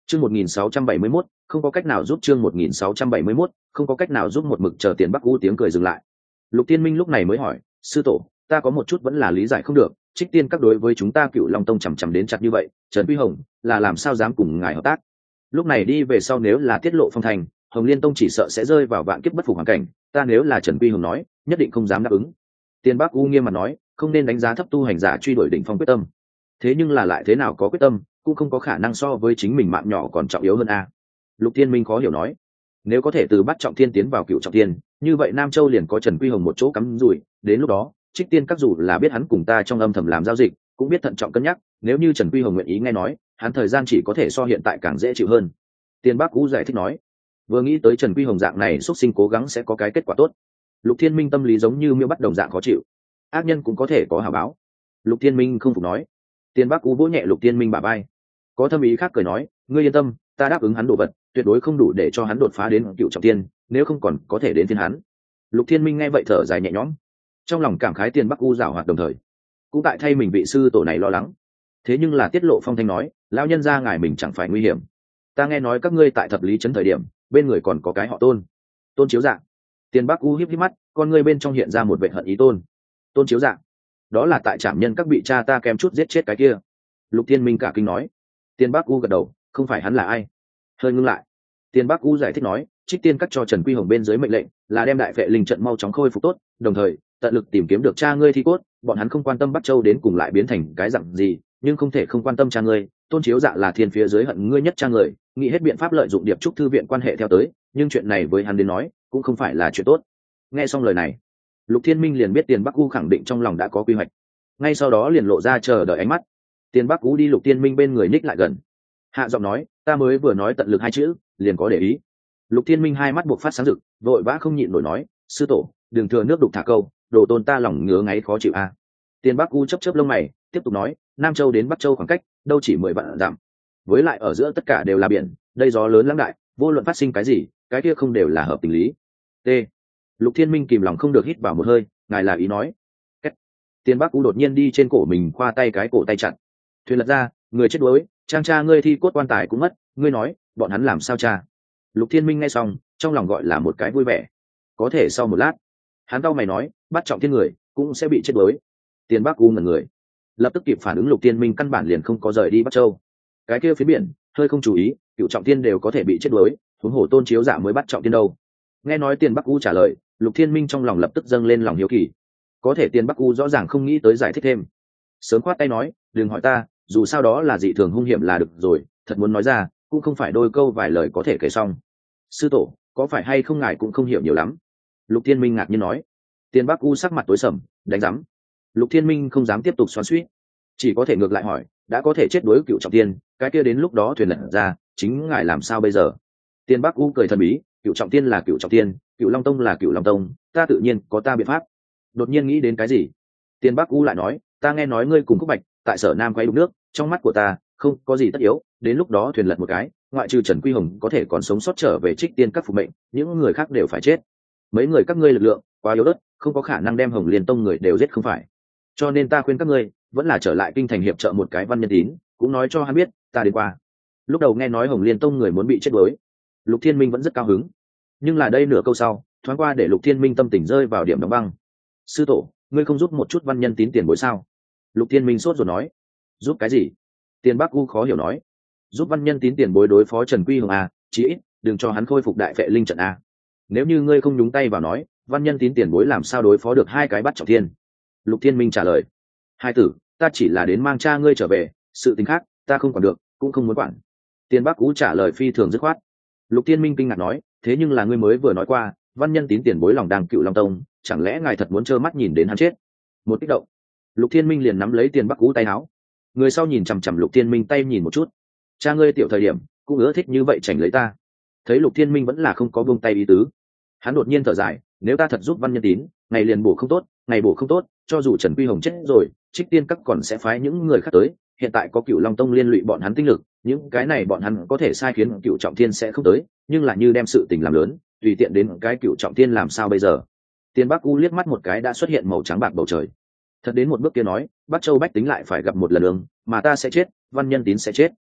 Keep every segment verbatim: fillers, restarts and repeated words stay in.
Chương một nghìn sáu trăm bảy mươi mốt, không có cách nào giúp chương một nghìn sáu trăm bảy mươi mốt, không có cách nào giúp một mực chờ Tiền Bắc U tiếng cười dừng lại. Lục Tiên Minh lúc này mới hỏi, sư tổ, ta có một chút vẫn là lý giải không được, Trích Tiên các đối với chúng ta Cựu Long Tông chằm chằm đến chặt như vậy, Trần Quy Hồng là làm sao dám cùng ngài hợp tác? Lúc này đi về sau nếu là tiết lộ phong thành, Hồng Liên Tông chỉ sợ sẽ rơi vào vạn kiếp bất phục hoàn cảnh, ta nếu là Trần Quy Hồng nói, nhất định không dám đáp ứng. Tiền Bắc U nghiêm mặt nói, không nên đánh giá thấp tu hành giả truy đuổi đỉnh phong quyết tâm. Thế nhưng là lại thế nào có quyết tâm, cũng không có khả năng so với chính mình mạng nhỏ còn trọng yếu hơn a. Lục Thiên Minh khó hiểu nói, nếu có thể từ bắt trọng thiên tiến vào cựu trọng thiên, như vậy Nam Châu liền có Trần Quy Hồng một chỗ cắm rủi, đến lúc đó Trích Tiên các dù là biết hắn cùng ta trong âm thầm làm giao dịch, cũng biết thận trọng cân nhắc, nếu như Trần Quy Hồng nguyện ý nghe nói, hắn thời gian chỉ có thể so hiện tại càng dễ chịu hơn. Tiền Bắc U giải thích nói, vừa nghĩ tới Trần Quy Hồng dạng này xuất sinh cố gắng sẽ có cái kết quả tốt. Lục Thiên Minh tâm lý giống như miêu bắt đồng dạng khó chịu, ác nhân cũng có thể có hảo báo. Lục Thiên Minh không phục nói. Tiền Bắc U vỗ nhẹ Lục Thiên Minh bả vai, có thâm ý khác cười nói, ngươi yên tâm, ta đáp ứng hắn đồ vật tuyệt đối không đủ để cho hắn đột phá đến cựu trọng thiên, nếu không còn có thể đến thiên hắn. Lục Thiên Minh nghe vậy thở dài nhẹ nhõm, trong lòng cảm khái Tiền Bắc U giảo hoạt, đồng thời cũng tại thay mình vị sư tổ này lo lắng. Thế nhưng là tiết lộ phong thanh nói, lão nhân gia ngài mình chẳng phải nguy hiểm, ta nghe nói các ngươi tại thập lý trấn thời điểm bên người còn có cái họ Tôn. Tôn Chiếu Dạng. Tiền Bắc U híp híp mắt, con ngươi bên trong hiện ra một vẻ hận ý. Tôn Tôn Chiếu Dạng, đó là tại trảm nhân các bị cha ta kém chút giết chết cái kia. Lục Thiên Minh cả kinh nói. Tiền Bắc U gật đầu, không phải hắn là ai? Hơi ngưng lại, Tiền Bắc U giải thích nói, Trích Tiên các cho Trần Quy Hồng bên dưới mệnh lệnh là đem đại vệ linh trận mau chóng khôi phục tốt, đồng thời tận lực tìm kiếm được cha ngươi thi cốt. Bọn hắn không quan tâm Bắc Châu đến cùng lại biến thành cái dạng gì, nhưng không thể không quan tâm cha ngươi. Tôn Chiếu Dạ là thiên phía dưới hận ngươi nhất cha người, nghĩ hết biện pháp lợi dụng Điệp Trúc thư viện quan hệ theo tới, nhưng chuyện này với hắn đến nói cũng không phải là chuyện tốt. Nghe xong lời này, Lục Thiên Minh liền biết Tiền Bắc U khẳng định trong lòng đã có quy hoạch, ngay sau đó liền lộ ra chờ đợi ánh mắt. Tiền Bắc U đi Lục Thiên Minh bên người ních lại gần, hạ giọng nói, ta mới vừa nói tận lực hai chữ liền có để ý. Lục Thiên Minh hai mắt buộc phát sáng rực, vội vã không nhịn nổi nói, sư tổ đừng thừa nước đục thả câu, đồ Tôn ta lòng ngứa ngáy khó chịu a. À. Tiền Bắc U chớp chớp lông mày, tiếp tục nói, Nam Châu đến Bắc Châu khoảng cách đâu chỉ mười vạn dặm, với lại ở giữa tất cả đều là biển, đây gió lớn lãng đại, vô luận phát sinh cái gì cái kia không đều là hợp tình lý. T. Lục Thiên Minh kìm lòng không được hít vào một hơi, ngài là ý nói. Kết. Tiền Bắc U đột nhiên đi trên cổ mình khoa tay cái cổ tay chặn. Thuyền lật ra, người chết đuối, trang cha ngươi thi cốt quan tài cũng mất, ngươi nói bọn hắn làm sao cha? Lục Thiên Minh nghe xong trong lòng gọi là một cái vui vẻ. Có thể sau một lát hắn cau mày nói, bắt trọng thiên người cũng sẽ bị chết đuối. Tiền Bắc U ngẩn người, lập tức kịp phản ứng, Lục Thiên Minh căn bản liền không có rời đi Bắc Châu, cái kia phía biển hơi không chú ý, cựu trọng thiên đều có thể bị chết đuối, huống hồ Tôn Chiếu Dạ mới bắt trọng thiên đâu. Nghe nói Tiền Bắc U trả lời, Lục Thiên Minh trong lòng lập tức dâng lên lòng hiếu kỳ, có thể Tiền Bắc U rõ ràng không nghĩ tới giải thích thêm, sớm khoát tay nói, đừng hỏi ta, dù sao đó là dị thường hung hiểm là được rồi, thật muốn nói ra cũng không phải đôi câu vài lời có thể kể xong. Sư tổ có phải hay không ngài cũng không hiểu nhiều lắm? Lục Thiên Minh ngạc nhiên nói. Tiền Bắc U sắc mặt tối sầm, đánh rắm. Lục Thiên Minh không dám tiếp tục xoắn xuýt, chỉ có thể ngược lại hỏi, đã có thể chết đuối cựu trọng thiên, cái kia đến lúc đó thuyền lật ra chính ngài làm sao bây giờ? Tiền Bắc U cười thần bí, cựu trọng thiên là cựu trọng thiên, Cựu Long Tông là Cựu Long Tông, ta tự nhiên có ta biện pháp. Đột nhiên nghĩ đến cái gì, Tiền Bắc U lại nói, ta nghe nói ngươi cùng Khúc Bạch tại Sở Nam quay đục nước, trong mắt của ta không có gì tất yếu, đến lúc đó thuyền lật một cái, ngoại trừ Trần Quy Hồng có thể còn sống sót trở về Trích Tiên các phục mệnh, những người khác đều phải chết. Mấy người các ngươi lực lượng quá yếu ớt, không có khả năng đem Hồng Liên Tông người đều giết không phải. Cho nên ta khuyên các ngươi vẫn là trở lại kinh thành hiệp trợ một cái Văn Nhân Tín, cũng nói cho hắn biết ta đến qua. Lúc đầu nghe nói Hồng Liên Tông người muốn bị chết đuối, Lục Thiên Minh vẫn rất cao hứng, nhưng là đây nửa câu sau thoáng qua để Lục Thiên Minh tâm tình rơi vào điểm đóng băng. Sư tổ, ngươi không giúp một chút Văn Nhân Tín tiền bối sao? Lục Thiên Minh sốt rồi nói. Giúp cái gì? Tiền Bắc U khó hiểu nói. Giúp Văn Nhân Tín tiền bối đối phó Trần Quy Hồng à, chí ít đừng cho hắn khôi phục đại vệ linh trận à. Nếu như ngươi không nhúng tay vào nói, Văn Nhân Tín tiền bối làm sao đối phó được hai cái bắt trọng thiên? Lục Thiên Minh trả lời. Hai tử, ta chỉ là đến mang cha ngươi trở về, sự tình khác ta không quản được, cũng không muốn quản. Tiền Bắc U trả lời phi thường dứt khoát. Lục Thiên Minh kinh ngạc nói, thế nhưng là ngươi mới vừa nói qua, Văn Nhân Tín tiền bối lòng đang Cựu Long Tông, chẳng lẽ ngài thật muốn trơ mắt nhìn đến hắn chết? Một kích động, Lục Thiên Minh liền nắm lấy Tiền Bắc U tay áo. Người sau nhìn chằm chằm Lục Thiên Minh tay nhìn một chút, cha ngươi tiểu thời điểm cũng ưa thích như vậy chảnh lấy ta. Thấy Lục Thiên Minh vẫn là không có buông tay ý tứ, hắn đột nhiên thở dài, nếu ta thật giúp Văn Nhân Tín, ngày liền bổ không tốt, ngày bổ không tốt, cho dù Trần Quy Hồng chết rồi, Trích Tiên các còn sẽ phái những người khác tới, hiện tại có Cựu Long Tông liên lụy bọn hắn tinh lực, những cái này bọn hắn có thể sai khiến Cựu Trọng Thiên sẽ không tới, nhưng là như đem sự tình làm lớn, tùy tiện đến cái Cựu Trọng Thiên làm sao bây giờ? Tiền Bắc U liếc mắt một cái đã xuất hiện màu trắng bạc bầu trời. Thật đến một bước kia nói, Bắc Châu bách tính lại phải gặp một lần đường, mà ta sẽ chết, Văn Nhân Tín sẽ chết.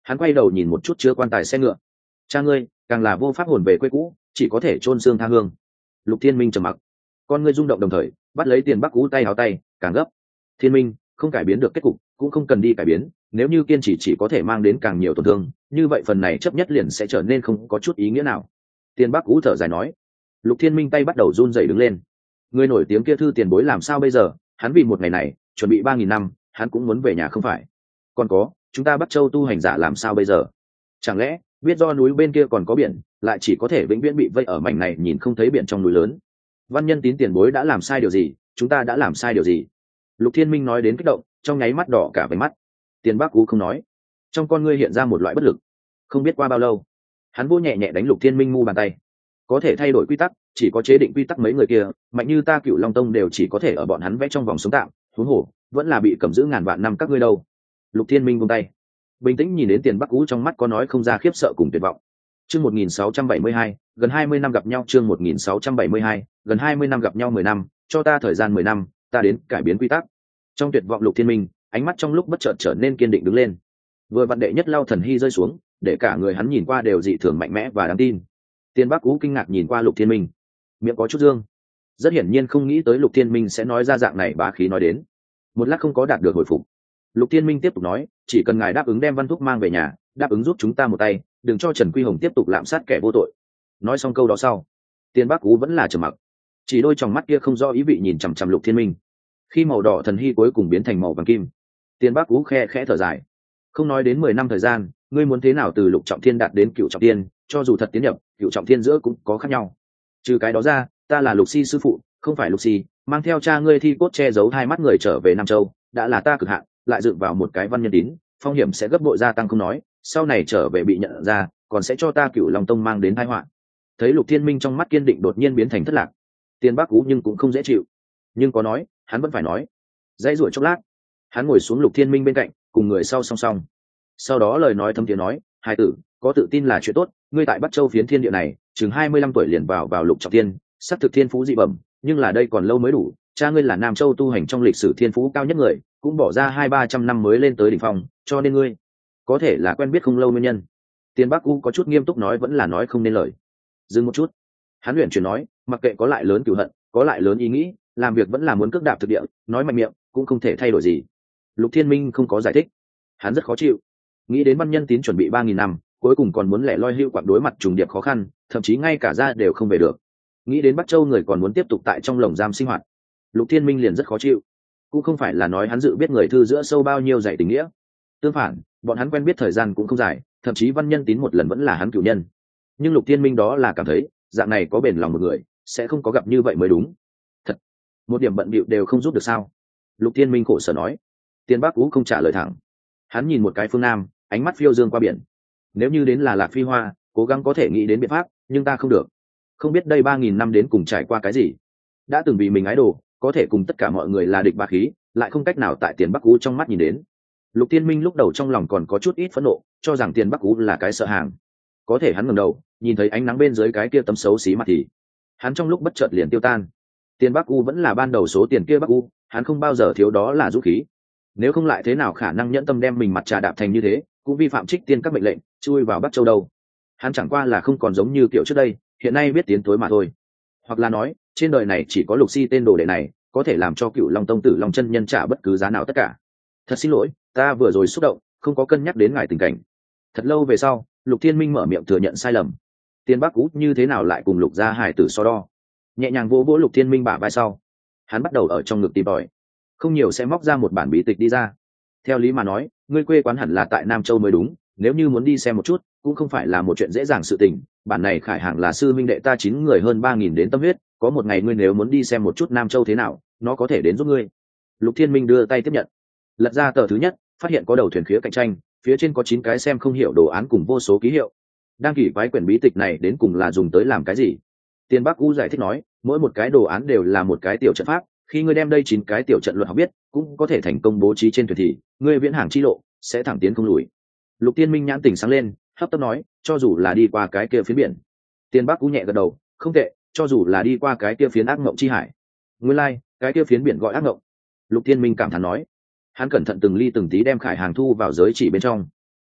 Hắn quay đầu nhìn một chút chứa quan tài xe ngựa. Cha ngươi càng là vô pháp hồn về quê cũ, chỉ có thể chôn xương tha hương. Lục Thiên Minh trầm mặc, con ngươi rung động đồng thời bắt lấy Tiền Bắc Cú tay háo tay càng gấp. Thiên Minh, không cải biến được kết cục cũng không cần đi cải biến, nếu như kiên trì chỉ có thể mang đến càng nhiều tổn thương, như vậy phần này chấp nhất liền sẽ trở nên không có chút ý nghĩa nào. Tiền Bắc Cú thở dài nói. Lục Thiên Minh tay bắt đầu run rẩy đứng lên. Người nổi tiếng kia thư tiền bối làm sao bây giờ? Hắn vì một ngày này chuẩn bị ba nghìn năm, hắn cũng muốn về nhà không phải? Còn có, chúng ta Bắc Châu tu hành giả làm sao bây giờ? Chẳng lẽ biết do núi bên kia còn có biển, lại chỉ có thể vĩnh viễn bị vây ở mảnh này nhìn không thấy biển trong núi lớn? Văn Nhân Tín tiền bối đã làm sai điều gì? Chúng ta đã làm sai điều gì? Lục Thiên Minh nói đến kích động, trong nháy mắt đỏ cả váy mắt. Tiền Bắc Cú không nói, trong con ngươi hiện ra một loại bất lực. Không biết qua bao lâu, hắn vô nhẹ nhẹ đánh Lục Thiên Minh mu bàn tay. Có thể thay đổi quy tắc, chỉ có chế định quy tắc mấy người kia, mạnh như ta Cửu Long Tông đều chỉ có thể ở bọn hắn vẽ trong vòng sống tạm, huống hồ vẫn là bị cầm giữ ngàn vạn năm các ngươi đâu. Lục Thiên Minh buông tay, bình tĩnh nhìn đến Tiền Bắc Cú trong mắt có nói không ra khiếp sợ cùng tuyệt vọng. Chương một nghìn sáu trăm bảy mươi hai, gần hai mươi năm gặp nhau. Chương một nghìn sáu trăm bảy mươi hai, gần hai mươi năm gặp nhau. Mười năm, cho ta thời gian mười năm, ta đến cải biến quy tắc. Trong tuyệt vọng Lục Thiên Minh, ánh mắt trong lúc bất chợt trở nên kiên định đứng lên. Vừa vặn đệ nhất lao thần hy rơi xuống, để cả người hắn nhìn qua đều dị thường mạnh mẽ và đáng tin. Tiền Bắc Cú kinh ngạc nhìn qua Lục Thiên Minh, miệng có chút dương, rất hiển nhiên không nghĩ tới Lục Thiên Minh sẽ nói ra dạng này bá khí nói đến. Một lát không có đạt được hồi phục, Lục Thiên Minh tiếp tục nói, chỉ cần ngài đáp ứng đem Văn Thúc mang về nhà, đáp ứng giúp chúng ta một tay, đừng cho Trần Quy Hồng tiếp tục lạm sát kẻ vô tội. Nói xong câu đó sau, Tiền Bắc Cú vẫn là trầm mặc, chỉ đôi tròng mắt kia không rõ ý vị nhìn chằm chằm Lục Thiên Minh. Khi màu đỏ thần hy cuối cùng biến thành màu vàng kim, Tiền Bắc Cú khe khẽ thở dài. Không nói đến mười năm thời gian, ngươi muốn thế nào từ Lục Trọng Thiên đạt đến Cựu Trọng Thiên, cho dù thật tiến nhập Cựu Trọng Thiên giữa cũng có khác nhau. Trừ cái đó ra, ta là Lục Si sư phụ, không phải Lục Si, mang theo cha ngươi thi cốt che giấu hai mắt người trở về Nam Châu, đã là ta cực hạn, lại dựng vào một cái Văn Nhân Tín, phong hiểm sẽ gấp bội gia tăng không nói, sau này trở về bị nhận ra, còn sẽ cho ta Cửu Long Tông mang đến tai họa. Thấy Lục Thiên Minh trong mắt kiên định đột nhiên biến thành thất lạc, Tiền Bắc Cú nhưng cũng không dễ chịu, nhưng có nói, hắn vẫn phải nói. Dãy ruổi chốc lát, hắn ngồi xuống Lục Thiên Minh bên cạnh, cùng người sau song song. Sau đó lời nói thâm tiếng nói, hai tử, có tự tin là chuyện tốt, ngươi tại Bắc Châu phiến thiên địa này, chừng hai mươi lăm tuổi liền vào vào Lục Trọng Thiên, sắp thực thiên phú dị bẩm, nhưng là đây còn lâu mới đủ. Cha ngươi là Nam Châu tu hành trong lịch sử thiên phú cao nhất người, cũng bỏ ra hai ba trăm năm mới lên tới đỉnh phong, cho nên ngươi có thể là quen biết không lâu nguyên nhân. Tiền Bắc U có chút nghiêm túc nói vẫn là nói không nên lời. Dừng một chút, hắn luyện chuyển nói, mặc kệ có lại lớn cửu hận, có lại lớn ý nghĩ, làm việc vẫn là muốn cước đạp thực địa, nói mạnh miệng cũng không thể thay đổi gì. Lục Thiên Minh không có giải thích, hắn rất khó chịu. Nghĩ đến Văn Nhân Tín chuẩn bị ba nghìn năm, cuối cùng còn muốn lẻ loi hưu quạng đối mặt trùng điệp khó khăn, thậm chí ngay cả ra đều không về được. Nghĩ đến Bắc Châu người còn muốn tiếp tục tại trong lồng giam sinh hoạt, Lục Thiên Minh liền rất khó chịu. Cũng không phải là nói hắn dự biết người thư giữa sâu bao nhiêu dạy tình nghĩa, tương phản, bọn hắn quen biết thời gian cũng không dài, thậm chí Văn Nhân Tín một lần vẫn là hắn cửu nhân. Nhưng Lục Thiên Minh đó là cảm thấy dạng này có bền lòng một người sẽ không có gặp như vậy mới đúng. Thật, một điểm bận bịu đều không giúp được sao? Lục Thiên Minh khổ sở nói. Tiền Bắc Cú không trả lời thẳng, hắn nhìn một cái phương nam, ánh mắt phiêu dương qua biển. Nếu như đến là Lạc Phi Hoa, cố gắng có thể nghĩ đến biện pháp, nhưng ta không được. Không biết đây ba nghìn năm đến cùng trải qua cái gì, đã từng vì mình ái đồ, có thể cùng tất cả mọi người là địch bá khí, lại không cách nào tại Tiền Bắc Cú trong mắt nhìn đến. Lục Thiên Minh lúc đầu trong lòng còn có chút ít phẫn nộ, cho rằng Tiền Bắc Cú là cái sợ hàng. Có thể hắn ngẩng đầu, nhìn thấy ánh nắng bên dưới cái kia tấm xấu xí mặt thì hắn trong lúc bất chợt liền tiêu tan. Tiền Bắc U vẫn là ban đầu số tiền kia Bắc U, hắn không bao giờ thiếu đó là dũng khí. Nếu không lại thế nào khả năng nhẫn tâm đem mình mặt trà đạp thành như thế, cũng vi phạm trích tiên các mệnh lệnh, chui vào Bắc Châu đâu. Hắn chẳng qua là không còn giống như kiểu trước đây, hiện nay biết tiến tối mà thôi. Hoặc là nói, trên đời này chỉ có Lục Si tên đồ đệ này, có thể làm cho Cựu Long Tông Tử Long chân nhân trả bất cứ giá nào tất cả. Thật xin lỗi, ta vừa rồi xúc động, không có cân nhắc đến ngài tình cảnh. Thật lâu về sau, Lục Thiên Minh mở miệng thừa nhận sai lầm. Tiền Bắc Cú như thế nào lại cùng Lục gia hải tử so đo? Nhẹ nhàng vỗ vỗ Lục Thiên Minh bả vai sau, hắn bắt đầu ở trong ngực tìm tòi, không nhiều sẽ móc ra một bản bí tịch đi ra. Theo lý mà nói, ngươi quê quán hẳn là tại Nam Châu mới đúng, nếu như muốn đi xem một chút, cũng không phải là một chuyện dễ dàng sự tình. Bản này khải hàng là sư minh đệ ta chín người hơn ba nghìn đến tâm huyết, có một ngày ngươi nếu muốn đi xem một chút Nam Châu thế nào, nó có thể đến giúp ngươi. Lục Thiên Minh đưa tay tiếp nhận, lật ra tờ thứ nhất, phát hiện có đầu thuyền khía cạnh tranh, phía trên có chín cái xem không hiểu đồ án cùng vô số ký hiệu. Đang kỳ quái quyển bí tịch này đến cùng là dùng tới làm cái gì? Tiền Bắc U giải thích nói, mỗi một cái đồ án đều là một cái tiểu trận pháp, khi ngươi đem đây chín cái tiểu trận luật học biết, cũng có thể thành công bố trí trên thuyền thì ngươi viễn hàng chi lộ sẽ thẳng tiến không lùi. Lục Tiên Minh nhãn tỉnh sáng lên, hấp tấp nói, cho dù là đi qua cái kia phiến biển. Tiền Bắc U nhẹ gật đầu, không tệ, cho dù là đi qua cái kia phiến ác ngộng chi hải. Nguyên lai, like, cái kia phiến biển gọi ác ngộng. Lục Tiên Minh cảm thán nói, hắn cẩn thận từng ly từng tí đem khải hàng thu vào giới chỉ bên trong.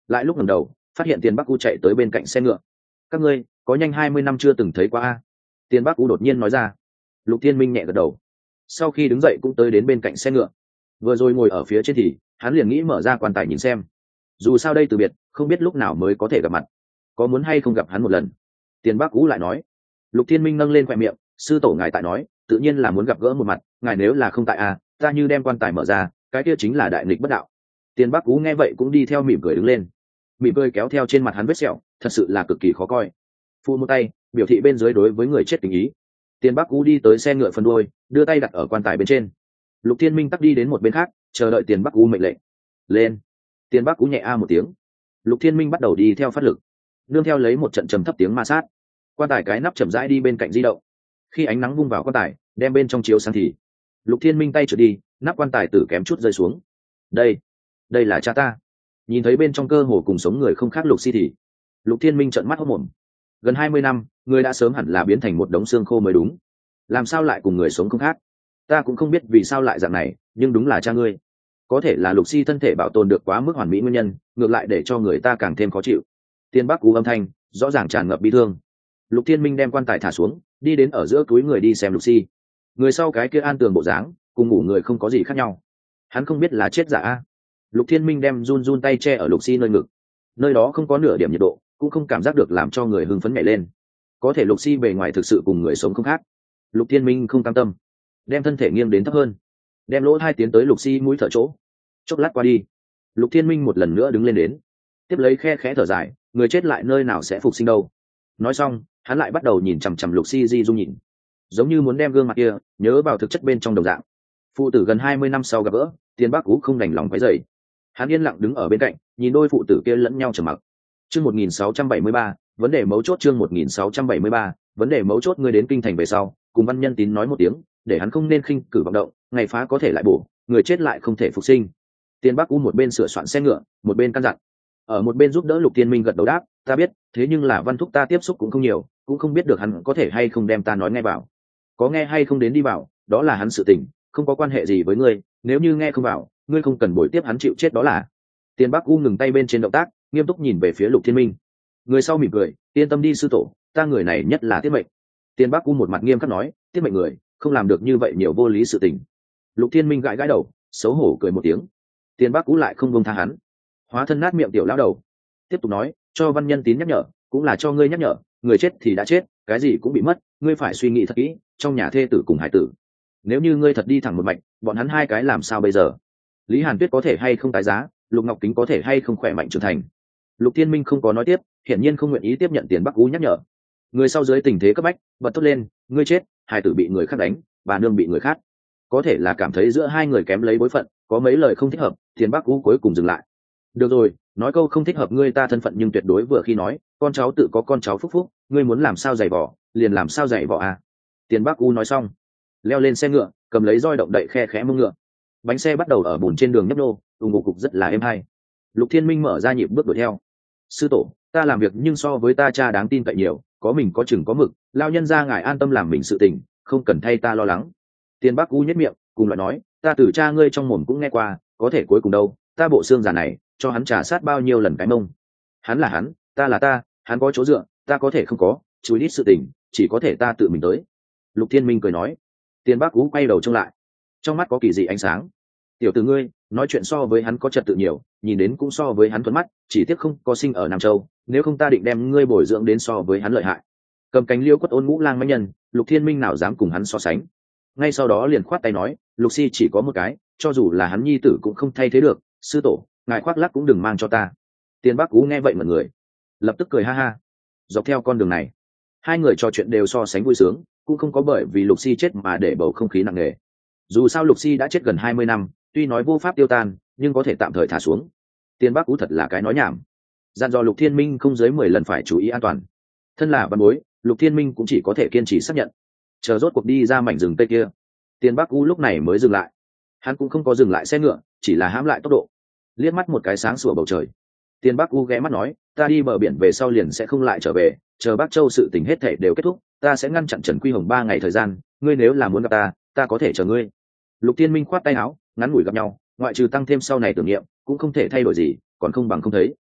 lại lúc ngẩng đầu phát hiện tiền bắc u chạy tới bên cạnh xe ngựa. Các ngươi có nhanh hai mươi năm chưa từng thấy qua a? Tiền bắc u đột nhiên nói ra. Lục Thiên Minh nhẹ gật đầu, sau khi đứng dậy cũng tới đến bên cạnh xe ngựa. Vừa rồi ngồi ở phía trên thì hắn liền nghĩ mở ra quan tài nhìn xem, dù sao đây từ biệt không biết lúc nào mới có thể gặp mặt, có muốn hay không gặp hắn một lần. Tiền bắc u lại nói. Lục Thiên Minh nâng lên khoe miệng, sư tổ ngài tại nói tự nhiên là muốn gặp gỡ một mặt, ngài nếu là không tại a, ta như đem quan tài mở ra, cái kia chính là đại nghịch bất đạo. Tiền bắc u nghe vậy cũng đi theo mỉm cười đứng lên, mỉm cười kéo theo trên mặt hắn vết sẹo, thật sự là cực kỳ khó coi. Phu một tay biểu thị bên dưới đối với người chết tình ý. Tiền bắc u đi tới xe ngựa phần đuôi, đưa tay đặt ở quan tài bên trên. Lục Thiên Minh tắt đi đến một bên khác, chờ đợi tiền bắc u mệnh lệnh. Lên. Tiền bắc u nhẹ a một tiếng. Lục Thiên Minh bắt đầu đi theo phát lực, nương theo lấy một trận trầm thấp tiếng ma sát, quan tài cái nắp chậm rãi đi bên cạnh di động. Khi ánh nắng vung vào quan tài đem bên trong chiếu sáng thì Lục Thiên Minh tay trượt đi, nắp quan tài tử kém chút rơi xuống. Đây, đây là cha ta. Nhìn thấy bên trong cơ hồ cùng sống người không khác Lục Si thì Lục Thiên Minh trợn mắt hốt mồm. Gần hai mươi năm người đã sớm hẳn là biến thành một đống xương khô mới đúng, làm sao lại cùng người sống không khác? Ta cũng không biết vì sao lại dạng này, nhưng đúng là cha ngươi. Có thể là Lục Si thân thể bảo tồn được quá mức hoàn mỹ nguyên nhân, ngược lại để cho người ta càng thêm khó chịu. Tiên Bắc cú âm thanh rõ ràng tràn ngập bi thương. Lục Thiên Minh đem quan tài thả xuống, đi đến ở giữa túi người đi xem Lục Si. Người sau cái kia an tường bộ dáng, cùng ngủ người không có gì khác nhau. Hắn không biết là chết giả a. Lục Thiên Minh đem run run tay che ở Lục Si nơi ngực, nơi đó không có nửa điểm nhiệt độ, cũng không cảm giác được làm cho người hưng phấn nhảy lên. Có thể Lục Si bề ngoài thực sự cùng người sống không khác. Lục Thiên Minh không cam tâm, đem thân thể nghiêng đến thấp hơn, đem lỗ hai tiến tới Lục Si mũi thở chỗ. Chốc lát qua đi, Lục Thiên Minh một lần nữa đứng lên đến, tiếp lấy khe khẽ thở dài, người chết lại nơi nào sẽ phục sinh đâu. Nói xong, hắn lại bắt đầu nhìn chằm chằm Lục Si di dung nhìn, giống như muốn đem gương mặt kia nhớ vào thực chất bên trong đồng dạng. Phụ tử gần hai mươi năm sau gặp gỡ, Tiền Bắc Ú không đành lòng quấy rầy. Hắn yên lặng đứng ở bên cạnh, nhìn đôi phụ tử kia lẫn nhau trầm mặc. Chương một nghìn sáu trăm bảy mươi ba, vấn đề mấu chốt. Chương một nghìn sáu trăm bảy mươi ba, vấn đề mấu chốt. Ngươi đến kinh thành về sau, cùng Văn Nhân Tín nói một tiếng, để hắn không nên khinh cử vọng động, ngày phá có thể lại bổ, người chết lại không thể phục sinh. Tiền Bắc U một bên sửa soạn xe ngựa, một bên căn dặn. Ở một bên giúp đỡ Lục Tiên Minh gật đầu đáp, ta biết, thế nhưng là Văn Thúc ta tiếp xúc cũng không nhiều, cũng không biết được hắn có thể hay không đem ta nói nghe vào. Có nghe hay không đến đi vào, đó là hắn sự tình, không có quan hệ gì với ngươi, nếu như nghe không vào, ngươi không cần bồi tiếp hắn chịu chết đó là. Tiền Bắc U ngừng tay bên trên động tác, nghiêm túc nhìn về phía Lục Thiên Minh. Người sau mỉm cười, yên tâm đi sư tổ, ta người này nhất là tiết mệnh. Tiền Bắc U một mặt nghiêm khắc nói, tiết mệnh người, không làm được như vậy nhiều vô lý sự tình. Lục Thiên Minh gãi gãi đầu, xấu hổ cười một tiếng. Tiền Bắc U lại không buông tha hắn, hóa thân nát miệng tiểu lão đầu, tiếp tục nói, cho Văn Nhân Tín nhắc nhở, cũng là cho ngươi nhắc nhở, người chết thì đã chết, cái gì cũng bị mất, ngươi phải suy nghĩ thật kỹ, trong nhà thê tử cùng hải tử, nếu như ngươi thật đi thẳng một mạch, bọn hắn hai cái làm sao bây giờ? Lý Hàn Tuyết có thể hay không tái giá, Lục Ngọc Kính có thể hay không khỏe mạnh trưởng thành? Lục Thiên Minh không có nói tiếp, hiển nhiên không nguyện ý tiếp nhận Tiền Bắc U nhắc nhở. Người sau dưới tình thế cấp bách, bật thốt lên, ngươi chết, hải tử bị người khác đánh, bà nương bị người khác. Có thể là cảm thấy giữa hai người kém lấy bối phận, có mấy lời không thích hợp, Tiền Bắc U cuối cùng dừng lại. Được rồi, nói câu không thích hợp ngươi ta thân phận nhưng tuyệt đối vừa khi nói, con cháu tự có con cháu phúc phúc, ngươi muốn làm sao giày vỏ, liền làm sao giày vỏ à. Tiền Bắc U nói xong, leo lên xe ngựa, cầm lấy roi động đậy khe khẽ mông ngựa. Bánh xe bắt đầu ở bùn trên đường nhấp nô, ùng ục cục rất là êm hay. Lục Thiên Minh mở ra nhịp bước đuổi theo. Sư tổ, ta làm việc nhưng so với ta cha đáng tin cậy nhiều, có mình có chừng có mực, lao nhân ra ngài an tâm làm mình sự tình, không cần thay ta lo lắng. Tiền Bắc U nhất miệng, cùng lại nói, ta từ cha ngươi trong mồm cũng nghe qua, có thể cuối cùng đâu, ta bộ xương già này, cho hắn trả sát bao nhiêu lần cái mông. Hắn là hắn, ta là ta, hắn có chỗ dựa, ta có thể không có, chú ít sự tình, chỉ có thể ta tự mình tới. Lục Thiên Minh cười nói. Tiền Bắc Ú quay đầu trông lại, trong mắt có kỳ dị ánh sáng. Tiểu tử ngươi, nói chuyện so với hắn có trật tự nhiều, nhìn đến cũng so với hắn thuận mắt, chỉ tiếc không có sinh ở Nam Châu, nếu không ta định đem ngươi bồi dưỡng đến so với hắn lợi hại. Cầm cánh liêu quất ôn ngũ lang mãnh nhân, Lục Thiên Minh nào dám cùng hắn so sánh. Ngay sau đó liền khoát tay nói, Lục Si chỉ có một cái, cho dù là hắn nhi tử cũng không thay thế được, sư tổ, ngài khoác lác cũng đừng mang cho ta. Tiền Bắc Ú nghe vậy mọi người lập tức cười ha ha. Dọc theo con đường này, hai người trò chuyện đều so sánh vui sướng, cũng không có bởi vì Lục Si chết mà để bầu không khí nặng nề. Dù sao Lục Si đã chết gần hai mươi năm, tuy nói vô pháp tiêu tan, nhưng có thể tạm thời thả xuống. Tiền Bắc Ú thật là cái nói nhảm, dặn dò Lục Thiên Minh không dưới mười lần phải chú ý an toàn. Thân là văn bối, Lục Thiên Minh cũng chỉ có thể kiên trì xác nhận. Chờ rốt cuộc đi ra mảnh rừng tây kia, Tiền Bắc Ú lúc này mới dừng lại. Hắn cũng không có dừng lại xe ngựa, chỉ là hãm lại tốc độ, liếc mắt một cái sáng sủa bầu trời. Tiền Bắc U ghé mắt nói, ta đi bờ biển về sau liền sẽ không lại trở về, chờ Bắc Châu sự tình hết thể đều kết thúc, ta sẽ ngăn chặn Trần Quy Hồng ba ngày thời gian, ngươi nếu là muốn gặp ta, ta có thể chờ ngươi. Lục Thiên Minh khoát tay áo, ngắn ngủi gặp nhau, ngoại trừ tăng thêm sau này tưởng niệm, cũng không thể thay đổi gì, còn không bằng không thấy.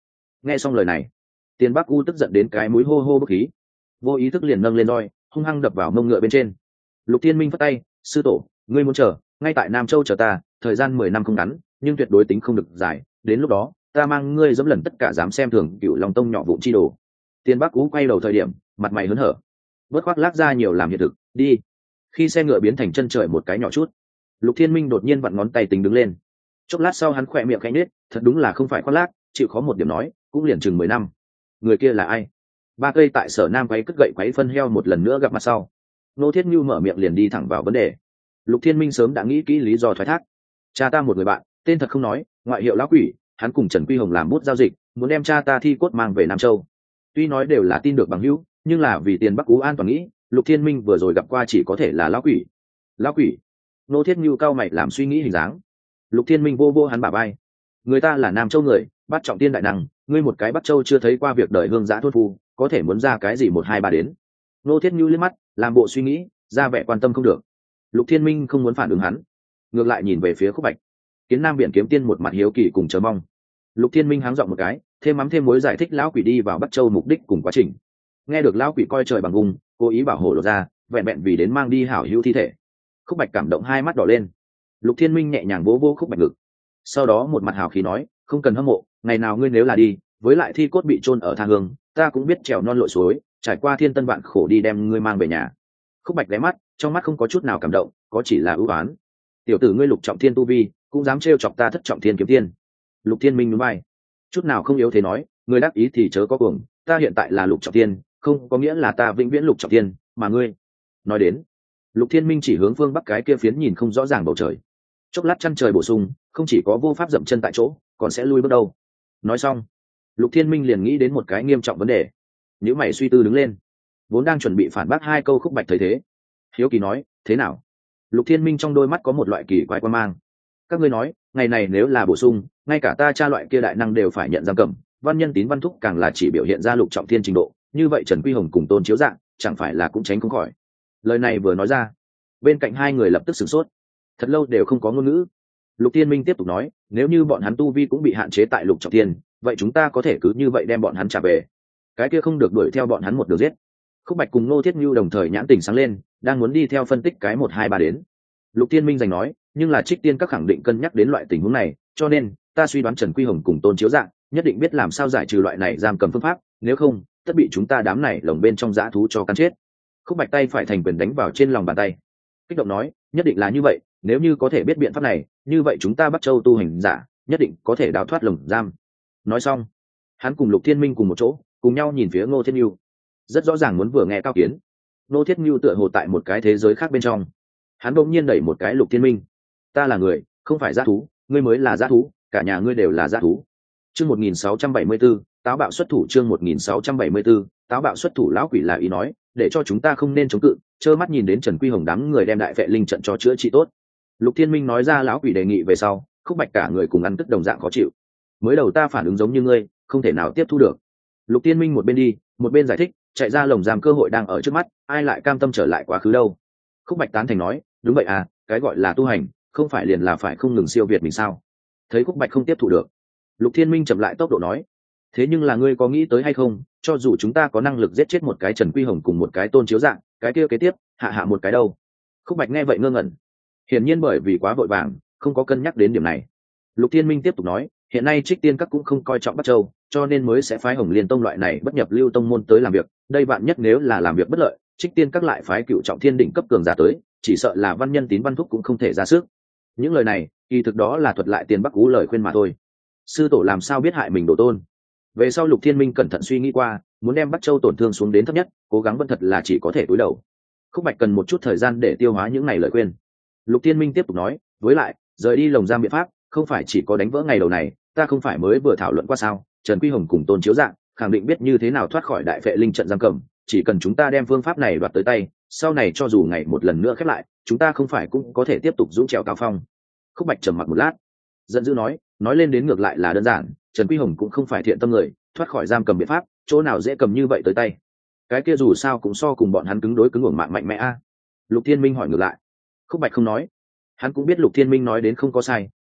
Nghe xong lời này, Tiền Bắc U tức giận đến cái mũi hô hô bức khí, vô ý thức liền nâng lên roi hung hăng đập vào mông ngựa bên trên. Lục Thiên Minh phất tay, sư tổ, ngươi muốn chờ ngay tại Nam Châu chờ ta, thời gian mười năm không ngắn nhưng tuyệt đối tính không được dài, đến lúc đó ta mang ngươi dẫm lần tất cả dám xem thường Cựu Long Tông nhỏ vụn chi đồ. Tiền Bắc U quay đầu thời điểm mặt mày hớn hở, vớt khoác lác ra nhiều làm hiện thực đi. Khi xe ngựa biến thành chân trời một cái nhỏ chút, Lục Thiên Minh đột nhiên vặn ngón tay tính đứng lên. Chốc lát sau hắn khỏe miệng khẽ nhếch, thật đúng là không phải khoác lác, chịu khó một điểm nói, cũng liền chừng mười năm. Người kia là ai? Ba cây tại Sở Nam quấy cất gậy quấy phân heo một lần nữa gặp mặt sau, Nô Thiết Nhu mở miệng liền đi thẳng vào vấn đề. Lục Thiên Minh sớm đã nghĩ kỹ lý do thoái thác. Cha ta một người bạn, tên thật không nói, ngoại hiệu lão quỷ, hắn cùng Trần Quy Hồng làm bút giao dịch, muốn đem cha ta thi cốt mang về Nam Châu. Tuy nói đều là tin được bằng hữu, nhưng là vì tiền Bắc Ú an toàn nghĩ, Lục Thiên Minh vừa rồi gặp qua chỉ có thể là lão quỷ. Lão quỷ? Nô Thiết Nhu cao mày làm suy nghĩ hình dáng. Lục Thiên Minh vô vô hắn bả vai. Người ta là Nam Châu người, bắt trọng tiên đại năng, ngươi một cái Bắc Châu chưa thấy qua việc đời hương giã thôn phu, có thể muốn ra cái gì một hai ba đến. Nô Thiết Nhu liếc mắt, làm bộ suy nghĩ, ra vẻ quan tâm không được. Lục Thiên Minh không muốn phản ứng hắn, ngược lại nhìn về phía Khúc Bạch. Kiến Nam Biển Kiếm Tiên một mặt hiếu kỳ cùng chờ mong. Lục Thiên Minh háng giọng một cái, thêm mắm thêm muối giải thích lão quỷ đi vào Bắc Châu mục đích cùng quá trình. Nghe được lão quỷ coi trời bằng vùng, cố ý bảo hộ lộ ra, vẹn vẹn vì đến mang đi hảo hữu thi thể. Khúc Bạch cảm động hai mắt đỏ lên. Lục Thiên Minh nhẹ nhàng vỗ vỗ Khúc Bạch ngực, sau đó một mặt hào khí nói, không cần hâm mộ, ngày nào ngươi nếu là đi, với lại thi cốt bị chôn ở tha hương, ta cũng biết trèo non lội suối, trải qua thiên tân vạn khổ đi đem ngươi mang về nhà. Khúc Bạch ghé mắt, trong mắt không có chút nào cảm động, có chỉ là ưu ái. Tiểu tử ngươi Lục Trọng Thiên tu vi, cũng dám trêu chọc ta Thất Trọng Thiên kiếm tiên. Lục Thiên Minh nhún vai, chút nào không yếu thế nói, ngươi đắc ý thì chớ có cuồng, ta hiện tại là Lục Trọng Thiên, không có nghĩa là ta vĩnh viễn Lục Trọng Thiên, mà ngươi. Nói đến, Lục Thiên Minh chỉ hướng phương bắc cái kia phiến nhìn không rõ ràng bầu trời. Chốc lát chăn trời bổ sung, không chỉ có vô pháp dậm chân tại chỗ, còn sẽ lui bước đâu. Nói xong, Lục Thiên Minh liền nghĩ đến một cái nghiêm trọng vấn đề. Nếu mày suy tư đứng lên, vốn đang chuẩn bị phản bác hai câu Khúc Bạch thấy thế, hiếu kỳ nói, thế nào? Lục Thiên Minh trong đôi mắt có một loại kỳ quái quan mang. Các ngươi nói, ngày này nếu là bổ sung, ngay cả ta cha loại kia đại năng đều phải nhận giam cầm, Văn Nhân Tín Văn Thúc càng là chỉ biểu hiện ra Lục Trọng Thiên trình độ, như vậy Trần Quy Hồng cùng Tôn Chiếu Dạng, chẳng phải là cũng tránh không khỏi. Lời này vừa nói ra, bên cạnh hai người lập tức sửng sốt, thật lâu đều không có ngôn ngữ. Lục Thiên Minh tiếp tục nói, nếu như bọn hắn tu vi cũng bị hạn chế tại Lục Trọng Thiên, vậy chúng ta có thể cứ như vậy đem bọn hắn trả về, cái kia không được đuổi theo bọn hắn một đường giết. Khúc Bạch cùng Ngô Thiết Nhu đồng thời nhãn tình sáng lên, đang muốn đi theo phân tích cái một hai ba đến. Lục Thiên Minh giành nói, nhưng là Trích Tiên các khẳng định cân nhắc đến loại tình huống này, cho nên ta suy đoán Trần Quy Hồng cùng Tôn Chiếu Dạng nhất định biết làm sao giải trừ loại này giam cầm phương pháp, nếu không tất bị chúng ta đám này lồng bên trong dã thú cho cắn chết. Khúc Bạch tay phải thành quyền đánh vào trên lòng bàn tay, kích động nói, nhất định là như vậy, nếu như có thể biết biện pháp này, như vậy chúng ta Bắc Châu tu hành giả nhất định có thể đào thoát lồng giam. Nói xong, hắn cùng Lục Thiên Minh cùng một chỗ, cùng nhau nhìn phía Ngô Thiết Nhu, rất rõ ràng muốn vừa nghe cao kiến. Ngô Thiết Nhu tựa hồ tại một cái thế giới khác bên trong, hắn đột nhiên đẩy một cái Lục Thiên Minh, ta là người, không phải dã thú, ngươi mới là dã thú, cả nhà ngươi đều là dã thú. Chương một nghìn sáu trăm bảy mươi 674, táo bạo xuất thủ. Chương một nghìn sáu trăm bảy mươi 674, táo bạo xuất thủ. Lão quỷ là ý nói, để cho chúng ta không nên chống cự, trơ mắt nhìn đến Trần Quy Hồng đám người đem đại vệ linh trận cho chữa trị tốt. Lục Thiên Minh nói ra lão quỷ đề nghị về sau, Khúc Bạch cả người cùng ăn tức đồng dạng khó chịu. Mới đầu ta phản ứng giống như ngươi, không thể nào tiếp thu được. Lục Thiên Minh một bên đi, một bên giải thích, chạy ra lồng giam cơ hội đang ở trước mắt, ai lại cam tâm trở lại quá khứ đâu. Khúc Bạch tán thành nói, đúng vậy à, cái gọi là tu hành, không phải liền là phải không ngừng siêu việt mình sao? Thấy Khúc Bạch không tiếp thu được, Lục Thiên Minh chậm lại tốc độ nói, thế nhưng là ngươi có nghĩ tới hay không, cho dù chúng ta có năng lực giết chết một cái Trần Quy Hồng cùng một cái Tôn Chiếu Dạng, cái kia kế tiếp hạ hạ một cái đâu? Khúc Bạch nghe vậy ngơ ngẩn, hiển nhiên bởi vì quá vội vàng, không có cân nhắc đến điểm này. Lục Thiên Minh tiếp tục nói, hiện nay Trích Tiên các cũng không coi trọng Bắc Châu, cho nên mới sẽ phái Hồng Liên Tông loại này bất nhập lưu tông môn tới làm việc. Đây bạn nhất nếu là làm việc bất lợi, Trích Tiên các lại phái Cựu Trọng Thiên đỉnh cấp cường giả tới, chỉ sợ là Văn Nhân Tín Văn Thúc cũng không thể ra sức. Những lời này, kỳ thực đó là thuật lại Tiền Bắc Ú lời khuyên mà thôi. Sư tổ làm sao biết hại mình đồ tôn? Về sau Lục Thiên Minh cẩn thận suy nghĩ qua, muốn đem Bắc Châu tổn thương xuống đến thấp nhất, cố gắng vẫn thật là chỉ có thể cúi đầu. Khúc Bạch cần một chút thời gian để tiêu hóa những này lời khuyên. Lục Thiên Minh tiếp tục nói, với lại rời đi lồng giam biện pháp không phải chỉ có đánh vỡ ngày đầu này, ta không phải mới vừa thảo luận qua sao? Trần Quy Hồng cùng Tôn Chiếu Dạng khẳng định biết như thế nào thoát khỏi đại vệ linh trận giam cầm, chỉ cần chúng ta đem phương pháp này đoạt tới tay, sau này cho dù ngày một lần nữa khép lại, chúng ta không phải cũng có thể tiếp tục dũng trèo cao phong. Khúc Bạch trầm mặc một lát, giận dữ nói, nói lên đến ngược lại là đơn giản, Trần Quy Hồng cũng không phải thiện tâm người, thoát khỏi giam cầm biện pháp chỗ nào dễ cầm như vậy tới tay. Cái kia dù sao cũng so cùng bọn hắn cứng đối cứng uổng mạng mạnh mẽ a. Lục Thiên Minh hỏi ngược lại. Khúc Bạch không nói, hắn cũng biết Lục Thiên Minh nói đến không có sai,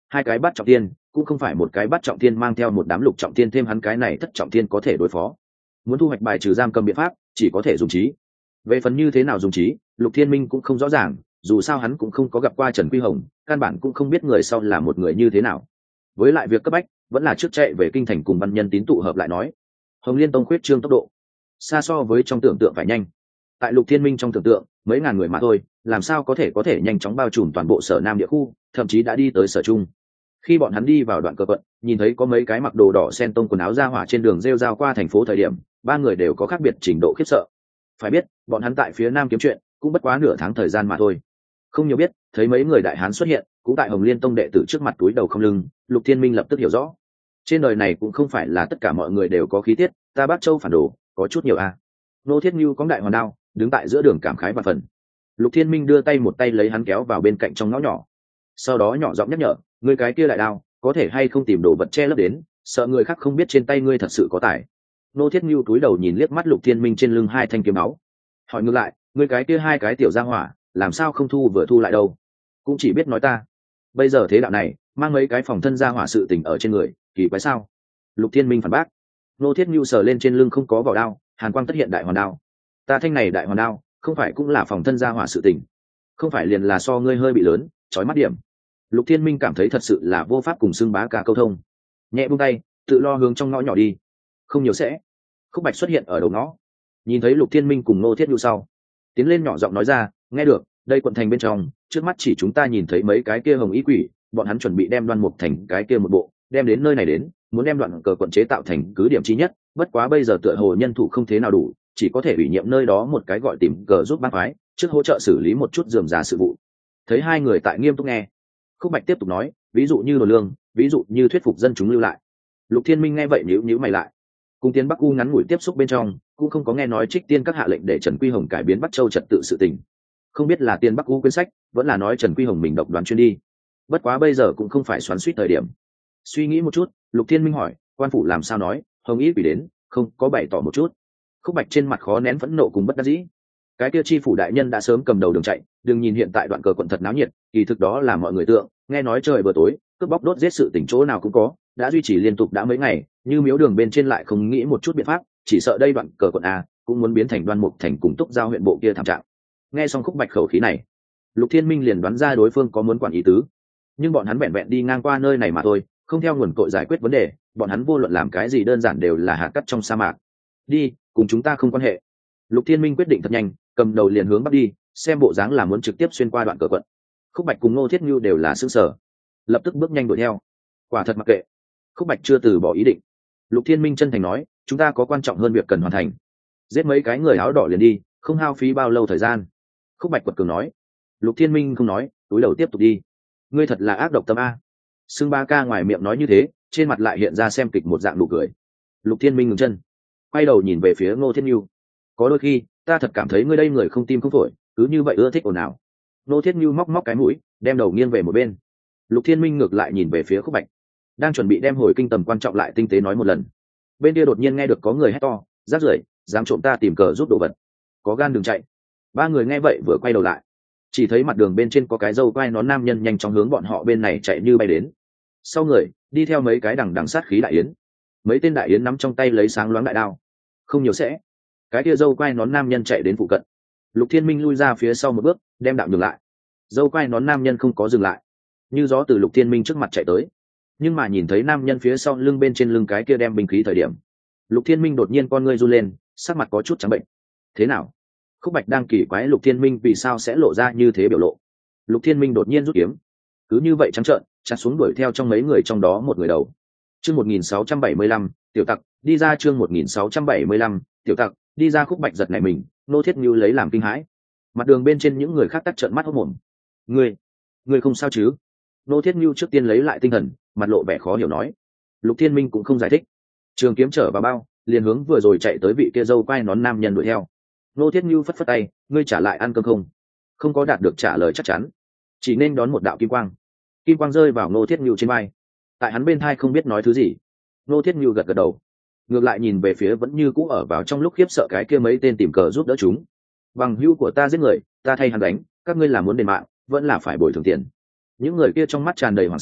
hai cái bắt trọng tiên cũng không phải một cái bắt trọng tiên mang theo một đám lục trọng tiên thêm hắn cái này thất trọng tiên có thể đối phó. Muốn thu hoạch bài trừ giam cầm biện pháp chỉ có thể dùng trí. Về phần như thế nào dùng trí, Lục Thiên Minh cũng không rõ ràng, dù sao hắn cũng không có gặp qua Trần Quy Hồng, căn bản cũng không biết người sau là một người như thế nào. Với lại việc cấp bách vẫn là trước chạy về kinh thành cùng văn nhân tín tụ hợp lại nói. Hồng Liên Tông khuyết trương tốc độ xa so với trong tưởng tượng phải nhanh. Tại Lục Thiên Minh trong tưởng tượng mấy ngàn người mà thôi, làm sao có thể có thể nhanh chóng bao trùm toàn bộ Sở Nam địa khu, thậm chí đã đi tới Sở Trung. Khi bọn hắn đi vào đoạn cờ quận, nhìn thấy có mấy cái mặc đồ đỏ sen tông quần áo ra hỏa trên đường rêu rao qua thành phố thời điểm, ba người đều có khác biệt trình độ khiếp sợ. Phải biết, bọn hắn tại phía Nam kiếm chuyện, cũng bất quá nửa tháng thời gian mà thôi. Không nhiều biết, thấy mấy người đại hán xuất hiện, cũng tại Hồng Liên Tông đệ tử trước mặt túi đầu không lưng, Lục Thiên Minh lập tức hiểu rõ. Trên đời này cũng không phải là tất cả mọi người đều có khí tiết, ta Bắc Châu phản đồ, có chút nhiều a. Nô Thiết Nưu có đại hoàn đao, đứng tại giữa đường cảm khái và phần. Lục Thiên Minh đưa tay một tay lấy hắn kéo vào bên cạnh trong ngõ nhỏ. Sau đó nhỏ giọng nhắc nhở, ngươi cái kia đại đao, có thể hay không tìm đồ vật che lấp đến, sợ người khác không biết trên tay ngươi thật sự có tài. Nô Thiết Nưu túi đầu nhìn liếc mắt Lục Thiên Minh trên lưng hai thanh kiếm máu, hỏi ngược lại, ngươi cái kia hai cái tiểu gia hỏa, làm sao không thu vừa thu lại đâu? Cũng chỉ biết nói ta. Bây giờ thế đạo này, mang mấy cái phòng thân gia hỏa sự tình ở trên người, kỳ quái sao? Lục Thiên Minh phản bác. Nô Thiết Nưu sờ lên trên lưng không có vỏ đao, hàn quang tất hiện đại hoàn đao. Ta thanh này đại hoàn đao, không phải cũng là phòng thân gia hỏa sự tình, không phải liền là so ngươi hơi bị lớn, chói mắt điểm. Lục Thiên Minh cảm thấy thật sự là vô pháp cùng xưng bá cả câu thông, nhẹ buông tay, tự lo hướng trong ngõ nhỏ đi. Không nhiều sẽ. Khúc Bạch xuất hiện ở đầu ngõ, nhìn thấy Lục Thiên Minh cùng Ngô Thiết Nhu sau, tiến lên nhỏ giọng nói ra, nghe được, đây quận thành bên trong, trước mắt chỉ chúng ta nhìn thấy mấy cái kia hồng y quỷ, bọn hắn chuẩn bị đem Đoan Mục Thành cái kia một bộ, đem đến nơi này đến, muốn đem đoạn cờ quận chế tạo thành cứ điểm chí nhất, bất quá bây giờ tựa hồ nhân thủ không thế nào đủ, chỉ có thể ủy nhiệm nơi đó một cái gọi tìm cờ giúp bác phái, trước hỗ trợ xử lý một chút rườm rà sự vụ. Thấy hai người tại nghiêm túc nghe, Khúc Bạch tiếp tục nói, ví dụ như đồ lương, ví dụ như thuyết phục dân chúng lưu lại. Lục Thiên Minh nghe vậy nhíu nhíu mày lại. Cùng Tiên Bắc U ngắn ngủi tiếp xúc bên trong, cũng không có nghe nói Trích Tiên các hạ lệnh để Trần Quy Hồng cải biến Bắc Châu trật tự sự tình. Không biết là Tiên Bắc U quyển sách, vẫn là nói Trần Quy Hồng mình độc đoán chuyên đi. Bất quá bây giờ cũng không phải xoắn xuýt thời điểm. Suy nghĩ một chút, Lục Thiên Minh hỏi, quan phủ làm sao nói, Hồng ý quỷ đến, không có bày tỏ một chút. Khúc Bạch trên mặt khó nén phẫn nộ cùng bất đắc dĩ. Cái kia chi phủ đại nhân đã sớm cầm đầu đường chạy, đừng nhìn hiện tại đoạn cờ quận thật náo nhiệt, kỳ thực đó là mọi người tượng, nghe nói trời vừa tối, cướp bóc đốt giết sự tình chỗ nào cũng có, đã duy trì liên tục đã mấy ngày, như miếu đường bên trên lại không nghĩ một chút biện pháp, chỉ sợ đây đoạn cờ quận a cũng muốn biến thành Đoan Mục Thành cùng Túc Giao huyện bộ kia thảm trạng. Nghe xong Khúc Bạch khẩu khí này, Lục Thiên Minh liền đoán ra đối phương có muốn quản ý tứ, nhưng bọn hắn vẹn vẹn đi ngang qua nơi này mà thôi, không theo nguồn cội giải quyết vấn đề, bọn hắn vô luận làm cái gì đơn giản đều là hạt cát trong sa mạc. Đi, cùng chúng ta không quan hệ. Lục Thiên Minh quyết định thật nhanh, cầm đầu liền hướng bắc đi, xem bộ dáng là muốn trực tiếp xuyên qua đoạn cờ quận. Khúc Bạch cùng Ngô Thiết Nhu đều là sững sờ, lập tức bước nhanh đuổi theo. Quả thật mặc kệ. Khúc Bạch chưa từ bỏ ý định. Lục Thiên Minh chân thành nói, chúng ta có quan trọng hơn việc cần hoàn thành. Giết mấy cái người áo đỏ liền đi, không hao phí bao lâu thời gian. Khúc Bạch quật cường nói. Lục Thiên Minh không nói, túi đầu tiếp tục đi. Ngươi thật là ác độc tâm a. Sương Ba Ca ngoài miệng nói như thế, trên mặt lại hiện ra xem kịch một dạng nụ cười. Lục Thiên Minh ngừng chân, quay đầu nhìn về phía Ngô Thiết Nhu. Có đôi khi, ta thật cảm thấy ngươi đây người không tim không phổi, cứ như vậy ưa thích ồn ào. Ngô Thiết Nhu móc móc cái mũi, đem đầu nghiêng về một bên. Lục Thiên Minh ngược lại nhìn về phía Khúc Bạch, đang chuẩn bị đem hồi kinh tầm quan trọng lại tinh tế nói một lần. Bên kia đột nhiên nghe được có người hét to, rác rưởi, dám trộm ta tìm cờ giúp đồ vật, có gan đừng chạy. Ba người nghe vậy vừa quay đầu lại, chỉ thấy mặt đường bên trên có cái râu quai nón nam nhân nhanh chóng hướng bọn họ bên này chạy như bay đến. Sau người đi theo mấy cái đằng đằng sát khí đại yến, mấy tên đại yến nắm trong tay lấy sáng loáng đại đao. Không nhiều sẽ, cái kia râu quai nón nam nhân chạy đến phụ cận. Lục Thiên Minh lui ra phía sau một bước, đem đạo nhường lại. Râu quai nón nam nhân không có dừng lại, như gió từ Lục Thiên Minh trước mặt chạy tới. Nhưng mà nhìn thấy nam nhân phía sau lưng bên trên lưng cái kia đem binh khí thời điểm, Lục Thiên Minh đột nhiên con ngươi run lên, sắc mặt có chút trắng bệnh. Thế nào? Khúc Bạch đang kỳ quái Lục Thiên Minh vì sao sẽ lộ ra như thế biểu lộ. Lục Thiên Minh đột nhiên rút kiếm, cứ như vậy trắng trợn chặt xuống đuổi theo trong mấy người trong đó một người đầu. Chương một nghìn sáu trăm bảy mươi lăm, tiểu tặc đi ra. Chương một nghìn sáu trăm bảy mươi lăm, tiểu tặc đi ra. Khúc Bạch giật nảy mình, Nô Thiết Như lấy làm kinh hãi. Mặt đường bên trên những người khác tắt trợn mắt hốt mồm. Ngươi, ngươi không sao chứ? Nô Thiết Như trước tiên lấy lại tinh thần, mặt lộ vẻ khó hiểu nói. Lục Thiên Minh cũng không giải thích, trường kiếm trở vào bao, liền hướng vừa rồi chạy tới vị kia dâu quai nón nam nhân đuổi theo. Nô Thiết Như phất phất tay, ngươi trả lại ăn cơm không? Không có đạt được trả lời chắc chắn, chỉ nên đón một đạo kim quang. Kim quang rơi vào Nô Thiết Như trên vai, tại hắn bên thai không biết nói thứ gì. Nô Thiết Như gật gật đầu, ngược lại nhìn về phía vẫn như cũ ở vào trong lúc khiếp sợ cái kia mấy tên tìm cờ giúp đỡ chúng. Bằng hữu của ta giết người, ta thay hắn đánh, các ngươi là muốn đền mạng, vẫn là phải bồi thường tiền. Những người kia trong mắt tràn đầy hoảng sợ,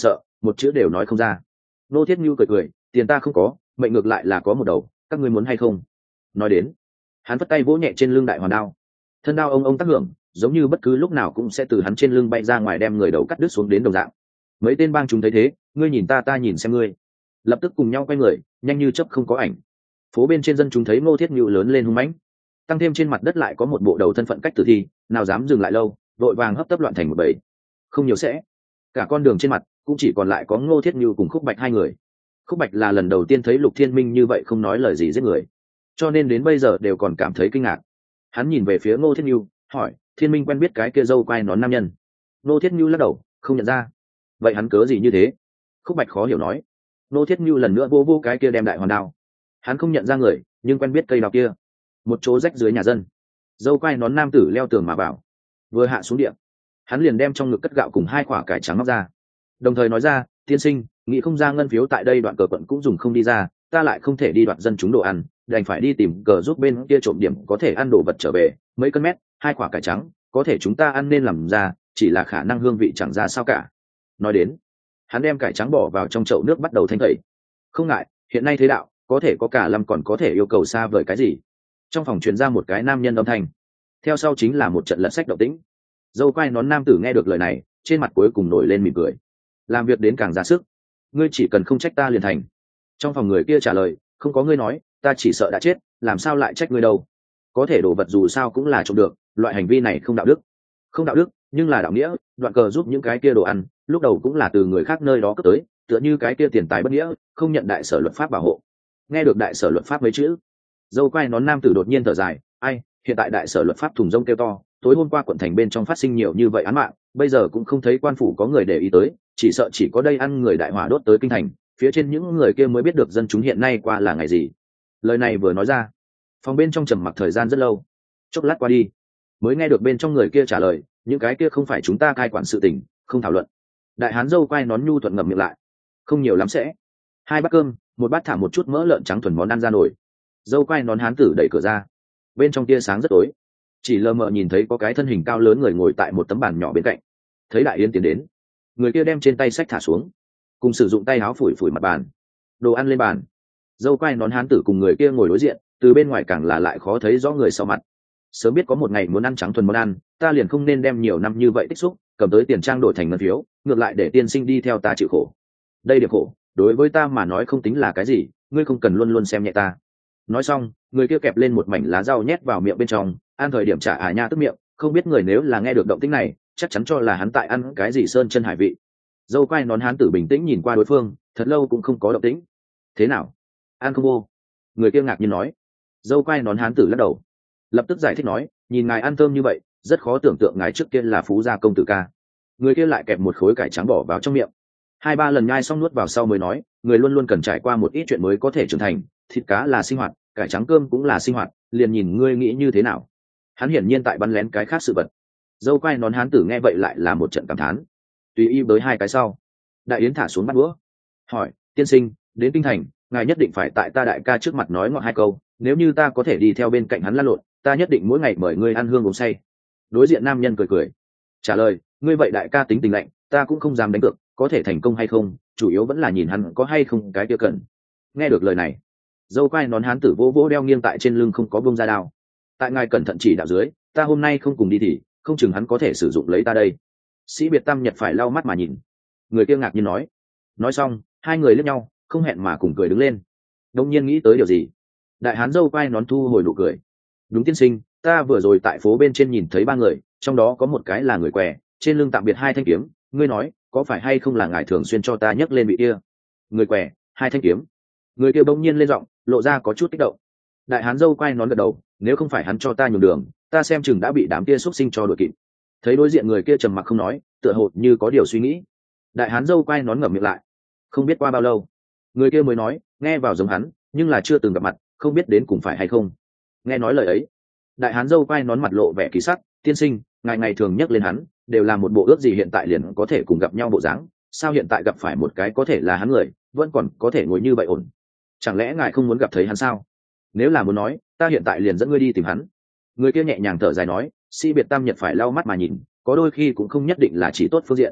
một chữ đều nói không ra. Ngô Thiết Nhu cười cười, tiền ta không có, mệnh ngược lại là có một đầu, các ngươi muốn hay không? Nói đến, hắn vất tay vỗ nhẹ trên lưng đại hoàn đao, thân đao ông ông tác hưởng, giống như bất cứ lúc nào cũng sẽ từ hắn trên lưng bay ra ngoài đem người đầu cắt đứt xuống đến đồng dạng. Mấy tên bang chúng thấy thế, ngươi nhìn ta ta nhìn xem ngươi, lập tức cùng nhau quay người, nhanh như chớp không có ảnh. Phố bên trên dân chúng thấy Ngô Thiết Nhu lớn lên hung mãnh, tăng thêm trên mặt đất lại có một bộ đầu thân phận cách tử thi, nào dám dừng lại lâu, vội vàng hấp tấp loạn thành một bầy. Không nhiều sẽ, cả con đường trên mặt cũng chỉ còn lại có Ngô Thiết Nhu cùng Khúc Bạch hai người. Khúc Bạch là lần đầu tiên thấy Lục Thiên Minh như vậy không nói lời gì giết người, cho nên đến bây giờ đều còn cảm thấy kinh ngạc. Hắn nhìn về phía Ngô Thiết Nhu, hỏi: Thiên Minh quen biết cái kia dâu quai nón nam nhân? Ngô Thiết Nhu lắc đầu, không nhận ra. Vậy hắn cớ gì như thế? Khúc Bạch khó hiểu nói. Ngô Thiết Nhu lần nữa vô vô cái kia đem đại hoàn đao. Hắn không nhận ra người, nhưng quen biết cây đao kia. Một chỗ rách dưới nhà dân, dâu quai nón nam tử leo tường mà vào, vừa hạ xuống điện, hắn liền đem trong ngực cất gạo cùng hai quả cải trắng móc ra, đồng thời nói ra: tiên sinh, nghĩ không ra ngân phiếu tại đây đoạn cờ quận cũng dùng không đi ra, ta lại không thể đi đoạt dân chúng đồ ăn, đành phải đi tìm cờ giúp bên kia trộm điểm có thể ăn đồ vật trở về, mấy cân mét, hai quả cải trắng, có thể chúng ta ăn nên làm ra, chỉ là khả năng hương vị chẳng ra sao cả. Nói đến, hắn đem cải trắng bỏ vào trong chậu nước bắt đầu thanh tẩy. Không ngại, hiện nay thế đạo, có thể có cả lâm còn có thể yêu cầu xa vời cái gì. Trong phòng truyền ra một cái nam nhân âm thanh, theo sau chính là một trận lật sách động tĩnh. Dâu quai nón nam tử nghe được lời này, trên mặt cuối cùng nổi lên mỉm cười, làm việc đến càng ra sức, ngươi chỉ cần không trách ta liền thành. Trong phòng người kia trả lời: không có ngươi nói, ta chỉ sợ đã chết, làm sao lại trách ngươi đâu. Có thể đồ vật dù sao cũng là trộm được, loại hành vi này không đạo đức. Không đạo đức, nhưng là đạo nghĩa. Đoạn cờ giúp những cái kia đồ ăn, lúc đầu cũng là từ người khác nơi đó cướp tới, tựa như cái kia tiền tài bất nghĩa, không nhận đại sở luật pháp bảo hộ. Nghe được đại sở luật pháp mấy chữ, dâu quai nón nam tử đột nhiên thở dài: ai, hiện tại đại sở luật pháp thùng rông kêu to, tối hôm qua quận thành bên trong phát sinh nhiều như vậy án mạng, bây giờ cũng không thấy quan phủ có người để ý tới, chỉ sợ chỉ có đây ăn người đại hỏa đốt tới kinh thành, phía trên những người kia mới biết được dân chúng hiện nay qua là ngày gì. Lời này vừa nói ra, phòng bên trong trầm mặc thời gian rất lâu, chốc lát qua đi, mới nghe được bên trong người kia trả lời: những cái kia không phải chúng ta cai quản sự tình, không thảo luận. Đại hán dâu quai nón nhu thuận ngậm miệng lại: không nhiều lắm sẽ. Hai bát cơm, một bát thả một chút mỡ lợn trắng thuần món ăn ra nổi. Dâu quai nón hán tử đẩy cửa ra, bên trong tia sáng rất tối, chỉ lờ mờ nhìn thấy có cái thân hình cao lớn người ngồi tại một tấm bàn nhỏ bên cạnh. Thấy đại yến tiến đến, người kia đem trên tay sách thả xuống, cùng sử dụng tay áo phủi phủi mặt bàn, đồ ăn lên bàn. Dâu quai nón hán tử cùng người kia ngồi đối diện, từ bên ngoài càng là lại khó thấy rõ người sau mặt. Sớm biết có một ngày muốn ăn trắng thuần món ăn, ta liền không nên đem nhiều năm như vậy tích xúc, cầm tới tiền trang đổi thành ngân phiếu, ngược lại để tiên sinh đi theo ta chịu khổ. Đây điểm khổ, đối với ta mà nói không tính là cái gì, ngươi không cần luôn luôn xem nhẹ ta. Nói xong, người kia kẹp lên một mảnh lá rau nhét vào miệng bên trong, ăn thời điểm trả à nha tức miệng, không biết người nếu là nghe được động tĩnh này, chắc chắn cho là hắn tại ăn cái gì sơn chân hải vị. Dâu quai nón hán tử bình tĩnh nhìn qua đối phương, thật lâu cũng không có động tĩnh. Thế nào, ăn không vô? Người kia ngạc nhiên nói. Dâu quai nón hán tử lắc đầu, lập tức giải thích nói: nhìn ngài ăn thơm như vậy, rất khó tưởng tượng ngài trước kia là phú gia công tử ca. Người kia lại kẹp một khối cải trắng bỏ vào trong miệng, hai ba lần nhai xong nuốt vào sau mới nói: người luôn luôn cần trải qua một ít chuyện mới có thể trưởng thành, thịt cá là sinh hoạt, cải trắng cơm cũng là sinh hoạt, liền nhìn ngươi nghĩ như thế nào. Hắn hiển nhiên tại bắn lén cái khác sự vật. Dâu quai nón hán tử nghe vậy lại là một trận cảm thán. Tùy y với hai cái sau, đại yến thả xuống bát đũa, hỏi: tiên sinh, đến kinh thành, ngài nhất định phải tại ta đại ca trước mặt nói ngọt hai câu, nếu như ta có thể đi theo bên cạnh hắn lăn lộn, ta nhất định mỗi ngày mời ngươi ăn hương uống say. Đối diện nam nhân cười cười, trả lời: ngươi vậy đại ca tính tình lạnh, ta cũng không dám đánh cược, có thể thành công hay không, chủ yếu vẫn là nhìn hắn có hay không cái kia cần. Nghe được lời này, dâu quai nón hán tử vô vỗ đeo nghiêng tại trên lưng không có bông ra đao. Tại ngài cẩn thận chỉ đạo dưới, ta hôm nay không cùng đi thì không chừng hắn có thể sử dụng lấy ta đây. Sĩ biệt tam nhật phải lau mắt mà nhìn. Người kia ngạc nhiên nói. Nói xong, hai người liếc nhau, không hẹn mà cùng cười đứng lên. Đông nhiên nghĩ tới điều gì, đại hán dâu quai nón thu hồi nụ cười. Đúng tiên sinh, ta vừa rồi tại phố bên trên nhìn thấy ba người, trong đó có một cái là người què, trên lưng tạm biệt hai thanh kiếm, ngươi nói có phải hay không là ngài thường xuyên cho ta nhấc lên vị kia? Người què, hai thanh kiếm. Người kia bỗng nhiên lên giọng, lộ ra có chút kích động. Đại hán dâu quai nón gật đầu, nếu không phải hắn cho ta nhường đường, ta xem chừng đã bị đám kia xúc sinh cho đuổi kịp. Thấy đối diện người kia trầm mặc không nói, tựa hồ như có điều suy nghĩ, đại hán dâu quai nón ngậm miệng lại. Không biết qua bao lâu, người kia mới nói, nghe vào giống hắn, nhưng là chưa từng gặp mặt, không biết đến cùng phải hay không. Nghe nói lời ấy, đại hán dâu quai nón mặt lộ vẻ kỳ sắc. Tiên sinh, ngày ngày thường nhắc lên hắn, đều là một bộ ước gì hiện tại liền có thể cùng gặp nhau bộ dáng, sao hiện tại gặp phải một cái có thể là hắn người, vẫn còn có thể ngồi như vậy ổn? Chẳng lẽ ngài không muốn gặp thấy hắn sao? Nếu là muốn nói, ta hiện tại liền dẫn ngươi đi tìm hắn. Người kia nhẹ nhàng thở dài nói, sĩ biệt tam nhật phải lau mắt mà nhìn, có đôi khi cũng không nhất định là chỉ tốt phương diện.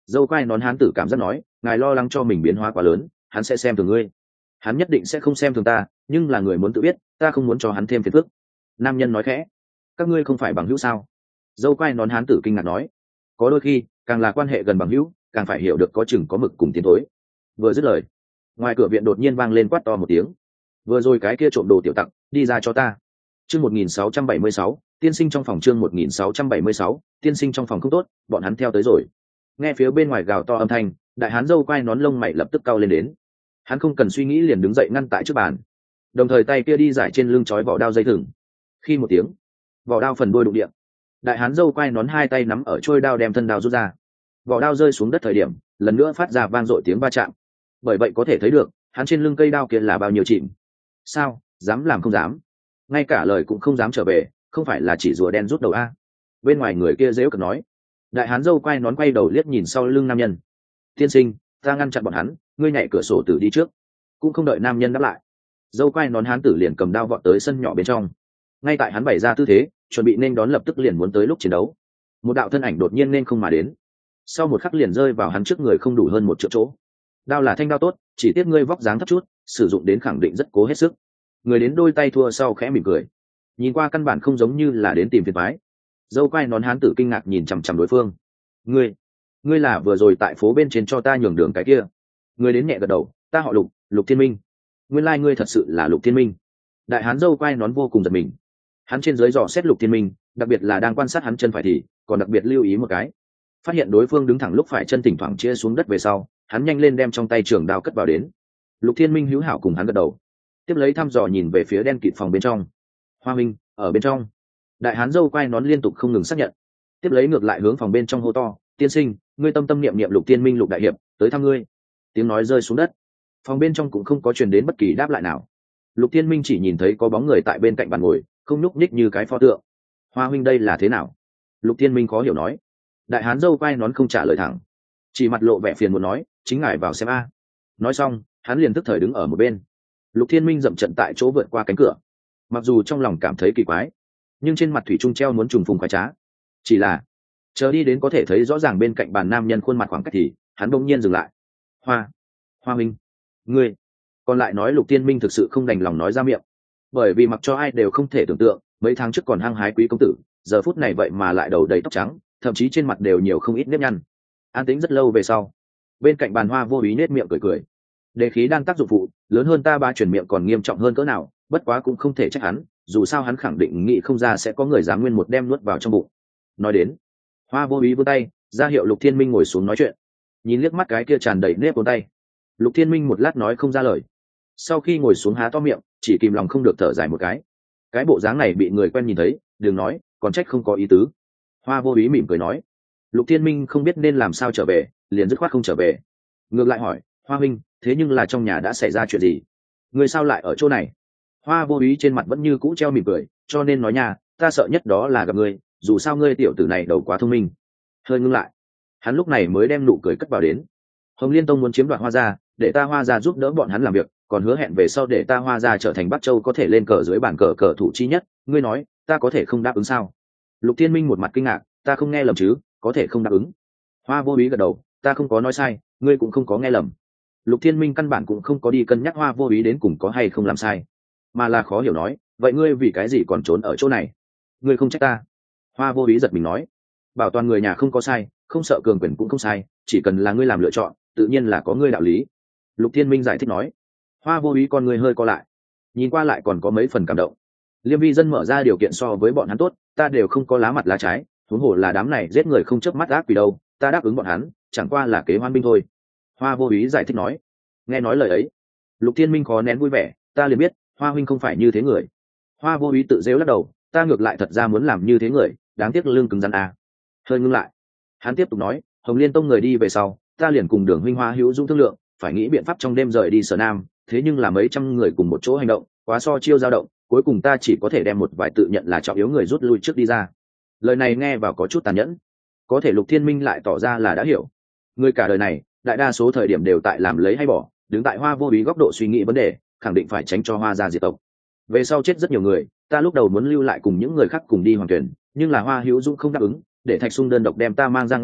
Dâu quai nón hán tử cảm giác nói, ngài lo lắng cho mình biến hóa quá lớn, hắn sẽ xem thường ngươi. Hắn nhất định sẽ không xem thường ta, nhưng là người muốn tự biết, ta không muốn cho hắn thêm phiền phức. Nam nhân nói khẽ, các ngươi không phải bằng hữu sao? Dâu quai nón hán tử kinh ngạc nói, có đôi khi càng là quan hệ gần bằng hữu, càng phải hiểu được có chừng có mực cùng tiến thối. Vừa dứt lời, ngoài cửa viện đột nhiên vang lên quát to một tiếng, vừa rồi cái kia trộm đồ tiểu tặc, đi ra cho ta. Chương một nghìn sáu trăm bảy mươi sáu, tiên sinh trong phòng. Chương một nghìn sáu trăm bảy mươi sáu, tiên sinh trong phòng không tốt, bọn hắn theo tới rồi. Nghe phía bên ngoài gào to âm thanh, đại hán dâu quai nón lông mày lập tức cau lên đến. Hắn không cần suy nghĩ liền đứng dậy ngăn tại trước bàn, đồng thời tay kia đi giải trên lưng trói vỏ đao dây thừng. Khi một tiếng, vỏ đao phần đuôi đụng điện, đại hán dâu quai nón hai tay nắm ở trôi đao đem thân đao rút ra. Vỏ đao rơi xuống đất thời điểm, lần nữa phát ra vang dội tiếng va chạm. Bởi vậy có thể thấy được, hắn trên lưng cây đao kia là bao nhiêu chìm. Sao, dám làm không dám? Ngay cả lời cũng không dám trở về, không phải là chỉ rùa đen rút đầu a? Bên ngoài người kia dễu cợt nói. Đại hán dâu quai nón quay đầu liếc nhìn sau lưng nam nhân. Tiên sinh, ta ngăn chặn bọn hắn, ngươi nhảy cửa sổ tử đi trước. Cũng không đợi nam nhân đáp lại, dâu quai nón hán tử liền cầm đao vọt tới sân nhỏ bên trong. Ngay tại hắn bày ra tư thế chuẩn bị nên đón lập tức liền muốn tới lúc chiến đấu, một đạo thân ảnh đột nhiên nên không mà đến, sau một khắc liền rơi vào hắn trước người không đủ hơn một triệu chỗ. Đao là thanh đao tốt, chỉ tiếc ngươi vóc dáng thấp chút, sử dụng đến khẳng định rất cố hết sức. Người đến đôi tay thua sau khẽ mỉm cười, nhìn qua căn bản không giống như là đến tìm phiền toái. Dâu quai nón hán tử kinh ngạc nhìn chằm chằm đối phương. Ngươi, ngươi là vừa rồi tại phố bên trên cho ta nhường đường cái kia? Người đến nhẹ gật đầu, ta họ Lục, Lục Thiên Minh. Nguyên lai ngươi thật sự là Lục Thiên Minh. Đại hán dâu quai nón vô cùng giật mình. Hắn trên dưới dò xét Lục Thiên Minh, đặc biệt là đang quan sát hắn chân phải thì còn đặc biệt lưu ý một cái, phát hiện đối phương đứng thẳng lúc phải chân thỉnh thoảng chia xuống đất về sau, hắn nhanh lên đem trong tay trường đao cất vào đến. Lục Thiên Minh hữu hảo cùng hắn gật đầu, tiếp lấy thăm dò nhìn về phía đen kịt phòng bên trong. Hoa Minh ở bên trong. Đại hán dâu quai nón liên tục không ngừng xác nhận, tiếp lấy ngược lại hướng phòng bên trong hô to, tiên sinh, ngươi tâm tâm niệm niệm Lục Thiên Minh Lục đại hiệp tới thăm ngươi. Tiếng nói rơi xuống đất, phòng bên trong cũng không có truyền đến bất kỳ đáp lại nào. Lục Thiên Minh chỉ nhìn thấy có bóng người tại bên cạnh bàn ngồi, không nhúc nhích như cái pho tượng. Hoa huynh đây là thế nào? Lục Thiên Minh khó hiểu nói. Đại hán dâu quai nón không trả lời thẳng, chỉ mặt lộ vẻ phiền muốn nói, chính ngài vào xem a. Nói xong hắn liền tức thời đứng ở một bên. Lục Thiên Minh dậm trận tại chỗ vượt qua cánh cửa, mặc dù trong lòng cảm thấy kỳ quái, nhưng trên mặt thủy trung treo muốn trùng phùng khoái trá. Chỉ là chờ đi đến có thể thấy rõ ràng bên cạnh bàn nam nhân khuôn mặt khoảng cách thì hắn bỗng nhiên dừng lại. Hoa, Hoa Minh, ngươi. Còn lại nói Lục Thiên Minh thực sự không đành lòng nói ra miệng, bởi vì mặc cho ai đều không thể tưởng tượng, mấy tháng trước còn hăng hái quý công tử, giờ phút này vậy mà lại đầu đầy tóc trắng, thậm chí trên mặt đều nhiều không ít nếp nhăn. An tĩnh rất lâu về sau, bên cạnh bàn Hoa vô ý nết miệng cười cười. Đề khí đang tác dụng phụ, lớn hơn ta ba chuyển miệng còn nghiêm trọng hơn cỡ nào, bất quá cũng không thể trách hắn, dù sao hắn khẳng định nghĩ không ra sẽ có người dám nguyên một đem nuốt vào trong bụng. Nói đến, Hoa vô ý vươn tay ra hiệu Lục Thiên Minh ngồi xuống nói chuyện. Nhìn liếc mắt cái kia tràn đầy nếp vốn tay, Lục Thiên Minh một lát nói không ra lời. Sau khi ngồi xuống há to miệng, chỉ kìm lòng không được thở dài một cái. Cái bộ dáng này bị người quen nhìn thấy, đừng nói, còn trách không có ý tứ. Hoa vô ý mỉm cười nói. Lục Thiên Minh không biết nên làm sao trở về, liền dứt khoát không trở về. Ngược lại hỏi, Hoa huynh, thế nhưng là trong nhà đã xảy ra chuyện gì? Người sao lại ở chỗ này? Hoa vô ý trên mặt vẫn như cũ treo mỉm cười, cho nên nói nhà, ta sợ nhất đó là gặp ngươi, dù sao ngươi tiểu tử này đầu quá thông minh. Hơi ngưng lại, hắn lúc này mới đem nụ cười cất vào đến. Hồng Liên Tông muốn chiếm đoạt Hoa gia, để ta Hoa gia giúp đỡ bọn hắn làm việc, còn hứa hẹn về sau để ta Hoa gia trở thành Bắc Châu có thể lên cờ dưới bàn cờ cờ thủ chi nhất, ngươi nói ta có thể không đáp ứng sao? Lục Thiên Minh một mặt kinh ngạc, ta không nghe lầm chứ, có thể không đáp ứng? Hoa vô ý gật đầu, ta không có nói sai, ngươi cũng không có nghe lầm. Lục Thiên Minh căn bản cũng không có đi cân nhắc Hoa vô ý đến cùng có hay không làm sai, mà là khó hiểu nói, vậy ngươi vì cái gì còn trốn ở chỗ này? Ngươi không trách ta? Hoa vô ý giật mình nói, bảo toàn người nhà không có sai, không sợ cường quyền cũng không sai, chỉ cần là ngươi làm lựa chọn, tự nhiên là có ngươi đạo lý. Lục Thiên Minh giải thích nói. Hoa vô ý con người hơi co lại, nhìn qua lại còn có mấy phần cảm động. Liêm vi dân mở ra điều kiện so với bọn hắn tốt, ta đều không có lá mặt lá trái, huống hồ là đám này giết người không chớp mắt ác quỷ đâu, ta đáp ứng bọn hắn chẳng qua là kế hoan binh thôi. Hoa vô ý giải thích nói. Nghe nói lời ấy, Lục Thiên Minh khó nén vui vẻ, ta liền biết Hoa huynh không phải như thế người. Hoa vô ý tự dễu lắc đầu, ta ngược lại thật ra muốn làm như thế người, đáng tiếc lương cứng rắn à. Hơi ngưng lại, hắn tiếp tục nói, Hồng Liên Tông người đi về sau, ta liền cùng Đường huynh Hoa hữu dung thương lượng, phải nghĩ biện pháp trong đêm rời đi Sở Nam, thế nhưng là mấy trăm người cùng một chỗ hành động, quá so chiêu dao động, cuối cùng ta chỉ có thể đem một vài tự nhận là trọng yếu người rút lui trước đi ra. Lời này nghe vào có chút tàn nhẫn, có thể Lục Thiên Minh lại tỏ ra là đã hiểu. Người cả đời này, đại đa số thời điểm đều tại làm lấy hay bỏ, đứng tại Hoa vô ý góc độ suy nghĩ vấn đề, khẳng định phải tránh cho Hoa gia diệt tộc. Về sau chết rất nhiều người, ta lúc đầu muốn lưu lại cùng những người khác cùng đi hoàng tuyển, nhưng là Hoa hữu dung không đáp ứng, để Thạch Sung đơn độc đem ta mang ra ngoài,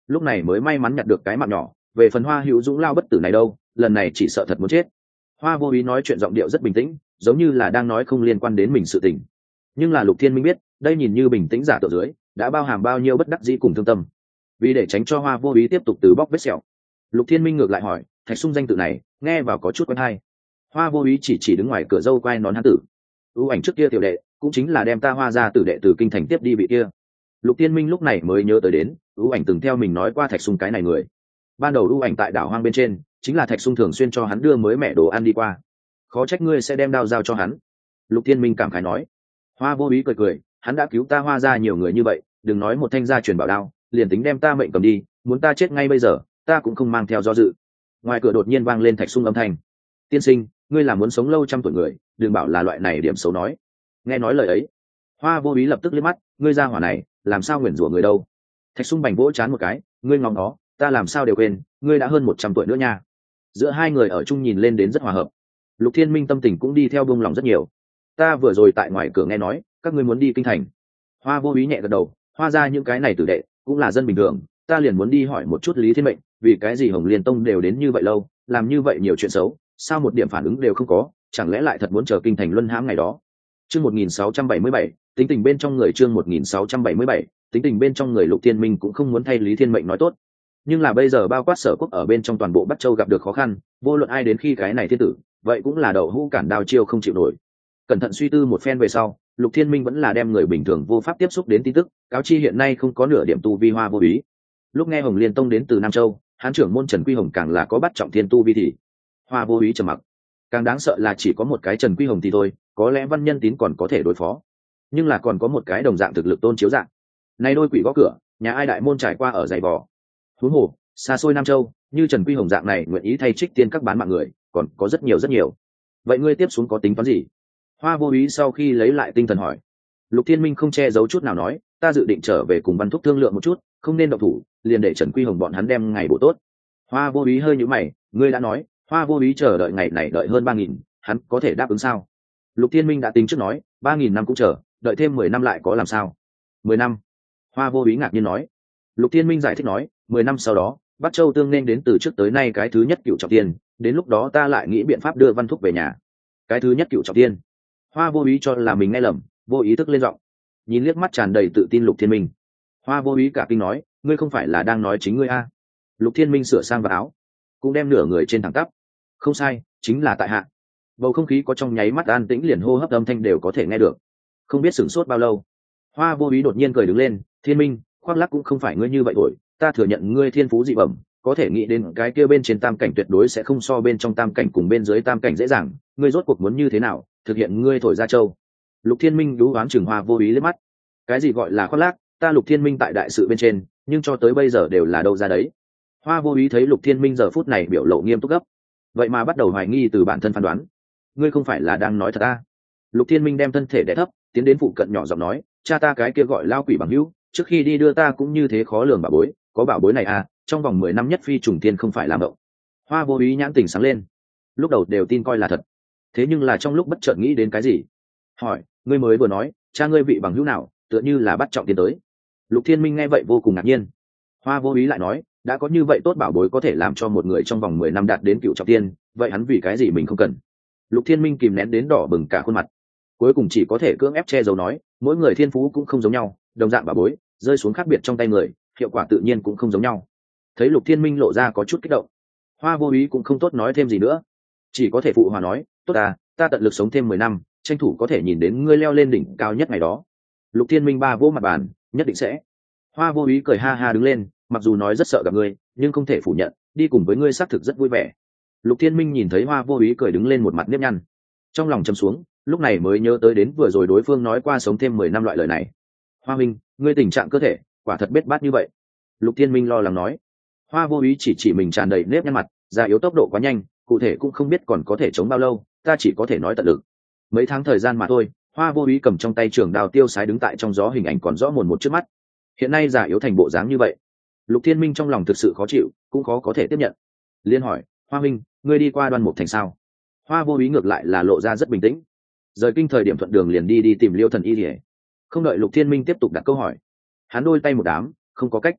lúc này mới may mắn nhặt được cái mạng nhỏ. Về phần Hoa Hữu Dũng lao bất tử này đâu, lần này chỉ sợ thật muốn chết. Hoa Vô Ý nói chuyện giọng điệu rất bình tĩnh, giống như là đang nói không liên quan đến mình sự tình. Nhưng là Lục Thiên Minh biết, đây nhìn như bình tĩnh giả tượng dưới, đã bao hàm bao nhiêu bất đắc dĩ cùng thương tâm. Vì để tránh cho Hoa Vô Ý tiếp tục từ bóc vết sẹo, Lục Thiên Minh ngược lại hỏi, Thạch Sung danh tự này, nghe vào có chút quen hay. Hoa Vô Ý chỉ chỉ đứng ngoài cửa dâu quai nón hán tử. Ưu ảnh trước kia tiểu đệ, cũng chính là đem ta Hoa gia tử đệ từ kinh thành tiếp đi vị kia. Lục Thiên Minh lúc này mới nhớ tới đến, Ưu ảnh từng theo mình nói qua Thạch Sung cái này người. Ban đầu Ưu ảnh tại đảo hoang bên trên, chính là Thạch Sung thường xuyên cho hắn đưa mới mẹ đồ ăn đi qua. Khó trách ngươi sẽ đem đao giao cho hắn. Lục Thiên Minh cảm khái nói. Hoa Vô Ý cười cười, hắn đã cứu ta Hoa gia nhiều người như vậy, đừng nói một thanh gia truyền bảo đao, liền tính đem ta mệnh cầm đi, muốn ta chết ngay bây giờ, ta cũng không mang theo do dự. Ngoài cửa đột nhiên vang lên Thạch Sung âm thanh. Tiên sinh, ngươi là muốn sống lâu trăm tuổi người, đừng bảo là loại này điểm xấu nói. Nghe nói lời ấy, Hoa Vô Ý lập tức liếc mắt, ngươi ra hỏa này, làm sao nguyền rủa người đâu? Thạch Sung bành vỗ chán một cái, ngươi ngóng nó, ta làm sao đều quên, ngươi đã hơn một trăm tuổi nữa nha. Giữa hai người ở chung nhìn lên đến rất hòa hợp. Lục Thiên Minh tâm tình cũng đi theo buông lòng rất nhiều. Ta vừa rồi tại ngoài cửa nghe nói, các ngươi muốn đi kinh thành. Hoa Vô Ý nhẹ gật đầu, Hoa ra những cái này tử đệ, cũng là dân bình thường, ta liền muốn đi hỏi một chút Lý Thiên Mệnh, vì cái gì Hồng Liên Tông đều đến như vậy lâu, làm như vậy nhiều chuyện xấu, sao một điểm phản ứng đều không có, chẳng lẽ lại thật muốn chờ kinh thành luân hãm ngày đó. Chương một nghìn sáu trăm bảy mươi bảy, tính tình bên trong người chương một nghìn sáu trăm bảy mươi bảy, tính tình bên trong người Lục Thiên Minh cũng không muốn thay Lý Thiên Mệnh nói tốt. Nhưng là bây giờ bao quát Sở Quốc ở bên trong toàn bộ Bắc Châu gặp được khó khăn, vô luận ai đến khi cái này thiên tử, vậy cũng là đậu hũ cản đao chiêu không chịu nổi. Cẩn thận suy tư một phen về sau, Lục Thiên Minh vẫn là đem người bình thường vô pháp tiếp xúc đến tin tức, cáo chi hiện nay không có nửa điểm tu vi Hoa Vô Ý. Lúc nghe Hồng Liên Tông đến từ Nam Châu, hán trưởng môn Trần Quy Hồng càng là có bắt trọng thiên tu vi thì Hoa Vô Ý trầm mặc. Càng đáng sợ là chỉ có một cái Trần Quy Hồng thì thôi, có lẽ Văn Nhân Tín còn có thể đối phó, nhưng là còn có một cái đồng dạng thực lực Tôn Chiếu Dạng. Nay đôi quỷ gõ cửa, nhà ai đại môn trải qua ở dày vò. Huống hồ, xa xôi Nam Châu, như Trần Quy Hồng dạng này nguyện ý thay trích tiên các bán mạng người, còn có rất nhiều rất nhiều. Vậy ngươi tiếp xuống có tính toán gì? Hoa Vô Ý sau khi lấy lại tinh thần hỏi. Lục Thiên Minh không che giấu chút nào nói, ta dự định trở về cùng Văn Thúc thương lượng một chút, không nên động thủ, liền để Trần Quy Hồng bọn hắn đem ngày bổ tốt. Hoa Vô Ý hơi nhíu mày, ngươi đã nói, Hoa Vô Ý chờ đợi ngày này đợi hơn ba nghìn, hắn có thể đáp ứng sao? Lục Thiên Minh đã tính trước nói, ba nghìn năm cũng chờ, đợi thêm mười năm lại có làm sao? Mười năm? Hoa Vô Ý ngạc nhiên nói. Lục Thiên Minh giải thích nói, mười năm sau đó, Bắc Châu tương nên đến từ trước tới nay cái thứ nhất cựu trọng tiên, đến lúc đó ta lại nghĩ biện pháp đưa Văn Thúc về nhà. Cái thứ nhất cựu trọng tiên? Hoa Vô Ý cho là mình nghe lầm, vô ý thức lên giọng, nhìn liếc mắt tràn đầy tự tin Lục Thiên Minh. Hoa Vô Ý cả kinh nói, ngươi không phải là đang nói chính ngươi a? Lục Thiên Minh sửa sang vào áo, cũng đem nửa người trên thẳng tắp. Không sai, chính là tại hạ. Bầu không khí có trong nháy mắt an tĩnh, liền hô hấp âm thanh đều có thể nghe được. Không biết sửng sốt bao lâu, Hoa Vô Ý đột nhiên cười đứng lên, Thiên Minh, khoác lác cũng không phải ngươi như vậy rồi, ta thừa nhận ngươi thiên phú dị bẩm, có thể nghĩ đến cái kia bên trên tam cảnh tuyệt đối sẽ không so bên trong tam cảnh cùng bên dưới tam cảnh dễ dàng, ngươi rốt cuộc muốn như thế nào, thực hiện ngươi thổi ra châu. Lục Thiên Minh đú oán chừng Hoa Vô Ý liếc mắt. Cái gì gọi là khoác lác, ta Lục Thiên Minh tại đại sự bên trên, nhưng cho tới bây giờ đều là đâu ra đấy. Hoa Vô Ý thấy Lục Thiên Minh giờ phút này biểu lộ nghiêm túc gấp, vậy mà bắt đầu hoài nghi từ bản thân phán đoán. Ngươi không phải là đang nói thật à? Lục Thiên Minh đem thân thể đè thấp, tiến đến phụ cận nhỏ giọng nói, cha ta cái kia gọi lao quỷ bằng hữu, trước khi đi đưa ta cũng như thế khó lường bảo bối, có bảo bối này à, trong vòng mười năm nhất phi trùng tiên không phải làm động. Hoa Vô Ý nhãn tình sáng lên, lúc đầu đều tin coi là thật, thế nhưng là trong lúc bất chợt nghĩ đến cái gì, hỏi, ngươi mới vừa nói, cha ngươi vị bằng hữu nào, tựa như là bắt trọng tiên tới. Lục Thiên Minh nghe vậy vô cùng ngạc nhiên. Hoa Vô Ý lại nói, đã có như vậy tốt bảo bối có thể làm cho một người trong vòng mười năm đạt đến cựu trọng tiên, vậy hắn vì cái gì mình không cần? Lục Thiên Minh kìm nén đến đỏ bừng cả khuôn mặt, cuối cùng chỉ có thể cưỡng ép che giấu nói, mỗi người thiên phú cũng không giống nhau, đồng dạng bảo bối rơi xuống khác biệt trong tay người, hiệu quả tự nhiên cũng không giống nhau. Thấy Lục Thiên Minh lộ ra có chút kích động, Hoa Vô Ý cũng không tốt nói thêm gì nữa, chỉ có thể phụ hòa nói, tốt à, ta tận lực sống thêm mười năm, tranh thủ có thể nhìn đến ngươi leo lên đỉnh cao nhất ngày đó. Lục Thiên Minh ba vỗ mặt bàn, nhất định sẽ. Hoa Vô Ý cười ha ha đứng lên, mặc dù nói rất sợ gặp ngươi, nhưng không thể phủ nhận, đi cùng với ngươi xác thực rất vui vẻ. Lục Thiên Minh nhìn thấy Hoa Vô Ý cười đứng lên, một mặt nếp nhăn, trong lòng trầm xuống, lúc này mới nhớ tới đến vừa rồi đối phương nói qua sống thêm mười năm loại lời này. Hoa Minh, ngươi tình trạng cơ thể quả thật bết bát như vậy. Lục Thiên Minh lo lắng nói. Hoa Vô Ý chỉ chỉ mình tràn đầy nếp nhăn mặt, già yếu tốc độ quá nhanh, cụ thể cũng không biết còn có thể chống bao lâu, ta chỉ có thể nói tận lực. Mấy tháng thời gian mà thôi. Hoa Vô Ý cầm trong tay trường đao tiêu sái đứng tại trong gió, hình ảnh còn rõ mồn một trước mắt. Hiện nay già yếu thành bộ dáng như vậy, Lục Thiên Minh trong lòng thực sự khó chịu, cũng khó có thể tiếp nhận. Liên hỏi, Hoa Minh, ngươi đi qua Đoan Mục Thành sao? Hoa Vô Ý ngược lại là lộ ra rất bình tĩnh, rời kinh thời điểm thuận đường liền đi đi tìm Liêu Thần Y Lìa. Không đợi Lục Thiên Minh tiếp tục đặt câu hỏi, hắn đôi tay một đám, không có cách.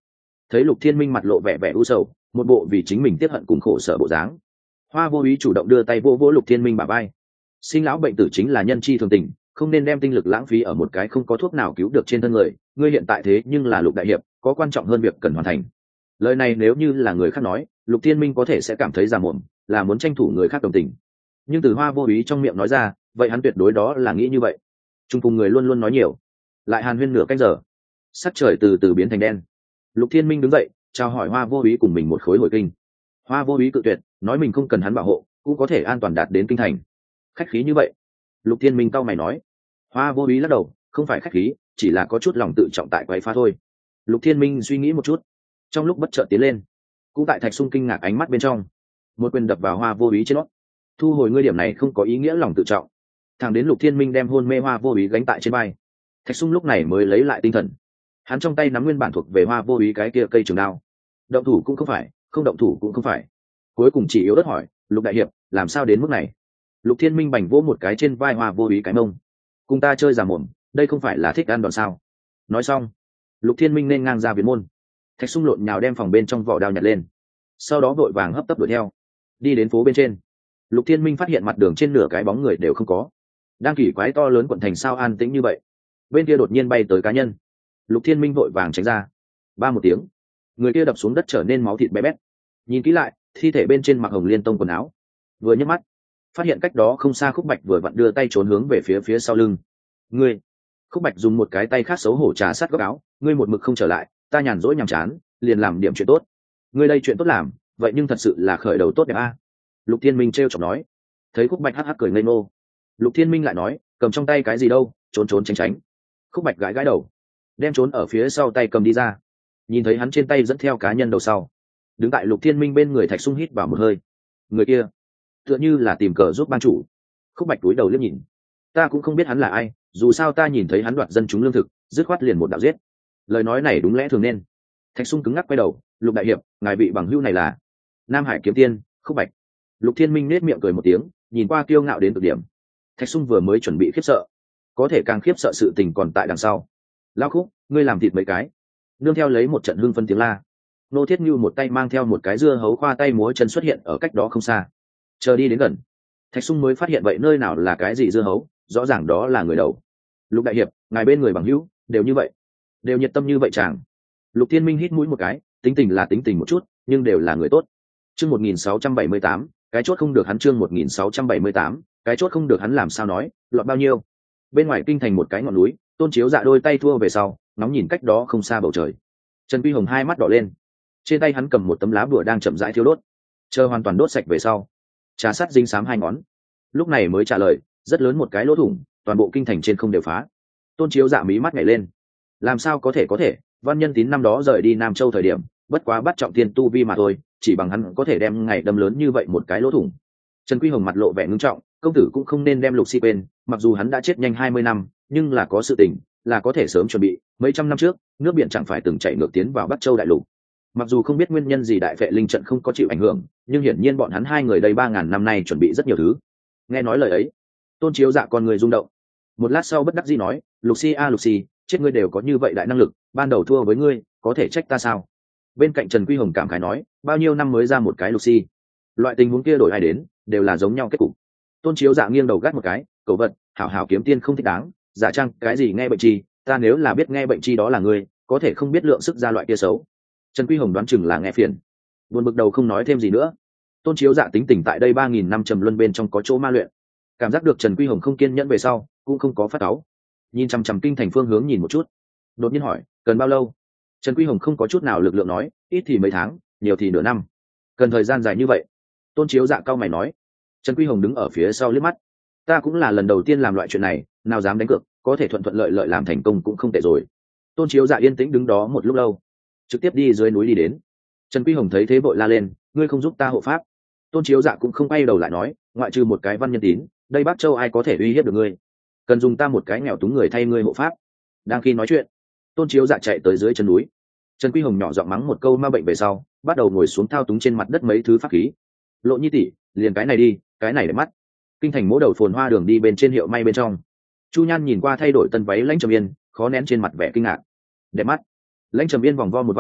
thấy Lục Thiên Minh mặt lộ vẻ vẻ u sầu, một bộ vì chính mình tiếc hận cùng khổ sở bộ dáng. Hoa Vô Ý chủ động đưa tay vô vỗ Lục Thiên Minh bả vai. Sinh lão bệnh tử chính là nhân chi thường tình, không nên đem tinh lực lãng phí ở một cái không có thuốc nào cứu được trên thân người. Ngươi hiện tại thế nhưng là Lục đại hiệp, có quan trọng hơn việc cần hoàn thành. Lời này nếu như là người khác nói, Lục Thiên Minh có thể sẽ cảm thấy già mồm, là muốn tranh thủ người khác đồng tình. Nhưng từ Hoa Vô Ý trong miệng nói ra, vậy hắn tuyệt đối đó là nghĩ như vậy. Trung cùng người luôn luôn nói nhiều, lại hàn huyên nửa canh giờ, sắc trời từ từ biến thành đen. Lục Thiên Minh đứng dậy, chào hỏi Hoa Vô Ý cùng mình một khối hồi kinh. Hoa Vô Ý cự tuyệt, nói mình không cần hắn bảo hộ, cũng có thể an toàn đạt đến kinh thành. Khách khí như vậy. Lục Thiên Minh cau mày nói. Hoa Vô Ý lắc đầu, không phải khách khí, chỉ là có chút lòng tự trọng tại quậy phá thôi. Lục Thiên Minh suy nghĩ một chút, trong lúc bất chợt tiến lên, cũng tại Thạch Sung kinh ngạc ánh mắt bên trong, một quyền đập vào Hoa Vô Ý trên nót. Thu hồi ngươi điểm này không có ý nghĩa lòng tự trọng. Thẳng đến Lục Thiên Minh đem hôn mê Hoa Vô Ý gánh tại trên vai, Thạch Sung lúc này mới lấy lại tinh thần. Hắn trong tay nắm nguyên bản thuộc về Hoa Vô Ý cái kia cây trường đao. Động thủ cũng không phải, không động thủ cũng không phải, cuối cùng chỉ yếu đất hỏi, Lục đại hiệp, làm sao đến mức này? Lục Thiên Minh bành vỗ một cái trên vai Hoa Vô Ý cái mông. Cùng ta chơi già mồm, đây không phải là thích ăn đòn sao? Nói xong, Lục Thiên Minh nên ngang ra viện môn. Thạch Sung lộn nhào đem phòng bên trong vỏ đao nhặt lên, sau đó vội vàng hấp tấp đuổi theo. Đi đến phố bên trên, Lục Thiên Minh phát hiện mặt đường trên nửa cái bóng người đều không có. Đang kỳ quái to lớn quận thành sao an tĩnh như vậy. Bên kia đột nhiên bay tới cá nhân. Lục Thiên Minh vội vàng tránh ra. Ba một tiếng, người kia đập xuống đất trở nên máu thịt bé bét. Nhìn kỹ lại, thi thể bên trên mặc hồng liên tông quần áo. Vừa nhấc mắt, phát hiện cách đó không xa Khúc Bạch vừa vặn đưa tay trốn hướng về phía phía sau lưng. Ngươi! Khúc Bạch dùng một cái tay khác xấu hổ trà sát góc áo. Ngươi một mực không trở lại, ta nhàn rỗi nhàm chán, liền làm điểm chuyện tốt. Ngươi đây chuyện tốt làm, vậy nhưng thật sự là khởi đầu tốt đẹp a. Lục Thiên Minh trêu chọc nói. Thấy Khúc Bạch hắc hắc cười ngây ngô, Lục Thiên Minh lại nói, cầm trong tay cái gì đâu, trốn trốn tránh tránh. Khúc Bạch gãi gãi đầu, đem trốn ở phía sau tay cầm đi ra. Nhìn thấy hắn trên tay dẫn theo cá nhân đầu sau, đứng tại Lục Thiên Minh bên người Thạch Sung hít vào một hơi. Người kia tựa như là tìm cờ giúp ban chủ. Khúc Bạch cúi đầu liếc nhìn, ta cũng không biết hắn là ai, dù sao ta nhìn thấy hắn đoạt dân chúng lương thực, dứt khoát liền một đạo giết. Lời nói này đúng lẽ thường nên. Thạch Sung cứng ngắc quay đầu, Lục đại hiệp, ngài vị bằng hữu này là Nam Hải kiếm tiên Khúc Bạch. Lục Thiên Minh nết miệng cười một tiếng, nhìn qua kiêu ngạo đến cực điểm. Thạch Sung vừa mới chuẩn bị khiếp sợ, có thể càng khiếp sợ sự tình còn tại đằng sau. Lão Khúc, ngươi làm thịt mấy cái? Nương theo lấy một trận hưng phân tiếng la, Nô Thiết Như một tay mang theo một cái dưa hấu khoa tay múa chân xuất hiện ở cách đó không xa. Chờ đi đến gần, Thạch Sung mới phát hiện vậy nơi nào là cái gì dưa hấu, rõ ràng đó là người đầu. Lục đại hiệp, ngài bên người bằng hữu đều như vậy, đều nhiệt tâm như vậy chàng. Lục Thiên Minh hít mũi một cái, tính tình là tính tình một chút, nhưng đều là người tốt. Chương một nghìn sáu trăm bảy mươi tám, cái chốt không được hắn. Chương một nghìn sáu trăm bảy mươi tám, cái chốt không được hắn. Làm sao nói, lọt bao nhiêu? Bên ngoài kinh thành một cái ngọn núi, Tôn Chiếu Dạ đôi tay thua về sau, nóng nhìn cách đó không xa bầu trời. Trần Quy Hồng hai mắt đỏ lên, trên tay hắn cầm một tấm lá bùa đang chậm rãi thiêu đốt, chờ hoàn toàn đốt sạch về sau, trà sắt dính sám hai ngón, lúc này mới trả lời, rất lớn một cái lỗ thủng, toàn bộ kinh thành trên không đều phá. Tôn Chiếu Dạ mí mắt nhảy lên, làm sao có thể có thể, Văn Nhân Tín năm đó rời đi Nam Châu thời điểm, bất quá bắt trọng tiên tu vi mà thôi, chỉ bằng hắn có thể đem ngày đâm lớn như vậy một cái lỗ thủng. Trần Quy Hồng mặt lộ vẻ ngưng trọng, công tử cũng không nên đem Lục Si quên, mặc dù hắn đã chết nhanh hai mươi năm, nhưng là có sự tình, là có thể sớm chuẩn bị. Mấy trăm năm trước, nước biển chẳng phải từng chảy ngược tiến vào Bắc Châu đại lục. Mặc dù không biết nguyên nhân gì đại vệ linh trận không có chịu ảnh hưởng, nhưng hiển nhiên bọn hắn hai người đây ba ngàn năm nay chuẩn bị rất nhiều thứ. Nghe nói lời ấy, Tôn Chiếu Dạ con người rung động. Một lát sau bất đắc dĩ nói, Lục Si a Lục Si, chết ngươi đều có như vậy đại năng lực, ban đầu thua với ngươi, có thể trách ta sao? Bên cạnh Trần Quy Hồng cảm khái nói, bao nhiêu năm mới ra một cái Lục Si, loại tình huống kia đổi ai đến, đều là giống nhau kết cục. Tôn Chiếu Dạ nghiêng đầu gắt một cái, cẩu vật, hảo hảo kiếm tiên không thích đáng, giả trang cái gì nghe bệnh chi, ta nếu là biết nghe bệnh chi đó là ngươi, có thể không biết lượng sức ra loại kia xấu. Trần Quy Hồng đoán chừng là nghe phiền, buồn bực đầu không nói thêm gì nữa. Tôn Chiếu Dạ tính tình tại đây ba nghìn năm trầm luân bên trong có chỗ ma luyện, cảm giác được Trần Quy Hồng không kiên nhẫn về sau, cũng không có phát cáu, nhìn chằm chằm kinh thành phương hướng nhìn một chút, đột nhiên hỏi, cần bao lâu? Trần Quy Hồng không có chút nào lực lượng nói, ít thì mấy tháng, nhiều thì nửa năm. Cần thời gian dài như vậy? Tôn Chiếu Dạ cao mày nói. Trần Quy Hồng đứng ở phía sau liếc mắt, ta cũng là lần đầu tiên làm loại chuyện này, nào dám đánh cược, có thể thuận thuận lợi lợi làm thành công cũng không tệ rồi. Tôn Chiếu Dạ yên tĩnh đứng đó một lúc lâu, trực tiếp đi dưới núi đi đến. Trần Quy Hồng thấy thế vội la lên, ngươi không giúp ta hộ pháp? Tôn Chiếu Dạ cũng không quay đầu lại nói, ngoại trừ một cái Văn Nhân Tín, đây Bắc Châu ai có thể uy hiếp được ngươi? Cần dùng ta một cái nghèo túng người thay ngươi hộ pháp. Đang khi nói chuyện, Tôn Chiếu Dạ chạy tới dưới chân núi. Trần Quy Hồng nhỏ giọng mắng một câu ma bệnh về sau, bắt đầu ngồi xuống thao túng trên mặt đất mấy thứ pháp khí. Lộ Nhi tỷ, liền cái này đi, cái này để mắt. Kinh thành mỗ đầu phồn hoa đường đi bên trên hiệu may bên trong. Chu Nhan nhìn qua thay đổi tân váy Lãnh Trầm Yên, khó nén trên mặt vẻ kinh ngạc. Đẹp mắt. Lãnh Trầm Yên vòng vo một vòng,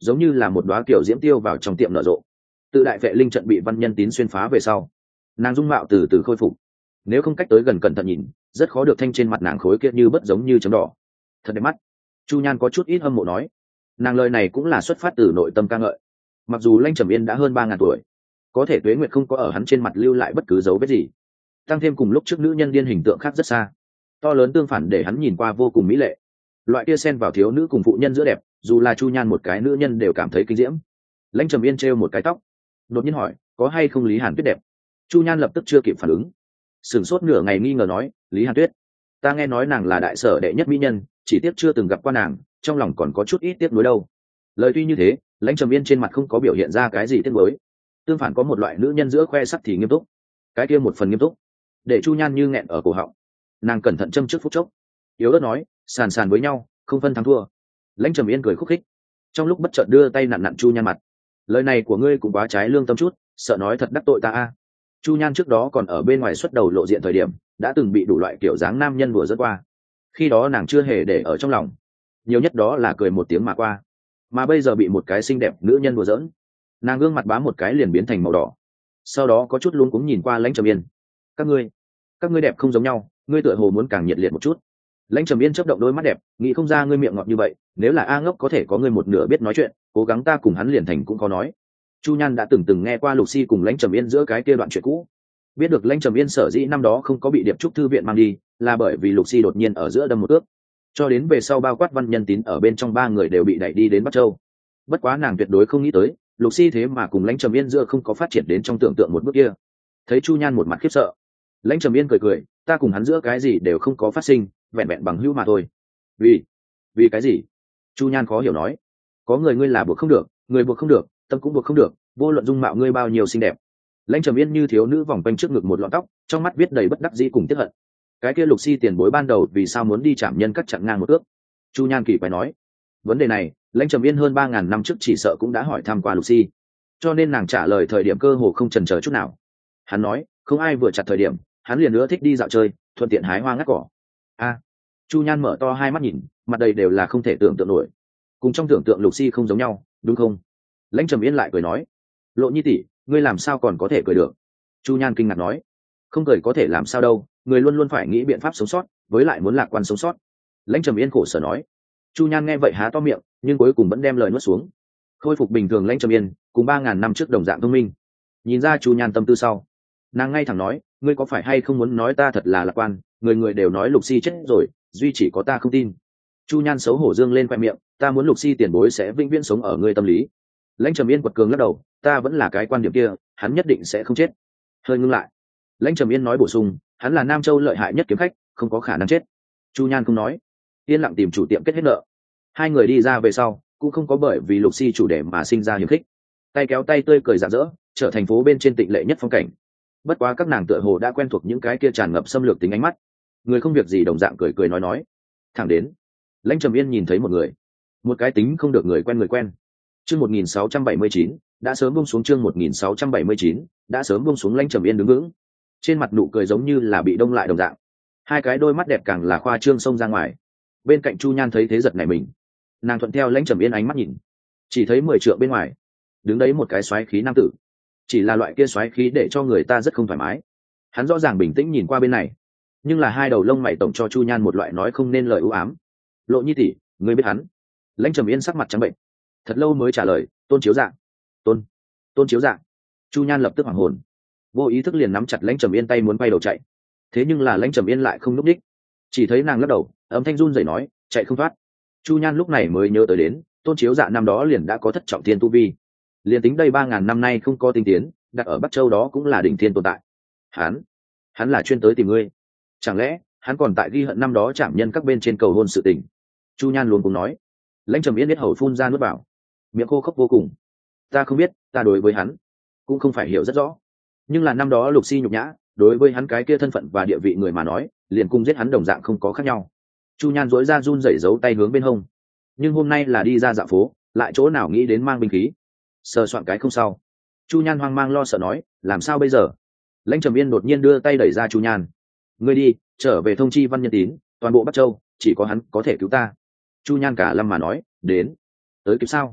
giống như là một đóa kiểu diễm tiêu vào trong tiệm nở rộ. Tự đại vệ linh trận bị văn nhân tín xuyên phá về sau, nàng dung mạo từ từ khôi phục. Nếu không cách tới gần cẩn thận nhìn, rất khó được thanh trên mặt nàng khối kia như bất giống như chấm đỏ, thật đẹp mắt. Chu Nhan có chút ít hâm mộ nói, nàng lời này cũng là xuất phát từ nội tâm ca ngợi. Mặc dù Lãnh Trầm Yên đã hơn ba ngàn tuổi, có thể tuế nguyệt không có ở hắn trên mặt lưu lại bất cứ dấu vết gì, tăng thêm cùng lúc trước nữ nhân điên hình tượng khác rất xa, to lớn tương phản để hắn nhìn qua vô cùng mỹ lệ. Loại kia xen vào thiếu nữ cùng phụ nhân giữa đẹp, dù là Chu Nhan một cái nữ nhân đều cảm thấy kinh diễm. Lãnh Trầm Yên treo một cái tóc, đột nhiên hỏi, có hay không Lý Hàn Tuyết đẹp? Chu Nhan lập tức chưa kịp phản ứng, sửng sốt nửa ngày nghi ngờ nói, Lý Hàn Tuyết, ta nghe nói nàng là đại sở đệ nhất mỹ nhân, chỉ tiếc chưa từng gặp qua nàng, trong lòng còn có chút ít tiếc nuối đâu. Lời tuy như thế, Lãnh Trầm Yên trên mặt không có biểu hiện ra cái gì tiếc nuối, tương phản có một loại nữ nhân giữa khoe sắc thì nghiêm túc, cái kia một phần nghiêm túc để Chu Nhan như nghẹn ở cổ họng. Nàng cẩn thận châm trước phút chốc, yếu ớt nói, sàn sàn với nhau, không phân thắng thua. Lãnh Trầm Yên cười khúc khích, trong lúc bất chợt đưa tay nặn nặn Chu Nhan mặt. Lời này của ngươi cũng quá trái lương tâm chút, sợ nói thật đắc tội ta a. Chu Nhan trước đó còn ở bên ngoài xuất đầu lộ diện thời điểm, đã từng bị đủ loại kiểu dáng nam nhân đùa dẫn qua. Khi đó nàng chưa hề để ở trong lòng, nhiều nhất đó là cười một tiếng mà qua. Mà bây giờ bị một cái xinh đẹp nữ nhân đùa giỡn, nàng gương mặt bám một cái liền biến thành màu đỏ. Sau đó có chút luống cuống nhìn qua Lãnh Trầm Yên, các ngươi, các ngươi đẹp không giống nhau, ngươi tựa hồ muốn càng nhiệt liệt một chút. Lãnh Trầm Yên chớp động đôi mắt đẹp, nghĩ không ra ngươi miệng ngọt như vậy, nếu là A Ngốc có thể có ngươi một nửa biết nói chuyện, cố gắng ta cùng hắn liền thành cũng có nói. Chu Nhan đã từng từng nghe qua Lục Si cùng Lãnh Trầm Yên giữa cái kia đoạn chuyện cũ, biết được Lãnh Trầm Yên sở dĩ năm đó không có bị Điệp Trúc thư viện mang đi, là bởi vì Lục Si đột nhiên ở giữa đâm một ước, cho đến về sau bao quát văn nhân tín ở bên trong ba người đều bị đẩy đi đến Bắc Châu. Bất quá nàng tuyệt đối không nghĩ tới, Lục Si thế mà cùng Lãnh Trầm Yên giữa không có phát triển đến trong tưởng tượng một bước kia. Thấy Chu Nhan một mặt khiếp sợ, Lãnh Trầm Yên cười cười, ta cùng hắn giữa cái gì đều không có phát sinh, vẹn vẹn bằng hữu mà thôi. Vì? Vì cái gì? Chu Nhan khó hiểu nói, có người ngươi là buộc không được, người buộc không được, tâm cũng buộc không được, vô luận dung mạo ngươi bao nhiêu xinh đẹp. Lãnh Trầm Yên như thiếu nữ vòng quanh trước ngực một lọn tóc, trong mắt viết đầy bất đắc dĩ cùng tiếc hận. Cái kia Lục Si tiền bối ban đầu vì sao muốn đi chạm nhân cắt chặn ngang một ước? Chu Nhan kỳ quái nói, vấn đề này Lãnh Trầm Yên hơn ba ngàn năm trước chỉ sợ cũng đã hỏi thăm qua Lục Si, cho nên nàng trả lời thời điểm cơ hồ không chần chờ chút nào. Hắn nói, không ai vừa chặt thời điểm, hắn liền nữa thích đi dạo chơi, thuận tiện hái hoa ngắt cỏ. A. Chu Nhan mở to hai mắt nhìn, mặt đầy đều là không thể tưởng tượng nổi, cùng trong tưởng tượng Lục Si không giống nhau, đúng không? Lãnh Trầm Yên lại cười nói, Lộ Nhi tỷ, ngươi làm sao còn có thể cười được? Chu Nhan kinh ngạc nói, không cười có thể làm sao đâu, người luôn luôn phải nghĩ biện pháp sống sót, với lại muốn lạc quan sống sót. Lãnh Trầm Yên khổ sở nói. Chu Nhan nghe vậy há to miệng, nhưng cuối cùng vẫn đem lời nuốt xuống. Khôi phục bình thường Lãnh Trầm Yên, cùng ba ngàn năm trước đồng dạng thông minh. Nhìn ra Chu Nhan tâm tư sau, nàng ngay thẳng nói, ngươi có phải hay không muốn nói ta thật là lạc quan, người người đều nói Lục Si chết rồi, duy chỉ có ta không tin. Chu Nhan xấu hổ dương lên khoe miệng, ta muốn Lục Si tiền bối sẽ vĩnh viễn sống ở ngươi tâm lý. Lãnh Trầm Yên quật cường lắc đầu, ta vẫn là cái quan điểm kia, hắn nhất định sẽ không chết. Hơi ngưng lại, Lãnh Trầm Yên nói bổ sung, hắn là Nam Châu lợi hại nhất kiếm khách, không có khả năng chết. Chu Nhan không nói, yên lặng tìm chủ tiệm kết hết nợ. Hai người đi ra về sau, cũng không có bởi vì Lục Si chủ đề mà sinh ra hiềm khích, tay kéo tay tươi cười rạng rỡ, trở thành phố bên trên tịnh lệ nhất phong cảnh. Bất quá các nàng tựa hồ đã quen thuộc những cái kia tràn ngập xâm lược tính ánh mắt, người không việc gì đồng dạng cười cười nói nói. Thẳng đến, Lãnh Trầm Yên nhìn thấy một người, một cái tính không được người quen người quen. Chương một nghìn sáu trăm bảy mươi chín, đã sớm buông xuống chương một nghìn sáu trăm bảy mươi chín, đã sớm buông xuống. Lãnh Trầm Yên đứng vững, trên mặt nụ cười giống như là bị đông lại đồng dạng, hai cái đôi mắt đẹp càng là khoa trương xông ra ngoài. Bên cạnh Chu Nhan thấy thế giật nảy mình, nàng thuận theo Lãnh Trầm Yên ánh mắt nhìn, chỉ thấy mười trượng bên ngoài đứng đấy một cái xoáy khí nam tử, chỉ là loại kia xoáy khí để cho người ta rất không thoải mái. Hắn rõ ràng bình tĩnh nhìn qua bên này, nhưng là hai đầu lông mày tổng cho Chu Nhan một loại nói không nên lời u ám. Lộ Nhi tỷ, ngươi biết hắn? Lãnh Trầm Yên sắc mặt trắng bệnh, thật lâu mới trả lời, Tôn Chiếu Dạng. Tôn, Tôn Chiếu Dạng. Chu Nhan lập tức hoảng hồn, vô ý thức liền nắm chặt Lãnh Trầm Yên tay muốn quay đầu chạy, thế nhưng là Lãnh Trầm Yên lại không núp đích, chỉ thấy nàng lắc đầu, âm thanh run rẩy nói, chạy không thoát. Chu Nhan lúc này mới nhớ tới đến, Tôn Chiếu Dạ năm đó liền đã có thất trọng thiên tu vi, liền tính đây ba ngàn năm nay không có tinh tiến, đặt ở Bắc Châu đó cũng là đỉnh thiên tồn tại. Hắn, hắn là chuyên tới tìm ngươi, chẳng lẽ hắn còn tại ghi hận năm đó chạm nhân các bên trên cầu hôn sự tình? Chu Nhan luôn cùng nói. Lãnh Trầm Yên biết hầu phun ra nuốt vào, miệng khô khốc vô cùng. Ta không biết, ta đối với hắn cũng không phải hiểu rất rõ, nhưng là năm đó Lục Si nhục nhã, đối với hắn cái kia thân phận và địa vị người mà nói, liền cùng giết hắn đồng dạng không có khác nhau. Chu Nhan dối ra run rẩy giấu tay hướng bên hông, nhưng hôm nay là đi ra dạo phố, lại chỗ nào nghĩ đến mang binh khí, sờ soạn cái không sao. Chu Nhan hoang mang lo sợ nói, làm sao bây giờ? Lãnh Trầm Yên đột nhiên đưa tay đẩy ra Chu Nhan, ngươi đi trở về thông chi văn nhân tín, toàn bộ Bắc Châu chỉ có hắn có thể cứu ta. Chu Nhan cả lâm mà nói, đến tới kịp sao?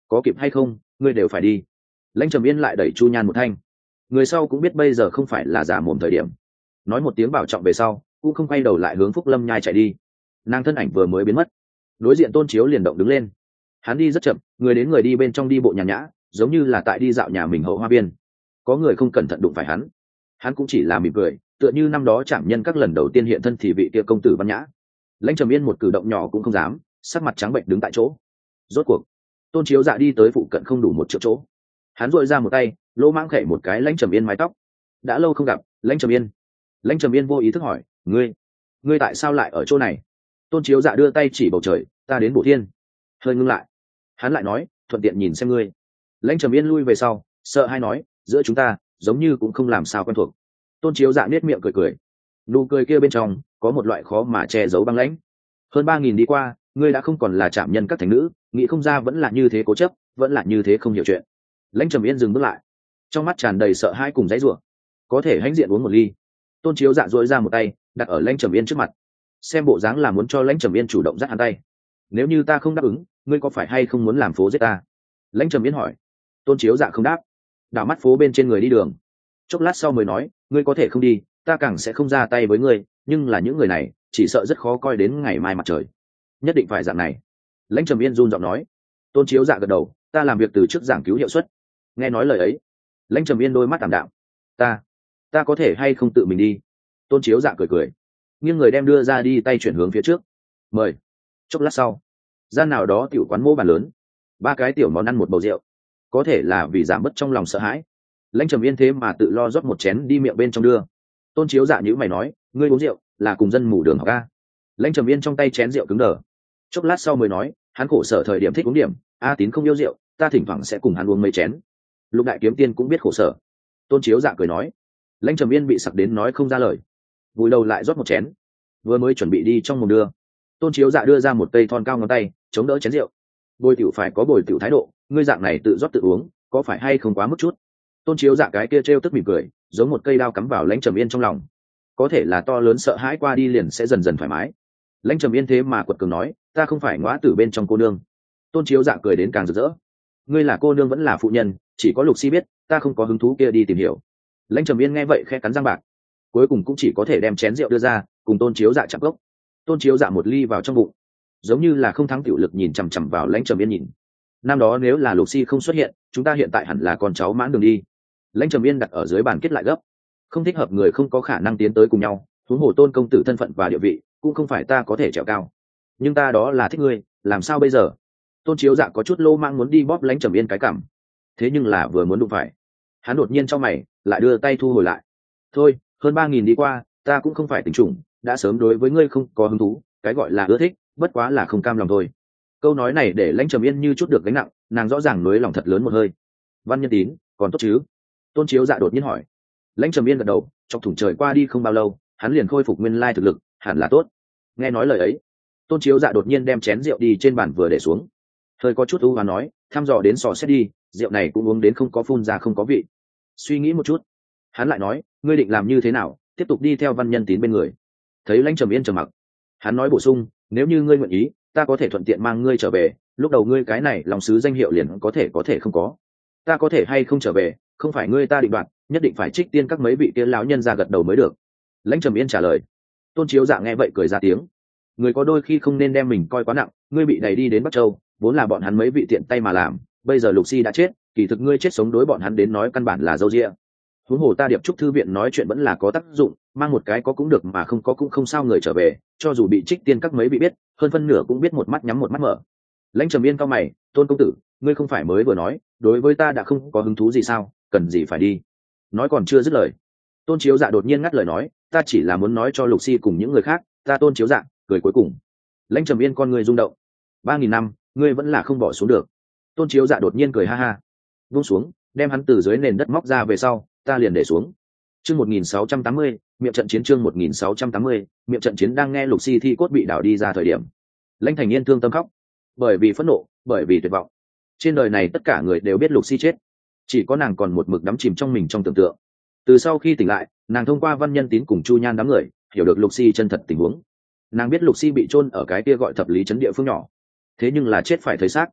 có kịp hay không ngươi đều phải đi. Lãnh Trầm Yên lại đẩy Chu Nhan một thanh. Người sau cũng biết bây giờ không phải là giả mồm thời điểm, nói một tiếng bảo trọng về sau cũng không quay đầu lại hướng Phúc Lâm nhai chạy đi. Nàng thân ảnh vừa mới biến mất, đối diện Tôn Chiếu liền động đứng lên. Hắn đi rất chậm, người đến người đi bên trong đi bộ nhàn nhã, giống như là tại đi dạo nhà mình hậu hoa viên. Có người không cẩn thận đụng phải hắn, hắn cũng chỉ là mỉm cười, tựa như năm đó Trảm Nhân các lần đầu tiên hiện thân thì vị kia công tử Văn Nhã. Lãnh Trầm Yên một cử động nhỏ cũng không dám, sắc mặt trắng bệnh đứng tại chỗ. Rốt cuộc Tôn Chiếu Dạ đi tới phụ cận không đủ một triệu chỗ, hắn dội ra một tay lỗ mãng khẽ một cái Lãnh Trầm Yên mái tóc. Đã lâu không gặp, Lãnh Trầm Yên. Lãnh Trầm Yên vô ý thức hỏi, ngươi ngươi tại sao lại ở chỗ này? Tôn Chiếu Dạ đưa tay chỉ bầu trời, ta đến Bổ Thiên. Hơi ngưng lại, hắn lại nói, thuận tiện nhìn xem ngươi. Lãnh Trầm Yên lui về sau, sợ hay nói, giữa chúng ta giống như cũng không làm sao quen thuộc. Tôn Chiếu Dạ nết miệng cười cười, nụ cười kia bên trong có một loại khó mà che giấu băng lãnh. Hơn ba nghìn đi qua, ngươi đã không còn là Trảm Nhân các thành nữ, nghĩ không ra vẫn là như thế cố chấp, vẫn là như thế không hiểu chuyện. Lãnh Trầm Yên dừng bước lại, trong mắt tràn đầy sợ hãi cùng dãy rủa. Có thể hãnh diện uống một ly. Tôn Chiếu Dạ dội ra một tay đặt ở Lãnh Trầm Yên trước mặt, xem bộ dáng là muốn cho Lãnh Trầm Yên chủ động dắt hắn tay. Nếu như ta không đáp ứng, ngươi có phải hay không muốn làm phố giết ta? Lãnh Trầm Yên hỏi. Tôn Chiếu Dạ không đáp, đảo mắt phố bên trên người đi đường. Chốc lát sau mới nói, ngươi có thể không đi, ta càng sẽ không ra tay với ngươi, nhưng là những người này chỉ sợ rất khó coi đến ngày mai mặt trời. Nhất định phải dạng này. Lãnh Trầm Yên run giọng nói. Tôn Chiếu Dạ gật đầu, ta làm việc từ trước giảng cứu hiệu suất. Nghe nói lời ấy, Lãnh Trầm Yên đôi mắt ảm đạm. ta ta có thể hay không tự mình đi? Tôn Chiếu Dạ cười cười, nghiêng người đem đưa ra đi, tay chuyển hướng phía trước. Mời. Chốc lát sau, gian nào đó tiểu quán mô bàn lớn, ba cái tiểu món ăn một bầu rượu. Có thể là vì giảm bớt trong lòng sợ hãi, Lãnh Trầm Yên thế mà tự lo rót một chén đi miệng bên trong đưa. Tôn Chiếu Dạ nhữ mày nói, ngươi uống rượu là cùng dân mù đường học a? Lãnh Trầm Yên trong tay chén rượu cứng đờ. Chốc lát sau mới nói, hắn khổ sở thời điểm thích uống điểm, A Tín không yêu rượu, ta thỉnh thoảng sẽ cùng hắn uống mấy chén. Lục Đại Kiếm Tiên cũng biết khổ sở. Tôn Chiếu Dạ cười nói. Lãnh Trầm Yên bị sặc đến nói không ra lời, vùi đầu lại rót một chén, vừa mới chuẩn bị đi trong mồm đưa. Tôn Chiếu Dạ đưa ra một cây thon cao ngón tay chống đỡ chén rượu. Bồi tiểu phải có bồi tiểu thái độ, ngươi dạng này tự rót tự uống, có phải hay không quá mức chút? Tôn Chiếu Dạ cái kia trêu tức mỉm cười, giống một cây đao cắm vào Lãnh Trầm Yên trong lòng. Có thể là to lớn sợ hãi qua đi liền sẽ dần dần thoải mái. Lãnh Trầm Yên thế mà quật cường nói, ta không phải ngõa tử bên trong cô nương. Tôn Chiếu Dạ cười đến càng rực rỡ, ngươi là cô nương vẫn là phụ nhân, chỉ có Lục Si biết, ta không có hứng thú kia đi tìm hiểu. Lãnh Trầm Yên nghe vậy khẽ cắn răng bạc, cuối cùng cũng chỉ có thể đem chén rượu đưa ra, cùng Tôn Chiếu Dạ chạm cốc. Tôn Chiếu Dạ một ly vào trong bụng, giống như là không thắng tiểu lực nhìn chằm chằm vào Lãnh Trầm Yên nhìn. Năm đó nếu là Lục Si không xuất hiện, chúng ta hiện tại hẳn là con cháu mãn đường đi. Lãnh Trầm Yên đặt ở dưới bàn kết lại gấp, không thích hợp người không có khả năng tiến tới cùng nhau, huống hồ Tôn công tử thân phận và địa vị cũng không phải ta có thể trèo cao. Nhưng ta đó là thích ngươi, làm sao bây giờ? Tôn Chiếu Dạ có chút lô mang muốn đi bóp Lãnh Trầm Yên cái cằm, thế nhưng là vừa muốn đụng phải, hắn đột nhiên trong mày lại đưa tay thu hồi lại. Thôi, hơn ba nghìn đi qua, ta cũng không phải tình chủng, đã sớm đối với ngươi không có hứng thú, cái gọi là ưa thích bất quá là không cam lòng thôi. Câu nói này để Lãnh Trầm Yên như chút được gánh nặng, nàng rõ ràng nối lòng thật lớn một hơi. Văn Nhân Tín còn tốt chứ? Tôn Chiếu Dạ đột nhiên hỏi. Lãnh Trầm Yên gật đầu, trong thủng trời qua đi không bao lâu, hắn liền khôi phục nguyên lai thực lực, hẳn là tốt. Nghe nói lời ấy, Tôn Chiếu Dạ đột nhiên đem chén rượu đi trên bàn vừa để xuống, hơi có chút u hoán nói, thăm dò đến sò xét đi, rượu này cũng uống đến không có phun ra không có vị. Suy nghĩ một chút, hắn lại nói, ngươi định làm như thế nào, tiếp tục đi theo Văn Nhân Tín bên người? Thấy Lãnh Trầm Yên trầm mặc, hắn nói bổ sung, nếu như ngươi nguyện ý, ta có thể thuận tiện mang ngươi trở về, lúc đầu ngươi cái này lòng sứ danh hiệu liền có thể có thể không có. Ta có thể hay không trở về, không phải ngươi ta định đoạt, nhất định phải trích tiên các mấy vị tiên lão nhân ra gật đầu mới được. Lãnh Trầm Yên trả lời. Tôn Chiếu Dạ nghe vậy cười ra tiếng, người có đôi khi không nên đem mình coi quá nặng, ngươi bị đẩy đi đến Bắc Châu, vốn là bọn hắn mấy vị tiện tay mà làm, bây giờ Lục Si đã chết, kỳ thực ngươi chết sống đối bọn hắn đến nói căn bản là dâu dịa. Huống hồ ta Điệp Trúc thư viện nói chuyện vẫn là có tác dụng, mang một cái có cũng được mà không có cũng không sao người trở về, cho dù bị trích tiên các mấy vị biết, hơn phân nửa cũng biết một mắt nhắm một mắt mở. Lãnh Trầm Yên cao mày, Tôn công tử, ngươi không phải mới vừa nói, đối với ta đã không có hứng thú gì sao, cần gì phải đi? Nói còn chưa dứt lời, Tôn Chiếu Dạ đột nhiên ngắt lời nói, ta chỉ là muốn nói cho Lục Si cùng những người khác, ta Tôn Chiếu Dạ, cười cuối cùng. Lãnh Trầm Yên con người rung động, ba nghìn năm, ngươi vẫn là không bỏ xuống được. Tôn Chiếu Dạ đột nhiên cười ha ha, buông xuống, đem hắn từ dưới nền đất móc ra về sau, ta liền để xuống. Chương một nghìn sáu trăm tám mươi, miệng trận chiến chương một nghìn sáu trăm tám mươi, miệng trận chiến đang nghe Lục Si thi cốt bị đảo đi ra thời điểm, Lãnh Thành Yên thương tâm khóc, bởi vì phẫn nộ, bởi vì tuyệt vọng. Trên đời này tất cả người đều biết Lục Si chết, chỉ có nàng còn một mực đắm chìm trong mình trong tưởng tượng. Từ sau khi tỉnh lại, nàng thông qua Văn Nhân Tín cùng Chu Nhan đám người, hiểu được Lục Si chân thật tình huống. Nàng biết Lục Si bị chôn ở cái kia gọi thập lý trấn địa phương nhỏ, thế nhưng là chết phải thấy xác.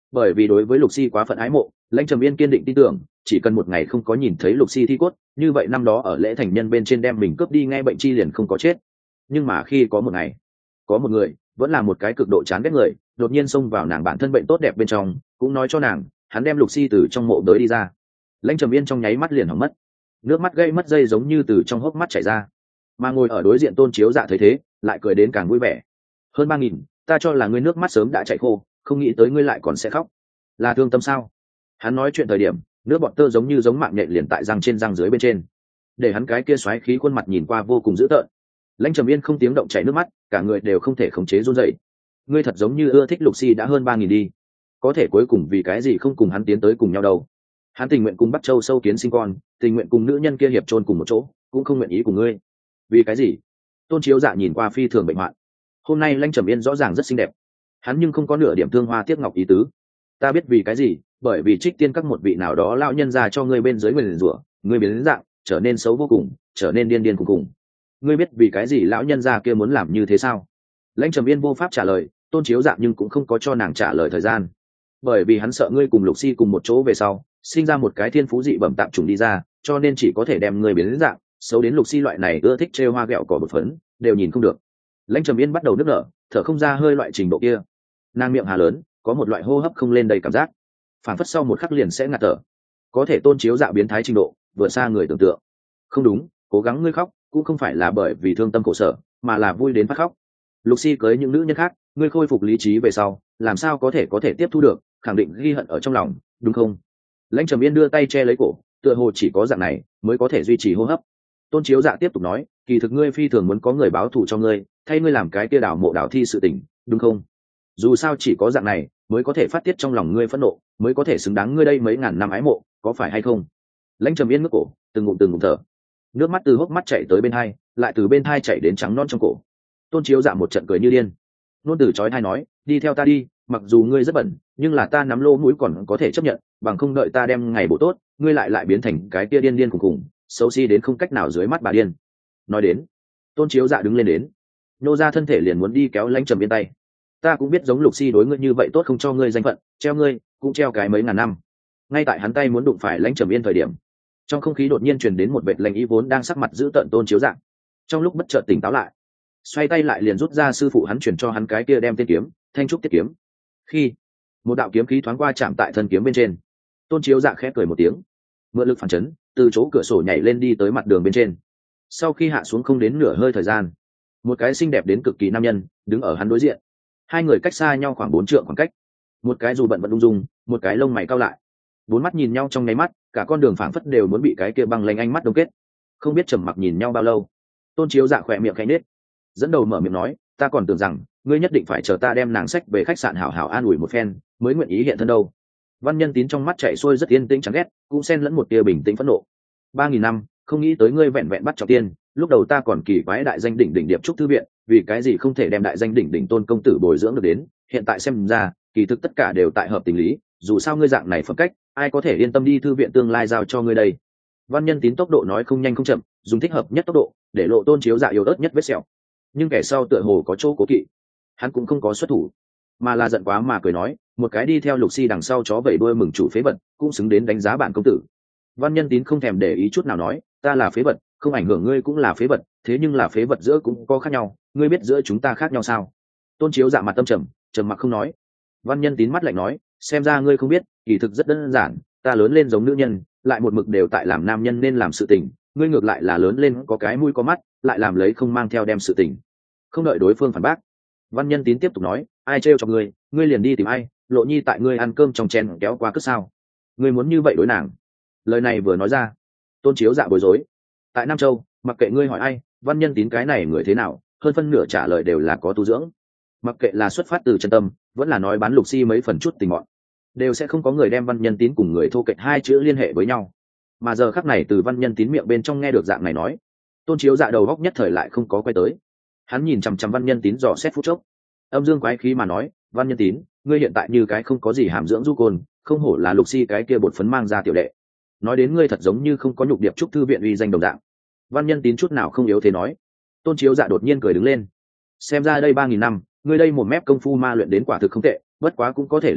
Bởi vì đối với lục si quá phận ái mộ, lãnh trầm yên kiên định tin tưởng chỉ cần một ngày không có nhìn thấy lục si thi cốt, như vậy năm đó ở lễ thành nhân bên trên đem mình cướp đi ngay bệnh chi liền không có chết. Nhưng mà khi có một ngày, có một người vẫn là một cái cực độ chán ghét người đột nhiên xông vào nàng bản thân bệnh tốt đẹp bên trong, cũng nói cho nàng hắn đem lục si từ trong mộ đới đi ra. Lãnh trầm yên trong nháy mắt liền hỏng mất, nước mắt gây mất dây giống như từ trong hốc mắt chảy ra. Mà ngồi ở đối diện Tôn Chiếu Dạ thấy thế lại cười đến càng vui vẻ. Hơn ba nghìn, ta cho là ngươi nước mắt sớm đã chảy khô, không nghĩ tới ngươi lại còn sẽ khóc, là thương tâm sao? Hắn nói chuyện thời điểm nước bọt tơ giống như giống mạng nhện liền tại răng trên răng dưới bên trên, để hắn cái kia xoáy khí khuôn mặt nhìn qua vô cùng dữ tợn. Lãnh trầm yên không tiếng động chảy nước mắt, cả người đều không thể khống chế run rẩy. Ngươi thật giống như ưa thích lục si đã hơn ba nghìn đi, có thể cuối cùng vì cái gì không cùng hắn tiến tới cùng nhau đâu? Hắn tình nguyện cùng Bắc Châu sâu kiến sinh con, tình nguyện cùng nữ nhân kia hiệp chôn cùng một chỗ, cũng không nguyện ý cùng ngươi. Vì cái gì? Tôn Chiếu Dạ nhìn qua phi thường bệnh hoạn. Hôm nay Lãnh Trầm Yên rõ ràng rất xinh đẹp, hắn nhưng không có nửa điểm thương hoa tiếc ngọc ý tứ. Ta biết vì cái gì, bởi vì Trích Tiên các một vị nào đó lão nhân già cho ngươi bên dưới nguyền rủa, ngươi biến đến dạng, trở nên xấu vô cùng, trở nên điên điên khùng khùng. Ngươi biết vì cái gì lão nhân già kia muốn làm như thế sao? Lãnh Trầm Yên vô pháp trả lời, Tôn Chiếu Dạ nhưng cũng không có cho nàng trả lời thời gian. Bởi vì hắn sợ ngươi cùng Lục Si cùng một chỗ về sau, sinh ra một cái thiên phú dị bẩm tạm trùng đi ra, cho nên chỉ có thể đem ngươi biến đến dạng, xấu đến Lục Si loại này ưa thích trêu hoa ghẹo cỏ bột phấn, đều nhìn không được. Lãnh Trầm Yên bắt đầu nức nở, thở không ra hơi loại trình độ kia. Nàng miệng hà lớn, có một loại hô hấp không lên đầy cảm giác, phản phất sau một khắc liền sẽ ngạt thở. Có thể Tôn Chiếu Dạ biến thái trình độ vừa xa người tưởng tượng. Không đúng, cố gắng ngươi khóc cũng không phải là bởi vì thương tâm khổ sở, mà là vui đến phát khóc. Lục Si cưới những nữ nhân khác, ngươi khôi phục lý trí về sau, làm sao có thể có thể tiếp thu được, khẳng định ghi hận ở trong lòng, đúng không? Lãnh Trầm Yên đưa tay che lấy cổ, tựa hồ chỉ có dạng này mới có thể duy trì hô hấp. Tôn Chiếu Dạ tiếp tục nói, kỳ thực ngươi phi thường muốn có người báo thù cho ngươi, thay ngươi làm cái kia đảo mộ đảo thi sự tình, đúng không? Dù sao chỉ có dạng này mới có thể phát tiết trong lòng ngươi phẫn nộ, mới có thể xứng đáng ngươi đây mấy ngàn năm ái mộ, có phải hay không? Lãnh Trầm Yên ngước cổ, từng ngụm từng ngụm thở, nước mắt từ hốc mắt chảy tới bên hai, lại từ bên hai chảy đến trắng non trong cổ. Tôn Chiếu Dạ một trận cười như điên, nôn từ chói tai nói, đi theo ta đi, mặc dù ngươi rất bận, nhưng là ta nắm lô mũi còn có thể chấp nhận, bằng không đợi ta đem ngày bổ tốt, ngươi lại lại biến thành cái kia điên điên khùng khùng, xấu xí đến không cách nào dưới mắt bà điên. Nói đến, Tôn Chiếu Dạ đứng lên đến, nô ra thân thể liền muốn đi kéo Lãnh Trầm Yên tay. Ta cũng biết giống Lục Si đối ngươi như vậy tốt không cho ngươi danh phận, treo ngươi cũng treo cái mấy ngàn năm. Ngay tại hắn tay muốn đụng phải Lãnh Trầm Yên thời điểm, trong không khí đột nhiên truyền đến một vệt lạnh ý vốn đang sắc mặt giữ tợn Tôn Chiếu Dạ, trong lúc bất chợt tỉnh táo lại, xoay tay lại liền rút ra sư phụ hắn chuyển cho hắn cái kia đem tên kiếm, Thanh Trúc Tiết kiếm. Khi một đạo kiếm khí thoáng qua chạm tại thân kiếm bên trên, Tôn Chiếu Dạ khẽ cười một tiếng, mượn lực phản chấn, từ chỗ cửa sổ nhảy lên đi tới mặt đường bên trên. Sau khi hạ xuống không đến nửa hơi thời gian, một cái xinh đẹp đến cực kỳ nam nhân đứng ở hắn đối diện. Hai người cách xa nhau khoảng bốn trượng khoảng cách, một cái dù bận vẫn ung dung, một cái lông mày cau lại, bốn mắt nhìn nhau trong nháy mắt, cả con đường phảng phất đều muốn bị cái kia băng lanh ánh mắt đông kết. Không biết trầm mặc nhìn nhau bao lâu, Tôn Chiếu Dạ khỏe miệng khẽ nết, dẫn đầu mở miệng nói, ta còn tưởng rằng ngươi nhất định phải chờ ta đem nàng sách về khách sạn hảo hảo an ủi một phen mới nguyện ý hiện thân đâu. Văn Nhân Tín trong mắt chạy xuôi rất yên tĩnh chẳng ghét, cũng xen lẫn một tia bình tĩnh phẫn nộ. Ba nghìn năm, không nghĩ tới ngươi vẹn vẹn bắt trọng tiên, lúc đầu ta còn kỳ quái đại danh đỉnh đỉnh điệp trúc thư viện, vì cái gì không thể đem đại danh đỉnh đỉnh Tôn công tử bồi dưỡng được đến, hiện tại xem ra, kỳ thực tất cả đều tại hợp tình lý, dù sao ngươi dạng này phẩm cách, ai có thể yên tâm đi thư viện tương lai giao cho ngươi đây. Văn Nhân Tín tốc độ nói không nhanh không chậm, dùng thích hợp nhất tốc độ, để lộ Tôn Chiếu Dạ yếu ớt nhất vết sẹo. Nhưng kẻ sau tựa hồ có chỗ cố kỵ, hắn cũng không có xuất thủ, mà là giận quá mà cười nói, một cái đi theo Lục Si đằng sau chó vẩy đuôi mừng chủ phế vật, cũng xứng đến đánh giá bản công tử. Văn Nhân Tín không thèm để ý chút nào nói, ta là phế vật, không ảnh hưởng ngươi cũng là phế vật, thế nhưng là phế vật giữa cũng có khác nhau, ngươi biết giữa chúng ta khác nhau sao? Tôn Chiếu Dạ mặt tâm trầm, trầm mặc không nói. Văn Nhân Tín mắt lạnh nói, xem ra ngươi không biết, kỳ thực rất đơn giản, ta lớn lên giống nữ nhân, lại một mực đều tại làm nam nhân nên làm sự tình, ngươi ngược lại là lớn lên có cái mũi có mắt, lại làm lấy không mang theo đem sự tình. Không đợi đối phương phản bác, Văn Nhân Tín tiếp tục nói, ai trêu cho ngươi, ngươi liền đi tìm ai, Lộ Nhi tại ngươi ăn cơm trong chén kéo qua cất sao? Ngươi muốn như vậy đối nàng? Lời này vừa nói ra, Tôn Chiếu Dạ bối rối. Tại Nam Châu, mặc kệ ngươi hỏi ai, Văn Nhân Tín cái này người thế nào, hơn phân nửa trả lời đều là có tu dưỡng. Mặc kệ là xuất phát từ chân tâm, vẫn là nói bán Lục Si mấy phần chút tình mọn, đều sẽ không có người đem Văn Nhân Tín cùng người thô kệch hai chữ liên hệ với nhau. Mà giờ khắc này từ Văn Nhân Tín miệng bên trong nghe được dạng này nói, Tôn Chiếu Dạ đầu góc nhất thời lại không có quay tới. Hắn nhìn chằm chằm Văn Nhân Tín dò xét phút chốc, âm dương quái khí mà nói, Văn Nhân Tín, ngươi hiện tại như cái không có gì hàm dưỡng du côn, không hổ là Lục Si cái kia bột phấn mang ra tiểu đệ. Nói đến ngươi thật giống như không có nhục điệp trúc thư viện uy danh đồng dạng. Văn Nhân Tín chút nào không yếu thế nói. Tôn Chiếu Dạ đột nhiên cười đứng lên, xem ra đây ba nghìn năm, ngươi đây một mép công phu ma luyện đến quả thực không tệ, bất quá cũng có thể lý giải,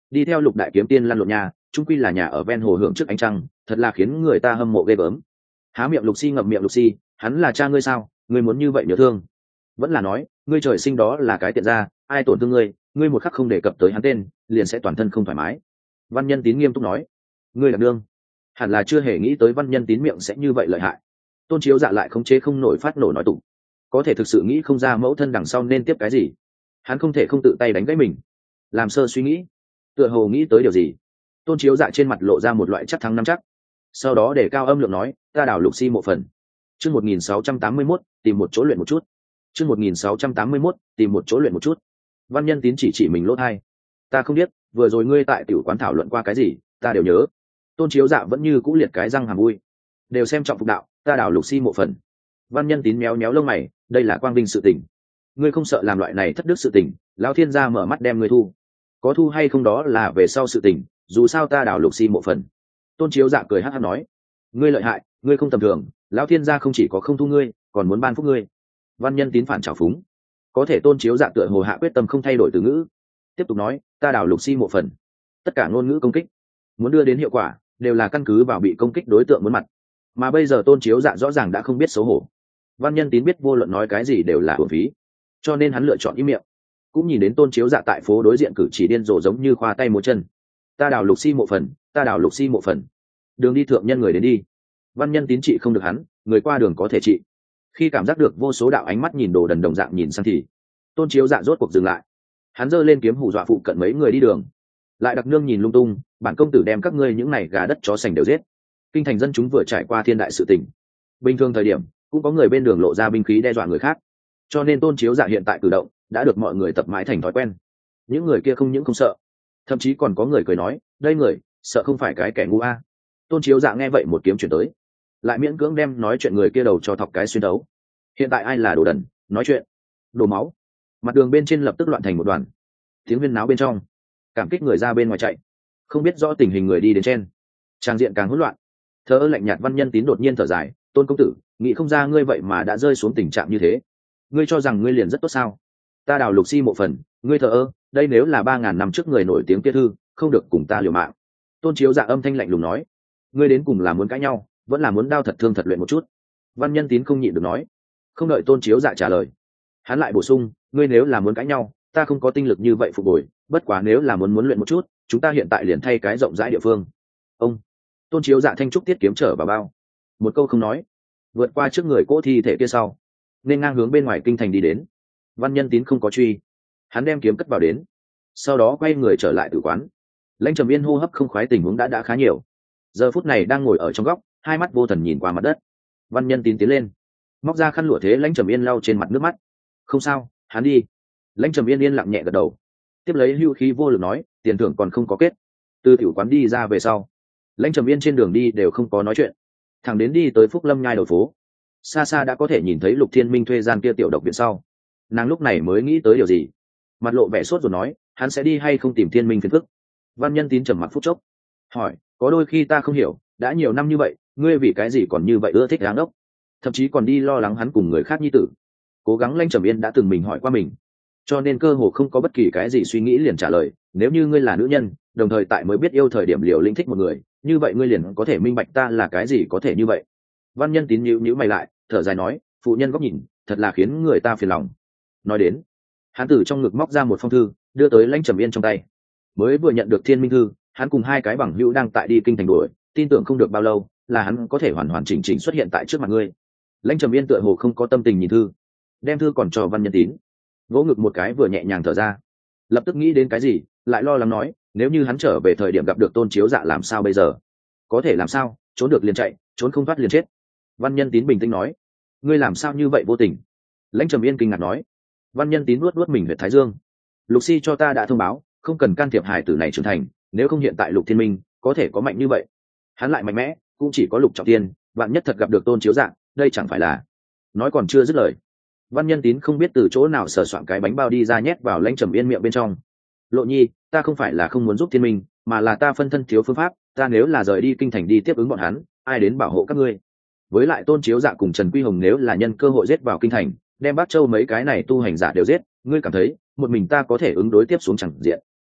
đi theo Lục đại kiếm tiên lăn lộn nhà, trung quy là nhà ở ven hồ hưởng trước ánh trăng, thật là khiến người ta hâm mộ ghê gớm. Há miệng Lục Si ngậm miệng Lục Si, hắn là cha ngươi sao, ngươi muốn như vậy nhớ thương? Vẫn là nói, ngươi trời sinh đó là cái tiện gia, ai tổn thương ngươi, ngươi một khắc không đề cập tới hắn tên, liền sẽ toàn thân không thoải mái. Văn Nhân Tín nghiêm túc nói, ngươi là đương, hẳn là chưa hề nghĩ tới Văn Nhân Tín miệng sẽ như vậy lợi hại. Tôn Chiếu Dạ lại không chế không nổi phát nổ nói tụng, có thể thực sự nghĩ không ra mẫu thân đằng sau nên tiếp cái gì, hắn không thể không tự tay đánh gãy mình. Làm sơ suy nghĩ, tựa hồ nghĩ tới điều gì, Tôn Chiếu Dạ trên mặt lộ ra một loại chắc thắng nắm chắc, sau đó để cao âm lượng nói, ta đào Lục Si mộ phần. Chương một nghìn sáu trăm tám mươi mốt, tìm một chỗ luyện một chút. Chương một nghìn sáu trăm tám mươi mốt, tìm một chỗ luyện một chút. Văn Nhân Tín chỉ chỉ mình lỗ tai, ta không biết, vừa rồi ngươi tại tiểu quán thảo luận qua cái gì, ta đều nhớ. Tôn Chiếu Dạ vẫn như cũ liệt cái răng hàm vui, đều xem trọng phục đạo, ta đào Lục Si mộ phần. Văn Nhân Tín méo méo lông mày, đây là quang vinh sự tình, ngươi không sợ làm loại này thất đức sự tình, lão thiên gia mở mắt đem ngươi thu, có thu hay không đó là về sau sự tình, dù sao ta đào Lục Si mộ phần. Tôn Chiếu Dạ cười hắt hắt nói, ngươi lợi hại, ngươi không tầm thường, lão thiên gia không chỉ có không thu ngươi, còn muốn ban phúc ngươi. Văn Nhân Tín phản trào phúng, có thể Tôn Chiếu Dạ tựa hồ hạ quyết tâm không thay đổi từ ngữ, tiếp tục nói, ta đào Lục Si mộ phần, tất cả ngôn ngữ công kích muốn đưa đến hiệu quả đều là căn cứ vào bị công kích đối tượng muốn mặt, mà bây giờ Tôn Chiếu Dạ rõ ràng đã không biết xấu hổ. Văn Nhân Tín biết vô luận nói cái gì đều là uổng phí, cho nên hắn lựa chọn im miệng. Cũng nhìn đến Tôn Chiếu Dạ tại phố đối diện cử chỉ điên rồ giống như khoa tay múa chân, ta đào Lục Si mộ phần, ta đào Lục Si mộ phần, đường đi thượng nhân người đến đi. Văn Nhân Tín trị không được hắn, người qua đường có thể trị. Khi cảm giác được vô số đạo ánh mắt nhìn đồ đần đồng dạng nhìn sang thì Tôn Chiếu Dạ rốt cuộc dừng lại, hắn giơ lên kiếm hù dọa phụ cận mấy người đi đường, lại đặc nương nhìn lung tung, bản công tử đem các ngươi những này gà đất chó sành đều giết. Kinh thành dân chúng vừa trải qua thiên đại sự tình, bình thường thời điểm cũng có người bên đường lộ ra binh khí đe dọa người khác, cho nên Tôn Chiếu Dạ hiện tại cử động đã được mọi người tập mãi thành thói quen. Những người kia không những không sợ, thậm chí còn có người cười nói, đây người sợ không phải cái kẻ ngu a. Tôn Chiếu Dạ nghe vậy một kiếm chuyển tới, lại miễn cưỡng đem nói chuyện người kia đầu cho thọc cái xuyên đấu. Hiện tại ai là đồ đần nói chuyện, đổ máu. Mặt đường bên trên lập tức loạn thành một đoàn, tiếng huyên náo bên trong, cảm kích người ra bên ngoài chạy, không biết rõ tình hình người đi đến trên, trang diện càng hỗn loạn. Thơ ơ lạnh nhạt Văn Nhân Tín đột nhiên thở dài, Tôn công tử, nghĩ không ra ngươi vậy mà đã rơi xuống tình trạng như thế. Ngươi cho rằng ngươi liền rất tốt sao? Ta đào Lục Si mộ phần, ngươi thờ ơ, đây nếu là ba ngàn năm trước người nổi tiếng kia thư, không được cùng ta liều mạng. Tôn Chiếu Dạ âm thanh lạnh lùng nói, ngươi đến cùng là muốn cãi nhau, vẫn là muốn đao thật thương thật luyện một chút? Văn Nhân Tín không nhịn được nói. Không đợi Tôn Chiếu Dạ trả lời, hắn lại bổ sung, ngươi nếu là muốn cãi nhau, ta không có tinh lực như vậy phục hồi, bất quá nếu là muốn muốn luyện một chút, chúng ta hiện tại liền thay cái rộng rãi địa phương. Ông Tôn Chiếu Dạ thanh trúc tiết kiếm trở vào bao, một câu không nói, vượt qua trước người cỗ thi thể kia sau, nên ngang hướng bên ngoài kinh thành đi đến. Văn Nhân Tín không có truy, hắn đem kiếm cất vào đến, sau đó quay người trở lại tử quán. Lãnh Trầm Yên hô hấp không khoái tình huống đã đã khá nhiều, giờ phút này đang ngồi ở trong góc, hai mắt vô thần nhìn qua mặt đất. Văn Nhân Tín tiến lên, móc ra khăn lụa thế Lãnh Trầm Yên lau trên mặt nước mắt. Không sao, hắn đi. Lãnh Trầm Yên yên lặng nhẹ gật đầu, tiếp lấy hưu khí vô lực nói, tiền thưởng còn không có kết. Từ tiểu quán đi ra về sau, Lãnh Trầm Yên trên đường đi đều không có nói chuyện, thẳng đến đi tới Phúc Lâm nhai đầu phố, xa xa đã có thể nhìn thấy Lục Thiên Minh thuê gian kia tiểu độc viện sau, nàng lúc này mới nghĩ tới điều gì, mặt lộ vẻ sốt rồi nói, hắn sẽ đi hay không tìm Thiên Minh phiền phức. Văn Nhân Tín trầm mặc phút chốc, hỏi, có đôi khi ta không hiểu, đã nhiều năm như vậy, ngươi vì cái gì còn như vậy ưa thích đáng ốc, thậm chí còn đi lo lắng hắn cùng người khác nhi tử. Cố gắng Lãnh Trầm Yên đã từng mình hỏi qua mình, cho nên cơ hồ không có bất kỳ cái gì suy nghĩ liền trả lời, nếu như ngươi là nữ nhân, đồng thời tại mới biết yêu thời điểm liều lĩnh thích một người, như vậy ngươi liền có thể minh bạch ta là cái gì có thể như vậy. Văn Nhân Tín nhíu nhíu mày lại, thở dài nói, phụ nhân góc nhìn thật là khiến người ta phiền lòng. Nói đến, hắn từ trong ngực móc ra một phong thư, đưa tới Lãnh Trầm Yên trong tay. Mới vừa nhận được Thiên Minh thư, hắn cùng hai cái bằng hữu đang tại đi kinh thành đuổi, tin tưởng không được bao lâu là hắn có thể hoàn hoàn chỉnh chỉnh xuất hiện tại trước mặt ngươi. Lãnh Trầm Yên tựa hồ không có tâm tình nhìn thư, đem thư còn cho Văn Nhân Tín, vỗ ngực một cái vừa nhẹ nhàng thở ra, lập tức nghĩ đến cái gì, lại lo lắng nói, nếu như hắn trở về thời điểm gặp được Tôn Chiếu Dạ làm sao bây giờ? Có thể làm sao, trốn được liền chạy, trốn không thoát liền chết. Văn Nhân Tín bình tĩnh nói, ngươi làm sao như vậy vô tình? Lãnh Trầm Yên kinh ngạc nói. Văn Nhân Tín nuốt nuốt mình huyệt thái dương, Lục Si cho ta đã thông báo, không cần can thiệp hài tử này trưởng thành, nếu không hiện tại Lục Thiên Minh có thể có mạnh như vậy, hắn lại mạnh mẽ cũng chỉ có Lục Trọng Tiên, vạn nhất thật gặp được Tôn Chiếu Dạ, đây chẳng phải là. Nói còn chưa dứt lời, Văn Nhân Tín không biết từ chỗ nào sờ soạn cái bánh bao đi ra nhét vào Lãnh Trầm Yên miệng bên trong. Lộ Nhi, ta không phải là không muốn giúp Thiên Minh, mà là ta phân thân thiếu phương pháp, ta nếu là rời đi kinh thành đi tiếp ứng bọn hắn, ai đến bảo hộ các ngươi? Với lại Tôn Chiếu Dạ cùng Trần Quy Hồng nếu là nhân cơ hội giết vào kinh thành, đem Bát Châu mấy cái này tu hành giả đều giết, ngươi cảm thấy một mình ta có thể ứng đối tiếp xuống chẳng diện?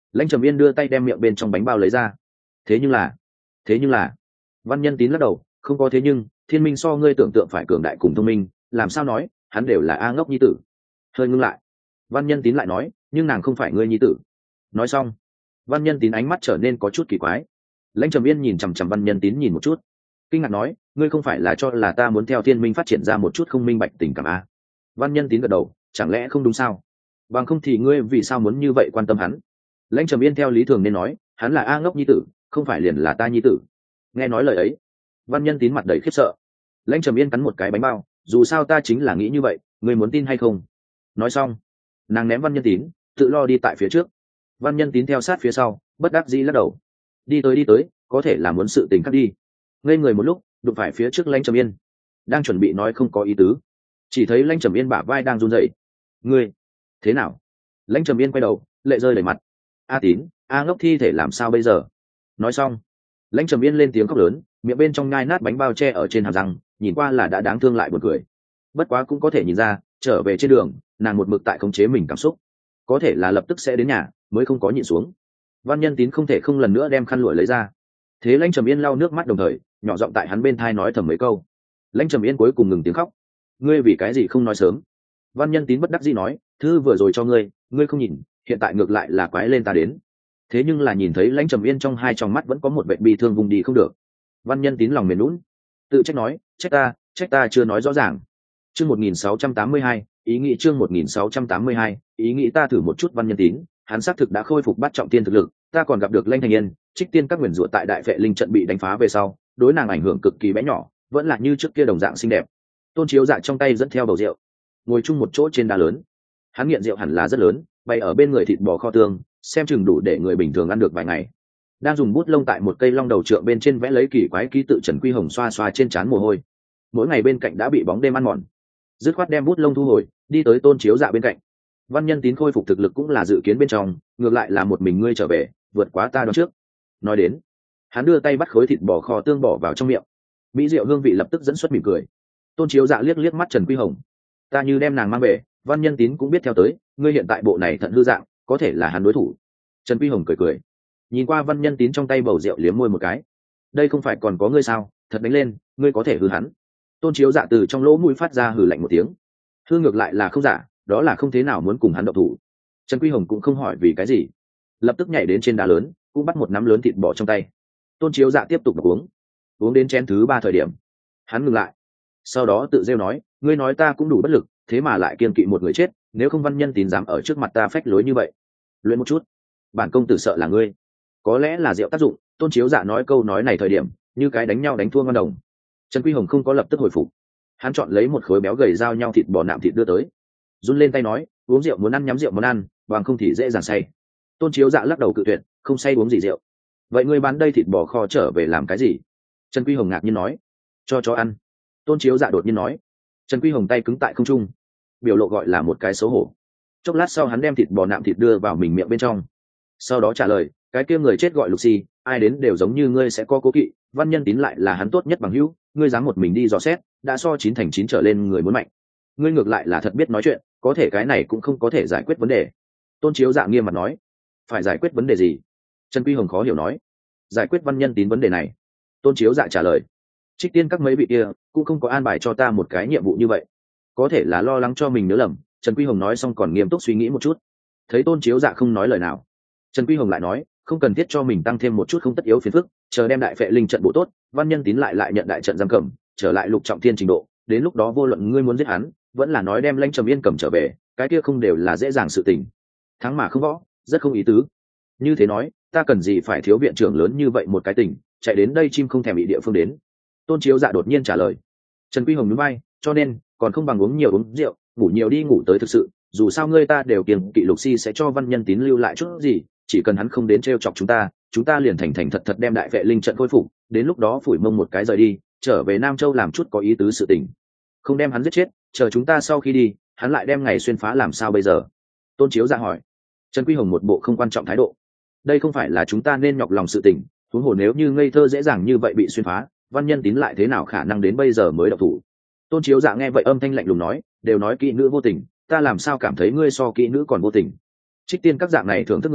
Lãnh Trầm Yên đưa tay đem miệng bên trong bánh bao lấy ra. Thế nhưng là, thế nhưng là, Văn Nhân Tín lắc đầu, không có thế nhưng, Thiên Minh so ngươi tưởng tượng phải cường đại cùng thông minh, làm sao nói, hắn đều là a ngốc nhi tử. Hơi ngưng lại, Văn Nhân Tín lại nói, nhưng nàng không phải ngươi nhi tử. Nói xong, Văn Nhân Tín ánh mắt trở nên có chút kỳ quái. Lãnh Trầm Yên nhìn chằm chằm Văn Nhân Tín nhìn một chút, kinh ngạc nói, ngươi không phải là cho là ta muốn theo Thiên Minh phát triển ra một chút không minh bạch tình cảm à? Văn Nhân Tín gật đầu, chẳng lẽ không đúng sao? Bằng không thì ngươi vì sao muốn như vậy quan tâm hắn? Lãnh Trầm Yên theo lý thường nên nói, hắn là a ngốc nhi tử, không phải liền là ta nhi tử. Nghe nói lời ấy, Văn Nhân Tín mặt đầy khiếp sợ. Lãnh Trầm Yên cắn một cái bánh bao, dù sao ta chính là nghĩ như vậy, ngươi muốn tin hay không? Nói xong, nàng ném Văn Nhân Tín, tự lo đi tại phía trước. Văn Nhân Tín theo sát phía sau, bất đắc dĩ lắc đầu. Đi tới đi tới, có thể là muốn sự tình khác đi. Ngây người một lúc, đụng phải phía trước Lãnh Trầm Yên, đang chuẩn bị nói không có ý tứ, chỉ thấy Lãnh Trầm Yên bả vai đang run rẩy. Ngươi, thế nào? Lãnh Trầm Yên quay đầu, lệ rơi đầy mặt. A Tín, a ngốc thi thể làm sao bây giờ? Nói xong, Lãnh Trầm Yên lên tiếng khóc lớn, miệng bên trong nhai nát bánh bao tre ở trên hàm răng, nhìn qua là đã đáng thương lại buồn cười. Bất quá cũng có thể nhìn ra, trở về trên đường, nàng một mực tại khống chế mình cảm xúc, có thể là lập tức sẽ đến nhà, mới không có nhịn xuống. Văn Nhân Tín không thể không lần nữa đem khăn lụa lấy ra. Thế Lãnh Trầm Yên lau nước mắt đồng thời, nhỏ giọng tại hắn bên thai nói thầm mấy câu. Lãnh Trầm Yên cuối cùng ngừng tiếng khóc. Ngươi vì cái gì không nói sớm? Văn Nhân Tín bất đắc dĩ nói, thư vừa rồi cho ngươi, ngươi không nhìn, hiện tại ngược lại là quái lên ta đến. Thế nhưng là nhìn thấy Lãnh Trầm Yên trong hai tròng mắt vẫn có một vẻ bi thương vùng đi không được. Văn Nhân Tín lòng mềm lún, tự trách nói, trách ta, trách ta chưa nói rõ ràng. Chương một nghìn sáu trăm tám mươi hai, ý nghĩ chương một nghìn sáu trăm tám mươi hai, ý nghĩ ta thử một chút. Văn Nhân Tín, hắn xác thực đã khôi phục bắt trọng tiên thực lực, ta còn gặp được Lãnh Thành Yên, trích tiên các nguyền rủa tại đại vệ linh trận bị đánh phá về sau, đối nàng ảnh hưởng cực kỳ bé nhỏ, vẫn là như trước kia đồng dạng xinh đẹp. Tôn Chiếu Dạ trong tay dẫn theo bầu rượu, ngồi chung một chỗ trên đá lớn. Hắn nghiện rượu hẳn là rất lớn, bày ở bên người thịt bò kho tương, xem chừng đủ để người bình thường ăn được vài ngày. Đang dùng bút lông tại một cây long đầu trượng bên trên vẽ lấy kỳ quái ký tự. Trần Quy Hồng xoa xoa trên trán mồ hôi, mỗi ngày bên cạnh đã bị bóng đêm ăn mòn, dứt khoát đem bút lông thu hồi, đi tới Tôn Chiếu Dạ bên cạnh. Văn Nhân Tín khôi phục thực lực cũng là dự kiến bên trong, ngược lại là một mình ngươi trở về, vượt quá ta đoán trước. Nói đến, hắn đưa tay bắt khối thịt bò kho tương bỏ vào trong miệng, mỹ rượu hương vị lập tức dẫn xuất mỉm cười. Tôn Chiếu Dạ liếc liếc mắt Trần Quy Hồng, ta như đem nàng mang về, Văn Nhân Tín cũng biết theo tới, ngươi hiện tại bộ này thận hư dạng, có thể là hắn đối thủ. Trần Quy Hồng cười cười, nhìn qua Văn Nhân Tín trong tay bầu rượu liếm môi một cái, đây không phải còn có ngươi sao, thật đánh lên, ngươi có thể hư hắn. Tôn Chiếu Dạ từ trong lỗ mũi phát ra hừ lạnh một tiếng, hư ngược lại là không giả, đó là không thế nào muốn cùng hắn động thủ. Trần Quy Hồng cũng không hỏi vì cái gì, lập tức nhảy đến trên đá lớn, cũng bắt một nắm lớn thịt bò trong tay. Tôn Chiếu Dạ tiếp tục uống, uống đến chén thứ ba thời điểm, hắn ngừng lại, sau đó tự rêu nói, ngươi nói ta cũng đủ bất lực, thế mà lại kiên kỵ một người chết, nếu không Văn Nhân Tín dám ở trước mặt ta phách lối như vậy, luyện một chút, bản công tử sợ là ngươi. Có lẽ là rượu tác dụng, Tôn Chiếu Dạ nói câu nói này thời điểm, như cái đánh nhau đánh thua ngon đồng. Trần Quy Hồng không có lập tức hồi phục, hắn chọn lấy một khối béo gầy giao nhau thịt bò nạm thịt đưa tới, run lên tay nói, uống rượu muốn ăn nhắm rượu muốn ăn, bằng không thì dễ dàng say. Tôn Chiếu Dạ lắc đầu cự tuyệt, không say uống gì rượu. Vậy ngươi bán đây thịt bò kho trở về làm cái gì? Trần Quy Hồng ngạc nhiên nói, cho chó ăn. Tôn Chiếu Dạ đột nhiên nói. Trần Quy Hồng tay cứng tại không trung, biểu lộ gọi là một cái xấu hổ. Chốc lát sau hắn đem thịt bò nạm thịt đưa vào mình miệng bên trong, sau đó trả lời, cái kia người chết gọi Lục Si, ai đến đều giống như ngươi sẽ có cố kỵ, Văn Nhân Tín lại là hắn tốt nhất bằng hữu, ngươi dám một mình đi dò xét, đã so chín thành chín trở lên người muốn mạnh. Ngươi ngược lại là thật biết nói chuyện, có thể cái này cũng không có thể giải quyết vấn đề. Tôn Chiếu Dạ nghiêm mặt nói. Phải giải quyết vấn đề gì? Trần Quy Hồng khó hiểu nói. Giải quyết Văn Nhân Tín vấn đề này. Tôn Chiếu Dạ trả lời. Trích tiên các mấy vị kia cũng không có an bài cho ta một cái nhiệm vụ như vậy, có thể là lo lắng cho mình nhớ lầm. Trần Quy Hồng nói xong còn nghiêm túc suy nghĩ một chút, thấy Tôn Chiếu Dạ không nói lời nào, Trần Quy Hồng lại nói, không cần thiết cho mình tăng thêm một chút không tất yếu phiền phức, chờ đem đại phệ linh trận bộ tốt, Văn Nhân Tín lại lại nhận đại trận giam cầm, trở lại lục trọng thiên trình độ, đến lúc đó vô luận ngươi muốn giết hắn, vẫn là nói đem Lãnh Trầm Yên cầm trở về, cái kia không đều là dễ dàng sự tình. Thắng mà không võ, rất không ý tứ. Như thế nói, ta cần gì phải thiếu viện trưởng lớn như vậy một cái tình, chạy đến đây chim không thèm bị địa phương đến. Tôn Chiếu Dạ đột nhiên trả lời. Trần Quy Hồng nhún vai, cho nên còn không bằng uống nhiều uống rượu, ngủ nhiều đi ngủ tới thực sự, dù sao ngươi ta đều kiêng kỵ Lục Si sẽ cho Văn Nhân Tín lưu lại chút gì, chỉ cần hắn không đến trêu chọc chúng ta, chúng ta liền thành thành thật thật đem đại vệ linh trận khôi phục, đến lúc đó phủi mông một cái rời đi, trở về Nam Châu làm chút có ý tứ sự tình. Không đem hắn giết chết, chờ chúng ta sau khi đi, hắn lại đem ngày xuyên phá làm sao bây giờ? Tôn Chiếu Dạ hỏi. Trần Quy Hồng một bộ không quan trọng thái độ. Đây không phải là chúng ta nên nhọc lòng sự tình, huống hồ nếu như ngây thơ dễ dàng như vậy bị xuyên phá, Văn Nhân Tín lại thế nào khả năng đến bây giờ mới động thủ? Tôn Chiếu Dạ nghe vậy âm thanh lạnh lùng nói, đều nói kỹ nữ vô tình, ta làm sao cảm thấy ngươi so kỹ nữ còn vô tình? Trích tiên các dạng này thưởng thức ngươi,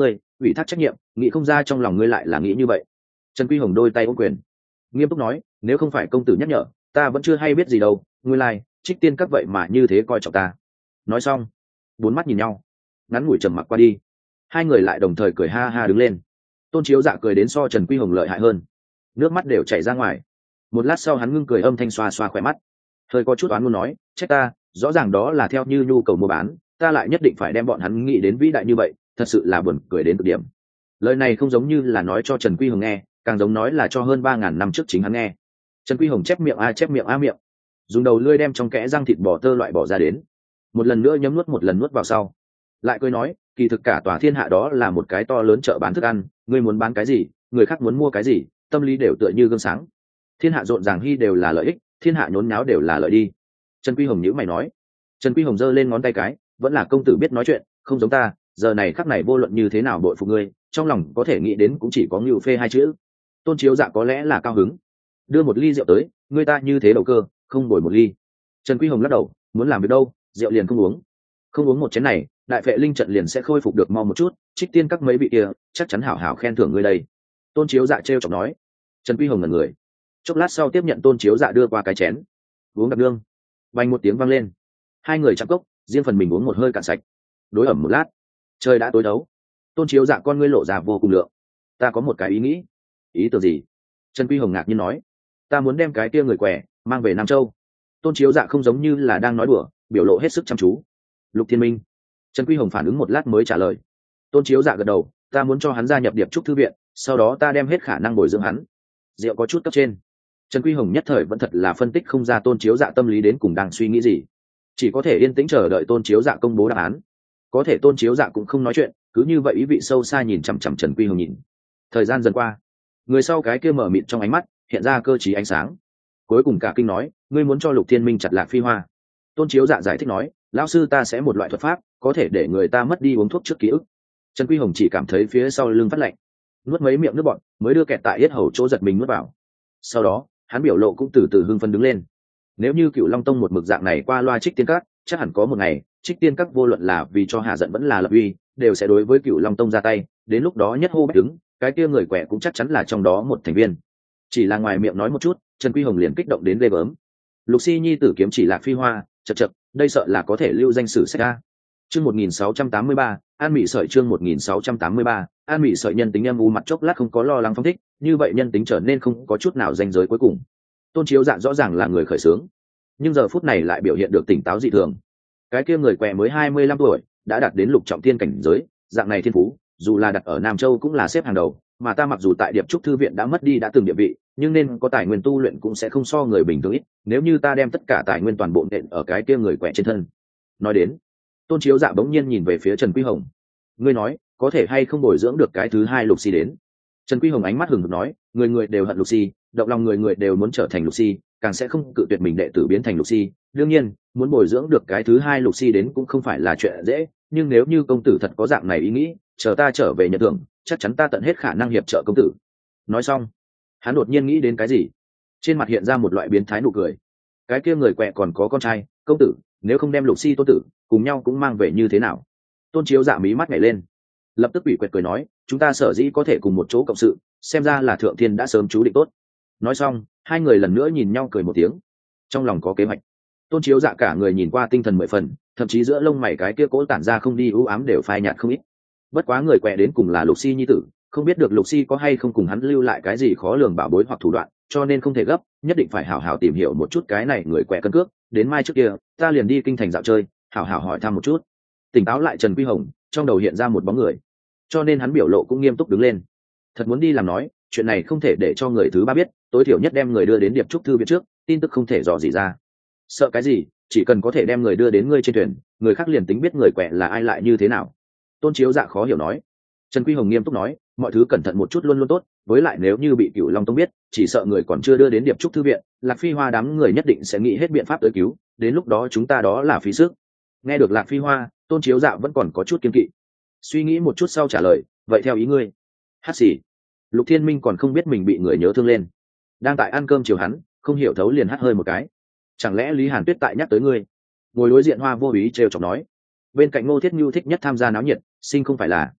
ủy thác trách nhiệm, nghĩ không ra trong lòng ngươi lại là nghĩ như vậy. Trần Quy Hồng đôi tay ôm quyền, nghiêm túc nói, nếu không phải công tử nhắc nhở, ta vẫn chưa hay biết gì đâu. Ngươi lai, like, Trích Tiên các vậy mà như thế coi trọng ta. Nói xong, bốn mắt nhìn nhau, ngắn ngủi trầm mặc qua đi, hai người lại đồng thời cười ha ha đứng lên. Tôn Chiếu Dạ cười đến so Trần Quy Hồng lợi hại hơn, nước mắt đều chảy ra ngoài. Một lát sau hắn ngưng cười âm thanh xoa xoa khỏe mắt, hơi có chút oán muốn nói, trách ta, rõ ràng đó là theo như nhu cầu mua bán, ta lại nhất định phải đem bọn hắn nghĩ đến vĩ đại như vậy, thật sự là buồn cười đến cực điểm. Lời này không giống như là nói cho Trần Quy Hồng nghe, càng giống nói là cho hơn ba ngàn năm trước chính hắn nghe. Trần Quy Hồng chép miệng a chép miệng a miệng, dùng đầu lưỡi đem trong kẽ răng thịt bò tơ loại bỏ ra đến, một lần nữa nhấm nuốt một lần nuốt vào sau, lại cười nói, kỳ thực cả tòa thiên hạ đó là một cái to lớn chợ bán thức ăn, ngươi muốn bán cái gì, người khác muốn mua cái gì, tâm lý đều tựa như gương sáng. Thiên hạ rộn ràng hy đều là lợi ích, thiên hạ nhốn nháo đều là lợi đi. Trần Quy Hồng nhíu mày nói. Trần Quy Hồng giơ lên ngón tay cái, vẫn là công tử biết nói chuyện, không giống ta, giờ này khắc này vô luận như thế nào bội phục ngươi, trong lòng có thể nghĩ đến cũng chỉ có Ngưu Phê hai chữ. Tôn Chiếu Dạ có lẽ là cao hứng, đưa một ly rượu tới, ngươi ta như thế đầu cơ, không bồi một ly. Trần Quy Hồng lắc đầu, muốn làm việc đâu, rượu liền không uống, không uống một chén này, đại vệ linh trận liền sẽ khôi phục được mau một chút. Trích Tiên các mấy vị kia, chắc chắn hảo hảo khen thưởng ngươi đây. Tôn Chiếu Dạ trêu chọc nói. Trần Quy Hồng ngẩn người, chốc lát sau tiếp nhận Tôn Chiếu Dạ đưa qua cái chén, uống đặc đương. Vành một tiếng vang lên, hai người chạm cốc, riêng phần mình uống một hơi cạn sạch. Đối ẩm một lát, trời đã tối đấu. Tôn Chiếu Dạ con ngươi lộ ra vô cùng lượng, ta có một cái ý nghĩ. Ý tưởng gì? Trần Quy Hồng ngạc nhiên nói, ta muốn đem cái kia người què mang về Nam Châu. Tôn Chiếu Dạ không giống như là đang nói đùa, biểu lộ hết sức chăm chú. Lục Thiên Minh. Trần Quy Hồng phản ứng một lát mới trả lời. Tôn Chiếu Dạ gật đầu, ta muốn cho hắn gia nhập Điệp Trúc thư viện, sau đó ta đem hết khả năng bồi dưỡng hắn. Rượu có chút cấp trên. Trần Quy Hồng nhất thời vẫn thật là phân tích không ra Tôn Chiếu Dạ tâm lý đến cùng đang suy nghĩ gì, chỉ có thể yên tĩnh chờ đợi Tôn Chiếu Dạ công bố đáp án. Có thể Tôn Chiếu Dạ cũng không nói chuyện, cứ như vậy ý vị sâu xa nhìn chằm chằm Trần Quy Hồng nhìn. Thời gian dần qua, người sau cái kia mở mịt trong ánh mắt hiện ra cơ trí ánh sáng, cuối cùng cả kinh nói, ngươi muốn cho Lục Thiên Minh chặt Lạc Phi Hoa. Tôn Chiếu Dạ giải thích nói, lão sư ta sẽ một loại thuật pháp, có thể để người ta mất đi uống thuốc trước ký ức. Trần Quy Hồng chỉ cảm thấy phía sau lưng phát lạnh, nuốt mấy miệng nước bọt mới đưa kẹt tại yết hầu chỗ giật mình nuốt vào. Sau đó hắn biểu lộ cũng từ từ hưng phấn đứng lên. Nếu như Cựu Long Tông một mực dạng này qua loa Trích Tiên các, chắc hẳn có một ngày Trích Tiên các vô luận là vì cho hạ giận vẫn là lập uy, đều sẽ đối với Cựu Long Tông ra tay, đến lúc đó nhất hô bách đứng, cái kia người quẻ cũng chắc chắn là trong đó một thành viên. Chỉ là ngoài miệng nói một chút, Trần Quy Hồng liền kích động đến ghê gớm. Lục Si Nhi tử kiếm chỉ Lạc Phi Hoa, chậc chậc, đây sợ là có thể lưu danh sử sách a. Chương một nghìn sáu trăm tám mươi ba, An Mị Sợi chương một nghìn sáu trăm tám mươi ba, An Mị Sợi nhân tính âm u mặt chốc lát không có lo lắng phong thích, như vậy nhân tính trở nên không có chút nào ranh giới cuối cùng. Tôn Chiếu Dạ rõ ràng là người khởi xướng, nhưng giờ phút này lại biểu hiện được tỉnh táo dị thường. Cái kia người què mới hai mươi lăm tuổi, đã đạt đến lục trọng thiên cảnh giới, dạng này thiên phú, dù là đặt ở Nam Châu cũng là xếp hàng đầu, mà ta mặc dù tại Điệp Trúc thư viện đã mất đi đã từng địa vị, nhưng nên có tài nguyên tu luyện cũng sẽ không so người bình thường ít, nếu như ta đem tất cả tài nguyên toàn bộ nện ở cái kia người quẻ trên thân. Nói đến, Tôn Chiếu Dạ bỗng nhiên nhìn về phía Trần Quy Hồng, ngươi nói có thể hay không bồi dưỡng được cái thứ hai Lục Si đến. Trần Quy Hồng ánh mắt hừng hực nói, người người đều hận Lục Si, động lòng người người đều muốn trở thành Lục Si, càng sẽ không cự tuyệt mình đệ tử biến thành Lục Si. Đương nhiên muốn bồi dưỡng được cái thứ hai Lục Si đến cũng không phải là chuyện dễ, nhưng nếu như công tử thật có dạng này ý nghĩ, chờ ta trở về nhận thưởng, chắc chắn ta tận hết khả năng hiệp trợ công tử. Nói xong, hắn đột nhiên nghĩ đến cái gì, trên mặt hiện ra một loại biến thái nụ cười. Cái kia người quẹ còn có con trai, công tử nếu không đem Lục Si tôn tử cùng nhau cũng mang về như thế nào? Tôn Chiếu Dạ mí mắt nhảy lên, lập tức ủy quyệt cười nói, chúng ta sở dĩ có thể cùng một chỗ cộng sự, xem ra là thượng thiên đã sớm chú định tốt. Nói xong, hai người lần nữa nhìn nhau cười một tiếng, trong lòng có kế hoạch. Tôn Chiếu Dạ cả người nhìn qua tinh thần mười phần, thậm chí giữa lông mày cái kia cố tản ra không đi ưu ám đều phai nhạt không ít. Bất quá người quẹ đến cùng là Lục Si nhi tử, không biết được Lục Si có hay không cùng hắn lưu lại cái gì khó lường bảo bối hoặc thủ đoạn, cho nên không thể gấp, nhất định phải hảo hảo tìm hiểu một chút cái này người quẹ cân cước, đến mai trước kia ta liền đi kinh thành dạo chơi, hảo hảo hỏi thăm một chút. Tỉnh táo lại Trần Quy Hồng, trong đầu hiện ra một bóng người, cho nên hắn biểu lộ cũng nghiêm túc đứng lên. Thật muốn đi làm nói, chuyện này không thể để cho người thứ ba biết, tối thiểu nhất đem người đưa đến Điệp Trúc thư viện trước, tin tức không thể dò gì ra. Sợ cái gì, chỉ cần có thể đem người đưa đến ngươi trên thuyền, người khác liền tính biết người quẹ là ai lại như thế nào. Tôn Chiếu Dạ khó hiểu nói. Trần Quy Hồng nghiêm túc nói, mọi thứ cẩn thận một chút luôn luôn tốt, với lại nếu như bị Cửu Long Tông biết, chỉ sợ người còn chưa đưa đến Điệp Trúc thư viện, Lạc Phi Hoa đám người nhất định sẽ nghĩ hết biện pháp tới cứu, đến lúc đó chúng ta đó là phí sức. Nghe được Lạc Phi Hoa, Tôn Chiếu Dạ vẫn còn có chút kiêng kỵ, suy nghĩ một chút sau trả lời, vậy theo ý ngươi. Hát xì. Lục Thiên Minh còn không biết mình bị người nhớ thương lên, đang tại ăn cơm chiều hắn không hiểu thấu liền hắt hơi một cái. Chẳng lẽ Lý Hàn Tuyết tại nhắc tới ngươi? Ngồi đối diện Hoa vô ý trêu chọc nói. Bên cạnh Ngô Thiết Nhu thích nhất tham gia náo nhiệt, sinh không phải là.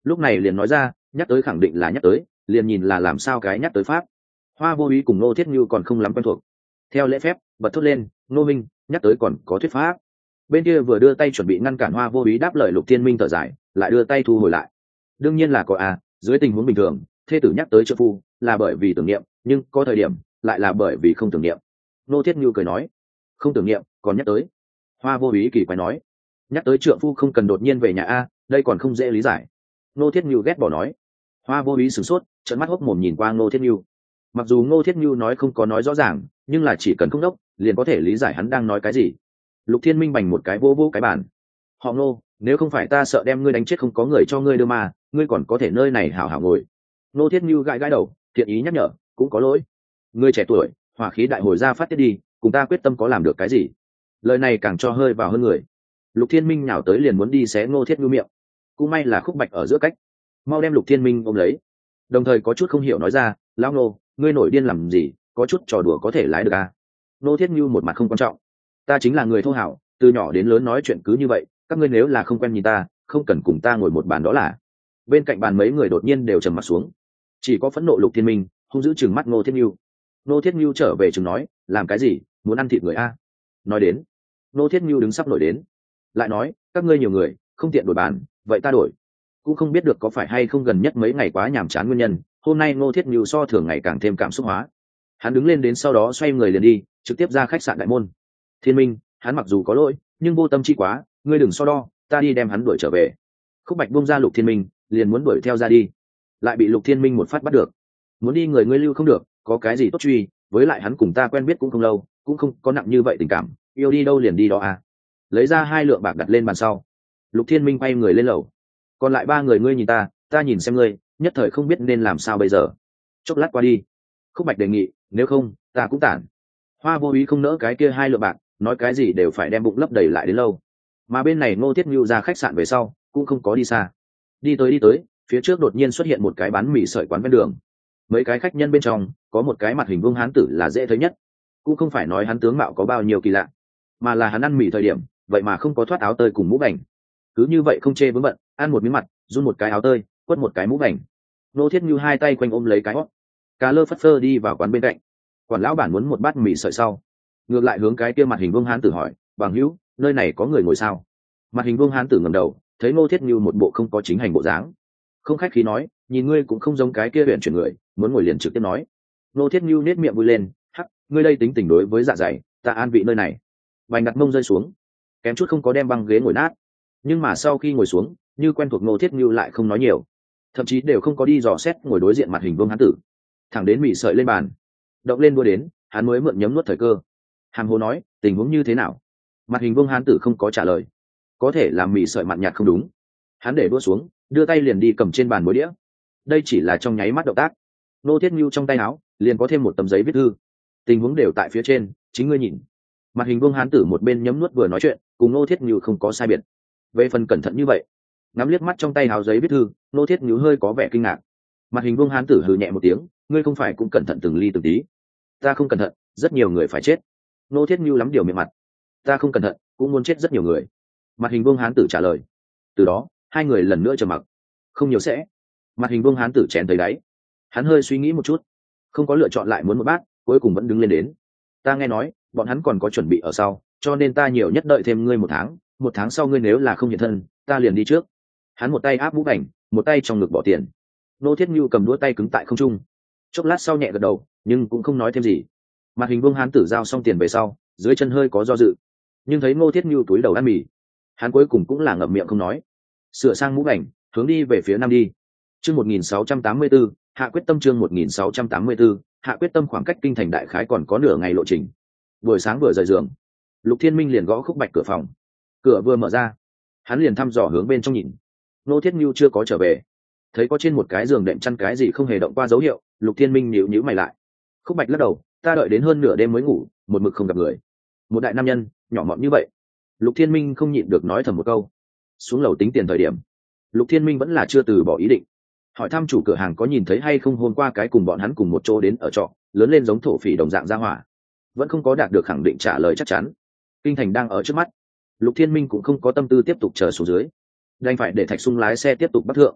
lúc này liền nói ra, nhắc tới khẳng định là nhắc tới, liền nhìn là làm sao cái nhắc tới pháp. Hoa vô ý cùng Ngô Thiết Như còn không lắm quen thuộc, theo lễ phép bật thốt lên, Ngô Minh nhắc tới còn có thuyết pháp. Bên kia vừa đưa tay chuẩn bị ngăn cản Hoa vô ý đáp lời Lục Thiên Minh thở dài, lại đưa tay thu hồi lại. Đương nhiên là có à, dưới tình huống bình thường thê tử nhắc tới trợ phu là bởi vì tưởng niệm, nhưng có thời điểm lại là bởi vì không tưởng niệm. Ngô Thiết Như cười nói, không tưởng niệm còn nhắc tới. Hoa vô ý kỳ quái nói, nhắc tới trượng phu không cần đột nhiên về nhà a, đây còn không dễ lý giải. Ngô Thiết Như ghét bỏ nói. Hoa vô ý sửng sốt, trợn mắt hốc mồm nhìn qua Ngô Thiết Như. Mặc dù Ngô Thiết Như nói không có nói rõ ràng, nhưng là chỉ cần không đốc liền có thể lý giải hắn đang nói cái gì. Lục Thiên Minh bành một cái vô vô cái bàn. Họ Ngô, nếu không phải ta sợ đem ngươi đánh chết không có người cho ngươi đưa mà, ngươi còn có thể nơi này hảo hảo ngồi. Ngô Thiết Như gãi gãi đầu, thiện ý nhắc nhở, cũng có lỗi. Ngươi trẻ tuổi, hỏa khí đại hồi ra phát tiết đi, cùng ta quyết tâm có làm được cái gì. Lời này càng cho hơi vào hơn người. Lục Thiên Minh nhào tới liền muốn đi xé Ngô Thiết Như miệng. Cũng may là Khúc Bạch ở giữa cách, mau đem Lục Thiên Minh ôm lấy, đồng thời có chút không hiểu nói ra, lão Ngô, ngươi nổi điên làm gì, có chút trò đùa có thể lái được à? Ngô Thiết Như một mặt không quan trọng, ta chính là người thô hảo, từ nhỏ đến lớn nói chuyện cứ như vậy, các ngươi nếu là không quen nhìn ta, không cần cùng ta ngồi một bàn đó là. Bên cạnh bàn mấy người đột nhiên đều trầm mặt xuống, chỉ có phẫn nộ Lục Thiên Minh không giữ chừng mắt Ngô Thiết Như. Ngô Thiết Như trở về chừng nói, làm cái gì, muốn ăn thịt người a? Nói đến, Ngô Thiết Như đứng sắp nổi đến, lại nói, các ngươi nhiều người, không tiện đổi bàn, vậy ta đổi. Cũng không biết được có phải hay không gần nhất mấy ngày quá nhàm chán nguyên nhân, hôm nay Ngô Thiết Như so thường ngày càng thêm cảm xúc hóa. Hắn đứng lên đến sau đó xoay người liền đi, trực tiếp ra khách sạn đại môn. Thiên Minh, hắn mặc dù có lỗi, nhưng vô tâm chi quá, ngươi đừng so đo, ta đi đem hắn đuổi trở về. Khúc Bạch buông ra Lục Thiên Minh, liền muốn đuổi theo ra đi, lại bị Lục Thiên Minh một phát bắt được. Muốn đi người ngươi lưu không được, có cái gì tốt truy, với lại hắn cùng ta quen biết cũng không lâu, cũng không có nặng như vậy tình cảm, yêu đi đâu liền đi đó à. Lấy ra hai lượng bạc đặt lên bàn sau, Lục Thiên Minh quay người lên lầu. Còn lại ba người ngươi nhìn ta, ta nhìn xem ngươi, nhất thời không biết nên làm sao bây giờ. Chốc lát qua đi, Khúc Bạch đề nghị, nếu không ta cũng tản. Hoa vô ý không nỡ cái kia hai lượng bạc, nói cái gì đều phải đem bụng lấp đầy lại đến lâu. Mà bên này Ngô Thiết Nhu ra khách sạn về sau cũng không có đi xa, đi tới đi tới phía trước đột nhiên xuất hiện một cái bán mì sợi quán ven đường. Mấy cái khách nhân bên trong có một cái mặt hình vuông hán tử là dễ thấy nhất, cũng không phải nói hắn tướng mạo có bao nhiêu kỳ lạ, mà là hắn ăn mì thời điểm vậy mà không có thoát áo tơi cùng mũ bành, cứ như vậy không chê vướng bận, ăn một miếng mặt run một cái áo tơi, quất một cái mũ bành. Ngô Thiết Nhu hai tay quanh ôm lấy cái hót, cá lơ phất phơ đi vào quán bên cạnh. Quản lão bản muốn một bát mì sợi sau, ngược lại hướng cái kia mặt hình vuông hán tử hỏi, bằng hữu, nơi này có người ngồi sao? Mặt hình vuông hán tử ngẩng đầu, thấy Ngô Thiết Nhu một bộ không có chính hành bộ dáng, không khách khí nói, nhìn ngươi cũng không giống cái kia huyện chuyển người, muốn ngồi liền trực tiếp nói. Ngô Thiết Nhu nết miệng vui lên, hắc, ngươi đây tính tình đối với dạ dày, ta an vị nơi này. Vành đặt mông rơi xuống, kém chút không có đem băng ghế ngồi nát. Nhưng mà sau khi ngồi xuống, như quen thuộc Ngô Thiết Nhu lại không nói nhiều, thậm chí đều không có đi dò xét ngồi đối diện mặt hình vuông hán tử, thẳng đến mì sợi lên bàn, động lên đua đến, hắn mới mượn nhấm nuốt thời cơ, hàm hồ nói, tình huống như thế nào? Mặt hình vuông hán tử không có trả lời, có thể làm mì sợi mặn nhạt không đúng. Hắn để đua xuống, đưa tay liền đi cầm trên bàn muối đĩa. Đây chỉ là trong nháy mắt động tác, Ngô Thiết Nhu trong tay áo liền có thêm một tấm giấy viết thư, tình huống đều tại phía trên, chính ngươi nhìn. Mặt hình vuông hán tử một bên nhấm nuốt vừa nói chuyện, cùng Ngô Thiết Nhu không có sai biệt. Về phần cẩn thận như vậy, ngắm liếc mắt trong tay áo giấy viết thư, Ngô Thiết Nhu hơi có vẻ kinh ngạc. Mặt hình vuông hán tử hừ nhẹ một tiếng, ngươi không phải cũng cẩn thận từng ly từng tí? Ta không cẩn thận, rất nhiều người phải chết. Ngô Thiết Nhu lắm điều miệng mặt, ta không cẩn thận, cũng muốn chết rất nhiều người. Mặt hình vuông hán tử trả lời. Từ đó hai người lần nữa trầm mặc. Không nhiều sẽ. Mặt hình vuông hán tử chén tới đáy, hắn hơi suy nghĩ một chút, không có lựa chọn lại muốn một bát, cuối cùng vẫn đứng lên đến. Ta nghe nói bọn hắn còn có chuẩn bị ở sau, cho nên ta nhiều nhất đợi thêm ngươi một tháng, một tháng sau ngươi nếu là không hiện thân, ta liền đi trước. Hắn một tay áp mũ bành, một tay trong ngực bỏ tiền. Ngô Thiết Nhu cầm đũa tay cứng tại không trung, chốc lát sau nhẹ gật đầu, nhưng cũng không nói thêm gì. Mặt hình vuông hán tử giao xong tiền về sau, dưới chân hơi có do dự, nhưng thấy Ngô Thiết Nhu túi đầu ăn mì, hắn cuối cùng cũng là ngậm miệng không nói, sửa sang mũ bành, hướng đi về phía nam đi. Chương một nghìn sáu trăm tám mươi tư, hạ quyết tâm. Chương một nghìn sáu trăm tám mươi tư, hạ quyết tâm. Khoảng cách kinh thành đại khái còn có nửa ngày lộ trình. Buổi sáng vừa rời giường, Lục Thiên Minh liền gõ Khúc Bạch cửa phòng. Cửa vừa mở ra, hắn liền thăm dò hướng bên trong nhìn. Ngô Thiết Nhu chưa có trở về. Thấy có trên một cái giường đệm chăn cái gì không hề động qua dấu hiệu, Lục Thiên Minh nhíu nhíu mày lại. Khúc Bạch lắc đầu, ta đợi đến hơn nửa đêm mới ngủ, một mực không gặp người. Một đại nam nhân nhỏ mọn như vậy. Lục Thiên Minh không nhịn được nói thầm một câu. Xuống lầu tính tiền thời điểm, Lục Thiên Minh vẫn là chưa từ bỏ ý định, hỏi thăm chủ cửa hàng có nhìn thấy hay không hôm qua cái cùng bọn hắn cùng một chỗ đến ở trọ, lớn lên giống thổ phỉ đồng dạng ra hỏa. Vẫn không có đạt được khẳng định trả lời chắc chắn. Kinh thành đang ở trước mắt, Lục Thiên Minh cũng không có tâm tư tiếp tục chờ xuống dưới, đành phải để Thạch Sung lái xe tiếp tục bắt thượng.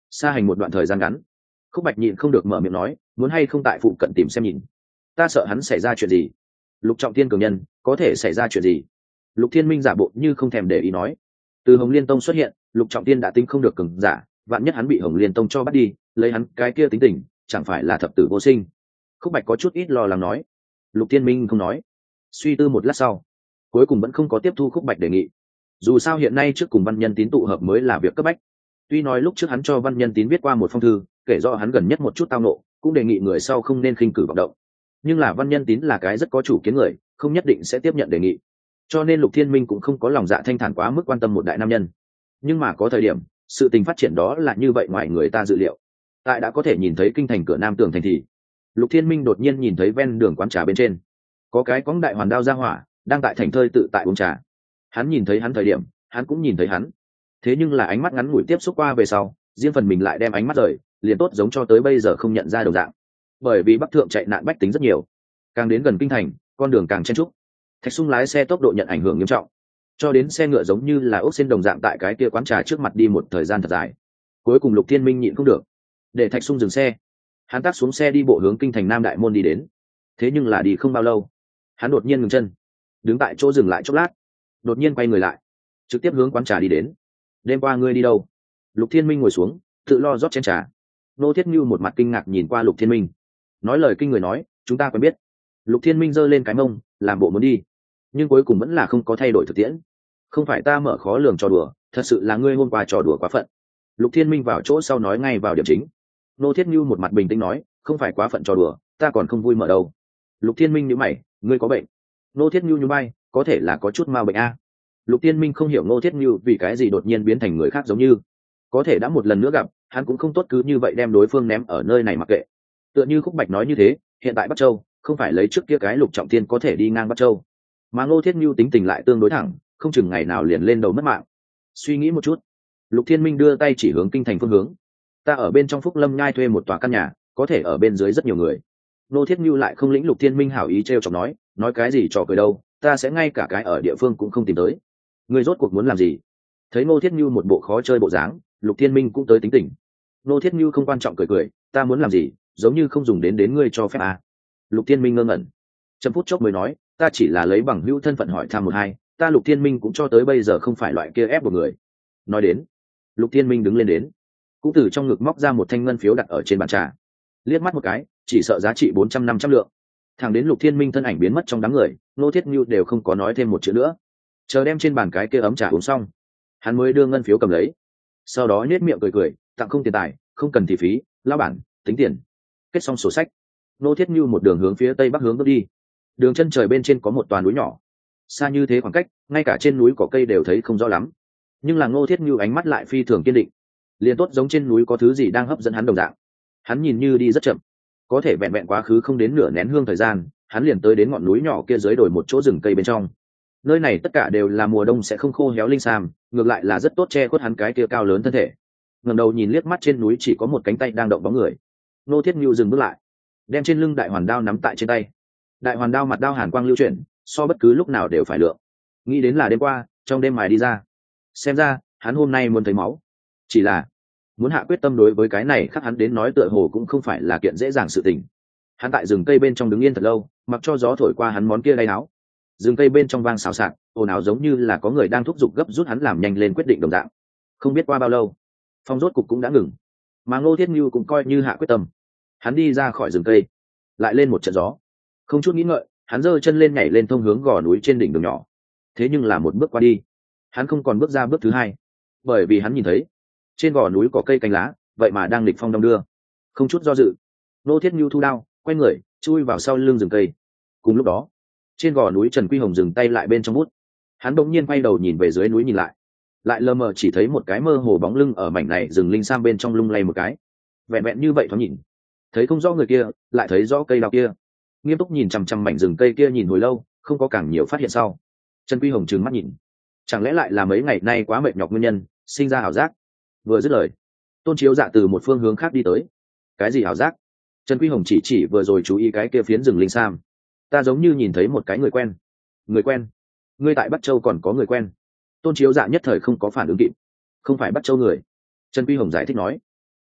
xa hành một đoạn thời gian ngắn, Khúc Bạch nhịn không được mở miệng nói, muốn hay không tại phụ cận tìm xem nhìn. Ta sợ hắn xảy ra chuyện gì. Lục Trọng Thiên cường nhân, có thể xảy ra chuyện gì? Lục Thiên Minh giả bộ như không thèm để ý nói. Từ Hồng Liên Tông xuất hiện, Lục Trọng Thiên đã tính không được cường giả, vạn nhất hắn bị Hồng Liên Tông cho bắt đi, lấy hắn cái kia tính tình, chẳng phải là thập tử vô sinh. Khúc Bạch có chút ít lo lắng nói. Lục Thiên Minh không nói. Suy tư một lát sau, cuối cùng vẫn không có tiếp thu Khúc Bạch đề nghị. Dù sao hiện nay trước cùng Văn Nhân Tín tụ hợp mới là việc cấp bách. Tuy nói lúc trước hắn cho Văn Nhân Tín viết qua một phong thư, kể rõ hắn gần nhất một chút tao nộ, cũng đề nghị người sau không nên khinh cử vọng động. Nhưng là Văn Nhân Tín là cái rất có chủ kiến người, không nhất định sẽ tiếp nhận đề nghị. Cho nên Lục Thiên Minh cũng không có lòng dạ thanh thản quá mức quan tâm một đại nam nhân. Nhưng mà có thời điểm, sự tình phát triển đó là như vậy ngoài người ta dự liệu. Tại đã có thể nhìn thấy kinh thành cửa nam tường thành thì, Lục Thiên Minh đột nhiên nhìn thấy ven đường quán trà bên trên, có cái cóng đại hoàn đao ra hỏa, đang tại thành thơi tự tại uống trà. Hắn nhìn thấy hắn thời điểm, hắn cũng nhìn thấy hắn. Thế nhưng là ánh mắt ngắn ngủi tiếp xúc qua về sau, riêng phần mình lại đem ánh mắt rời, liền tốt giống cho tới bây giờ không nhận ra đồng dạng. Bởi vì Bắc Thượng chạy nạn bách tính rất nhiều, càng đến gần kinh thành, con đường càng chen trúc. Thạch Sung lái xe tốc độ nhận ảnh hưởng nghiêm trọng, cho đến xe ngựa giống như là ốc xên đồng dạng tại cái kia quán trà trước mặt đi một thời gian thật dài. Cuối cùng Lục Thiên Minh nhịn không được, để Thạch Sung dừng xe. Hắn tác xuống xe đi bộ hướng kinh thành Nam Đại Môn đi đến. Thế nhưng là đi không bao lâu, hắn đột nhiên ngừng chân, đứng tại chỗ dừng lại chốc lát, đột nhiên quay người lại, trực tiếp hướng quán trà đi đến. Đêm qua ngươi đi đâu? Lục Thiên Minh ngồi xuống, tự lo rót chén trà. Nô Thiết Như một mặt kinh ngạc nhìn qua Lục Thiên Minh, nói lời kinh người nói, chúng ta quen biết. Lục Thiên Minh giơ lên cái mông, làm bộ muốn đi, nhưng cuối cùng vẫn là không có thay đổi thực tiễn. Không phải ta mở khó lường trò đùa, thật sự là ngươi hôm qua trò đùa quá phận. Lục Thiên Minh vào chỗ sau nói ngay vào điểm chính. Nô Thiết Như một mặt bình tĩnh nói, không phải quá phận trò đùa, ta còn không vui mở đâu. Lục Thiên Minh nhíu mày, ngươi có bệnh? Nô Thiết Như nhún vai, có thể là có chút ma bệnh a. Lục Thiên Minh không hiểu Nô Thiết Như vì cái gì đột nhiên biến thành người khác giống như. Có thể đã một lần nữa gặp, hắn cũng không tốt cứ như vậy đem đối phương ném ở nơi này mặc kệ. Tựa như Khúc Bạch nói như thế, hiện tại Bắc Châu không phải lấy trước kia cái Lục Trọng Thiên có thể đi ngang Bắc Châu, mà Ngô Thiết Như tính tình lại tương đối thẳng, không chừng ngày nào liền lên đầu mất mạng. Suy nghĩ một chút, Lục Thiên Minh đưa tay chỉ hướng kinh thành phương hướng. Ta ở bên trong Phúc Lâm Nhai thuê một tòa căn nhà, có thể ở bên dưới rất nhiều người. Ngô Thiết Như lại không lĩnh Lục Thiên Minh hảo ý trêu chọc nói, nói cái gì trò cười đâu, ta sẽ ngay cả cái ở địa phương cũng không tìm tới. Ngươi rốt cuộc muốn làm gì? Thấy Ngô Thiết Như một bộ khó chơi bộ dáng, Lục Thiên Minh cũng tới tính tình. Ngô Thiết Như không quan trọng cười cười, ta muốn làm gì, giống như không dùng đến đến ngươi cho phép à. Lục Thiên Minh ngơ ngẩn, chậm phút chốc mới nói, ta chỉ là lấy bằng hữu thân phận hỏi thăm một hai, ta Lục Thiên Minh cũng cho tới bây giờ không phải loại kia ép một người. Nói đến, Lục Thiên Minh đứng lên đến, cũng từ trong ngực móc ra một thanh ngân phiếu đặt ở trên bàn trà, liếc mắt một cái, chỉ sợ giá trị bốn trăm năm trăm lượng. Thẳng đến Lục Thiên Minh thân ảnh biến mất trong đám người, Ngô Thiết Như đều không có nói thêm một chữ nữa. Chờ đem trên bàn cái kia ấm trà uống xong, hắn mới đưa ngân phiếu cầm lấy, sau đó nhếch miệng cười cười, tặng không tiền tài, không cần thì phí, lão bản, tính tiền. Kết xong sổ sách, Ngô Thiết Như một đường hướng phía tây bắc hướng bước đi. Đường chân trời bên trên có một toàn núi nhỏ, xa như thế khoảng cách, ngay cả trên núi có cây đều thấy không rõ lắm. Nhưng là Ngô Thiết Như ánh mắt lại phi thường kiên định, liền tốt giống trên núi có thứ gì đang hấp dẫn hắn đồng dạng. Hắn nhìn như đi rất chậm, có thể vẹn vẹn quá khứ không đến nửa nén hương thời gian, hắn liền tới đến ngọn núi nhỏ kia dưới đồi một chỗ rừng cây bên trong. Nơi này tất cả đều là mùa đông sẽ không khô héo linh sam, ngược lại là rất tốt che khuất hắn cái kia cao lớn thân thể. Ngẩng đầu nhìn liếc mắt trên núi chỉ có một cánh tay đang động bóng người. Ngô Thiết Như dừng bước lại, đem trên lưng đại hoàn đao nắm tại trên tay. Đại hoàn đao mặt đao hàn quang lưu chuyển, so bất cứ lúc nào đều phải lượng. Nghĩ đến là đêm qua trong đêm mài đi ra, xem ra hắn hôm nay muốn thấy máu. Chỉ là muốn hạ quyết tâm đối với cái này khác hắn đến nói tựa hồ cũng không phải là kiện dễ dàng sự tình. Hắn tại rừng cây bên trong đứng yên thật lâu, mặc cho gió thổi qua hắn món kia đay áo. Rừng cây bên trong vang xào xạc, ồn ào giống như là có người đang thúc giục gấp rút hắn làm nhanh lên quyết định đồng dạng. Không biết qua bao lâu, phong rốt cục cũng đã ngừng, mà Ngô Thiết Như cũng coi như hạ quyết tâm. Hắn đi ra khỏi rừng cây, lại lên một trận gió, không chút nghĩ ngợi, hắn giơ chân lên nhảy lên thông hướng gò núi trên đỉnh đường nhỏ. Thế nhưng là một bước qua đi, hắn không còn bước ra bước thứ hai, bởi vì hắn nhìn thấy trên gò núi có cây cành lá, vậy mà đang lịch phong đông đưa. Không chút do dự, Ngô Thiết Như thu đao, quay người chui vào sau lưng rừng cây. Cùng lúc đó, trên gò núi Trần Quy Hồng dừng tay lại bên trong bút. Hắn đột nhiên quay đầu nhìn về dưới núi nhìn lại, lại lờ mờ chỉ thấy một cái mơ hồ bóng lưng ở mảnh này rừng linh sam bên trong lung lay một cái. Vẹn vẹn như vậy thoáng nhìn, thấy không rõ người kia, lại thấy rõ cây đào kia. Nghiêm túc nhìn chằm chằm mảnh rừng cây kia nhìn hồi lâu, không có càng nhiều phát hiện sau. Trần Quy Hồng trừng mắt nhìn, chẳng lẽ lại là mấy ngày nay quá mệt nhọc nguyên nhân, sinh ra ảo giác? Vừa dứt lời, Tôn Chiếu Dạ từ một phương hướng khác đi tới. Cái gì ảo giác? Trần Quy Hồng chỉ chỉ vừa rồi chú ý cái kia phiến rừng linh sam. Ta giống như nhìn thấy một cái người quen. Người quen? Ngươi tại Bắc Châu còn có người quen? Tôn Chiếu Dạ nhất thời không có phản ứng kịp. Không phải Bắc Châu người. Trần Quy Hồng giải thích nói.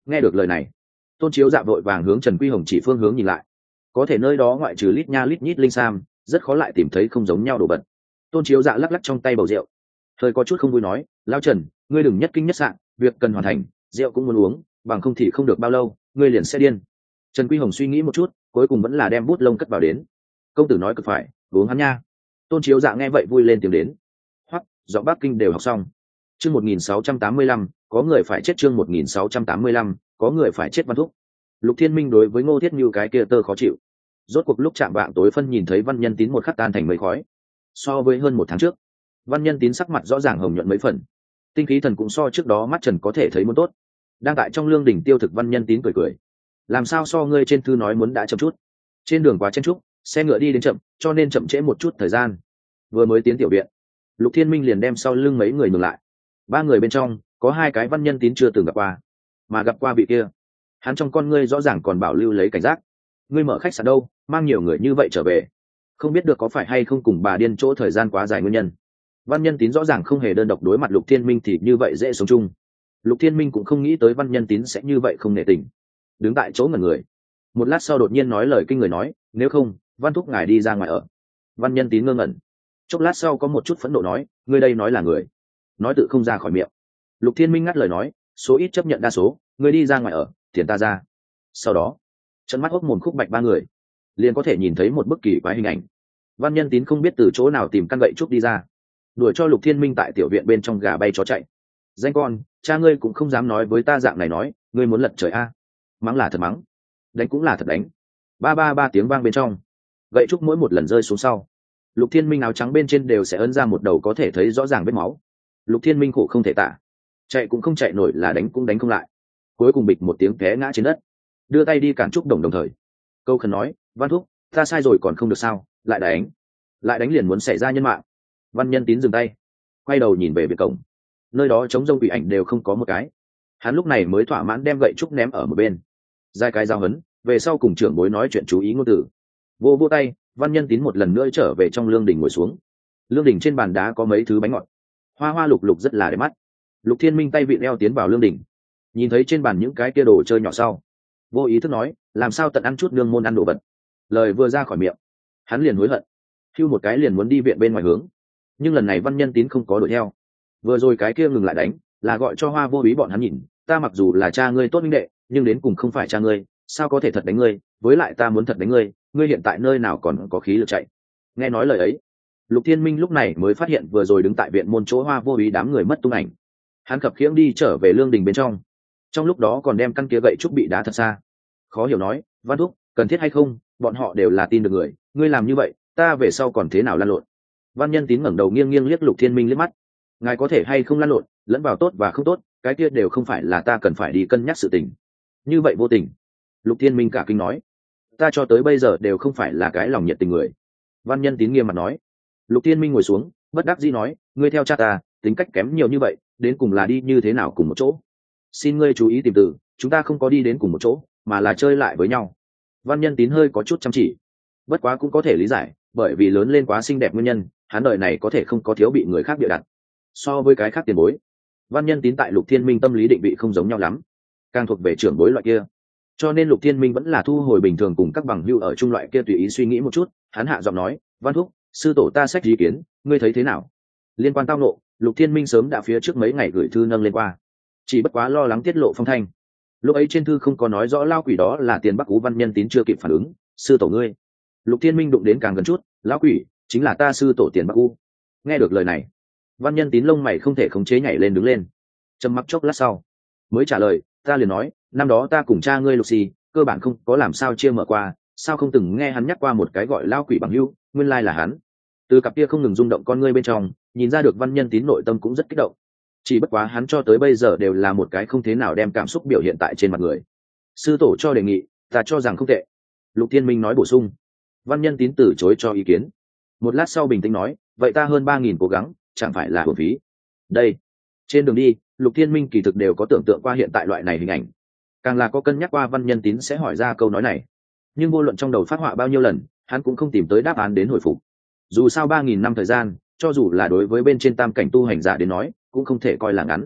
Nghe được lời này, Tôn Chiếu Dạ vội vàng hướng Trần Quy Hồng chỉ phương hướng nhìn lại. Có thể nơi đó ngoại trừ lít nha lít nhít linh sam, rất khó lại tìm thấy không giống nhau đồ vật. Tôn Chiếu Dạ lắc lắc trong tay bầu rượu, hơi có chút không vui nói, lão Trần, ngươi đừng nhất kinh nhất sạn, việc cần hoàn thành, rượu cũng muốn uống, bằng không thì không được bao lâu, ngươi liền sẽ điên. Trần Quy Hồng suy nghĩ một chút, cuối cùng vẫn là đem bút lông cất vào đến. Công tử nói cực phải, uống hắn nha. Tôn Chiếu Dạ nghe vậy vui lên tiếng đến. Hoắc, giọng Bắc Kinh đều học xong. Chương một nghìn sáu trăm tám mươi lăm, có người phải chết. Chương một nghìn sáu trăm tám mươi lăm, có người phải chết. Văn Thúc. Lục Thiên Minh đối với Ngô Thiết Như cái kia tơ khó chịu. Rốt cuộc lúc chạm vạng tối phân nhìn thấy Văn Nhân Tín một khắc tan thành mây khói. So với hơn một tháng trước, Văn Nhân Tín sắc mặt rõ ràng hồng nhuận mấy phần, tinh khí thần cũng so trước đó mắt trần có thể thấy muốn tốt. Đang tại trong lương đỉnh tiêu thực, Văn Nhân Tín cười cười, làm sao so ngươi trên thư nói muốn đã chậm chút, trên đường quá chen chúc, xe ngựa đi đến chậm, cho nên chậm trễ một chút thời gian. Vừa mới tiến tiểu viện, Lục Thiên Minh liền đem sau lưng mấy người ngừng lại. Ba người bên trong có hai cái Văn Nhân Tín chưa từng gặp qua, mà gặp qua vị kia, hắn trong con ngươi rõ ràng còn bảo lưu lấy cảnh giác. Ngươi mở khách sạn đâu, mang nhiều người như vậy trở về, không biết được có phải hay không cùng bà điên chỗ thời gian quá dài nguyên nhân. Văn Nhân Tín rõ ràng không hề đơn độc đối mặt Lục Thiên Minh thì như vậy dễ sống chung. Lục Thiên Minh cũng không nghĩ tới Văn Nhân Tín sẽ như vậy không nể tình, đứng tại chỗ ngẩn người. Một lát sau đột nhiên nói lời kinh người nói, nếu không, Văn Thúc ngài đi ra ngoài ở. Văn Nhân Tín ngơ ngẩn, chốc lát sau có một chút phẫn nộ nói, ngươi đây nói là người, nói tự không ra khỏi miệng. Lục Thiên Minh ngắt lời nói, số ít chấp nhận đa số, ngươi đi ra ngoài ở, tiền ta ra. Sau đó, trận mắt hốc mồm khúc bạch ba người liền có thể nhìn thấy một bức kỳ quái hình ảnh. Văn Nhân Tín không biết từ chỗ nào tìm căn gậy trúc đi ra, đuổi cho Lục Thiên Minh tại tiểu viện bên trong gà bay chó chạy. Danh con, cha ngươi cũng không dám nói với ta dạng này nói, ngươi muốn lật trời a. Mắng là thật mắng, đánh cũng là thật đánh. Ba ba ba tiếng vang bên trong, gậy trúc mỗi một lần rơi xuống sau, Lục Thiên Minh áo trắng bên trên đều sẽ ấn ra một đầu có thể thấy rõ ràng vết máu. Lục Thiên Minh khổ không thể tả, chạy cũng không chạy nổi, là đánh cũng đánh không lại, cuối cùng bịch một tiếng té ngã trên đất, đưa tay đi cản trúc đồng đồng thời câu khẩn nói, Văn Thúc, ta sai rồi còn không được sao, lại đánh, lại đánh liền muốn xảy ra nhân mạng. Văn Nhân Tín dừng tay, quay đầu nhìn về biệt cổng, nơi đó trống rông, bị ảnh đều không có một cái. Hắn lúc này mới thỏa mãn đem gậy trúc ném ở một bên, giai cái giao hấn, về sau cùng trưởng bối nói chuyện chú ý ngôn từ. Vô vô tay, Văn Nhân Tín một lần nữa trở về trong lương đình ngồi xuống. Lương đình trên bàn đá có mấy thứ bánh ngọt, hoa hoa lục lục rất là đẹp mắt. Lục Thiên Minh tay vịn eo tiến vào lương đình, nhìn thấy trên bàn những cái kia đồ chơi nhỏ sau, vô ý thức nói, làm sao tận ăn chút nương môn ăn đồ vật. Lời vừa ra khỏi miệng, hắn liền hối hận, hưu một cái liền muốn đi viện bên ngoài hướng. Nhưng lần này Văn Nhân Tín không có đuổi theo, vừa rồi cái kia ngừng lại đánh, là gọi cho hoa vô ý bọn hắn nhìn, ta mặc dù là cha ngươi tốt minh đệ, nhưng đến cùng không phải cha ngươi, sao có thể thật đánh ngươi, với lại ta muốn thật đánh ngươi, ngươi hiện tại nơi nào còn có khí lực chạy. Nghe nói lời ấy, Lục Thiên Minh lúc này mới phát hiện vừa rồi đứng tại viện môn chỗ hoa vô ý đám người mất tung ảnh. Hắn khập khiễng đi trở về lương đình bên trong, trong lúc đó còn đem căn kia gậy trúc bị đá thật xa. Khó hiểu nói, Văn Thúc, cần thiết hay không, bọn họ đều là tin được người, ngươi làm như vậy ta về sau còn thế nào lăn lộn. Văn Nhân Tín ngẩng đầu nghiêng nghiêng liếc Lục Thiên Minh liếc mắt, ngài có thể hay không lăn lộn, lẫn vào tốt và không tốt, cái kia đều không phải là ta cần phải đi cân nhắc sự tình. Như vậy vô tình. Lục Thiên Minh cả kinh nói, ta cho tới bây giờ đều không phải là cái lòng nhiệt tình người. Văn Nhân Tín nghiêm mặt nói. Lục Thiên Minh ngồi xuống, bất đắc dĩ nói, ngươi theo cha ta, tính cách kém nhiều như vậy, đến cùng là đi như thế nào cùng một chỗ. Xin ngươi chú ý tìm từ, chúng ta không có đi đến cùng một chỗ, mà là chơi lại với nhau. Văn Nhân Tín hơi có chút chăm chỉ, bất quá cũng có thể lý giải, bởi vì lớn lên quá xinh đẹp nguyên nhân, hắn đời này có thể không có thiếu bị người khác bịa đặt. So với cái khác tiền bối, Văn Nhân Tín tại Lục Thiên Minh tâm lý định vị không giống nhau lắm, càng thuộc về trưởng bối loại kia, cho nên Lục Thiên Minh vẫn là thu hồi bình thường cùng các bằng hữu ở chung loại kia, tùy ý suy nghĩ một chút. Hắn hạ giọng nói, Văn Thúc, sư tổ ta sách ý kiến, ngươi thấy thế nào? Liên quan tao nộ, Lục Thiên Minh sớm đã phía trước mấy ngày gửi thư nâng lên qua, chỉ bất quá lo lắng tiết lộ phong thanh. Lúc ấy trên thư không có nói rõ lao quỷ đó là tiền Bắc Ú. Văn Nhân Tín chưa kịp phản ứng, sư tổ ngươi. Lục Thiên Minh đụng đến càng gần chút, lão quỷ chính là ta sư tổ tiền Bắc U. Nghe được lời này, Văn Nhân Tín lông mày không thể khống chế nhảy lên đứng lên, trầm mặc chốc lát sau mới trả lời, ta liền nói, năm đó ta cùng cha ngươi Lục Xì cơ bản không có làm sao chia mở qua, sao không từng nghe hắn nhắc qua một cái gọi lao quỷ bằng hưu, nguyên lai là hắn. Từ cặp kia không ngừng rung động con ngươi bên trong, nhìn ra được Văn Nhân Tín nội tâm cũng rất kích động, chỉ bất quá hắn cho tới bây giờ đều là một cái không thế nào đem cảm xúc biểu hiện tại trên mặt người. Sư tổ cho đề nghị, ta cho rằng không tệ. Lục Thiên Minh nói bổ sung. Văn Nhân Tín từ chối cho ý kiến, một lát sau bình tĩnh nói, vậy ta hơn ba nghìn cố gắng chẳng phải là hưởng phí. Đây, trên đường đi Lục Thiên Minh kỳ thực đều có tưởng tượng qua hiện tại loại này hình ảnh, càng là có cân nhắc qua Văn Nhân Tín sẽ hỏi ra câu nói này, nhưng vô luận trong đầu phát họa bao nhiêu lần, hắn cũng không tìm tới đáp án đến hồi phục. Dù sao ba nghìn năm thời gian, cho dù là đối với bên trên tam cảnh tu hành giả đến nói cũng không thể coi là ngắn.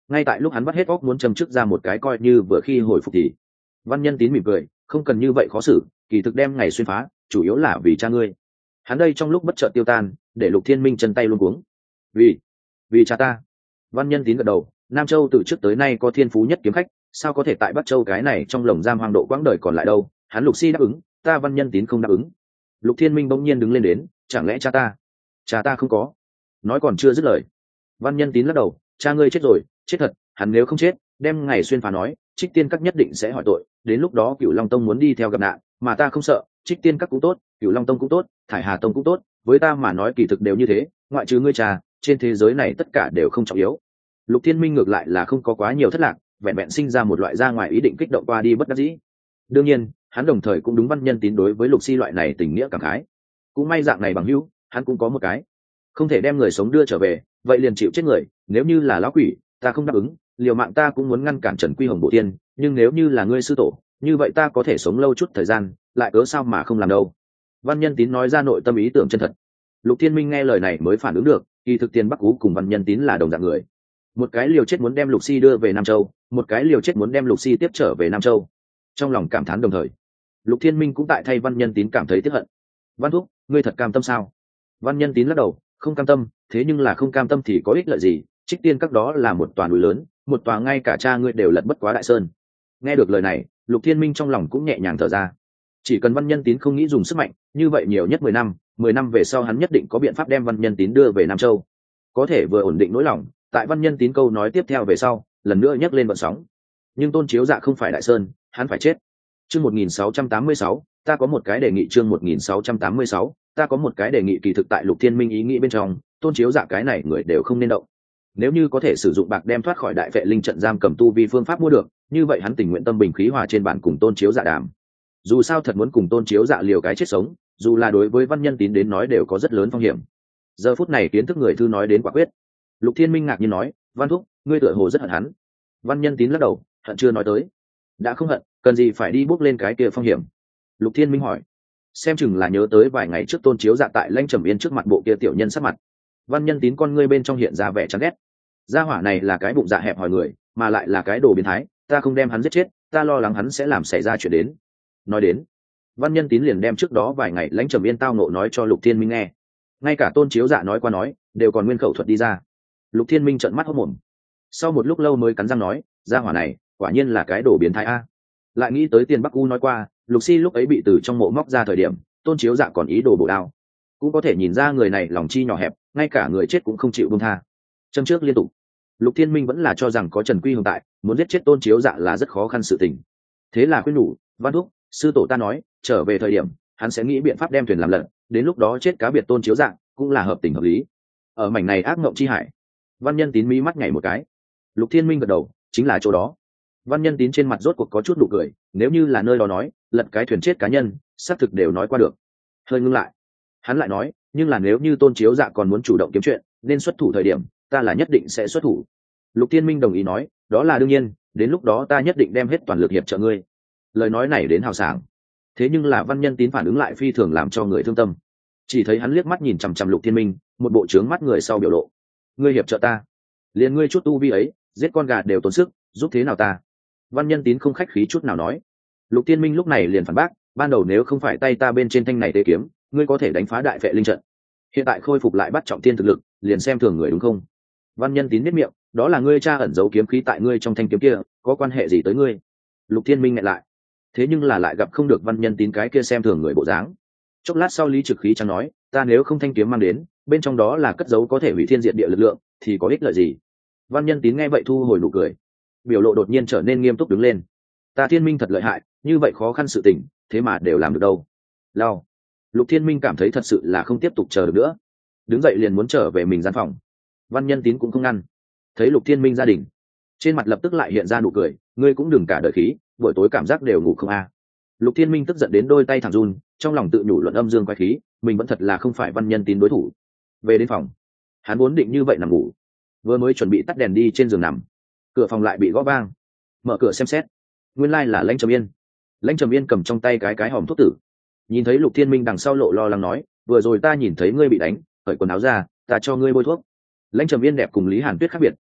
ngay tại lúc hắn bắt hết óc muốn châm chức ra một cái coi như vừa khi hồi phục thì văn nhân tín mỉm cười, không cần như vậy khó xử, kỳ thực đem ngày xuyên phá chủ yếu là vì cha ngươi. Hắn đây trong lúc bất chợt tiêu tan, để Lục Thiên Minh chân tay luôn cuống. vì vì cha ta. Văn nhân tín gật đầu, Nam Châu từ trước tới nay có thiên phú nhất kiếm khách, sao có thể tại Bắc Châu cái này trong lồng giam hoang độ quãng đời còn lại đâu. Hắn Lục Si đáp ứng, ta Văn nhân tín không đáp ứng. Lục Thiên Minh bỗng nhiên đứng lên đến, chẳng lẽ cha ta cha ta không có. Nói còn chưa dứt lời, Văn nhân tín lắc đầu, cha ngươi chết rồi, chết thật. Hắn nếu không chết, đem ngày xuyên phá nói, Trích Tiên Các nhất định sẽ hỏi tội, đến lúc đó Cửu Long Tông muốn đi theo gặp nạn, mà ta không sợ. Trích Tiên Các cũng tốt, Cửu Long Tông cũng tốt, Thải Hà Tông cũng tốt, với ta mà nói kỳ thực đều như thế, ngoại trừ ngươi cha, trên thế giới này tất cả đều không trọng yếu. Lục Thiên Minh ngược lại là không có quá nhiều thất lạc, vẹn vẹn sinh ra một loại ra ngoài ý định kích động qua đi bất đắc dĩ. Đương nhiên, hắn đồng thời cũng đúng Văn nhân tín đối với Lục Si loại này tình nghĩa cảm khái. Cũng may dạng này bằng hữu, hắn cũng có một cái. Không thể đem người sống đưa trở về, vậy liền chịu chết người, nếu như là lão quỷ, ta không đáp ứng, liều mạng ta cũng muốn ngăn cản Trần Quy Hồng bộ tiên, nhưng nếu như là ngươi sư tổ, như vậy ta có thể sống lâu chút thời gian, lại cớ sao mà không làm đâu. Văn nhân tín nói ra nội tâm ý tưởng chân thật. Lục Thiên Minh nghe lời này mới phản ứng được, kỳ thực Tiền Bắc Ú cùng Văn nhân tín là đồng dạng người. Một cái liều chết muốn đem Lục Si đưa về Nam Châu, một cái liều chết muốn đem Lục Si tiếp trở về Nam Châu. Trong lòng cảm thán đồng thời, Lục Thiên Minh cũng tại thay Văn nhân tín cảm thấy tiếc hận. Văn thúc, ngươi thật cam tâm sao? Văn nhân tín lắc đầu, không cam tâm, thế nhưng là không cam tâm thì có ích lợi gì? Trích Tiên Các đó là một tòa núi lớn, một tòa ngay cả cha ngươi đều lật bất quá đại sơn. Nghe được lời này, Lục Thiên Minh trong lòng cũng nhẹ nhàng thở ra. Chỉ cần Văn nhân tín không nghĩ dùng sức mạnh, như vậy nhiều nhất mười năm, mười năm về sau hắn nhất định có biện pháp đem Văn nhân tín đưa về Nam Châu. Có thể vừa ổn định nỗi lòng, tại Văn nhân tín câu nói tiếp theo về sau, lần nữa nhấc lên vận sóng. Nhưng Tôn Chiếu Dạ không phải đại sơn, hắn phải chết. Chương một nghìn sáu trăm tám mươi sáu, ta có một cái đề nghị. Chương một nghìn sáu trăm tám mươi sáu, ta có một cái đề nghị. Kỳ thực tại Lục Thiên Minh ý nghĩ bên trong, Tôn Chiếu Dạ cái này người đều không nên động. Nếu như có thể sử dụng bạc đem thoát khỏi đại vệ linh trận giam cầm tu vi phương pháp mua được, như vậy hắn tình nguyện tâm bình khí hòa trên bàn cùng Tôn Chiếu Dạ đàm. Dù sao thật muốn cùng Tôn Chiếu Dạ liều cái chết sống, dù là đối với Văn nhân tín đến nói đều có rất lớn phong hiểm. Giờ phút này kiến thức người thư nói đến quả quyết. Lục Thiên Minh ngạc nhiên nói, Văn thúc, ngươi tựa hồ rất hận hắn. Văn nhân tín lắc đầu, hận chưa nói tới. Đã không hận, cần gì phải đi bước lên cái kia phong hiểm? Lục Thiên Minh hỏi. Xem chừng là nhớ tới vài ngày trước Tôn Chiếu Dạ tại Lãnh Trầm Yên trước mặt bộ kia tiểu nhân sắc mặt. Văn nhân tín con ngươi bên trong hiện ra vẻ chán ghét. Gia hỏa này là cái bụng dạ hẹp hòi người, mà lại là cái đồ biến thái, ta không đem hắn giết chết, ta lo lắng hắn sẽ làm xảy ra chuyện đến. Nói đến, Văn nhân tín liền đem trước đó vài ngày Lãnh Trầm Yên tao nộ nói cho Lục Thiên Minh nghe. Ngay cả Tôn Chiếu Dạ nói qua nói, đều còn nguyên khẩu thuật đi ra. Lục Thiên Minh trợn mắt hốt mồm. Sau một lúc lâu mới cắn răng nói, gia hỏa này, quả nhiên là cái đồ biến thái a. Lại nghĩ tới Tiền Bắc U nói qua, Lục Si lúc ấy bị từ trong mộ móc ra thời điểm, Tôn Chiếu Dạ còn ý đồ bổ đao. Cũng có thể nhìn ra người này lòng chi nhỏ hẹp, ngay cả người chết cũng không chịu buông tha. Châm trước liên tục, Lục Thiên Minh vẫn là cho rằng có Trần Quy Hồng tại, muốn giết chết Tôn Chiếu Dạ là rất khó khăn sự tình. Thế là khuyên nhủ, Văn thúc, sư tổ ta nói, trở về thời điểm, hắn sẽ nghĩ biện pháp đem thuyền làm lật, đến lúc đó chết cá biệt Tôn Chiếu Dạ, cũng là hợp tình hợp lý. Ở mảnh này ác ngộng chi hải. Văn nhân tín mí mắt nhảy một cái. Lục Thiên Minh gật đầu, chính là chỗ đó. Văn nhân tín trên mặt rốt cuộc có chút nụ cười, nếu như là nơi đó nói, lật cái thuyền chết cá nhân, xác thực đều nói qua được. Hơi ngưng lại, hắn lại nói, nhưng là nếu như Tôn Chiếu Dạ còn muốn chủ động kiếm chuyện, nên xuất thủ thời điểm, ta là nhất định sẽ xuất thủ. Lục Thiên Minh đồng ý nói, đó là đương nhiên, đến lúc đó ta nhất định đem hết toàn lực hiệp trợ ngươi. Lời nói này đến hào sảng, thế nhưng là Văn nhân tín phản ứng lại phi thường làm cho người thương tâm. Chỉ thấy hắn liếc mắt nhìn chằm chằm Lục Thiên Minh, một bộ trướng mắt người sau biểu lộ. Ngươi hiệp trợ ta, liền ngươi chút tu vi ấy, giết con gà đều tốn sức, giúp thế nào ta? Văn nhân tín không khách khí chút nào nói. Lục Thiên Minh lúc này liền phản bác, ban đầu nếu không phải tay ta bên trên thanh này tế kiếm, ngươi có thể đánh phá đại vệ linh trận. Hiện tại khôi phục lại bắt trọng thiên thực lực, liền xem thường người đúng không? Văn nhân tín biết miệng, đó là ngươi cha ẩn giấu kiếm khí tại ngươi trong thanh kiếm kia, có quan hệ gì tới ngươi? Lục Thiên Minh ngại lại, thế nhưng là lại gặp không được Văn nhân tín cái kia xem thường người bộ dáng. Chốc lát sau Lý Trực Khí chẳng nói, ta nếu không thanh kiếm mang đến, bên trong đó là cất giấu có thể hủy thiên diệt địa lực lượng, thì có ích lợi gì? Văn nhân tín nghe vậy thu hồi nụ cười, biểu lộ đột nhiên trở nên nghiêm túc đứng lên. Ta Thiên Minh thật lợi hại, như vậy khó khăn sự tình, thế mà đều làm được đâu? Lao. Lục Thiên Minh cảm thấy thật sự là không tiếp tục chờ được nữa, đứng dậy liền muốn trở về mình gian phòng. Văn nhân tín cũng không ngăn, thấy Lục Thiên Minh gia đình, trên mặt lập tức lại hiện ra nụ cười, ngươi cũng đừng cả đời khí, buổi tối cảm giác đều ngủ không a. À. Lục Thiên Minh tức giận đến đôi tay thẳng run, trong lòng tự nhủ luận âm dương quái khí, mình vẫn thật là không phải Văn nhân tín đối thủ. Về đến phòng, hắn vốn định như vậy nằm ngủ, vừa mới chuẩn bị tắt đèn đi trên giường nằm, cửa phòng lại bị gõ vang. Mở cửa xem xét, nguyên lai là Lãnh Trầm Yên. Lãnh Trầm Yên cầm trong tay cái cái hòm thuốc tử, nhìn thấy Lục Thiên Minh đằng sau lộ lo lắng nói, vừa rồi ta nhìn thấy ngươi bị đánh, cởi quần áo ra, ta cho ngươi bôi thuốc. Lãnh Trầm Yên đẹp cùng Lý Hàn Tuyết khác biệt,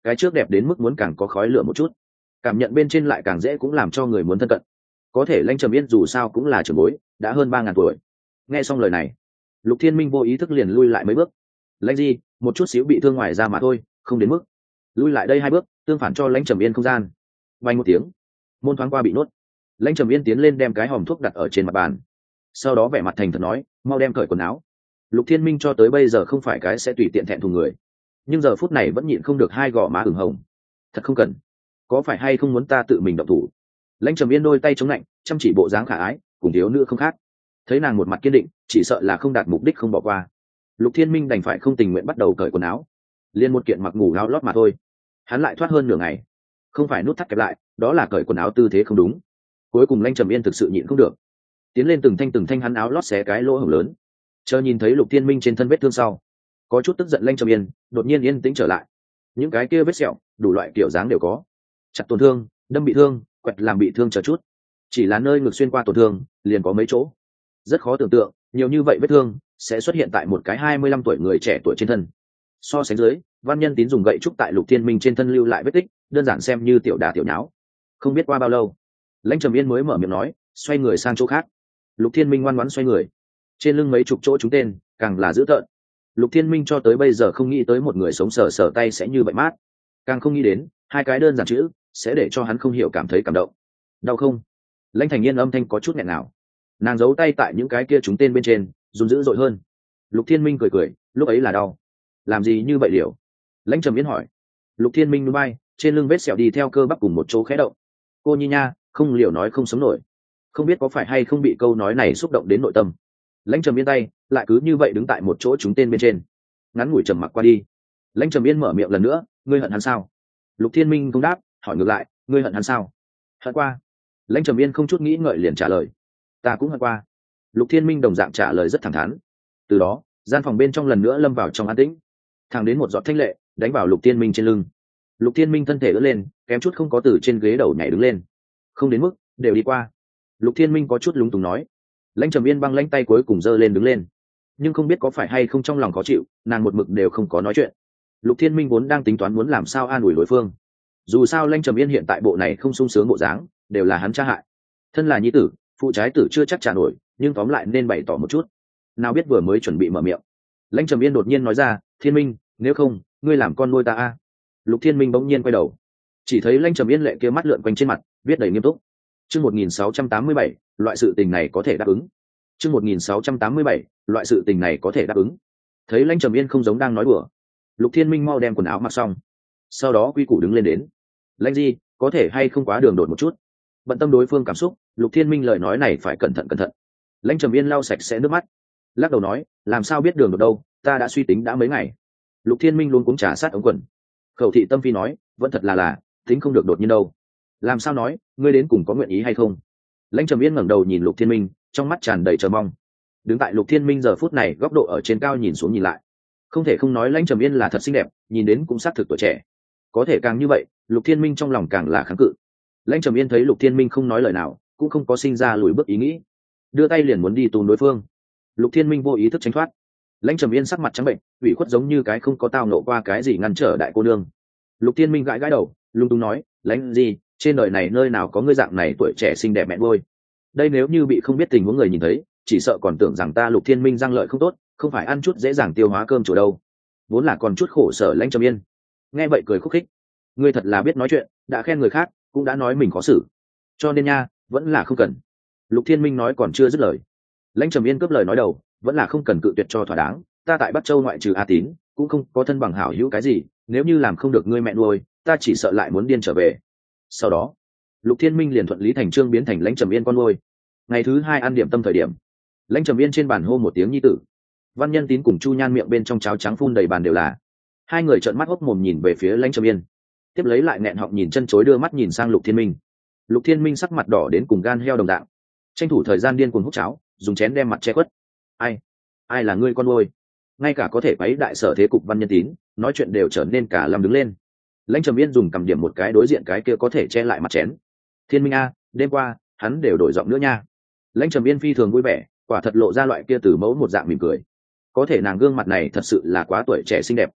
cái trước đẹp đến mức muốn càng có khói lửa một chút, cảm nhận bên trên lại càng dễ cũng làm cho người muốn thân cận. Có thể Lãnh Trầm Yên dù sao cũng là trưởng bối, đã hơn ba ngàn tuổi. Nghe xong lời này, Lục Thiên Minh vô ý thức liền lui lại mấy bước. Lãnh Di, một chút xíu bị thương ngoài ra mà thôi, không đến mức. Lui lại đây hai bước, tương phản cho Lãnh Trầm Yên không gian. Vang một tiếng, môn thoáng qua bị nuốt. Lãnh Trầm Yên tiến lên đem cái hòm thuốc đặt ở trên mặt bàn, sau đó vẻ mặt thành thật nói, mau đem cởi quần áo. Lục Thiên Minh cho tới bây giờ không phải cái sẽ tùy tiện thẹn thùng người, nhưng giờ phút này vẫn nhịn không được hai gò má ửng hồng. Thật không cần, có phải hay không muốn ta tự mình động thủ? Lãnh Trầm Yên đôi tay chống lạnh, chăm chỉ bộ dáng khả ái, cùng thiếu nữ không khác. Thấy nàng một mặt kiên định, chỉ sợ là không đạt mục đích không bỏ qua. Lục Thiên Minh đành phải không tình nguyện bắt đầu cởi quần áo, liên một kiện mặc ngủ áo lót mà thôi. Hắn lại thoát hơn nửa ngày, không phải nút thắt kẹp lại, đó là cởi quần áo tư thế không đúng. Cuối cùng Lãnh Trầm Yên thực sự nhịn không được, tiến lên từng thanh từng thanh hắn áo lót xé cái lỗ hổng lớn. Chờ nhìn thấy Lục Thiên Minh trên thân vết thương sau, có chút tức giận Lãnh Trầm Yên đột nhiên yên tĩnh trở lại. Những cái kia vết sẹo, đủ loại kiểu dáng đều có, chặt tổn thương, đâm bị thương, quẹt làm bị thương chờ chút. Chỉ là nơi ngực xuyên qua tổn thương, liền có mấy chỗ. Rất khó tưởng tượng, nhiều như vậy vết thương sẽ xuất hiện tại một cái hai mươi lăm tuổi người trẻ tuổi trên thân. So sánh dưới, Văn Nhân Tín dùng gậy trúc tại Lục Thiên Minh trên thân lưu lại vết tích, đơn giản xem như tiểu đả tiểu nháo. Không biết qua bao lâu, Lãnh Trầm Yên mới mở miệng nói, xoay người sang chỗ khác. Lục Thiên Minh ngoan ngoãn xoay người, trên lưng mấy chục chỗ trúng tên, càng là dữ tợn. Lục Thiên Minh cho tới bây giờ không nghĩ tới một người sống sờ sờ tay sẽ như vậy mát, càng không nghĩ đến hai cái đơn giản chữ sẽ để cho hắn không hiểu cảm thấy cảm động. Đau không? Lãnh Thành Yên âm thanh có chút nghẹn ngào, nàng giấu tay tại những cái kia trúng tên bên trên, run dữ dội hơn. Lục Thiên Minh cười cười, lúc ấy là đau. Làm gì như vậy liệu? Lãnh Trầm Yên hỏi. Lục Thiên Minh núi bay, trên lưng vết sẹo đi theo cơ bắp cùng một chỗ khẽ động. Cô nhi nha, không liều nói không sống nổi. Không biết có phải hay không bị câu nói này xúc động đến nội tâm. Lãnh Trầm Yên tay lại cứ như vậy đứng tại một chỗ trúng tên bên trên. Ngắn ngủi trầm mặc qua đi, Lãnh Trầm Yên mở miệng lần nữa, ngươi hận hắn sao? Lục Thiên Minh không đáp, hỏi ngược lại, ngươi hận hắn sao? Hận qua. Lãnh Trầm Yên không chút nghĩ ngợi liền trả lời, ta cũng hận qua. Lục Thiên Minh đồng dạng trả lời rất thẳng thắn. Từ đó, gian phòng bên trong lần nữa lâm vào trong an tĩnh. Thẳng đến một giọt thanh lệ đánh vào Lục Thiên Minh trên lưng. Lục Thiên Minh thân thể ưỡn lên, kém chút không có từ trên ghế đầu nhảy đứng lên. Không đến mức, đều đi qua. Lục Thiên Minh có chút lúng túng nói. Lãnh Trầm Yên băng lãnh tay cuối cùng giơ lên đứng lên, nhưng không biết có phải hay không trong lòng khó chịu, nàng một mực đều không có nói chuyện. Lục Thiên Minh vốn đang tính toán muốn làm sao an ủi đối phương. Dù sao Lãnh Trầm Yên hiện tại bộ này không sung sướng bộ dáng, đều là hắn cha hại. Thân là nhi tử, phụ trái tử chưa chắc trả nổi, nhưng tóm lại nên bày tỏ một chút. Nào biết vừa mới chuẩn bị mở miệng, Lãnh Trầm Yên đột nhiên nói ra, Thiên Minh, nếu không, ngươi làm con nuôi ta a. Lục Thiên Minh bỗng nhiên quay đầu, chỉ thấy Lãnh Trầm Yên lệ kia mắt lượn quanh trên mặt, viết đầy nghiêm túc. Chương một nghìn sáu trăm tám mươi bảy, loại sự tình này có thể đáp ứng. Chương một nghìn sáu trăm tám mươi bảy, loại sự tình này có thể đáp ứng. Thấy Lãnh Trầm Yên không giống đang nói đùa, Lục Thiên Minh mau đem quần áo mặc xong, sau đó quy củ đứng lên đến. Lãnh Di, có thể hay không quá đường đột một chút. Bận tâm đối phương cảm xúc, Lục Thiên Minh lời nói này phải cẩn thận cẩn thận. Lãnh Trầm Yên lau sạch sẽ nước mắt, lắc đầu nói, làm sao biết đường đột đâu, ta đã suy tính đã mấy ngày. Lục Thiên Minh luôn cũng trả sát ống quần. Khẩu thị tâm phi nói, vẫn thật là là, tính không được đột nhiên đâu. Làm sao nói, ngươi đến cùng có nguyện ý hay không? Lãnh Trầm Yên ngẩng đầu nhìn Lục Thiên Minh, trong mắt tràn đầy chờ mong. Đứng tại Lục Thiên Minh giờ phút này góc độ ở trên cao nhìn xuống nhìn lại, không thể không nói Lãnh Trầm Yên là thật xinh đẹp, nhìn đến cũng xác thực tuổi trẻ. Có thể càng như vậy, Lục Thiên Minh trong lòng càng là kháng cự. Lãnh Trầm Yên thấy Lục Thiên Minh không nói lời nào, cũng không có sinh ra lùi bước ý nghĩ, đưa tay liền muốn đi túm đối phương. Lục Thiên Minh vô ý thức tránh thoát. Lãnh Trầm Yên sắc mặt trắng bệnh, ủy khuất giống như cái không có tao nộ qua cái gì ngăn trở đại cô nương. Lục Thiên Minh gãi gãi đầu, lung tung nói, Lãnh gì, trên đời này nơi nào có ngươi dạng này tuổi trẻ xinh đẹp mẹ nuôi. Đây nếu như bị không biết tình huống người nhìn thấy, chỉ sợ còn tưởng rằng ta Lục Thiên Minh răng lợi không tốt, không phải ăn chút dễ dàng tiêu hóa cơm chỗ đâu. Vốn là còn chút khổ sở. Lãnh Trầm Yên nghe vậy cười khúc khích, ngươi thật là biết nói chuyện, đã khen người khác cũng đã nói mình khó xử, cho nên nha, vẫn là không cần. Lục Thiên Minh nói còn chưa dứt lời, Lãnh Trầm Yên cướp lời nói đầu, vẫn là không cần cự tuyệt cho thỏa đáng. Ta tại Bắc Châu ngoại trừ A Tín, cũng không có thân bằng hảo hữu cái gì, nếu như làm không được ngươi mẹ nuôi, ta chỉ sợ lại muốn điên trở về. Sau đó, Lục Thiên Minh liền thuận lý thành trương biến thành Lãnh Trầm Yên con nuôi. Ngày thứ hai ăn điểm tâm thời điểm, Lãnh Trầm Yên trên bàn hô một tiếng nhi tử. Văn Nhân Tín cùng Chu Nhan miệng bên trong cháo trắng phun đầy bàn đều là. Hai người trợn mắt hốc mồm nhìn về phía Lãnh Trầm Yên, tiếp lấy lại nghẹn họng nhìn chân chối đưa mắt nhìn sang Lục Thiên Minh. Lục Thiên Minh sắc mặt đỏ đến cùng gan heo đồng dạng, tranh thủ thời gian điên cuồng hút cháo, dùng chén đem mặt che khuất. Ai, ai là ngươi con nuôi? Ngay cả có thể bấy đại sở thế cục Văn Nhân Tín nói chuyện đều trở nên cả lâm đứng lên. Lãnh Trầm Yên dùng cầm điểm một cái đối diện cái kia có thể che lại mặt chén. Thiên Minh a, đêm qua hắn đều đổi giọng nữa nha. Lãnh Trầm Yên phi thường vui vẻ, quả thật lộ ra loại kia từ mẫu một dạng mỉm cười. Có thể nàng gương mặt này thật sự là quá tuổi trẻ xinh đẹp.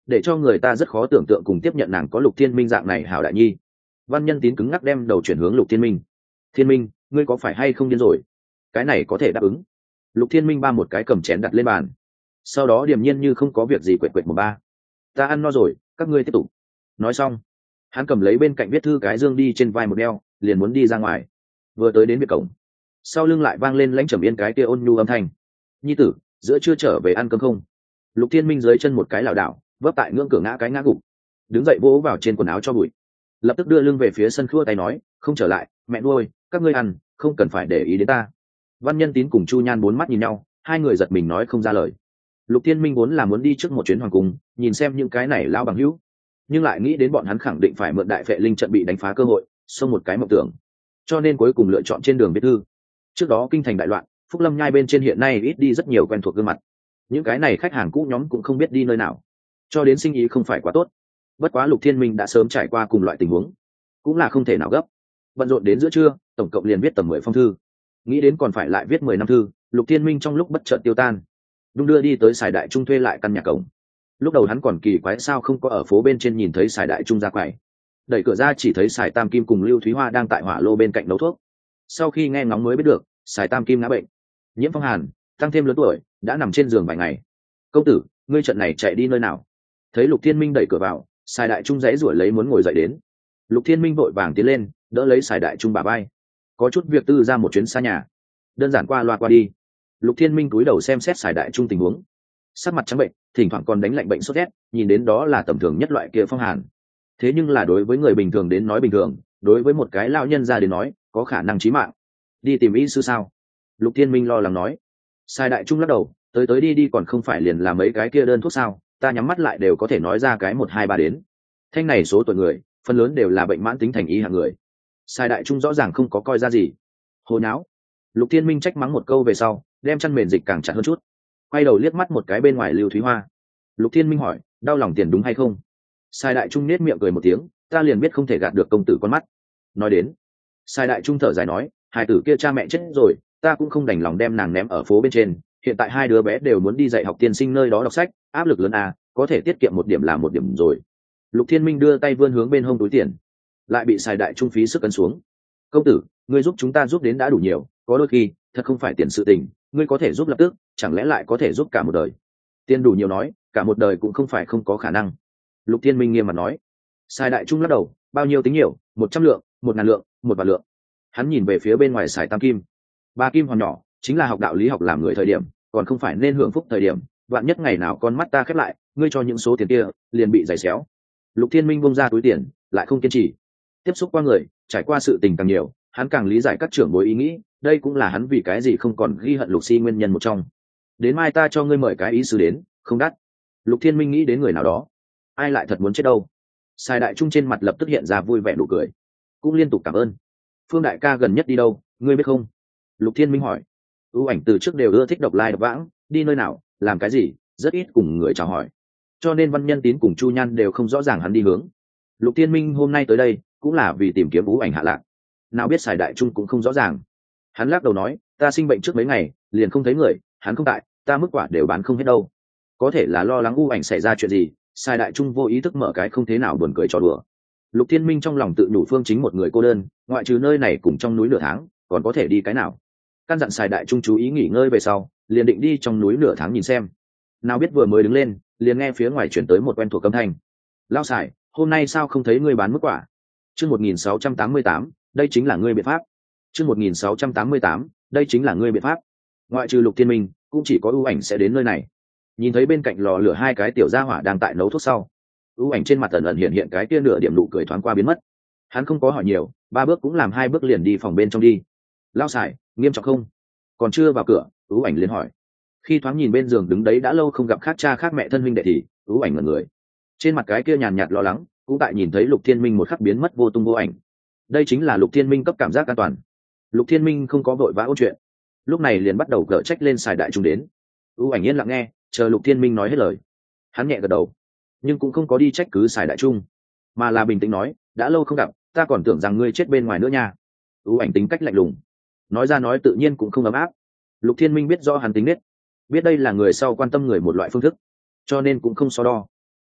để cho người ta rất khó tưởng tượng cùng tiếp nhận nàng có Lục Thiên Minh dạng này hảo đại nhi. Văn Nhân Tín cứng ngắc đem đầu chuyển hướng Lục Thiên Minh. Thiên Minh, ngươi có phải hay không điên rồi? Cái này có thể đáp ứng. Lục Thiên Minh ba một cái cầm chén đặt lên bàn, sau đó điềm nhiên như không có việc gì quệt quệt một ba. Ta ăn no rồi, các ngươi tiếp tục. Nói xong, hắn cầm lấy bên cạnh viết thư cái dương đi trên vai một đeo, liền muốn đi ra ngoài. Vừa tới đến biệt cổng, sau lưng lại vang lên lãnh trầm yên cái kia ôn nhu âm thanh. Nhi tử, giữa trưa trở về ăn cơm không? Lục Thiên Minh dưới chân một cái lảo đảo, vấp tại ngưỡng cửa ngã cái ngã gục, đứng dậy vỗ vào trên quần áo cho bụi, lập tức đưa lưng về phía sân khua tay nói, không trở lại, mẹ nuôi, các ngươi ăn, không cần phải để ý đến ta. Văn Nhân Tín cùng Chu Nhan bốn mắt nhìn nhau, hai người giật mình nói không ra lời. Lục Thiên Minh vốn là muốn đi trước một chuyến hoàng cung, nhìn xem những cái này lao bằng hữu, nhưng lại nghĩ đến bọn hắn khẳng định phải mượn đại phệ linh trận bị đánh phá cơ hội, xông một cái mộng tưởng, cho nên cuối cùng lựa chọn trên đường viết thư. Trước đó kinh thành đại loạn, Phúc Lâm Nhai bên trên hiện nay ít đi rất nhiều quen thuộc gương mặt, những cái này khách hàng cũ nhóm cũng không biết đi nơi nào, cho đến sinh ý không phải quá tốt. Bất quá Lục Thiên Minh đã sớm trải qua cùng loại tình huống, cũng là không thể nào gấp. Bận rộn đến giữa trưa, tổng cộng liền viết tầm mười phong thư, nghĩ đến còn phải lại viết mười năm thư. Lục Thiên Minh trong lúc bất chợt tiêu tan, đung đưa đi tới Sài Đại Trung thuê lại căn nhà cổng. Lúc đầu hắn còn kỳ quái sao không có ở phố bên trên nhìn thấy Sài Đại Trung ra quầy, đẩy cửa ra chỉ thấy Sài Tam Kim cùng Lưu Thúy Hoa đang tại hỏa lô bên cạnh nấu thuốc. Sau khi nghe ngóng mới biết được Sài Tam Kim ngã bệnh, nhiễm phong hàn, tăng thêm lớn tuổi, đã nằm trên giường vài ngày. Công tử, ngươi trận này chạy đi nơi nào? Thấy Lục Thiên Minh đẩy cửa vào, Sài Đại Trung dãy rủi lấy muốn ngồi dậy đến. Lục Thiên Minh vội vàng tiến lên, đỡ lấy Sài Đại Trung bà bay. Có chút việc tư ra một chuyến xa nhà, đơn giản qua loa qua đi. Lục Thiên Minh cúi đầu xem xét Sài Đại Trung tình huống, sắc mặt trắng bệnh, thỉnh thoảng còn đánh lạnh bệnh sốt rét, nhìn đến đó là tầm thường nhất loại kia phong hàn. Thế nhưng là đối với người bình thường đến nói bình thường, đối với một cái lão nhân gia đến nói, có khả năng chí mạng. Đi tìm y sư sao? Lục Thiên Minh lo lắng nói. Sài Đại Trung lắc đầu, tới tới đi đi còn không phải liền là mấy cái kia đơn thuốc sao? Ta nhắm mắt lại đều có thể nói ra cái một hai ba đến. Thanh này số tuổi người, phần lớn đều là bệnh mãn tính thành y hạng người. Sài Đại Trung rõ ràng không có coi ra gì. Hồ nháo. Lục Thiên Minh trách mắng một câu về sau, đem chăn mền dịch càng chặt hơn chút, quay đầu liếc mắt một cái bên ngoài Lưu Thúy Hoa. Lục Thiên Minh hỏi, đau lòng tiền đúng hay không? Sài Đại Trung nết miệng cười một tiếng, ta liền biết không thể gạt được công tử con mắt. Nói đến, Sài Đại Trung thở dài nói, hai tử kia cha mẹ chết rồi, ta cũng không đành lòng đem nàng ném ở phố bên trên, hiện tại hai đứa bé đều muốn đi dạy học tiên sinh nơi đó đọc sách, áp lực lớn à, có thể tiết kiệm một điểm là một điểm rồi. Lục Thiên Minh đưa tay vươn hướng bên hông túi tiền, lại bị Sài Đại Trung phí sức cân xuống. Công tử, ngươi giúp chúng ta giúp đến đã đủ nhiều, có đôi khi thật không phải tiền sự tình, ngươi có thể giúp lập tức, chẳng lẽ lại có thể giúp cả một đời? Tiền đủ nhiều nói, cả một đời cũng không phải không có khả năng. Lục Thiên Minh nghiêm mặt nói. Sài Đại Trung lắc đầu, bao nhiêu tính nhiều, một trăm lượng, một ngàn lượng, một vạn lượng. Hắn nhìn về phía bên ngoài Sài Tam Kim. Ba kim hoàn nhỏ, chính là học đạo lý học làm người thời điểm, còn không phải nên hưởng phúc thời điểm. Vạn nhất ngày nào con mắt ta khép lại, ngươi cho những số tiền kia liền bị giày xéo. Lục Thiên Minh bung ra túi tiền, lại không kiên trì. Tiếp xúc qua người, trải qua sự tình càng nhiều, hắn càng lý giải các trưởng bối ý nghĩ, đây cũng là hắn vì cái gì không còn ghi hận Lục Si nguyên nhân một trong. Đến mai ta cho ngươi mời cái ý sư đến, không đắt. Lục Thiên Minh nghĩ đến người nào đó, ai lại thật muốn chết đâu. Sài Đại Trung trên mặt lập tức hiện ra vui vẻ nụ cười, cũng liên tục cảm ơn. Phương đại ca gần nhất đi đâu, ngươi biết không? Lục Thiên Minh hỏi. ưu ảnh từ trước đều ưa thích độc lai độc vãng, đi nơi nào, làm cái gì, rất ít cùng người chào hỏi, cho nên Văn Nhân Tín cùng Chu Nhan đều không rõ ràng hắn đi hướng. Lục Thiên Minh hôm nay tới đây cũng là vì tìm kiếm ưu ảnh hạ lạc, nào biết Sài Đại Trung cũng không rõ ràng. Hắn lắc đầu nói, ta sinh bệnh trước mấy ngày liền không thấy người, hắn không tại, ta mức quả đều bán không hết đâu. Có thể là lo lắng ưu ảnh xảy ra chuyện gì. Sài Đại Trung vô ý thức mở cái không thế nào buồn cười trò đùa. Lục Thiên Minh trong lòng tự nhủ Phương Chính một người cô đơn, ngoại trừ nơi này cùng trong núi nửa tháng, còn có thể đi cái nào. Căn dặn Sài Đại Trung chú ý nghỉ ngơi về sau, liền định đi trong núi nửa tháng nhìn xem. Nào biết vừa mới đứng lên, liền nghe phía ngoài chuyển tới một quen thuộc âm thanh. Lao Sài, hôm nay sao không thấy ngươi bán mức quả? Chương một nghìn sáu trăm tám mươi tám, đây chính là ngươi biện pháp. Chương một nghìn sáu trăm tám mươi tám, đây chính là ngươi biện pháp. Ngoại trừ Lục Thiên Minh, cũng chỉ có ưu ảnh sẽ đến nơi này. Nhìn thấy bên cạnh lò lửa hai cái tiểu gia hỏa đang tại nấu thuốc sau, ưu ảnh trên mặt ẩn ẩn hiện hiện cái kia nửa điểm nụ cười thoáng qua biến mất. Hắn không có hỏi nhiều, ba bước cũng làm hai bước liền đi phòng bên trong đi. Lao Sài, nghiêm trọng không? Còn chưa vào cửa, ưu ảnh liền hỏi. Khi thoáng nhìn bên giường đứng đấy đã lâu không gặp khác cha khác mẹ thân huynh đệ thì ưu ảnh ngẩn người. Trên mặt cái kia nhàn nhạt lo lắng, cũng tại nhìn thấy Lục Thiên Minh một khắc biến mất vô tung vô ảnh. Đây chính là Lục Thiên Minh cấp cảm giác an toàn. Lục Thiên Minh không có vội vã ôn chuyện, lúc này liền bắt đầu gỡ trách lên Sài Đại Trung đến. ưu ảnh yên lặng nghe, chờ Lục Thiên Minh nói hết lời. Hắn nhẹ gật đầu, nhưng cũng không có đi trách cứ Sài Đại Trung, mà là bình tĩnh nói, đã lâu không gặp, ta còn tưởng rằng ngươi chết bên ngoài nữa nha. ưu ảnh tính cách lạnh lùng, nói ra nói tự nhiên cũng không ấm áp. Lục Thiên Minh biết rõ hắn tính nết, biết đây là người sau quan tâm người một loại phương thức, cho nên cũng không so đo,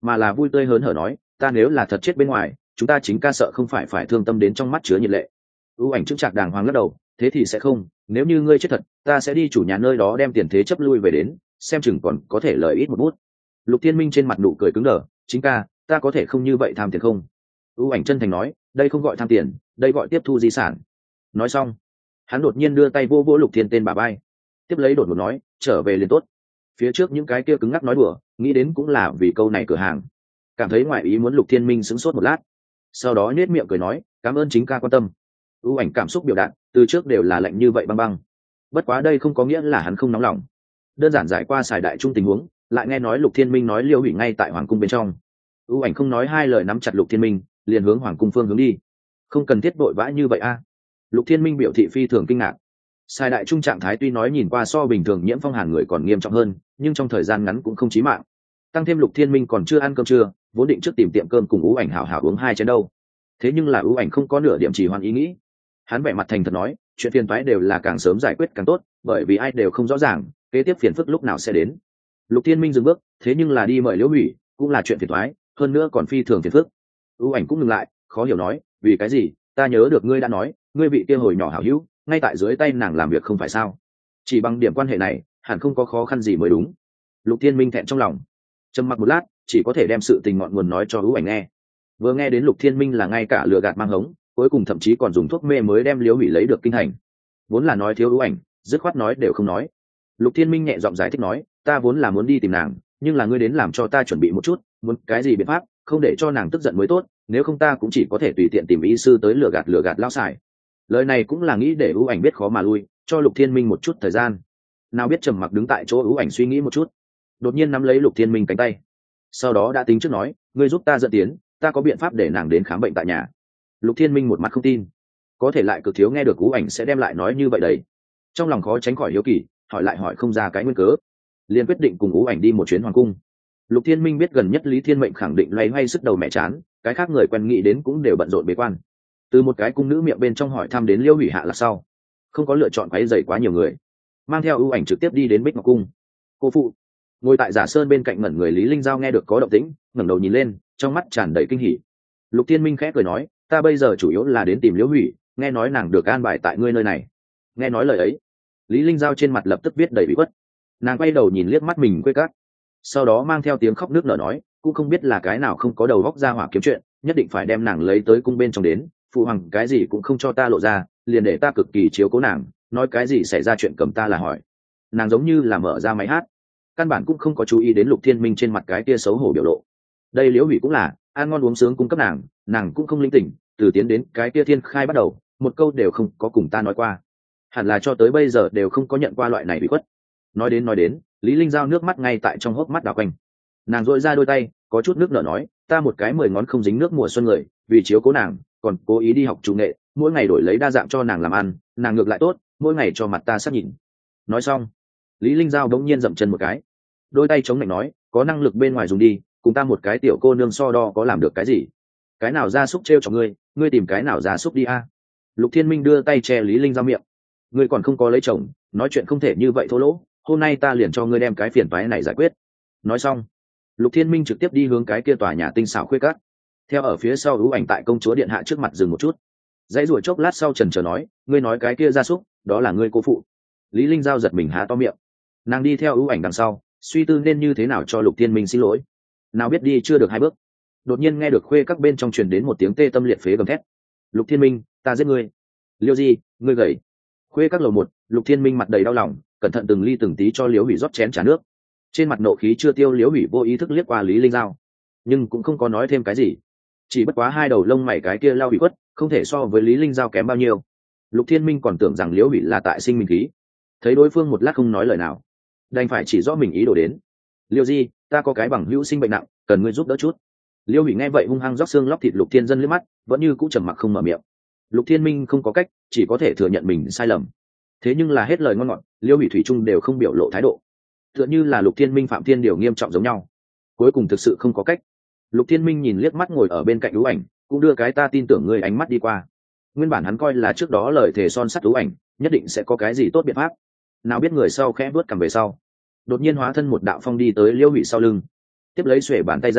mà là vui tươi hớn hở nói, ta nếu là thật chết bên ngoài, chúng ta chính ca sợ không phải phải thương tâm đến trong mắt chứa nhiệt lệ. ưu ảnh chững chạc đàng hoàng lắc đầu, thế thì sẽ không, nếu như ngươi chết thật, ta sẽ đi chủ nhà nơi đó đem tiền thế chấp lui về đến, xem chừng còn có thể lời ít một bút. Lục Thiên Minh trên mặt nụ cười cứng đờ, chính ca, ta có thể không như vậy tham tiền không? ưu ảnh chân thành nói, đây không gọi tham tiền, đây gọi tiếp thu di sản. Nói xong, hắn đột nhiên đưa tay vô vỗ Lục Thiên tên bà bay, tiếp lấy đột ngột nói, trở về liền tốt. Phía trước những cái kia cứng ngắc nói đùa, nghĩ đến cũng là vì câu này cửa hàng. Cảm thấy ngoại ý muốn, Lục Thiên Minh sững sốt một lát, sau đó nhếch miệng cười nói, cảm ơn chính ca quan tâm. ưu ảnh cảm xúc biểu đạt từ trước đều là lạnh như vậy băng băng, bất quá đây không có nghĩa là hắn không nóng lòng. Đơn giản giải qua xài đại trung tình huống, lại nghe nói Lục Thiên Minh nói Liêu Hủy ngay tại hoàng cung bên trong. ưu ảnh không nói hai lời nắm chặt Lục Thiên Minh, liền hướng hoàng cung phương hướng đi. Không cần thiết vội vã như vậy a. Lục Thiên Minh biểu thị phi thường kinh ngạc. Xài đại trung trạng thái tuy nói nhìn qua so bình thường nhiễm phong hàn người còn nghiêm trọng hơn, nhưng trong thời gian ngắn cũng không chí mạng. Tăng thêm Lục Thiên Minh còn chưa ăn cơm trưa, vốn định trước tìm tiệm cơm cùng ưu ảnh hảo hảo uống hai chén đâu. Thế nhưng là ưu ảnh không có nửa điểm trì hoãn ý nghĩ. Hắn vẻ mặt thành thật nói, chuyện phiền toái đều là càng sớm giải quyết càng tốt, bởi vì ai đều không rõ ràng kế tiếp phiền phức lúc nào sẽ đến. Lục Thiên Minh dừng bước, thế nhưng là đi mời Liễu Hủy cũng là chuyện phiền toái, hơn nữa còn phi thường phiền phức. ưu ảnh cũng ngừng lại, khó hiểu nói, vì cái gì? Ta nhớ được ngươi đã nói, ngươi vị kia hồi nhỏ hảo hữu ngay tại dưới tay nàng làm việc không phải sao? Chỉ bằng điểm quan hệ này hẳn không có khó khăn gì mới đúng. Lục Thiên Minh thẹn trong lòng, trầm mặc một lát, chỉ có thể đem sự tình ngọn nguồn nói cho ưu ảnh nghe. Vừa nghe đến Lục Thiên Minh là ngay cả lừa gạt mang hống, cuối cùng thậm chí còn dùng thuốc mê mới đem Liễu Hủy lấy được kinh hành. Vốn là nói thiếu ưu ảnh, dứt khoát nói đều không nói. Lục Thiên Minh nhẹ giọng giải thích nói, ta vốn là muốn đi tìm nàng, nhưng là ngươi đến làm cho ta chuẩn bị một chút, muốn cái gì biện pháp, không để cho nàng tức giận mới tốt, nếu không ta cũng chỉ có thể tùy tiện tìm y sư tới lừa gạt lừa gạt lao xài. Lời này cũng là nghĩ để ưu ảnh biết khó mà lui, cho Lục Thiên Minh một chút thời gian. Nào biết trầm mặc đứng tại chỗ, ưu ảnh suy nghĩ một chút, đột nhiên nắm lấy Lục Thiên Minh cánh tay, sau đó đã tính trước nói, ngươi giúp ta dẫn tiến, ta có biện pháp để nàng đến khám bệnh tại nhà. Lục Thiên Minh một mặt không tin, có thể lại cực thiếu nghe được ưu ảnh sẽ đem lại nói như vậy đấy. Trong lòng khó tránh khỏi hiếu kỳ, hỏi lại hỏi không ra cái nguyên cớ, liền quyết định cùng ưu ảnh đi một chuyến hoàng cung. Lục Thiên Minh biết gần nhất Lý Thiên Mệnh khẳng định loay hoay sức đầu mẹ chán, cái khác người quen nghĩ đến cũng đều bận rộn bế quan. Từ một cái cung nữ miệng bên trong hỏi thăm đến Liêu Hủy hạ là sau, không có lựa chọn quấy rầy quá nhiều người, mang theo ưu ảnh trực tiếp đi đến Bích Ngọc cung. Cô phụ ngồi tại Giả Sơn bên cạnh ngẩn người Lý Linh Giao nghe được có động tĩnh, ngẩng đầu nhìn lên, trong mắt tràn đầy kinh hỉ. Lục Thiên Minh khẽ cười nói, ta bây giờ chủ yếu là đến tìm Liễu Hủy, nghe nói nàng được an bài tại ngươi nơi này. Nghe nói lời ấy, Lý Linh Giao trên mặt lập tức viết đầy bị khuất. Nàng quay đầu nhìn liếc mắt mình quê cát, sau đó mang theo tiếng khóc nước nở nói, cũng không biết là cái nào không có đầu góc ra hỏa kiếm chuyện, nhất định phải đem nàng lấy tới cung bên trong đến, phụ hoàng cái gì cũng không cho ta lộ ra, liền để ta cực kỳ chiếu cố nàng, nói cái gì xảy ra chuyện cầm ta là hỏi. Nàng giống như là mở ra máy hát, căn bản cũng không có chú ý đến Lục Thiên Minh trên mặt cái kia xấu hổ biểu lộ. Đây Liễu Hủy cũng là ăn ngon uống sướng cung cấp nàng, nàng cũng không linh tỉnh, từ tiến đến cái kia thiên khai bắt đầu, một câu đều không có cùng ta nói qua, hẳn là cho tới bây giờ đều không có nhận qua loại này bị khuất. Nói đến nói đến, Lý Linh Giao nước mắt ngay tại trong hốc mắt đảo quanh, nàng dội ra đôi tay, có chút nước nở nói, ta một cái mười ngón không dính nước mùa xuân người, vì chiếu cố nàng, còn cố ý đi học chủ nghệ, mỗi ngày đổi lấy đa dạng cho nàng làm ăn, nàng ngược lại tốt, mỗi ngày cho mặt ta sát nhìn. Nói xong, Lý Linh Giao đống nhiên dậm chân một cái, đôi tay chống lạnh nói, có năng lực bên ngoài dùng đi, cùng ta một cái tiểu cô nương so đo có làm được cái gì? Cái nào ra súc trêu cho ngươi, ngươi tìm cái nào ra súc đi a. Lục Thiên Minh đưa tay che Lý Linh Giao miệng, ngươi còn không có lấy chồng, nói chuyện không thể như vậy thô lỗ, hôm nay ta liền cho ngươi đem cái phiền toái này giải quyết. Nói xong, Lục Thiên Minh trực tiếp đi hướng cái kia tòa nhà tinh xảo khuê cát, theo ở phía sau ưu ảnh tại công chúa điện hạ trước mặt dừng một chút, dãy ruồi chốc lát sau trần chờ nói, ngươi nói cái kia gia súc, đó là ngươi cô phụ. Lý Linh Giao giật mình há to miệng, nàng đi theo ưu ảnh đằng sau, suy tư nên như thế nào cho Lục Thiên Minh xin lỗi. Nào biết đi chưa được hai bước, đột nhiên nghe được khuê các bên trong truyền đến một tiếng tê tâm liệt phế gầm thét, Lục Thiên Minh, ta giết ngươi. Liêu Di, ngươi gầy. Khuê các lầu một, Lục Thiên Minh mặt đầy đau lòng, cẩn thận từng ly từng tí cho Liễu Hủy rót chén trà nước. Trên mặt nộ khí chưa tiêu, Liễu Hủy vô ý thức liếc qua Lý Linh Giao, nhưng cũng không có nói thêm cái gì, chỉ bất quá hai đầu lông mày cái kia lao hủy quất, không thể so với Lý Linh Giao kém bao nhiêu. Lục Thiên Minh còn tưởng rằng Liễu Hủy là tại sinh mình khí, thấy đối phương một lát không nói lời nào, đành phải chỉ rõ mình ý đồ đến. Liêu Di, ta có cái bằng hữu sinh bệnh nặng, cần ngươi giúp đỡ chút. Liêu Hủy nghe vậy hung hăng róc xương lóc thịt Lục Thiên Dân liếc mắt, vẫn như cũ trầm mặc không mở miệng. Lục Thiên Minh không có cách, chỉ có thể thừa nhận mình sai lầm. Thế nhưng là hết lời ngon ngọt, Liêu Hủy thủy chung đều không biểu lộ thái độ, tựa như là Lục Thiên Minh phạm thiên điều nghiêm trọng giống nhau. Cuối cùng thực sự không có cách. Lục Thiên Minh nhìn liếc mắt ngồi ở bên cạnh ưu ảnh, cũng đưa cái ta tin tưởng ngươi ánh mắt đi qua. Nguyên bản hắn coi là trước đó lời thề son sắt ưu ảnh nhất định sẽ có cái gì tốt biện pháp, nào biết người sau khẽ bước cầm về sau, đột nhiên hóa thân một đạo phong đi tới Liêu Hủy sau lưng, tiếp lấy xuể bàn tay ra,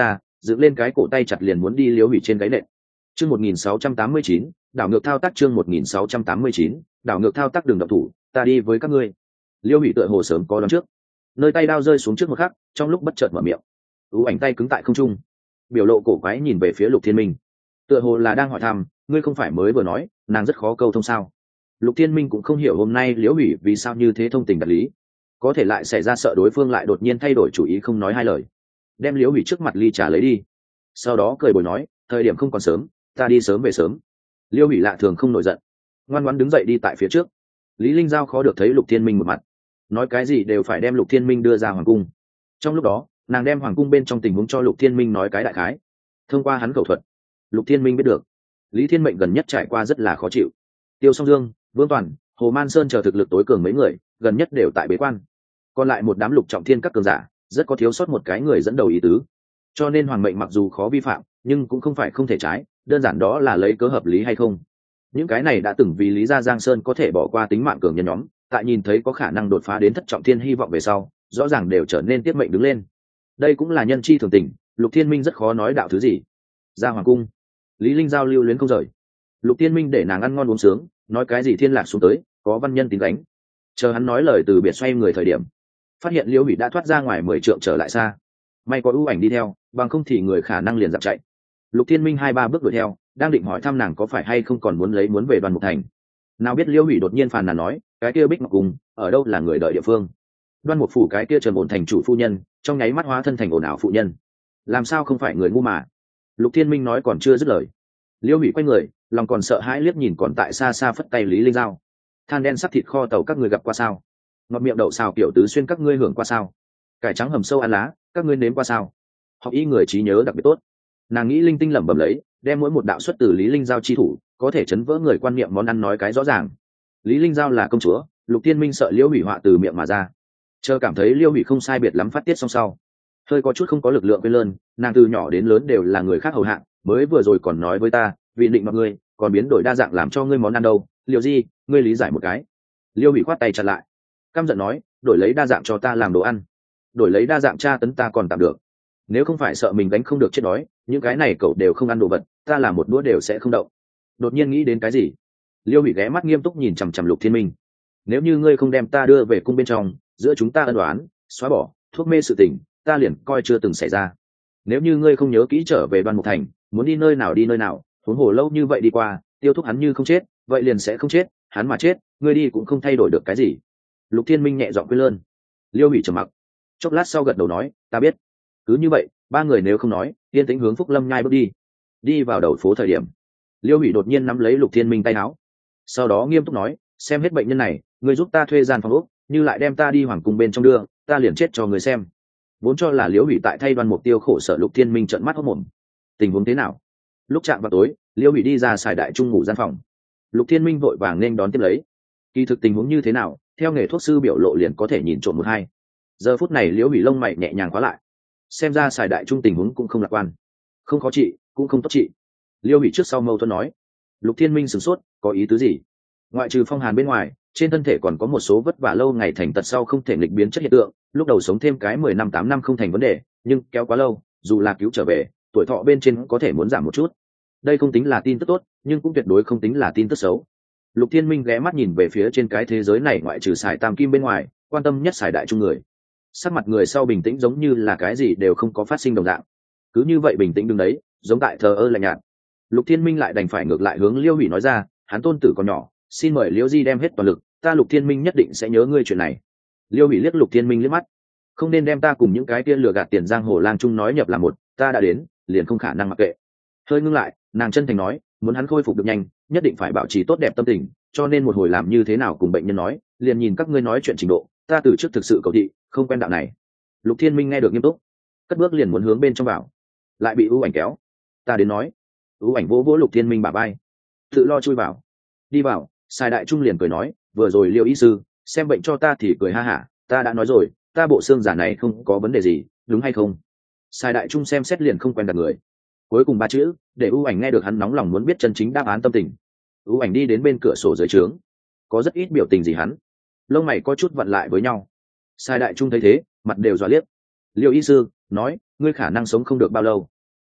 dựng lên cái cổ tay chặt liền muốn đi liễu hủy trên gáy nện. Chương một nghìn sáu trăm tám mươi chín, đảo ngược thao tác. Chương một nghìn sáu trăm tám mươi chín, đảo ngược thao tác. Đường động thủ, ta đi với các ngươi. Liễu hủy tựa hồ sớm có đoán trước, nơi tay đao rơi xuống trước một khắc, trong lúc bất chợt mở miệng. ưu ảnh tay cứng tại không trung, biểu lộ cổ quái nhìn về phía Lục Thiên Minh, tựa hồ là đang hỏi thăm, ngươi không phải mới vừa nói nàng rất khó câu thông sao? Lục Thiên Minh cũng không hiểu hôm nay liễu hủy vì sao như thế thông tình đạt lý, có thể lại xảy ra sợ đối phương lại đột nhiên thay đổi chủ ý không nói hai lời, đem liễu hủy trước mặt ly trà lấy đi, sau đó cười bồi nói, thời điểm không còn sớm, ta đi sớm về sớm. Liễu hủy lạ thường không nổi giận, ngoan ngoãn đứng dậy đi tại phía trước. Lý Linh Giao khó được thấy Lục Thiên Minh một mặt, nói cái gì đều phải đem Lục Thiên Minh đưa ra hoàng cung. Trong lúc đó nàng đem hoàng cung bên trong tình huống cho Lục Thiên Minh nói cái đại khái, thông qua hắn khẩu thuật Lục Thiên Minh biết được Lý Thiên Mệnh gần nhất trải qua rất là khó chịu. Tiêu Song Dương, Vương Toàn, Hồ Man Sơn chờ thực lực tối cường mấy người gần nhất đều tại bế quan, còn lại một đám lục trọng thiên các cường giả rất có thiếu sót một cái người dẫn đầu ý tứ, cho nên hoàng mệnh mặc dù khó vi phạm nhưng cũng không phải không thể trái, đơn giản đó là lấy cớ hợp lý hay không. Những cái này đã từng vì Lý gia Giang Sơn có thể bỏ qua tính mạng cường nhân nhóm, tại nhìn thấy có khả năng đột phá đến thất trọng thiên hy vọng về sau, rõ ràng đều trở nên tiết mệnh đứng lên. Đây cũng là nhân chi thường tình, Lục Thiên Minh rất khó nói đạo thứ gì. Ra hoàng cung, Lý Linh Giao lưu luyến không rời. Lục Thiên Minh để nàng ăn ngon uống sướng, nói cái gì thiên lạc xuống tới, có văn nhân tín gánh. Chờ hắn nói lời từ biệt xoay người thời điểm, phát hiện Liễu Hủy đã thoát ra ngoài mười trượng trở lại xa. May có ưu ảnh đi theo, bằng không thì người khả năng liền dặm chạy. Lục Thiên Minh hai ba bước đuổi theo, đang định hỏi thăm nàng có phải hay không còn muốn lấy muốn về Đoan Mục Thành. Nào biết Liễu Hủy đột nhiên phàn nàn nói, cái kia Bích Ngọc Cung, ở đâu là người đợi địa phương? Đoan Mục phủ cái kia trầm ổn thành chủ phu nhân, trong nháy mắt hóa thân thành ồn ào phụ nhân. Làm sao không phải người ngu mà? Lục Thiên Minh nói còn chưa dứt lời, Liễu Hủy quay người, lòng còn sợ hãi liếc nhìn còn tại xa xa phất tay Lý Linh Giao. Than đen sắc thịt kho tàu các ngươi gặp qua sao? Ngọt miệng đậu xào kiểu tứ xuyên các ngươi hưởng qua sao? Cải trắng hầm sâu ăn lá, các ngươi nếm qua sao? Học y người trí nhớ đặc biệt tốt. Nàng nghĩ linh tinh lẩm bẩm lấy, đem mỗi một đạo xuất từ Lý Linh Giao chi thủ, có thể chấn vỡ người quan niệm món ăn nói cái rõ ràng. Lý Linh Giao là công chúa, Lục Thiên Minh sợ Liễu Hủy họa từ miệng mà ra. Chờ cảm thấy Liễu Hủy không sai biệt lắm phát tiết xong sau, hơi có chút không có lực lượng quên lơn, nàng từ nhỏ đến lớn đều là người khác hầu hạ, mới vừa rồi còn nói với ta, vì định mọi ngươi, còn biến đổi đa dạng làm cho ngươi món ăn đâu, Liễu Di, ngươi lý giải một cái. Liễu Hủy khoát tay chặn lại, căm giận nói, đổi lấy đa dạng cho ta làm đồ ăn, đổi lấy đa dạng tra tấn ta còn tạm được, nếu không phải sợ mình đánh không được chết đói, những cái này cậu đều không ăn đồ vật, ta làm một đũa đều sẽ không động. Đột nhiên nghĩ đến cái gì, Liễu Hủy ghé mắt nghiêm túc nhìn chằm chằm Lục Thiên Minh. Nếu như ngươi không đem ta đưa về cung bên trong, giữa chúng ta ân đoán, xóa bỏ thuốc mê sự tình, ta liền coi chưa từng xảy ra. Nếu như ngươi không nhớ kỹ trở về Đoan Mục Thành, muốn đi nơi nào đi nơi nào, huống hồ lâu như vậy đi qua, tiêu thúc hắn như không chết, vậy liền sẽ không chết, hắn mà chết, ngươi đi cũng không thay đổi được cái gì. Lục Thiên Minh nhẹ giọng quên lơn. Liễu Hủy trầm mặc, chốc lát sau gật đầu nói, ta biết. Cứ như vậy, ba người nếu không nói, yên tĩnh hướng Phúc Lâm nhai bước đi. Đi vào đầu phố thời điểm, Liễu Hủy đột nhiên nắm lấy Lục Thiên Minh tay áo, sau đó nghiêm túc nói, xem hết bệnh nhân này, ngươi giúp ta thuê gian phòng ốc, như lại đem ta đi hoàng cung bên trong đưa, ta liền chết cho người xem. Vốn cho là Liễu Hủy tại thay Đoan Mục Tiêu khổ sở, Lục Thiên Minh trợn mắt hốt mồm. Tình huống thế nào? Lúc chạm vào tối, Liễu Hủy đi ra xài đại trung ngủ gian phòng. Lục Thiên Minh vội vàng nên đón tiếp lấy. Kỳ thực tình huống như thế nào, theo nghề thuốc sư biểu lộ liền có thể nhìn trộm một hai. Giờ phút này Liễu Hủy lông mày nhẹ nhàng khóa lại, xem ra xài đại trung tình huống cũng không lạc quan, không khó trị, cũng không tốt trị. Liễu Hủy trước sau mâu thuẫn nói. Lục Thiên Minh sửng sốt, có ý tứ gì? Ngoại trừ phong hàn bên ngoài, trên thân thể còn có một số vất vả lâu ngày thành tật sau không thể nghịch biến chất hiện tượng, lúc đầu sống thêm cái mười năm tám năm không thành vấn đề, nhưng kéo quá lâu, dù là cứu trở về, tuổi thọ bên trên có thể muốn giảm một chút. Đây không tính là tin tức tốt, nhưng cũng tuyệt đối không tính là tin tức xấu. Lục Thiên Minh ghé mắt nhìn về phía trên cái thế giới này ngoại trừ xài tam kim bên ngoài, quan tâm nhất xài đại trung người. Sắc mặt người sau bình tĩnh giống như là cái gì đều không có phát sinh đồng dạng. Cứ như vậy bình tĩnh đứng đấy, giống tại thờ ơ lạnh nhạt. Lục Thiên Minh lại đành phải ngược lại hướng Liễu Hủy nói ra, hắn tôn tử còn nhỏ, xin mời Liễu Di đem hết toàn lực, ta Lục Thiên Minh nhất định sẽ nhớ ngươi chuyện này. Liễu Hủy liếc Lục Thiên Minh liếc mắt, không nên đem ta cùng những cái kia lừa gạt tiền giang hồ lang chung nói nhập là một, ta đã đến, liền không khả năng mặc kệ. Hơi ngưng lại, nàng chân thành nói, muốn hắn khôi phục được nhanh, nhất định phải bảo trì tốt đẹp tâm tình, cho nên một hồi làm như thế nào cùng bệnh nhân nói, liền nhìn các ngươi nói chuyện trình độ, ta từ trước thực sự cầu thị, không quen đạo này. Lục Thiên Minh nghe được nghiêm túc, cất bước liền muốn hướng bên trong vào, lại bị ưu ảnh kéo. Ta đến nói. Ưu ảnh vỗ vỗ Lục Thiên Minh bả vai, tự lo chui vào. Đi vào, Sai Đại Trung liền cười nói, vừa rồi Liêu y sư xem bệnh cho ta thì cười ha hả, ta đã nói rồi, ta bộ xương giả này không có vấn đề gì, đúng hay không? Sai Đại Trung xem xét liền không quen đặt người, cuối cùng ba chữ để ưu ảnh nghe được hắn nóng lòng muốn biết chân chính đáp án tâm tình. Ưu ảnh đi đến bên cửa sổ dưới trướng, có rất ít biểu tình gì hắn, lông mày có chút vặn lại với nhau. Sai Đại Trung thấy thế, mặt đều dọa liếc. Liêu y sư nói, ngươi khả năng sống không được bao lâu,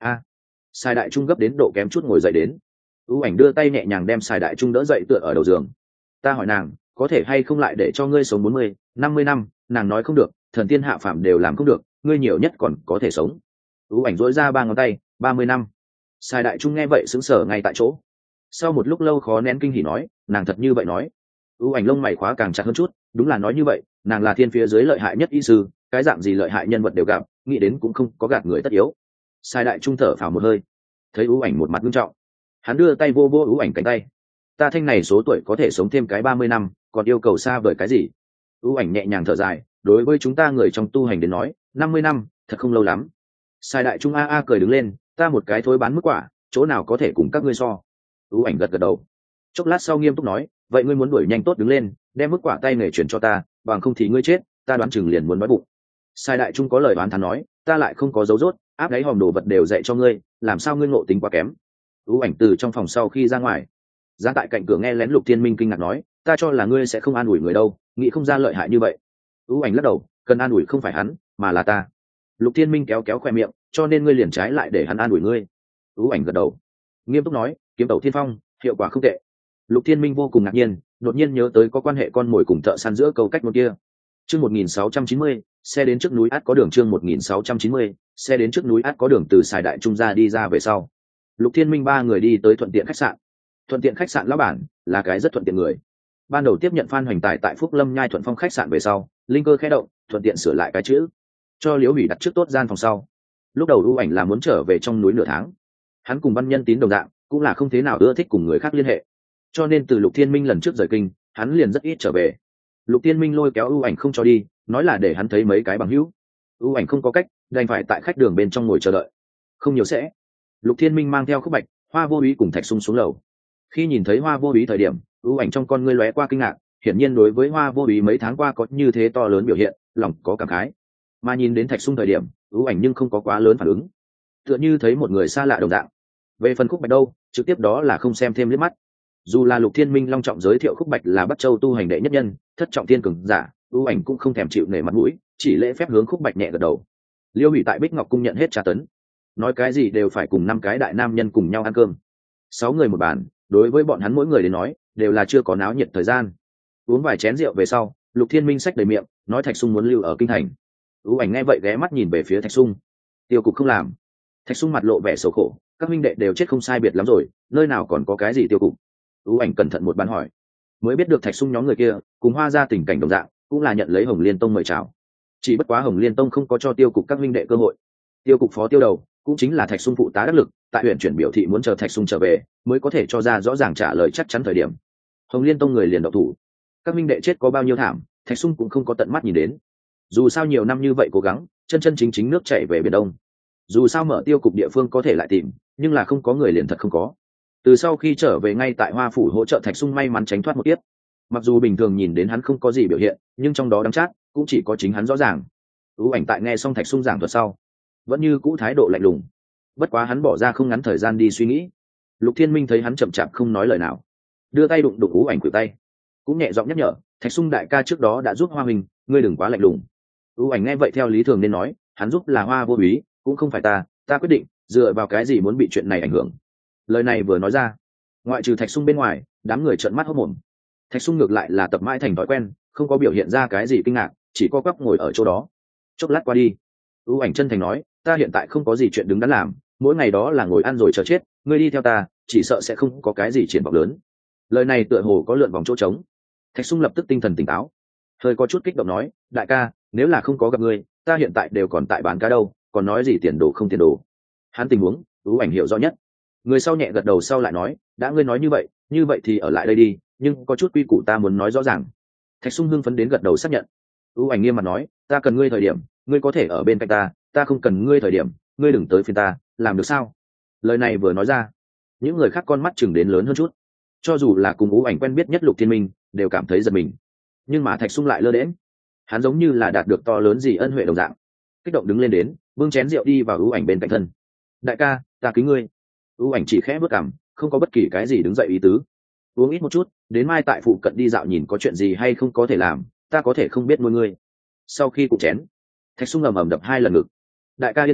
a Sài Đại Trung gấp đến độ kém chút ngồi dậy đến. ưu ảnh đưa tay nhẹ nhàng đem Sài Đại Trung đỡ dậy tựa ở đầu giường. Ta hỏi nàng có thể hay không lại để cho ngươi sống bốn mươi năm mươi năm, nàng nói không được, thần tiên hạ phàm đều làm không được, ngươi nhiều nhất còn có thể sống. ưu ảnh dỗi ra ba ngón tay. Ba mươi năm. Sài Đại Trung nghe vậy sững sờ ngay tại chỗ. Sau một lúc lâu khó nén kinh hỉ nói, nàng thật như vậy nói. ưu ảnh lông mày khóa càng chặt hơn chút. Đúng là nói như vậy, nàng là thiên phía dưới lợi hại nhất y sư, cái dạng gì lợi hại nhân vật đều gặp, nghĩ đến cũng không có gạt người tất yếu. Sài Đại Trung thở phào một hơi, thấy ưu ảnh một mặt nghiêm trọng, hắn đưa tay vô vô ưu ảnh cánh tay. Ta thanh này số tuổi có thể sống thêm cái ba mươi năm, còn yêu cầu xa vời cái gì? ưu ảnh nhẹ nhàng thở dài, đối với chúng ta người trong tu hành đến nói, năm mươi năm thật không lâu lắm. Sài Đại Trung a a cười đứng lên, ta một cái thối bán mức quả, chỗ nào có thể cùng các ngươi so. ưu ảnh gật gật đầu, chốc lát sau nghiêm túc nói, vậy ngươi muốn đuổi nhanh tốt đứng lên, đem mức quả tay nghề chuyển cho ta, bằng không thì ngươi chết, ta đoán chừng liền muốn nói bụng. Sài Đại Trung có lời đoán thán nói, ta lại không có dấu dốt, áp đáy hòm đồ vật đều dạy cho ngươi, làm sao ngươi ngộ tính quá kém. ưu ảnh từ trong phòng sau khi ra ngoài, ra tại cạnh cửa nghe lén Lục Thiên Minh kinh ngạc nói, ta cho là ngươi sẽ không an ủi người đâu, nghĩ không ra lợi hại như vậy. ưu ảnh lắc đầu, cần an ủi không phải hắn, mà là ta. Lục Thiên Minh kéo kéo khoe miệng, cho nên ngươi liền trái lại để hắn an ủi ngươi. ưu ảnh gật đầu, nghiêm túc nói, kiếm tẩu thiên phong hiệu quả không tệ. Lục Thiên Minh vô cùng ngạc nhiên, đột nhiên nhớ tới có quan hệ con mồi cùng thợ săn giữa câu cách một kia. Chương một nghìn sáu trăm chín mươi, xe đến trước núi át có đường. Chương một nghìn sáu trăm chín mươi, xe đến trước núi át có đường. Từ Sài Đại Trung ra đi ra về sau, Lục Thiên Minh ba người đi tới thuận tiện khách sạn. Thuận tiện khách sạn lão bản là cái rất thuận tiện người. Ban đầu tiếp nhận Phan Hoành Tài tại Phúc Lâm Nhai Thuận Phong khách sạn về sau, linh cơ khẽ động, thuận tiện sửa lại cái chữ, cho Liễu Hủy đặt trước tốt gian phòng sau. Lúc đầu ưu ảnh là muốn trở về trong núi nửa tháng, hắn cùng Văn Nhân Tín đồng dạng, cũng là không thế nào ưa thích cùng người khác liên hệ, cho nên từ Lục Thiên Minh lần trước rời kinh, hắn liền rất ít trở về. Lục Thiên Minh lôi kéo ưu ảnh không cho đi, nói là để hắn thấy mấy cái bằng hữu. ưu ảnh không có cách, đành phải tại khách đường bên trong ngồi chờ đợi. Không nhiều sẽ, Lục Thiên Minh mang theo Khúc Bạch, Hoa Vô Úy cùng Thạch Sung xuống lầu. Khi nhìn thấy Hoa Vô Úy thời điểm, ưu ảnh trong con ngươi lóe qua kinh ngạc, hiển nhiên đối với Hoa Vô Úy mấy tháng qua có như thế to lớn biểu hiện, lòng có cảm khái. Mà nhìn đến Thạch Sung thời điểm, ưu ảnh nhưng không có quá lớn phản ứng, tựa như thấy một người xa lạ đồng dạng. Về phần Khúc Bạch đâu, trực tiếp đó là không xem thêm liếc mắt. Dù là Lục Thiên Minh long trọng giới thiệu Khúc Bạch là Bắc Châu tu hành đệ nhất nhân, thất trọng thiên cường giả, ưu ảnh cũng không thèm chịu nể mặt mũi, chỉ lễ phép hướng Khúc Bạch nhẹ gật đầu. Liêu Hủy tại Bích Ngọc cung nhận hết trà tấn, nói cái gì đều phải cùng năm cái đại nam nhân cùng nhau ăn cơm. Sáu người một bàn, đối với bọn hắn mỗi người đến nói đều là chưa có náo nhiệt thời gian. Uống vài chén rượu về sau, Lục Thiên Minh xách đầy miệng, nói Thạch Sung muốn lưu ở kinh thành. ưu ảnh nghe vậy ghé mắt nhìn về phía Thạch Sung. Tiêu cục không làm. Thạch Sung mặt lộ vẻ xấu khổ, các minh đệ đều chết không sai biệt lắm rồi, nơi nào còn có cái gì tiêu cục. ưu ảnh cẩn thận một bàn hỏi, mới biết được Thạch Sung nhóm người kia cùng Hoa ra tình cảnh đồng dạng, cũng là nhận lấy Hồng Liên Tông mời chào. Chỉ bất quá Hồng Liên Tông không có cho tiêu cục các minh đệ cơ hội. Tiêu cục phó tiêu đầu cũng chính là Thạch Sung phụ tá đắc lực, tại huyện chuyển biểu thị muốn chờ Thạch Sung trở về mới có thể cho ra rõ ràng trả lời chắc chắn thời điểm. Hồng Liên Tông người liền độc thủ, các minh đệ chết có bao nhiêu thảm, Thạch Sung cũng không có tận mắt nhìn đến. Dù sao nhiều năm như vậy cố gắng, chân chân chính chính nước chảy về biển Đông. Dù sao mở tiêu cục địa phương có thể lại tìm, nhưng là không có người liền thật không có. Từ sau khi trở về ngay tại Hoa phủ hỗ trợ Thạch Sung may mắn tránh thoát một tiếp. Mặc dù bình thường nhìn đến hắn không có gì biểu hiện, nhưng trong đó đắng chát cũng chỉ có chính hắn rõ ràng. ưu ảnh tại nghe xong Thạch Sung giảng thuật sau, vẫn như cũ thái độ lạnh lùng. Bất quá hắn bỏ ra không ngắn thời gian đi suy nghĩ. Lục Thiên Minh thấy hắn chậm chạp không nói lời nào, đưa tay đụng đụng ưu ảnh cử tay, cũng nhẹ giọng nhắc nhở, Thạch Sung đại ca trước đó đã giúp Hoa Huỳnh, ngươi đừng quá lạnh lùng. ưu ảnh nghe vậy theo lý thường nên nói, hắn giúp là Hoa Vô Úy, cũng không phải ta, ta quyết định, dựa vào cái gì muốn bị chuyện này ảnh hưởng. Lời này vừa nói ra, ngoại trừ Thạch Sung bên ngoài, đám người trợn mắt hốt mồm. Thạch Sung ngược lại là tập mãi thành thói quen, không có biểu hiện ra cái gì kinh ngạc, chỉ co quắp ngồi ở chỗ đó. Chốc lát qua đi, ưu ảnh chân thành nói, ta hiện tại không có gì chuyện đứng đắn làm, mỗi ngày đó là ngồi ăn rồi chờ chết, ngươi đi theo ta, chỉ sợ sẽ không có cái gì triển vọng lớn. Lời này tựa hồ có lượn vòng chỗ trống. Thạch Sung lập tức tinh thần tỉnh táo, hơi có chút kích động nói, đại ca, nếu là không có gặp ngươi, ta hiện tại đều còn tại bán cá đâu, còn nói gì tiền đồ không tiền đồ. Hắn tình huống ưu ảnh hiểu rõ nhất. Người sau nhẹ gật đầu sau lại nói, đã ngươi nói như vậy, như vậy thì ở lại đây đi, nhưng có chút quy củ ta muốn nói rõ ràng. Thạch Sung hưng phấn đến gật đầu xác nhận. ưu ảnh nghiêm mặt nói, ta cần ngươi thời điểm, ngươi có thể ở bên cạnh ta, ta không cần ngươi thời điểm, ngươi đừng tới phiền ta, làm được sao? Lời này vừa nói ra, những người khác con mắt chừng đến lớn hơn chút. Cho dù là cùng ưu ảnh quen biết nhất Lục Thiên Minh, đều cảm thấy giật mình. Nhưng mà Thạch Sung lại lơ đễnh, hắn giống như là đạt được to lớn gì ân huệ đồng dạng, kích động đứng lên đến, bưng chén rượu đi vào ưu ảnh bên cạnh thân. Đại ca, ta kính ngươi. ưu ảnh chỉ khẽ bước cằm, không có bất kỳ cái gì đứng dậy ý tứ. Uống ít một chút, đến mai tại phụ cận đi dạo nhìn có chuyện gì hay không có thể làm, ta có thể không biết nuôi ngươi. Sau khi cụ chén, Thạch Sung ầm ầm đập hai lần ngực. Đại ca yên tâm,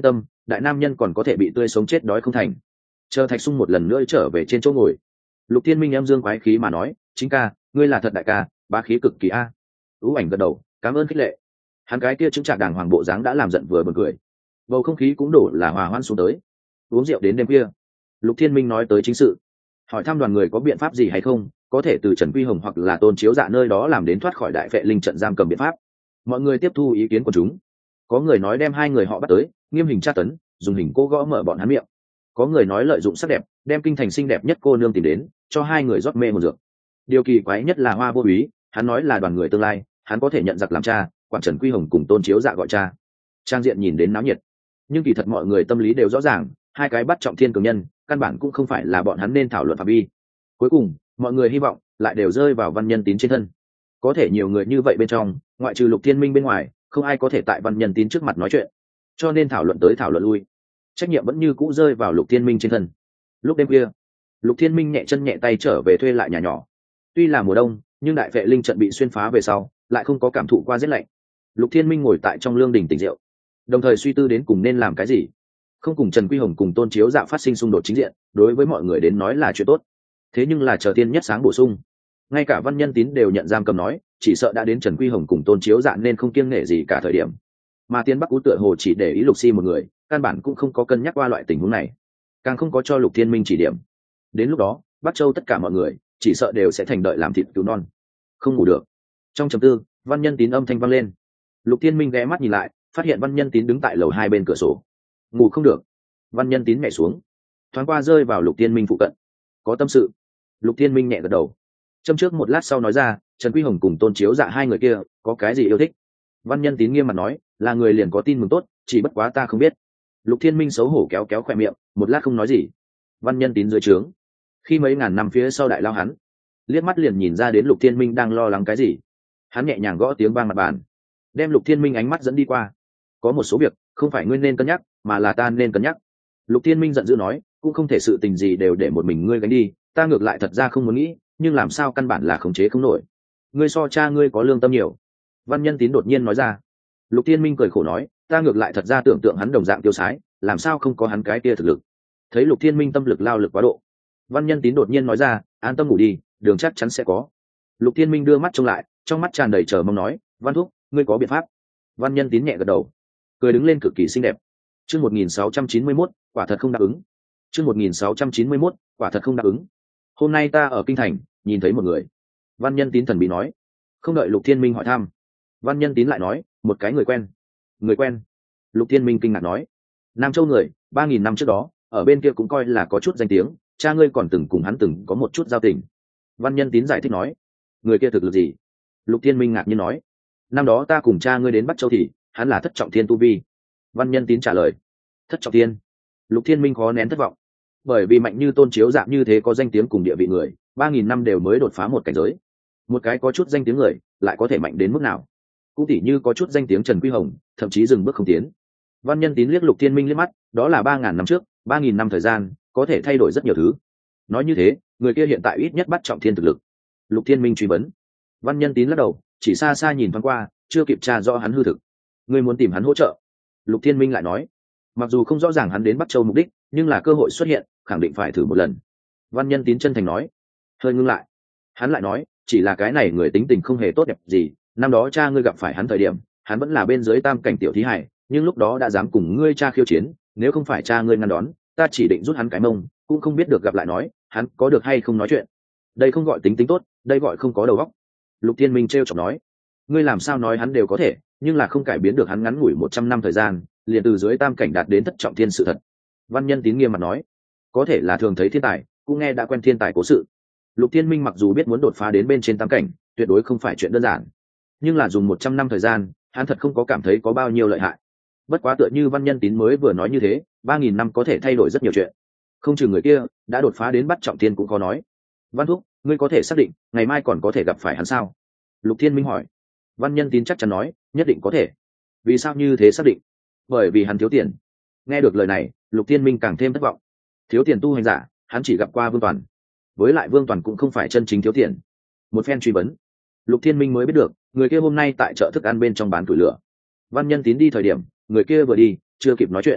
đại nam nhân còn có thể bị tươi sống chết đói không thành. Chờ Thạch Sung một lần nữa trở về trên chỗ ngồi, Lục Thiên Minh em dương quái khí mà nói, chính ca, ngươi là thật đại ca, bá khí cực kỳ a. Ú ảnh gật đầu, cảm ơn khích lệ. Hắn cái kia chứng trạc đàng hoàng bộ dáng đã làm giận vừa buồn cười. Bầu không khí cũng đổ là hòa hoãn xuống tới. Uống rượu đến đêm khuya, Lục Thiên Minh nói tới chính sự, hỏi thăm đoàn người có biện pháp gì hay không, có thể từ Trần Quy Hồng hoặc là Tôn Chiếu Dạ nơi đó làm đến thoát khỏi đại vệ linh trận giam cầm biện pháp. Mọi người tiếp thu ý kiến của chúng. Có người nói đem hai người họ bắt tới, nghiêm hình tra tấn, dùng hình cô gõ mở bọn hắn miệng. Có người nói lợi dụng sắc đẹp, đem kinh thành xinh đẹp nhất cô nương tìm đến, cho hai người rót mê một dược. Điều kỳ quái nhất là Hoa Vô Úy, hắn nói là đoàn người tương lai, hắn có thể nhận giặc làm cha, quản Trần Quy Hồng cùng Tôn Chiếu Dạ gọi cha. Trang diện nhìn đến náo nhiệt, nhưng kỳ thật mọi người tâm lý đều rõ ràng, hai cái bắt trọng thiên cường nhân, căn bản cũng không phải là bọn hắn nên thảo luận phạm vi. Cuối cùng, mọi người hy vọng lại đều rơi vào Văn Nhân Tín trên thân. Có thể nhiều người như vậy bên trong, ngoại trừ Lục Thiên Minh bên ngoài, không ai có thể tại Văn Nhân Tín trước mặt nói chuyện, cho nên thảo luận tới thảo luận lui, trách nhiệm vẫn như cũ rơi vào Lục Thiên Minh trên thân. Lúc đêm kia, Lục Thiên Minh nhẹ chân nhẹ tay trở về thuê lại nhà nhỏ. Tuy là mùa đông, nhưng đại vệ linh trận bị xuyên phá về sau, lại không có cảm thụ qua rét lạnh. Lục Thiên Minh ngồi tại trong lương đình tỉnh rượu, đồng thời suy tư đến cùng nên làm cái gì. Không cùng Trần Quy Hồng cùng Tôn Chiếu Dạ phát sinh xung đột chính diện, đối với mọi người đến nói là chuyện tốt. Thế nhưng là chờ tiên nhất sáng bổ sung, ngay cả Văn Nhân Tín đều nhận giam cầm nói, chỉ sợ đã đến Trần Quy Hồng cùng Tôn Chiếu Dạ nên không kiêng nể gì cả thời điểm. Mà Tiên Bắc Ú tựa hồ chỉ để ý Lục Si một người, căn bản cũng không có cân nhắc qua loại tình huống này, càng không có cho Lục Thiên Minh chỉ điểm. Đến lúc đó, Bắc Châu tất cả mọi người chỉ sợ đều sẽ thành đợi làm thịt cứu non. Không ngủ được. Trong trầm tư, Văn Nhân Tín âm thanh vang lên. Lục Thiên Minh ghé mắt nhìn lại, phát hiện Văn Nhân Tín đứng tại lầu hai bên cửa sổ. Ngủ không được. Văn Nhân Tín nhảy xuống, thoáng qua rơi vào Lục Thiên Minh phụ cận. Có tâm sự. Lục Thiên Minh nhẹ gật đầu. Châm trước một lát sau nói ra, Trần Quy Hồng cùng Tôn Chiếu Dạ hai người kia có cái gì yêu thích. Văn Nhân Tín nghiêm mặt nói, là người liền có tin mừng tốt, chỉ bất quá ta không biết. Lục Thiên Minh xấu hổ kéo kéo khỏe miệng, một lát không nói gì. Văn Nhân Tín dưới trướng, khi mấy ngàn năm phía sau đại lao hắn, liếc mắt liền nhìn ra đến Lục Thiên Minh đang lo lắng cái gì. Hắn nhẹ nhàng gõ tiếng vang mặt bàn, đem Lục Thiên Minh ánh mắt dẫn đi qua. Có một số việc không phải ngươi nên cân nhắc, mà là ta nên cân nhắc. Lục Thiên Minh giận dữ nói, cũng không thể sự tình gì đều để một mình ngươi gánh đi, ta ngược lại thật ra không muốn nghĩ, nhưng làm sao căn bản là khống chế không nổi. Ngươi so cha ngươi có lương tâm nhiều. Văn Nhân Tín đột nhiên nói ra. Lục Thiên Minh cười khổ nói, ta ngược lại thật ra tưởng tượng hắn đồng dạng tiêu sái, làm sao không có hắn cái kia thực lực. Thấy Lục Thiên Minh tâm lực lao lực quá độ, Văn Nhân Tín đột nhiên nói ra, an tâm ngủ đi, đường chắc chắn sẽ có. Lục Thiên Minh đưa mắt trông lại, trong mắt tràn đầy chờ mong nói, Văn thúc, ngươi có biện pháp. Văn Nhân Tín nhẹ gật đầu, cười đứng lên cực kỳ xinh đẹp. Chương một nghìn sáu trăm chín mươi mốt, quả thật không đáp ứng. Chương một nghìn sáu trăm chín mươi mốt, quả thật không đáp ứng. Hôm nay ta ở kinh thành, nhìn thấy một người. Văn Nhân Tín thần bí nói. Không đợi Lục Thiên Minh hỏi thăm, Văn Nhân Tín lại nói, một cái người quen. Người quen? Lục Thiên Minh kinh ngạc nói. Nam Châu người, ba nghìn năm trước đó, ở bên kia cũng coi là có chút danh tiếng, cha ngươi còn từng cùng hắn từng có một chút giao tình. Văn Nhân Tín giải thích nói. Người kia thực lực gì? Lục Thiên Minh ngạc nhiên nói. Năm đó ta cùng cha ngươi đến Bắc Châu thì, hắn là thất trọng thiên tu vi. Văn Nhân Tín trả lời. Thất trọng thiên? Lục Thiên Minh khó nén thất vọng. Bởi vì mạnh như Tôn Chiếu Dạ như thế có danh tiếng cùng địa vị người, ba nghìn năm đều mới đột phá một cảnh giới. Một cái có chút danh tiếng người, lại có thể mạnh đến mức nào? Cũng tỉ như có chút danh tiếng Trần Quy Hồng, thậm chí dừng bước không tiến. Văn Nhân Tín liếc Lục Thiên Minh liếc mắt, đó là ba ngàn năm trước, ba nghìn năm thời gian, có thể thay đổi rất nhiều thứ. Nói như thế, người kia hiện tại ít nhất bắt trọng thiên thực lực. Lục Thiên Minh truy vấn. Văn Nhân Tín lắc đầu, chỉ xa xa nhìn thoáng qua, chưa kịp tra rõ hắn hư thực. Ngươi muốn tìm hắn hỗ trợ? Lục Thiên Minh lại nói. Mặc dù không rõ ràng hắn đến Bắc Châu mục đích, nhưng là cơ hội xuất hiện, khẳng định phải thử một lần. Văn Nhân Tín chân thành nói. Hơi ngưng lại, hắn lại nói, chỉ là cái này người tính tình không hề tốt đẹp gì. Năm đó cha ngươi gặp phải hắn thời điểm, hắn vẫn là bên dưới tam cảnh tiểu thí hải, nhưng lúc đó đã dám cùng ngươi cha khiêu chiến, nếu không phải cha ngươi ngăn đón, ta chỉ định rút hắn cái mông, cũng không biết được gặp lại nói, hắn có được hay không nói chuyện. Đây không gọi tính tính tốt, đây gọi không có đầu óc. Lục Thiên Minh trêu chọc nói, ngươi làm sao nói hắn đều có thể, nhưng là không cải biến được hắn ngắn ngủi một trăm năm thời gian, liền từ dưới tam cảnh đạt đến thất trọng thiên sự thật. Văn Nhân Tín nghiêm mặt nói, có thể là thường thấy thiên tài, cũng nghe đã quen thiên tài cố sự. Lục Thiên Minh mặc dù biết muốn đột phá đến bên trên tam cảnh, tuyệt đối không phải chuyện đơn giản, nhưng là dùng một trăm năm thời gian, hắn thật không có cảm thấy có bao nhiêu lợi hại. Bất quá tựa như Văn Nhân Tín mới vừa nói như thế, ba nghìn năm có thể thay đổi rất nhiều chuyện, không chừng người kia đã đột phá đến bắt trọng thiên cũng có nói. Văn thúc, ngươi có thể xác định ngày mai còn có thể gặp phải hắn sao? Lục Thiên Minh hỏi. Văn Nhân Tín chắc chắn nói, nhất định có thể. Vì sao như thế xác định? Bởi vì hắn thiếu tiền. Nghe được lời này, Lục Thiên Minh càng thêm thất vọng. Thiếu tiền tu hành giả, hắn chỉ gặp qua Vương Toàn. Với lại Vương Toàn cũng không phải chân chính thiếu tiền. Một phen truy vấn, Lục Thiên Minh mới biết được, người kia hôm nay tại chợ thức ăn bên trong bán củi lửa. Văn Nhân Tín đi thời điểm, người kia vừa đi, chưa kịp nói chuyện.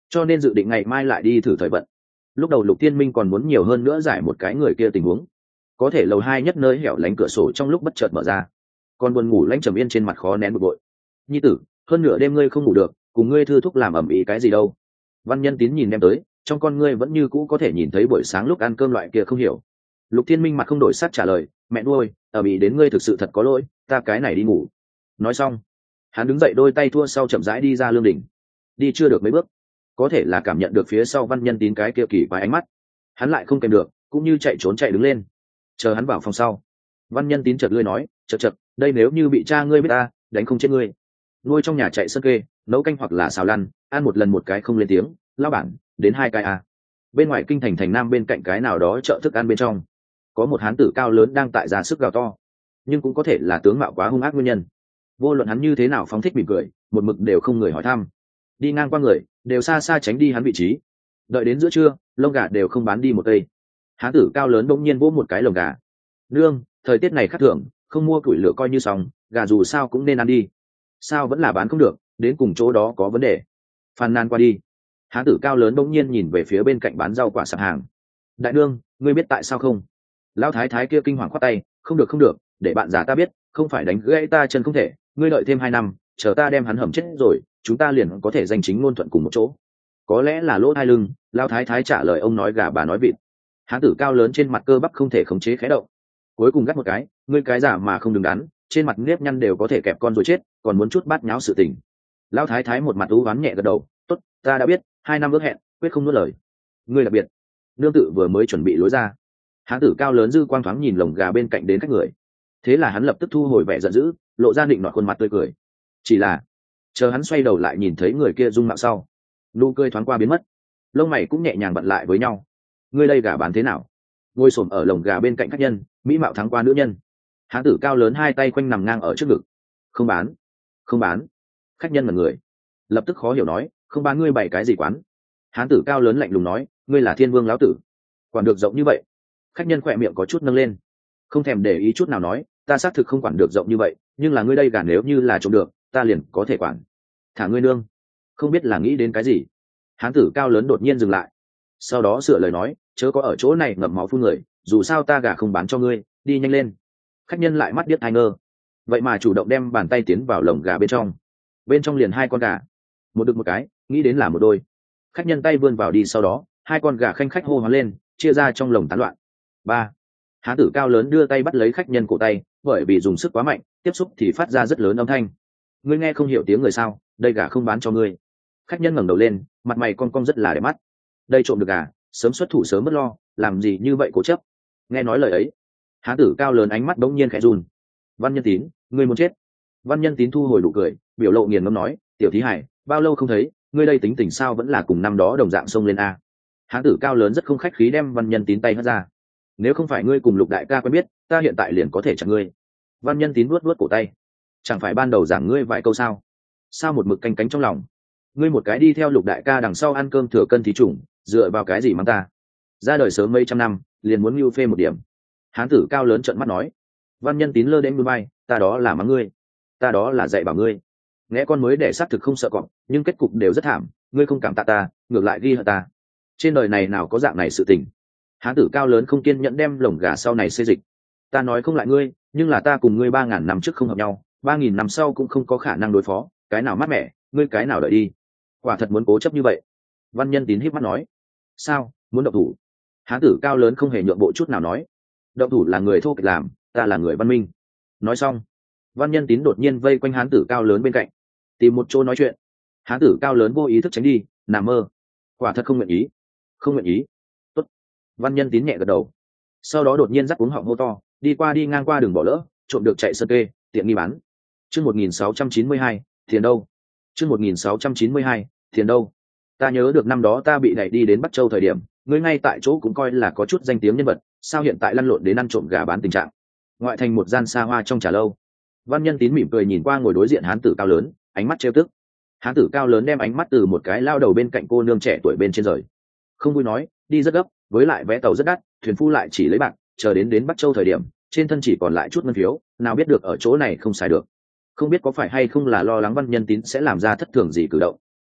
cho nên dự định ngày mai lại đi thử thời vận. Lúc đầu Lục Tiên Minh còn muốn nhiều hơn nữa giải một cái người kia tình huống, có thể lầu hai nhất nơi hẻo lánh cửa sổ trong lúc bất chợt mở ra, còn buồn ngủ lãnh trầm yên trên mặt khó nén bực bội. Nhi tử, hơn nửa đêm ngươi không ngủ được, cùng ngươi thư thúc làm ẩm ý cái gì đâu? Văn Nhân Tín nhìn em tới, trong con ngươi vẫn như cũ có thể nhìn thấy buổi sáng lúc ăn cơm loại kia không hiểu. Lục Thiên Minh mặt không đổi sắc trả lời, mẹ nuôi, ở bị đến ngươi thực sự thật có lỗi, ta cái này đi ngủ. Nói xong, hắn đứng dậy đôi tay thua sau chậm rãi đi ra lương đỉnh. Đi chưa được mấy bước, có thể là cảm nhận được phía sau Văn Nhân Tín cái kia kỳ quái ánh mắt, hắn lại không kèm được, cũng như chạy trốn chạy đứng lên. Chờ hắn vào phòng sau, Văn Nhân Tín chợt lưỡi nói, chợt chợt, đây nếu như bị cha ngươi biết ta, đánh không chết ngươi. Nuôi trong nhà chạy sân kê, nấu canh hoặc là xào lăn, ăn một lần một cái không lên tiếng, lao bản, đến hai cái à. Bên ngoài kinh thành thành nam bên cạnh cái nào đó chợ thức ăn bên trong, có một hán tử cao lớn đang tại ra sức gào to, nhưng cũng có thể là tướng mạo quá hung ác nguyên nhân. Vô luận hắn như thế nào phóng thích mỉm cười, một mực đều không người hỏi thăm. Đi ngang qua người, đều xa xa tránh đi hắn vị trí. Đợi đến giữa trưa, lông gà đều không bán đi một cây. Hán tử cao lớn bỗng nhiên vỗ một cái lồng gà. Nương, thời tiết này khắc thường, không mua củi lửa coi như xong, gà dù sao cũng nên ăn đi. Sao vẫn là bán không được, đến cùng chỗ đó có vấn đề. Phàn nàn qua đi. Hán tử cao lớn bỗng nhiên nhìn về phía bên cạnh bán rau quả sạp hàng. Đại nương, ngươi biết tại sao không? Lão thái thái kia kinh hoàng khoát tay, không được không được, để bạn già ta biết, không phải đánh gãy ta chân không thể, ngươi đợi thêm hai năm, chờ ta đem hắn hầm chết rồi, chúng ta liền có thể danh chính ngôn thuận cùng một chỗ. Có lẽ là lỗ hai lưng, Lão thái thái trả lời ông nói gà bà nói vịt. Hán tử cao lớn trên mặt cơ bắp không thể khống chế khẽ động. Cuối cùng gắt một cái, ngươi cái giả mà không đứng đắn, trên mặt nếp nhăn đều có thể kẹp con rồi chết, còn muốn chút bát nháo sự tình. Lão thái thái một mặt u oán nhẹ gật đầu, tốt, ta đã biết, hai năm ước hẹn, quyết không nuốt lời. Ngươi đặc biệt. Nương tự vừa mới chuẩn bị lối ra, hán tử cao lớn dư quang thoáng nhìn lồng gà bên cạnh đến khách người, thế là hắn lập tức thu hồi vẻ giận dữ, lộ ra định nọt khuôn mặt tươi cười. Chỉ là chờ hắn xoay đầu lại nhìn thấy người kia dung mạo sau, nụ cười thoáng qua biến mất, lông mày cũng nhẹ nhàng bận lại với nhau. Ngươi đây gà bán thế nào? Ngồi xổm ở lồng gà bên cạnh khách nhân, mỹ mạo thắng qua nữ nhân. Hán tử cao lớn hai tay quanh nằm ngang ở trước ngực. Không bán, không bán. Khách nhân là người, lập tức khó hiểu nói, không bán ngươi bày cái gì quán? Hán tử cao lớn lạnh lùng nói, ngươi là thiên vương lão tử, quản được rộng như vậy. Khách nhân khỏe miệng có chút nâng lên, không thèm để ý chút nào nói, ta xác thực không quản được rộng như vậy, nhưng là ngươi đây gà nếu như là trộm được, ta liền có thể quản. Thả ngươi nương. Không biết là nghĩ đến cái gì, hán tử cao lớn đột nhiên dừng lại, sau đó sửa lời nói, chớ có ở chỗ này ngậm máu phun người, dù sao ta gà không bán cho ngươi, đi nhanh lên. Khách nhân lại mắt điếc tai ngơ, vậy mà chủ động đem bàn tay tiến vào lồng gà bên trong. Bên trong liền hai con gà, một đực một cái, nghĩ đến là một đôi. Khách nhân tay vươn vào đi, sau đó hai con gà khanh khách hô hoán lên, chia ra trong lồng tán loạn. Ba, hán tử cao lớn đưa tay bắt lấy khách nhân cổ tay, bởi vì dùng sức quá mạnh, tiếp xúc thì phát ra rất lớn âm thanh. Ngươi nghe không hiểu tiếng người sao? Đây gà không bán cho ngươi. Khách nhân ngẩng đầu lên, mặt mày cong cong rất là đẹp mắt. Đây trộm được gà, sớm xuất thủ sớm mất lo, làm gì như vậy cố chấp? Nghe nói lời ấy, hán tử cao lớn ánh mắt bỗng nhiên khẽ run. Văn Nhân Tín, ngươi muốn chết? Văn Nhân Tín thu hồi nụ cười, biểu lộ nghiền ngẫm nói, tiểu thí hải, bao lâu không thấy, ngươi đây tính tình sao vẫn là cùng năm đó đồng dạng xông lên a? Hán tử cao lớn rất không khách khí đem Văn Nhân Tín tay hất ra. Nếu không phải ngươi cùng Lục đại ca quen biết, ta hiện tại liền có thể chặt ngươi. Văn Nhân Tín nuốt nuốt cổ tay, chẳng phải ban đầu giảng ngươi vài câu sao? Sao một mực canh cánh trong lòng? Ngươi một cái đi theo Lục đại ca đằng sau ăn cơm thừa cân thí chủng, dựa vào cái gì mắng ta? Ra đời sớm mấy trăm năm, liền muốn mưu phê một điểm. Hán tử cao lớn trợn mắt nói. Văn Nhân Tín lơ đến núi bay, ta đó là mắng ngươi, ta đó là dạy bảo ngươi. Nghe con mới để xác thực không sợ cọp, nhưng kết cục đều rất thảm, ngươi không cảm tạ ta, ngược lại ghi hận ta. Trên đời này nào có dạng này sự tình. Hán tử cao lớn không kiên nhẫn đem lồng gà sau này xê dịch. Ta nói không lại ngươi, nhưng là ta cùng ngươi ba ngàn năm trước không hợp nhau, ba nghìn năm sau cũng không có khả năng đối phó, cái nào mát mẻ, ngươi cái nào đợi đi. Quả thật muốn cố chấp như vậy. Văn Nhân Tín híp mắt nói. Sao, muốn động thủ? Hán tử cao lớn không hề nhượng bộ chút nào nói. Động thủ là người thô kệch làm, ta là người văn minh. Nói xong, Văn Nhân Tín đột nhiên vây quanh hán tử cao lớn bên cạnh, tìm một chỗ nói chuyện. Hán tử cao lớn vô ý thức tránh đi, nằm mơ. Quả thật không nguyện ý, không nguyện ý. Tốt. Văn Nhân Tín nhẹ gật đầu, sau đó đột nhiên rắc cuống họng hô to, đi qua đi ngang qua đừng bỏ lỡ, trộm được chạy sân kê, tiện nghi bán. Chương một nghìn sáu trăm chín mươi hai, tiền đâu? Chương một nghìn sáu trăm chín mươi hai, tiền đâu? Ta nhớ được năm đó ta bị đẩy đi đến Bắc Châu thời điểm, ngươi ngay tại chỗ cũng coi là có chút danh tiếng nhân vật, sao hiện tại lăn lộn đến ăn trộm gà bán tình trạng? Ngoại thành một gian xa hoa trong trà lâu. Văn Nhân Tín mỉm cười nhìn qua ngồi đối diện hán tử cao lớn, ánh mắt trêu tức. Hán tử cao lớn đem ánh mắt từ một cái lao đầu bên cạnh cô nương trẻ tuổi bên trên rời. Không vui nói, đi rất gấp, với lại vé tàu rất đắt, thuyền phu lại chỉ lấy bạc, chờ đến đến Bắc Châu thời điểm, trên thân chỉ còn lại chút ngân phiếu, nào biết được ở chỗ này không xài được. Không biết có phải hay không là lo lắng Văn Nhân Tín sẽ làm ra thất thường gì cử động.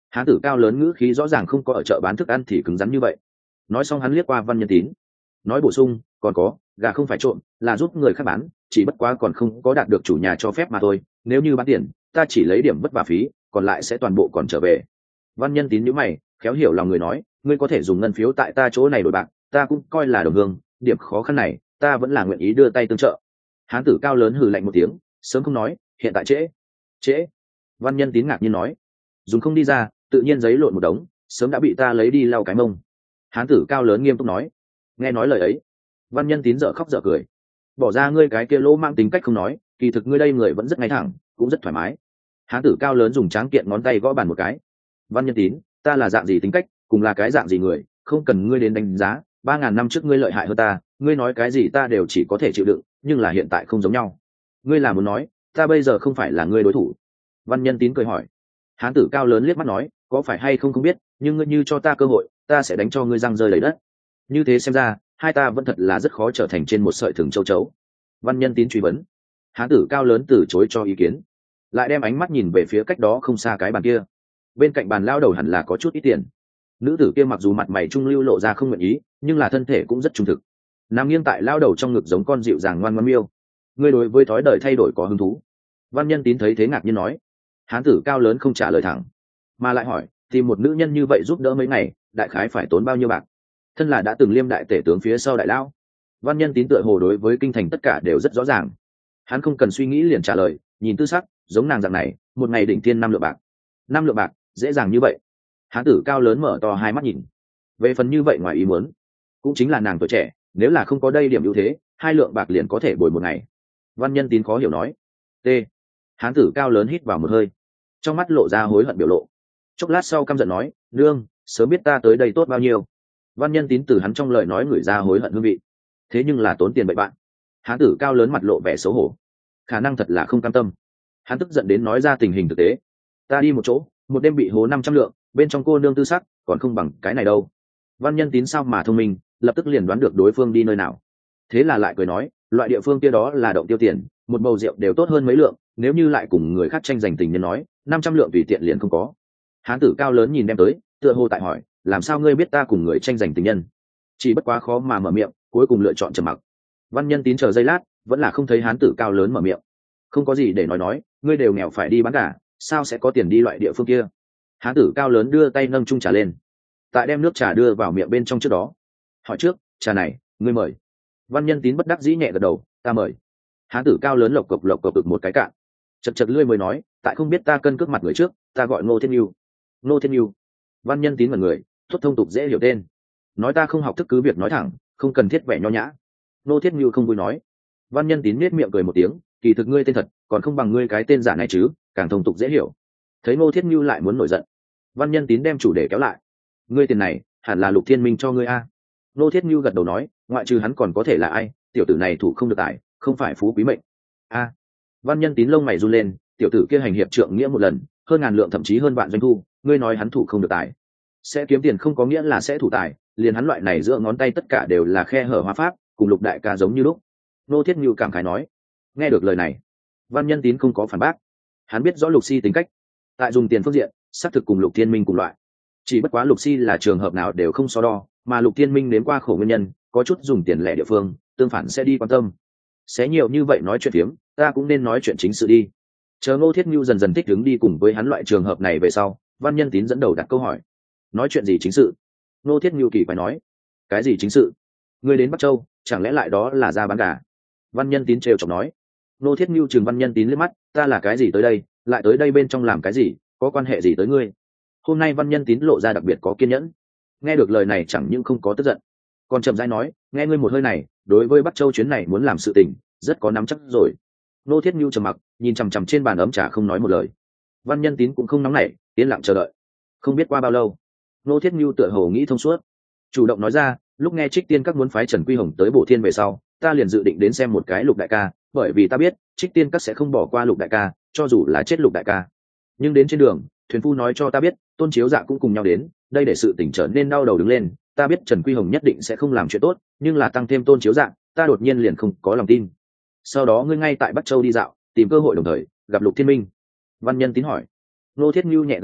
hán tử cao lớn ngữ khí rõ ràng không có ở chợ bán thức ăn thì cứng rắn như vậy. Nói xong hắn liếc qua Văn Nhân Tín, nói bổ sung, còn có, gà không phải trộm, là giúp người khác bán, chỉ bất quá còn không có đạt được chủ nhà cho phép mà thôi, nếu như bán tiền ta chỉ lấy điểm vất vả phí, còn lại sẽ toàn bộ còn trở về. Văn Nhân Tín nhíu mày, khéo hiểu lòng người nói, ngươi có thể dùng ngân phiếu tại ta chỗ này đổi bạc, ta cũng coi là đồng hương, điểm khó khăn này ta vẫn là nguyện ý đưa tay tương trợ. Hán tử cao lớn hừ lạnh một tiếng, sớm không nói, hiện tại trễ. Trễ? Văn Nhân Tín ngạc nhiên nói, dùng không đi ra, tự nhiên giấy lộn một đống, sớm đã bị ta lấy đi lau cái mông. Hán tử cao lớn nghiêm túc nói. Nghe nói lời ấy, Văn Nhân Tín dở khóc dở cười. Bỏ ra ngươi cái kia lỗ mang tính cách không nói, kỳ thực ngươi đây người vẫn rất ngay thẳng, cũng rất thoải mái. Hán tử cao lớn dùng tráng kiện ngón tay gõ bàn một cái. Văn Nhân Tín, ta là dạng gì tính cách, cùng là cái dạng gì người, không cần ngươi đến đánh giá. Ba ngàn năm trước ngươi lợi hại hơn ta, ngươi nói cái gì ta đều chỉ có thể chịu đựng, nhưng là hiện tại không giống nhau. Ngươi là muốn nói, ta bây giờ không phải là ngươi đối thủ? Văn Nhân Tín cười hỏi. Hán tử cao lớn liếc mắt nói, có phải hay không không biết, nhưng ngươi như cho ta cơ hội, ta sẽ đánh cho ngươi răng rơi lấy đất. Như thế xem ra, hai ta vẫn thật là rất khó trở thành trên một sợi thừng châu chấu. Văn Nhân Tín truy vấn. Hán tử cao lớn từ chối cho ý kiến, lại đem ánh mắt nhìn về phía cách đó không xa cái bàn kia. Bên cạnh bàn lao đầu hẳn là có chút ít tiền. Nữ tử kia mặc dù mặt mày trung lưu lộ ra không nguyện ý, nhưng là thân thể cũng rất trung thực, nằm nghiêng tại lao đầu trong ngực giống con dịu dàng ngoan ngoãn miêu. Ngươi đối với thói đời thay đổi có hứng thú? Văn Nhân Tín thấy thế ngạc nhiên nói. Hán tử cao lớn không trả lời thẳng, mà lại hỏi, tìm một nữ nhân như vậy giúp đỡ mấy ngày, đại khái phải tốn bao nhiêu bạc? Thân là đã từng liêm đại tể tướng phía sau đại lão, Văn Nhân Tín tựa hồ đối với kinh thành tất cả đều rất rõ ràng. Hắn không cần suy nghĩ liền trả lời, nhìn tư sắc, giống nàng dạng này, một ngày đỉnh thiên năm lượng bạc. Năm lượng bạc, dễ dàng như vậy? Hán tử cao lớn mở to hai mắt nhìn. Về phần như vậy ngoài ý muốn, cũng chính là nàng tuổi trẻ, nếu là không có đây điểm ưu thế, hai lượng bạc liền có thể bồi một ngày. Văn Nhân Tín khó hiểu nói. T. Hán tử cao lớn hít vào một hơi, trong mắt lộ ra hối hận biểu lộ. Chốc lát sau căm giận nói, nương, sớm biết ta tới đây tốt bao nhiêu. Văn Nhân Tín từ hắn trong lời nói gửi ra hối hận hương vị. Thế nhưng là tốn tiền bậy bạn. Hán tử cao lớn mặt lộ vẻ xấu hổ, khả năng thật là không cam tâm. Hắn tức giận đến nói ra tình hình thực tế. Ta đi một chỗ, một đêm bị hố năm trăm lượng, bên trong cô nương tư sắc, còn không bằng cái này đâu. Văn Nhân Tín sao mà thông minh, lập tức liền đoán được đối phương đi nơi nào. Thế là lại cười nói, loại địa phương kia đó là động tiêu tiền, một bầu rượu đều tốt hơn mấy lượng, nếu như lại cùng người khác tranh giành tình nhân nói, năm trăm lượng tùy tiện liền không có. Hán tử cao lớn nhìn đem tới, tựa hồ tại hỏi, làm sao ngươi biết ta cùng người tranh giành tình nhân? Chỉ bất quá khó mà mở miệng, cuối cùng lựa chọn trầm mặc. Văn Nhân Tín chờ giây lát, vẫn là không thấy hán tử cao lớn mở miệng. Không có gì để nói nói, ngươi đều nghèo phải đi bán cả, sao sẽ có tiền đi loại địa phương kia? Hán tử cao lớn đưa tay nâng chung trà lên, tại đem nước trà đưa vào miệng bên trong trước đó, hỏi trước, trà này ngươi mời. Văn Nhân Tín bất đắc dĩ nhẹ gật đầu, ta mời. Hán tử cao lớn lộc cộc lộc cộc được một cái cạn, chật chật lưỡi mới nói, tại không biết ta cân cước mặt người trước, ta gọi Ngô Thiên Nhu. Ngô Thiên Nhu. Văn Nhân Tín mật người, thốt thông tục dễ hiểu tên, nói ta không học thức cứ việc nói thẳng, không cần thiết vẻ nho nhã. Ngô Thiết Nhu không vui nói. Văn Nhân Tín nết miệng cười một tiếng, kỳ thực ngươi tên thật còn không bằng ngươi cái tên giả này chứ, càng thông tục dễ hiểu. Thấy Ngô Thiết Nhu lại muốn nổi giận, Văn Nhân Tín đem chủ đề kéo lại. Ngươi tiền này hẳn là Lục Thiên Minh cho ngươi a. Ngô Thiết Nhu gật đầu nói, ngoại trừ hắn còn có thể là ai, tiểu tử này thủ không được tài, không phải phú quý mệnh a. Văn Nhân Tín lông mày run lên, tiểu tử kia hành hiệp trượng nghĩa một lần, hơn ngàn lượng thậm chí hơn vạn doanh thu, ngươi nói hắn thủ không được tài? Sẽ kiếm tiền không có nghĩa là sẽ thủ tài, liền hắn loại này giữa ngón tay tất cả đều là khe hở hoa pháp, cùng Lục đại ca giống như lúc. Ngô Thiết Nhu cảm khái nói. Nghe được lời này, Văn Nhân Tín không có phản bác. Hắn biết rõ Lục Si tính cách, tại dùng tiền phương diện xác thực cùng Lục Thiên Minh cùng loại, chỉ bất quá Lục Si là trường hợp nào đều không so đo, mà Lục Thiên Minh nếm qua khổ nguyên nhân, có chút dùng tiền lẻ địa phương, tương phản sẽ đi quan tâm. Sẽ nhiều như vậy nói chuyện phiếm, ta cũng nên nói chuyện chính sự đi. Chờ Ngô Thiết Nhu dần dần thích ứng đi cùng với hắn loại trường hợp này về sau, Văn Nhân Tín dẫn đầu đặt câu hỏi. Nói chuyện gì chính sự? Ngô Thiết Nhu kỳ phải nói. Cái gì chính sự? Ngươi đến Bắc Châu, chẳng lẽ lại đó là ra bán gà? Văn Nhân Tín trêu chọc nói. Ngô Thiết Nhu trừng Văn Nhân Tín liếc mắt, ta là cái gì tới đây, lại tới đây bên trong làm cái gì, có quan hệ gì tới ngươi? Hôm nay Văn Nhân Tín lộ ra đặc biệt có kiên nhẫn. Nghe được lời này chẳng những không có tức giận, còn chậm rãi nói, nghe ngươi một hơi này, đối với Bắc Châu chuyến này muốn làm sự tình, rất có nắm chắc rồi. Ngô Thiết Nhu trầm mặc, nhìn chằm chằm trên bàn ấm trà không nói một lời. Văn Nhân Tín cũng không nóng nảy, yên lặng chờ đợi. Không biết qua bao lâu, Ngô Thiết Nhu tựa hồ nghĩ thông suốt, chủ động nói ra, lúc nghe Trích Tiên các muốn phái Trần Quy Hồng tới Bổ Thiên về sau, ta liền dự định đến xem một cái Lục đại ca, bởi vì ta biết Trích Tiên các sẽ không bỏ qua Lục đại ca, cho dù là chết Lục đại ca. Nhưng đến trên đường, thuyền phu nói cho ta biết, Tôn Chiếu Dạ cũng cùng nhau đến, đây để sự tình trở nên đau đầu đứng lên. Ta biết Trần Quy Hồng nhất định sẽ không làm chuyện tốt, nhưng là tăng thêm Tôn Chiếu Dạ, ta đột nhiên liền không có lòng tin. Sau đó ngươi ngay tại Bắc Châu đi dạo, tìm cơ hội đồng thời gặp Lục Thiên Minh. Văn Nhân Tín hỏi. Ngô Thiết Nhu nhẹ gật đầu,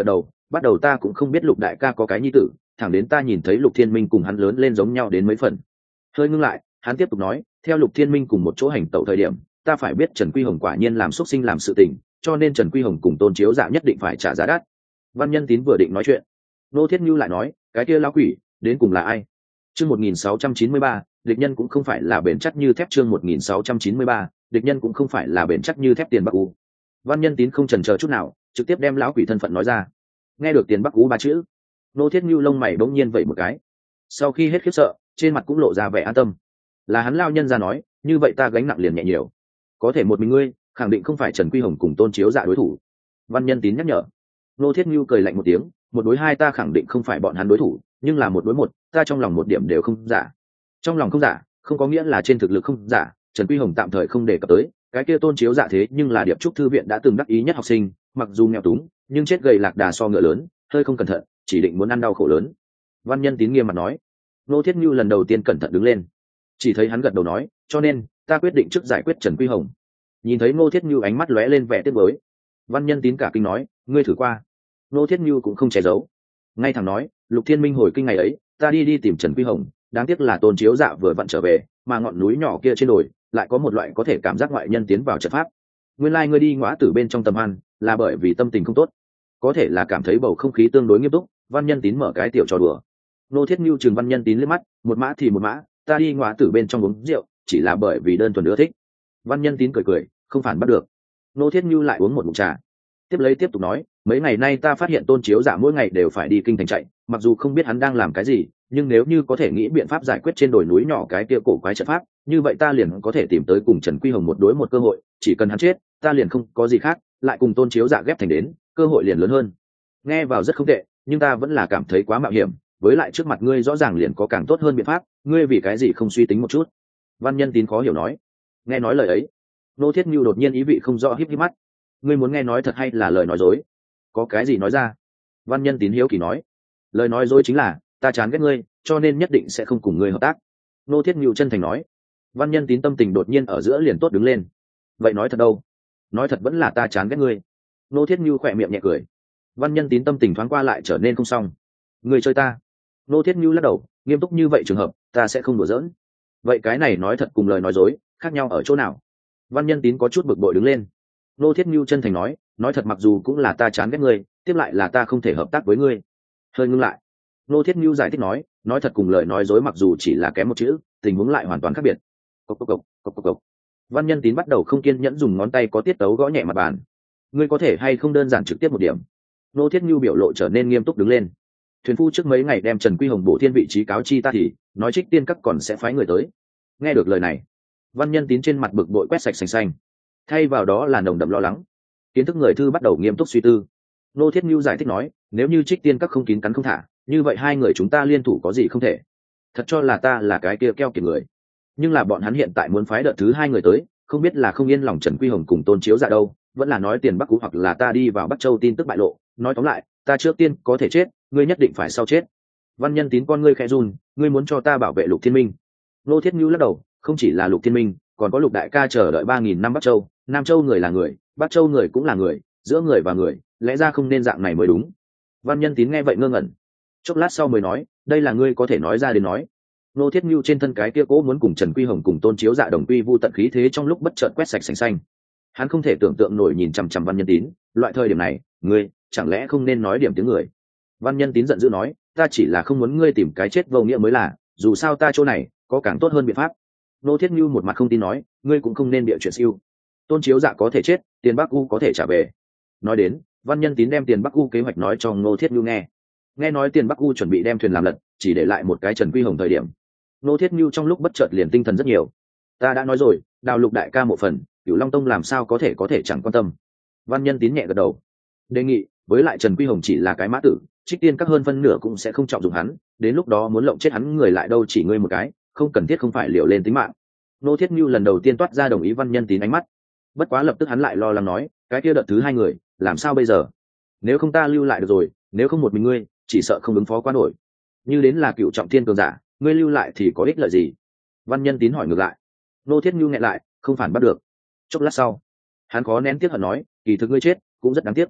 bắt đầu ta cũng không biết Lục đại ca có cái nhi tử, thẳng đến ta nhìn thấy Lục Thiên Minh cùng hắn lớn lên giống nhau đến mấy phần. Hơi ngưng lại, hắn tiếp tục nói, theo Lục Thiên Minh cùng một chỗ hành tẩu thời điểm, ta phải biết Trần Quy Hồng quả nhiên làm xuất sinh làm sự tình, cho nên Trần Quy Hồng cùng Tôn Chiếu Dạ nhất định phải trả giá đắt. Văn Nhân Tín vừa định nói chuyện, Nô Thiết Như lại nói, cái kia lão quỷ đến cùng là ai? Chương một nghìn sáu trăm chín mươi ba, địch nhân cũng không phải là bền chắc như thép. Chương một nghìn sáu trăm chín mươi ba, địch nhân cũng không phải là bền chắc như thép. Tiền Bắc U. Văn Nhân Tín không chần chờ chút nào, trực tiếp đem lão quỷ thân phận nói ra. Nghe được Tiền Bắc U ba chữ, Nô Thiết Như lông mày bỗng nhiên vẩy một cái. Sau khi hết khiếp sợ, trên mặt cũng lộ ra vẻ an tâm. Là hắn lao nhân ra nói, như vậy ta gánh nặng liền nhẹ nhiều. Có thể một mình ngươi, khẳng định không phải Trần Quy Hồng cùng Tôn Chiếu Dạ đối thủ. Văn Nhân Tín nhắc nhở. Nô Thiết Như cười lạnh một tiếng, một đối hai ta khẳng định không phải bọn hắn đối thủ, nhưng là một đối một, ta trong lòng một điểm đều không giả. Trong lòng không giả, không có nghĩa là trên thực lực không giả. Trần Quy Hồng tạm thời không đề cập tới, cái kia Tôn Chiếu Dạ thế nhưng là Điệp Trúc thư viện đã từng đắc ý nhất học sinh, mặc dù nghèo túng, nhưng chết gầy lạc đà so ngựa lớn, hơi không cẩn thận, chỉ định muốn ăn đau khổ lớn. Văn Nhân Tín nghiêm mặt nói. Nô Thiết Như lần đầu tiên cẩn thận đứng lên, chỉ thấy hắn gật đầu nói, cho nên ta quyết định trước giải quyết Trần Quy Hồng. Nhìn thấy Nô Thiết Như ánh mắt lóe lên vẻ tiếc nuối, Văn Nhân Tín cả kinh nói, ngươi thử qua? Nô Thiết Như cũng không che giấu, ngay thẳng nói, Lục Thiên Minh hồi kinh ngày ấy, ta đi đi tìm Trần Quy Hồng, đáng tiếc là Tôn Chiếu Dạ vừa vặn trở về, mà ngọn núi nhỏ kia trên đồi lại có một loại có thể cảm giác ngoại nhân tiến vào trận pháp. Nguyên lai like ngươi đi ngõa tử bên trong tầm ăn, là bởi vì tâm tình không tốt, có thể là cảm thấy bầu không khí tương đối nghiêm túc. Văn Nhân Tín mở cái tiểu trò đùa. Nô Thiết Như trừng Văn Nhân Tín liếc mắt, một mã thì một mã, ta đi ngõa tử bên trong uống rượu, chỉ là bởi vì đơn thuần ưa thích. Văn Nhân Tín cười cười, không phản bắt được. Nô Thiết Như lại uống một ngụm trà, tiếp lấy tiếp tục nói, mấy ngày nay ta phát hiện Tôn Chiếu Dạ mỗi ngày đều phải đi kinh thành chạy, mặc dù không biết hắn đang làm cái gì, nhưng nếu như có thể nghĩ biện pháp giải quyết trên đồi núi nhỏ cái kia cổ quái trận pháp, như vậy ta liền có thể tìm tới cùng Trần Quy Hồng một đối một cơ hội, chỉ cần hắn chết, ta liền không có gì khác, lại cùng Tôn Chiếu Dạ ghép thành đến, cơ hội liền lớn hơn. Nghe vào rất không tệ, nhưng ta vẫn là cảm thấy quá mạo hiểm, với lại trước mặt ngươi rõ ràng liền có càng tốt hơn biện pháp, ngươi vì cái gì không suy tính một chút? Văn Nhân Tín khó hiểu nói. Nghe nói lời ấy, Nô Thiết Như đột nhiên ý vị không rõ híp híp mắt. Ngươi muốn nghe nói thật hay là lời nói dối? Có cái gì nói ra? Văn Nhân Tín hiếu kỳ nói. Lời nói dối chính là ta chán ghét ngươi, cho nên nhất định sẽ không cùng ngươi hợp tác. Nô Thiết Như chân thành nói. Văn Nhân Tín tâm tình đột nhiên ở giữa liền tốt đứng lên. Vậy nói thật đâu? Nói thật vẫn là ta chán ghét ngươi. Nô Thiết Như khỏe miệng nhẹ cười. Văn Nhân Tín tâm tình thoáng qua lại trở nên không xong. Ngươi chơi ta? Nô Thiết Như lắc đầu, nghiêm túc như vậy trường hợp, ta sẽ không đùa giỡn. Vậy cái này nói thật cùng lời nói dối, khác nhau ở chỗ nào? Văn Nhân Tín có chút bực bội đứng lên. Nô Thiết Như chân thành nói, nói thật mặc dù cũng là ta chán ghét ngươi, tiếp lại là ta không thể hợp tác với ngươi. Hơi ngưng lại, Nô Thiết Như giải thích nói, nói thật cùng lời nói dối mặc dù chỉ là kém một chữ, tình huống lại hoàn toàn khác biệt. Cộc cộc cộc, cộc cộc cộc. Văn Nhân Tín bắt đầu không kiên nhẫn dùng ngón tay có tiết tấu gõ nhẹ mặt bàn. Ngươi có thể hay không đơn giản trực tiếp một điểm? Nô Thiết Như biểu lộ trở nên nghiêm túc đứng lên. Thuyền phu trước mấy ngày đem Trần Quy Hồng bổ thiên vị trí cáo chi ta thì nói Trích Tiên Các còn sẽ phái người tới. Nghe được lời này, Văn Nhân Tín trên mặt bực bội quét sạch sành xanh, thay vào đó là nồng đậm lo lắng. Kiến thức người thư bắt đầu nghiêm túc suy tư. Nô Thiết Như giải thích nói, nếu như Trích Tiên Các không kín cắn không thả, như vậy hai người chúng ta liên thủ có gì không thể? Thật cho là ta là cái kia keo kiệt người, nhưng là bọn hắn hiện tại muốn phái đợt thứ hai người tới, không biết là không yên lòng Trần Quy Hồng cùng Tôn Chiếu Dạ đâu, vẫn là nói tiền Bắc Cú hoặc là ta đi vào Bắc Châu tin tức bại lộ. Nói tóm lại, ta trước tiên có thể chết, ngươi nhất định phải sau chết. Văn Nhân Tín con ngươi khẽ run, ngươi muốn cho ta bảo vệ Lục Thiên Minh? Nô Thiết Như lắc đầu, không chỉ là Lục Thiên Minh, còn có Lục đại ca chờ đợi ba nghìn năm Bắc Châu, Nam Châu người là người, Bắc Châu người cũng là người, giữa người và người, lẽ ra không nên dạng này mới đúng. Văn Nhân Tín nghe vậy ngơ ngẩn, chốc lát sau mới nói, đây là ngươi có thể nói ra đến nói. Nô Thiết Như trên thân cái kia cố muốn cùng Trần Quy Hồng cùng Tôn Chiếu Dạ đồng quy vu tận khí thế trong lúc bất chợt quét sạch sành xanh. Hắn không thể tưởng tượng nổi nhìn chằm chằm Văn Nhân Tín, loại thời điểm này, ngươi chẳng lẽ không nên nói điểm tiếng người? Văn Nhân Tín giận dữ nói, ta chỉ là không muốn ngươi tìm cái chết vô nghĩa mới là, dù sao ta chỗ này có càng tốt hơn biện pháp. Nô Thiết Như một mặt không tin nói, ngươi cũng không nên bịa chuyện siêu. Tôn Chiếu Dạ có thể chết, tiền Bắc U có thể trả về. Nói đến, Văn Nhân Tín đem tiền Bắc U kế hoạch nói cho Nô Thiết Như nghe. Nghe nói tiền Bắc U chuẩn bị đem thuyền làm lật, chỉ để lại một cái Trần Quy Hồng thời điểm. Nô Thiết Như trong lúc bất chợt liền tinh thần rất nhiều. Ta đã nói rồi, đào Lục đại ca một phần, Cửu Long Tông làm sao có thể có thể chẳng quan tâm. Văn Nhân Tín nhẹ gật đầu, đề nghị, với lại Trần Quy Hồng chỉ là cái mã tử, Trích Tiên Các hơn phân nửa cũng sẽ không trọng dụng hắn, đến lúc đó muốn lộng chết hắn người lại đâu chỉ ngươi một cái, không cần thiết không phải liều lên tính mạng. Nô Thiết Như lần đầu tiên toát ra đồng ý Văn Nhân Tín ánh mắt, bất quá lập tức hắn lại lo lắng nói, cái kia đợt thứ hai người làm sao bây giờ? Nếu không ta lưu lại được rồi, nếu không một mình ngươi chỉ sợ không ứng phó quá nổi. Như đến là cựu trọng thiên cường giả, ngươi lưu lại thì có ích lợi gì? Văn Nhân Tín hỏi ngược lại. Nô Thiết Như nghẹn lại, không phản bắt được. Chốc lát sau, hắn khó nén tiếc hận nói, kỳ thực ngươi chết cũng rất đáng tiếc.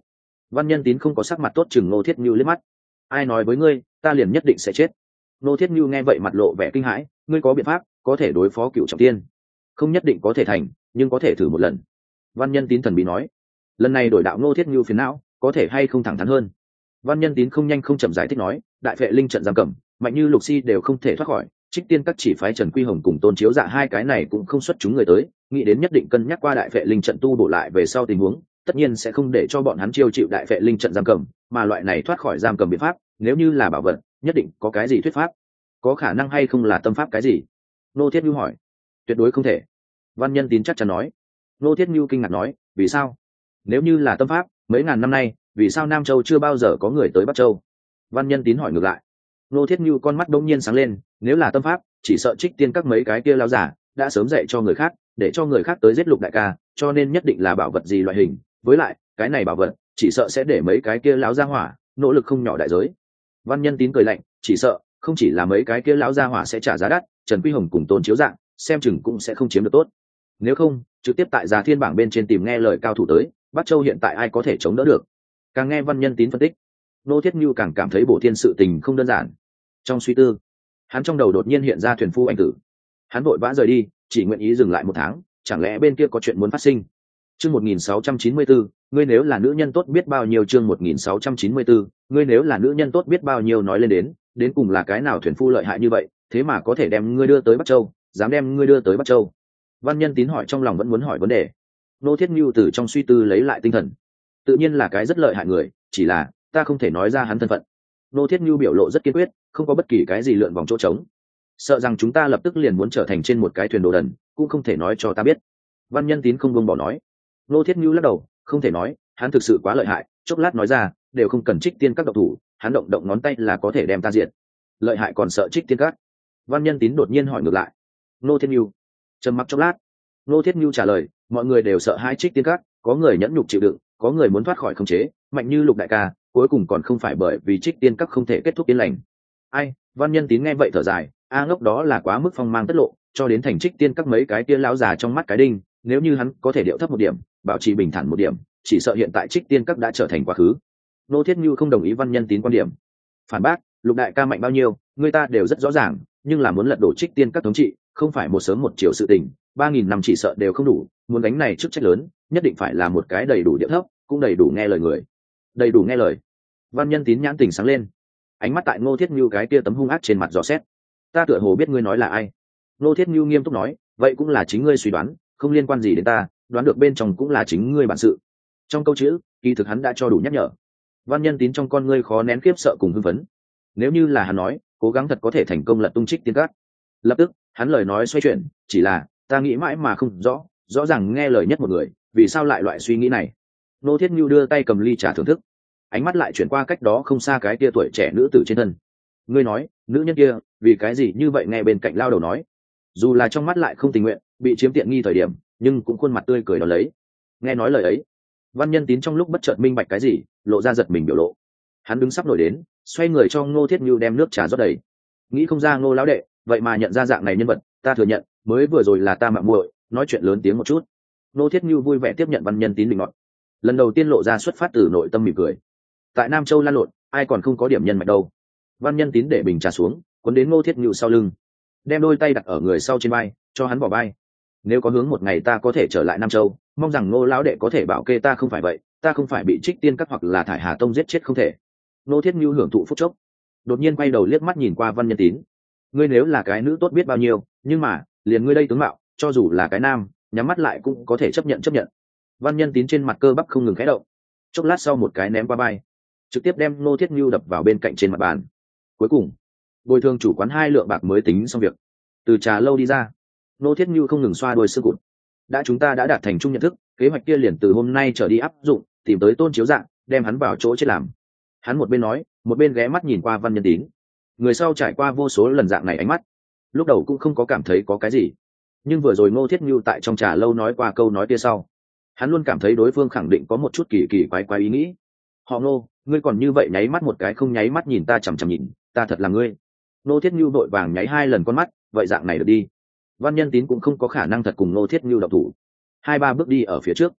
Văn Nhân Tín không có sắc mặt tốt chừng Ngô Thiết Nhu liếc mắt. Ai nói với ngươi, ta liền nhất định sẽ chết. Ngô Thiết Nhu nghe vậy mặt lộ vẻ kinh hãi, ngươi có biện pháp có thể đối phó Cựu Trọng Tiên? Không nhất định có thể thành, nhưng có thể thử một lần. Văn Nhân Tín thần bí nói. Lần này đổi đạo Ngô Thiết Nhu phiền não, có thể hay không thẳng thắn hơn? Văn Nhân Tín không nhanh không chậm giải thích nói, đại vệ linh trận giam cầm, mạnh như Lục Si đều không thể thoát khỏi, Trích Tiên các chỉ phái Trần Quy Hồng cùng Tôn Chiếu Dạ hai cái này cũng không xuất chúng người tới, nghĩ đến nhất định cân nhắc qua đại vệ linh trận tu bổ lại về sau tình huống, tất nhiên sẽ không để cho bọn hắn chiêu chịu đại vệ linh trận giam cầm, mà loại này thoát khỏi giam cầm biện pháp, nếu như là bảo vật, nhất định có cái gì thuyết pháp, có khả năng hay không là tâm pháp cái gì? Nô Thiết Nhu hỏi. Tuyệt đối không thể. Văn Nhân Tín chắc chắn nói. Nô Thiết Nhu kinh ngạc nói, vì sao? Nếu như là tâm pháp, mấy ngàn năm nay, vì sao Nam Châu chưa bao giờ có người tới Bắc Châu? Văn Nhân Tín hỏi ngược lại. Nô Thiết Nhu con mắt đông nhiên sáng lên, nếu là tâm pháp, chỉ sợ Trích Tiên các mấy cái kia lão giả đã sớm dạy cho người khác, để cho người khác tới giết Lục đại ca, cho nên nhất định là bảo vật gì loại hình, với lại, cái này bảo vật, chỉ sợ sẽ để mấy cái kia lão gia hỏa nỗ lực không nhỏ đại giới. Văn Nhân Tín cười lạnh, chỉ sợ không chỉ là mấy cái kia lão gia hỏa sẽ trả giá đắt, Trần Quy Hồng cùng Tôn Chiếu Dạng, xem chừng cũng sẽ không chiếm được tốt. Nếu không, trực tiếp tại Già Thiên bảng bên trên tìm nghe lời cao thủ tới, Bắc Châu hiện tại ai có thể chống đỡ được? Càng nghe Văn Nhân Tín phân tích, Nô Thiết Nhu càng cảm thấy bổ thiên sự tình không đơn giản. Trong suy tư, hắn trong đầu đột nhiên hiện ra thuyền phu anh tử. Hắn vội vã rời đi, chỉ nguyện ý dừng lại một tháng, chẳng lẽ bên kia có chuyện muốn phát sinh? Chương một nghìn sáu trăm chín mươi bốn, ngươi nếu là nữ nhân tốt biết bao nhiêu. Chương một nghìn sáu trăm chín mươi bốn, ngươi nếu là nữ nhân tốt biết bao nhiêu. Nói lên đến, đến cùng là cái nào thuyền phu lợi hại như vậy, thế mà có thể đem ngươi đưa tới Bắc Châu, dám đem ngươi đưa tới Bắc Châu? Văn Nhân Tín hỏi trong lòng vẫn muốn hỏi vấn đề. Nô Thiết Nhu từ trong suy tư lấy lại tinh thần. Tự nhiên là cái rất lợi hại người, chỉ là ta không thể nói ra hắn thân phận. Nô Thiết Nhu biểu lộ rất kiên quyết, không có bất kỳ cái gì lượn vòng chỗ trống. Sợ rằng chúng ta lập tức liền muốn trở thành trên một cái thuyền đồ đần, cũng không thể nói cho ta biết. Văn Nhân Tín không buông bỏ nói. Nô Thiết Nhu lắc đầu, không thể nói, hắn thực sự quá lợi hại, chốc lát nói ra, đều không cần Trích Tiên các độc thủ, hắn động động ngón tay là có thể đem ta diệt. Lợi hại còn sợ Trích Tiên các? Văn Nhân Tín đột nhiên hỏi ngược lại. Nô Thiết Nhu trầm mặc chốc lát. Nô Thiết Nhu trả lời, mọi người đều sợ hai Trích Tiên các, có người nhẫn nhục chịu đựng, có người muốn thoát khỏi khống chế, mạnh như Lục đại ca, cuối cùng còn không phải bởi vì Trích Tiên các không thể kết thúc yên lành. Ai? Văn Nhân Tín nghe vậy thở dài, a ngốc đó là quá mức phong mang tất lộ, cho đến thành Trích Tiên các mấy cái kia lão già trong mắt cái đinh, nếu như hắn có thể điệu thấp một điểm, bảo trì bình thản một điểm, chỉ sợ hiện tại Trích Tiên các đã trở thành quá khứ. Nô Thiết Nhu không đồng ý Văn Nhân Tín quan điểm, phản bác, Lục đại ca mạnh bao nhiêu, người ta đều rất rõ ràng, nhưng là muốn lật đổ Trích Tiên các thống trị, không phải một sớm một chiều sự tình, ba nghìn năm chỉ sợ đều không đủ, muốn đánh này chức trách lớn, nhất định phải là một cái đầy đủ điệu thấp, cũng đầy đủ nghe lời người. Đầy đủ nghe lời. Văn Nhân Tín nhãn tỉnh sáng lên, ánh mắt tại Ngô Thiết Nhu cái kia tấm hung ác trên mặt dò xét. Ta tựa hồ biết ngươi nói là ai. Ngô Thiết Nhu nghiêm túc nói, vậy cũng là chính ngươi suy đoán, không liên quan gì đến ta, đoán được bên trong cũng là chính ngươi bản sự. Trong câu chữ, kỳ thực hắn đã cho đủ nhắc nhở. Văn Nhân Tín trong con ngươi khó nén khiếp sợ cùng hưng phấn. Nếu như là hắn nói, cố gắng thật có thể thành công lật tung Trích Tiên các. Lập tức, hắn lời nói xoay chuyển, chỉ là, ta nghĩ mãi mà không rõ, rõ ràng nghe lời nhất một người, vì sao lại loại suy nghĩ này? Ngô Thiết Nhu đưa tay cầm ly trà thưởng thức, ánh mắt lại chuyển qua cách đó không xa cái kia tuổi trẻ nữ tử trên thân. Ngươi nói, nữ nhân kia, vì cái gì như vậy? Nghe bên cạnh lao đầu nói, dù là trong mắt lại không tình nguyện, bị chiếm tiện nghi thời điểm, nhưng cũng khuôn mặt tươi cười đón lấy. Nghe nói lời ấy, Văn Nhân Tín trong lúc bất chợt minh bạch cái gì, lộ ra giật mình biểu lộ. Hắn đứng sắp nổi đến, xoay người cho Ngô Thiết Nhu đem nước trà rót đầy. Nghĩ không ra Ngô lão đệ, vậy mà nhận ra dạng này nhân vật, ta thừa nhận, mới vừa rồi là ta mạo muội, nói chuyện lớn tiếng một chút. Ngô Thiết Nhu vui vẻ tiếp nhận Văn Nhân Tín định ngọt, lần đầu tiên lộ ra xuất phát từ nội tâm mỉm cười. Tại Nam Châu lan lộn, ai còn không có điểm nhân mạch đâu. Văn Nhân Tín để bình trà xuống, cuốn đến Ngô Thiết Nhu sau lưng, đem đôi tay đặt ở người sau trên vai, cho hắn bỏ vai. Nếu có hướng một ngày ta có thể trở lại Nam Châu, mong rằng Ngô lão đệ có thể bảo kê ta không phải vậy, ta không phải bị Trích Tiên các hoặc là Thải Hà tông giết chết không thể. Ngô Thiết Nhu hưởng thụ phút chốc, đột nhiên quay đầu liếc mắt nhìn qua Văn Nhân Tín. Ngươi nếu là cái nữ tốt biết bao nhiêu, nhưng mà, liền ngươi đây tướng mạo, cho dù là cái nam, nhắm mắt lại cũng có thể chấp nhận chấp nhận. Văn Nhân Tín trên mặt cơ bắp không ngừng khẽ động, chốc lát sau một cái ném qua vai, trực tiếp đem Ngô Thiết Nhu đập vào bên cạnh trên mặt bàn. Cuối cùng, bồi thường chủ quán hai lượng bạc mới tính xong việc. Từ trà lâu đi ra, Ngô Thiết Nhu không ngừng xoa đuôi xương cụt. Đã chúng ta đã đạt thành chung nhận thức, kế hoạch kia liền từ hôm nay trở đi áp dụng, tìm tới Tôn Chiếu Dạng, đem hắn vào chỗ chết làm. Hắn một bên nói, một bên ghé mắt nhìn qua Văn Nhân Tín. Người sau trải qua vô số lần dạng này ánh mắt, lúc đầu cũng không có cảm thấy có cái gì, nhưng vừa rồi Ngô Thiết Nhu tại trong trà lâu nói qua câu nói kia sau, hắn luôn cảm thấy đối phương khẳng định có một chút kỳ kỳ quái quái ý nghĩ. Họ Ngô, ngươi còn như vậy nháy mắt một cái không nháy mắt nhìn ta chằm chằm nhìn, ta thật là ngươi. Ngô Thiết Nhu vội vàng nháy hai lần con mắt, vậy dạng này được đi. Văn Nhân Tín cũng không có khả năng thật cùng Ngô Thiết Nhu động thủ, hai ba bước đi ở phía trước.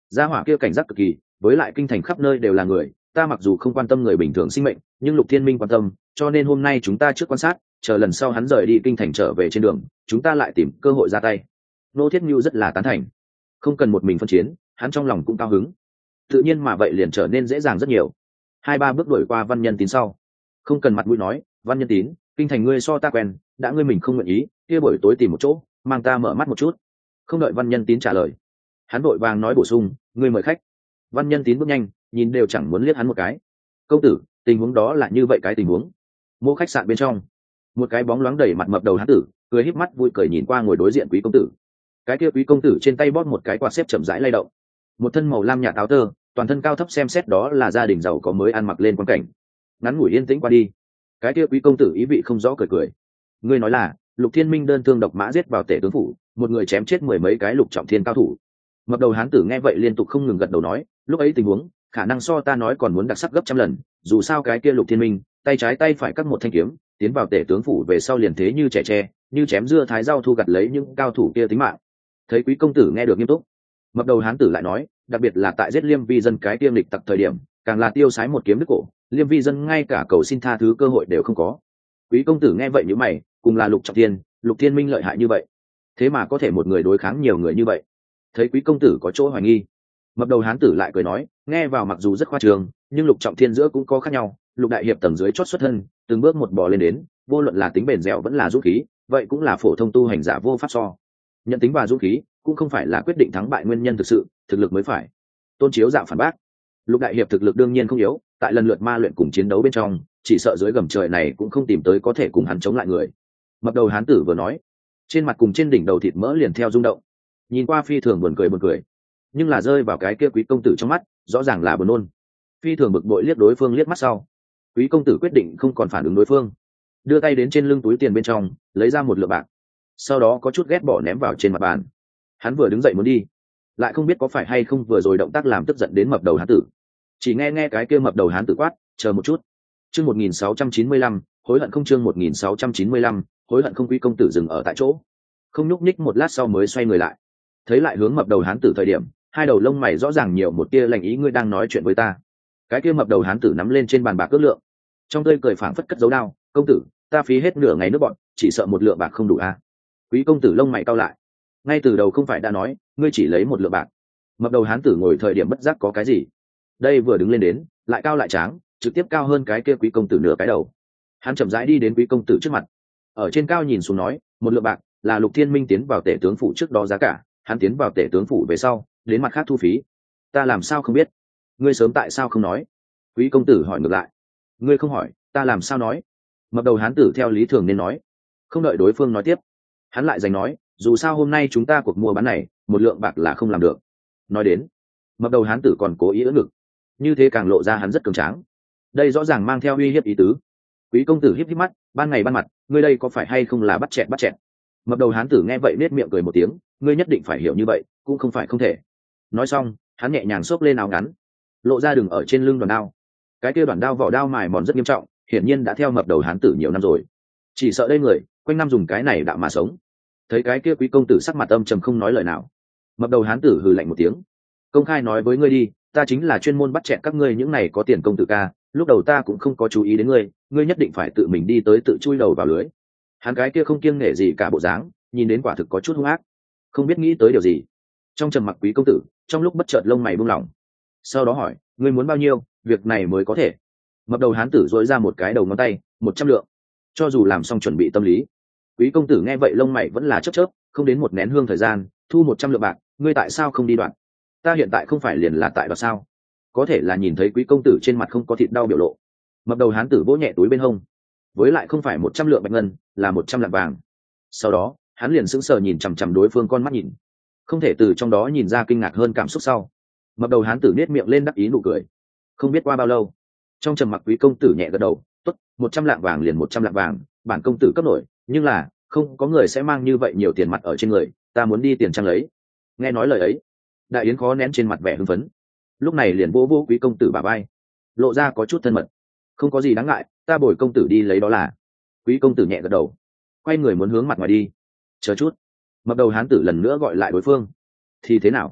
gia hỏa kia cảnh giác cực kỳ, với lại kinh thành khắp nơi đều là người, ta mặc dù không quan tâm người bình thường sinh mệnh, nhưng Lục Thiên Minh quan tâm, cho nên hôm nay chúng ta trước quan sát, chờ lần sau hắn rời đi kinh thành trở về trên đường, chúng ta lại tìm cơ hội ra tay. Nô Thiết Nhu rất là tán thành, không cần một mình phân chiến, hắn trong lòng cũng cao hứng, tự nhiên mà vậy liền trở nên dễ dàng rất nhiều. Hai ba bước đuổi qua Văn Nhân Tín sau, không cần mặt mũi nói, Văn Nhân Tín, kinh thành ngươi so ta quen, đã ngươi mình không nguyện ý, kia buổi tối tìm một chỗ, mang ta mở mắt một chút. Không đợi Văn Nhân Tín trả lời, hắn vội vàng nói bổ sung, ngươi mời khách. Văn Nhân Tín bước nhanh, nhìn đều chẳng muốn liếc hắn một cái. Công tử, tình huống đó là như vậy cái tình huống. Mô khách sạn bên trong, một cái bóng loáng đầy mặt mập đầu hán tử, cười híp mắt vui cười nhìn qua ngồi đối diện quý công tử. Cái kia quý công tử trên tay bóp một cái quạt xếp chậm rãi lay động, một thân màu lam nhạt áo tơ, toàn thân cao thấp xem xét đó là gia đình giàu có mới ăn mặc lên quan cảnh. Ngắn ngủi yên tĩnh qua đi, cái kia quý công tử ý vị không rõ cười cười. Ngươi nói là Lục Thiên Minh đơn thương độc mã giết vào tể tướng phủ, một người chém chết mười mấy cái lục trọng thiên cao thủ. Mập đầu hán tử nghe vậy liên tục không ngừng gật đầu nói, lúc ấy tình huống khả năng so ta nói còn muốn đặc sắc gấp trăm lần, dù sao cái kia Lục Thiên Minh tay trái tay phải cắt một thanh kiếm, tiến vào tể tướng phủ về sau liền thế như trẻ tre, như chém dưa thái rau thu gặt lấy những cao thủ kia tính mạng. Thấy quý công tử nghe được nghiêm túc, mập đầu hán tử lại nói, đặc biệt là tại giết Liêm Vi dân cái tiêm lịch tặc thời điểm, càng là tiêu sái một kiếm đứt cổ, Liêm Vi dân ngay cả cầu xin tha thứ cơ hội đều không có. Quý công tử nghe vậy nhíu mày, cùng là lục trọng thiên, Lục Thiên Minh lợi hại như vậy, thế mà có thể một người đối kháng nhiều người như vậy. Thấy quý công tử có chỗ hoài nghi, mập đầu hán tử lại cười nói, nghe vào mặc dù rất khoa trương, nhưng lục trọng thiên giữa cũng có khác nhau. Lục đại hiệp tầng dưới chót xuất thân, từng bước một bò lên đến, vô luận là tính bền dẻo vẫn là dũng khí, vậy cũng là phổ thông tu hành giả vô pháp so. Nhận tính và dũng khí cũng không phải là quyết định thắng bại nguyên nhân thực sự, thực lực mới phải. Tôn Chiếu Dạo phản bác, lục đại hiệp thực lực đương nhiên không yếu, tại lần lượt ma luyện cùng chiến đấu bên trong, chỉ sợ dưới gầm trời này cũng không tìm tới có thể cùng hắn chống lại người. Mập đầu hán tử vừa nói, trên mặt cùng trên đỉnh đầu thịt mỡ liền theo rung động, nhìn qua phi thường buồn cười buồn cười, nhưng là rơi vào cái kia quý công tử trong mắt, rõ ràng là buồn nôn. Phi thường bực bội liếc đối phương liếc mắt sau, quý công tử quyết định không còn phản ứng đối phương, đưa tay đến trên lưng túi tiền bên trong, lấy ra một lượng bạc, sau đó có chút ghét bỏ ném vào trên mặt bàn. Hắn vừa đứng dậy muốn đi, lại không biết có phải hay không vừa rồi động tác làm tức giận đến mập đầu hán tử, chỉ nghe nghe cái kia mập đầu hán tử quát, chờ một chút. Chương một nghìn sáu trăm chín mươi lăm, hối hận không. Chương một nghìn sáu trăm chín mươi lăm, hối hận không. Quý công tử dừng ở tại chỗ, không nhúc nhích một lát sau mới xoay người lại, thấy lại hướng mập đầu hán tử thời điểm, hai đầu lông mày rõ ràng nhiều một tia lành ý, ngươi đang nói chuyện với ta. Cái kia mập đầu hán tử nắm lên trên bàn bạc cước lượng, trong tươi cười phảng phất cất dấu đao, công tử, ta phí hết nửa ngày nước bọn, chỉ sợ một lượng bạc không đủ a. À? Quý công tử lông mày cau lại, ngay từ đầu không phải đã nói ngươi chỉ lấy một lượng bạc. Mập đầu hán tử ngồi thời điểm bất giác có cái gì, đây vừa đứng lên đến lại cao lại tráng, trực tiếp cao hơn cái kia quý công tử nửa cái đầu. Hắn chậm rãi đi đến quý công tử trước mặt, ở trên cao nhìn xuống nói, một lượng bạc là Lục Thiên Minh tiến vào tể tướng phủ trước đó giá cả, hắn tiến vào tể tướng phủ về sau đến mặt khác thu phí. Ta làm sao không biết, ngươi sớm tại sao không nói? Quý công tử hỏi ngược lại, ngươi không hỏi ta làm sao nói? Mập đầu hán tử theo lý thường nên nói. Không đợi đối phương nói tiếp, hắn lại giành nói, dù sao hôm nay chúng ta cuộc mua bán này một lượng bạc là không làm được. Nói đến, mập đầu hán tử còn cố ý ưỡn ngực, như thế càng lộ ra hắn rất cường tráng, đây rõ ràng mang theo uy hiếp ý tứ. Quý công tử híp híp mắt, ban ngày ban mặt, ngươi đây có phải hay không là bắt chẹt bắt chẹt? Mập đầu hán tử nghe vậy nết miệng cười một tiếng, ngươi nhất định phải hiểu như vậy, cũng không phải không thể. Nói xong, hắn nhẹ nhàng xốc lên áo ngắn, lộ ra đường ở trên lưng đoàn đao. Cái kia đoàn đao vỏ đao mài mòn rất nghiêm trọng, hiển nhiên đã theo mập đầu hán tử nhiều năm rồi, chỉ sợ đây người quanh năm dùng cái này đạo mà sống. Thấy cái kia quý công tử sắc mặt âm trầm không nói lời nào, mập đầu hán tử hừ lạnh một tiếng, công khai nói với ngươi đi, ta chính là chuyên môn bắt chẹt các ngươi những này có tiền công tử ca, lúc đầu ta cũng không có chú ý đến ngươi, ngươi nhất định phải tự mình đi tới tự chui đầu vào lưới. Hắn cái kia không kiêng nể gì cả bộ dáng, nhìn đến quả thực có chút hung ác, không biết nghĩ tới điều gì. Trong trầm mặc quý công tử trong lúc bất chợt lông mày buông lỏng, sau đó hỏi, ngươi muốn bao nhiêu việc này mới có thể? Mập đầu hán tử dỗi ra một cái đầu ngón tay, một trăm lượng. Cho dù làm xong chuẩn bị tâm lý, quý công tử nghe vậy lông mày vẫn là chớp chớp, không đến một nén hương thời gian, thu một trăm lượng bạc, ngươi tại sao không đi đoạn? Ta hiện tại không phải liền là tại đoạt sao? Có thể là nhìn thấy quý công tử trên mặt không có thịt đau biểu lộ, mập đầu hán tử vỗ nhẹ túi bên hông, với lại không phải một trăm lượng bạch ngân, là một trăm lạng vàng. Sau đó hắn liền sững sờ nhìn chằm chằm đối phương con mắt nhìn, không thể từ trong đó nhìn ra kinh ngạc hơn cảm xúc sau. Mập đầu hán tử nết miệng lên đắc ý nụ cười. Không biết qua bao lâu, trong trầm mặc quý công tử nhẹ gật đầu, tốt, một trăm lạng vàng liền một trăm lạng vàng, bản công tử cấp nổi, nhưng là không có người sẽ mang như vậy nhiều tiền mặt ở trên người, ta muốn đi tiền trang lấy. Nghe nói lời ấy, đại yến khó nén trên mặt vẻ hưng phấn, lúc này liền vỗ vỗ quý công tử bả vai, lộ ra có chút thân mật, không có gì đáng ngại, ta bồi công tử đi lấy đó là. Quý công tử nhẹ gật đầu, quay người muốn hướng mặt ngoài đi. Chờ chút. Mập đầu hán tử lần nữa gọi lại đối phương. Thì thế nào?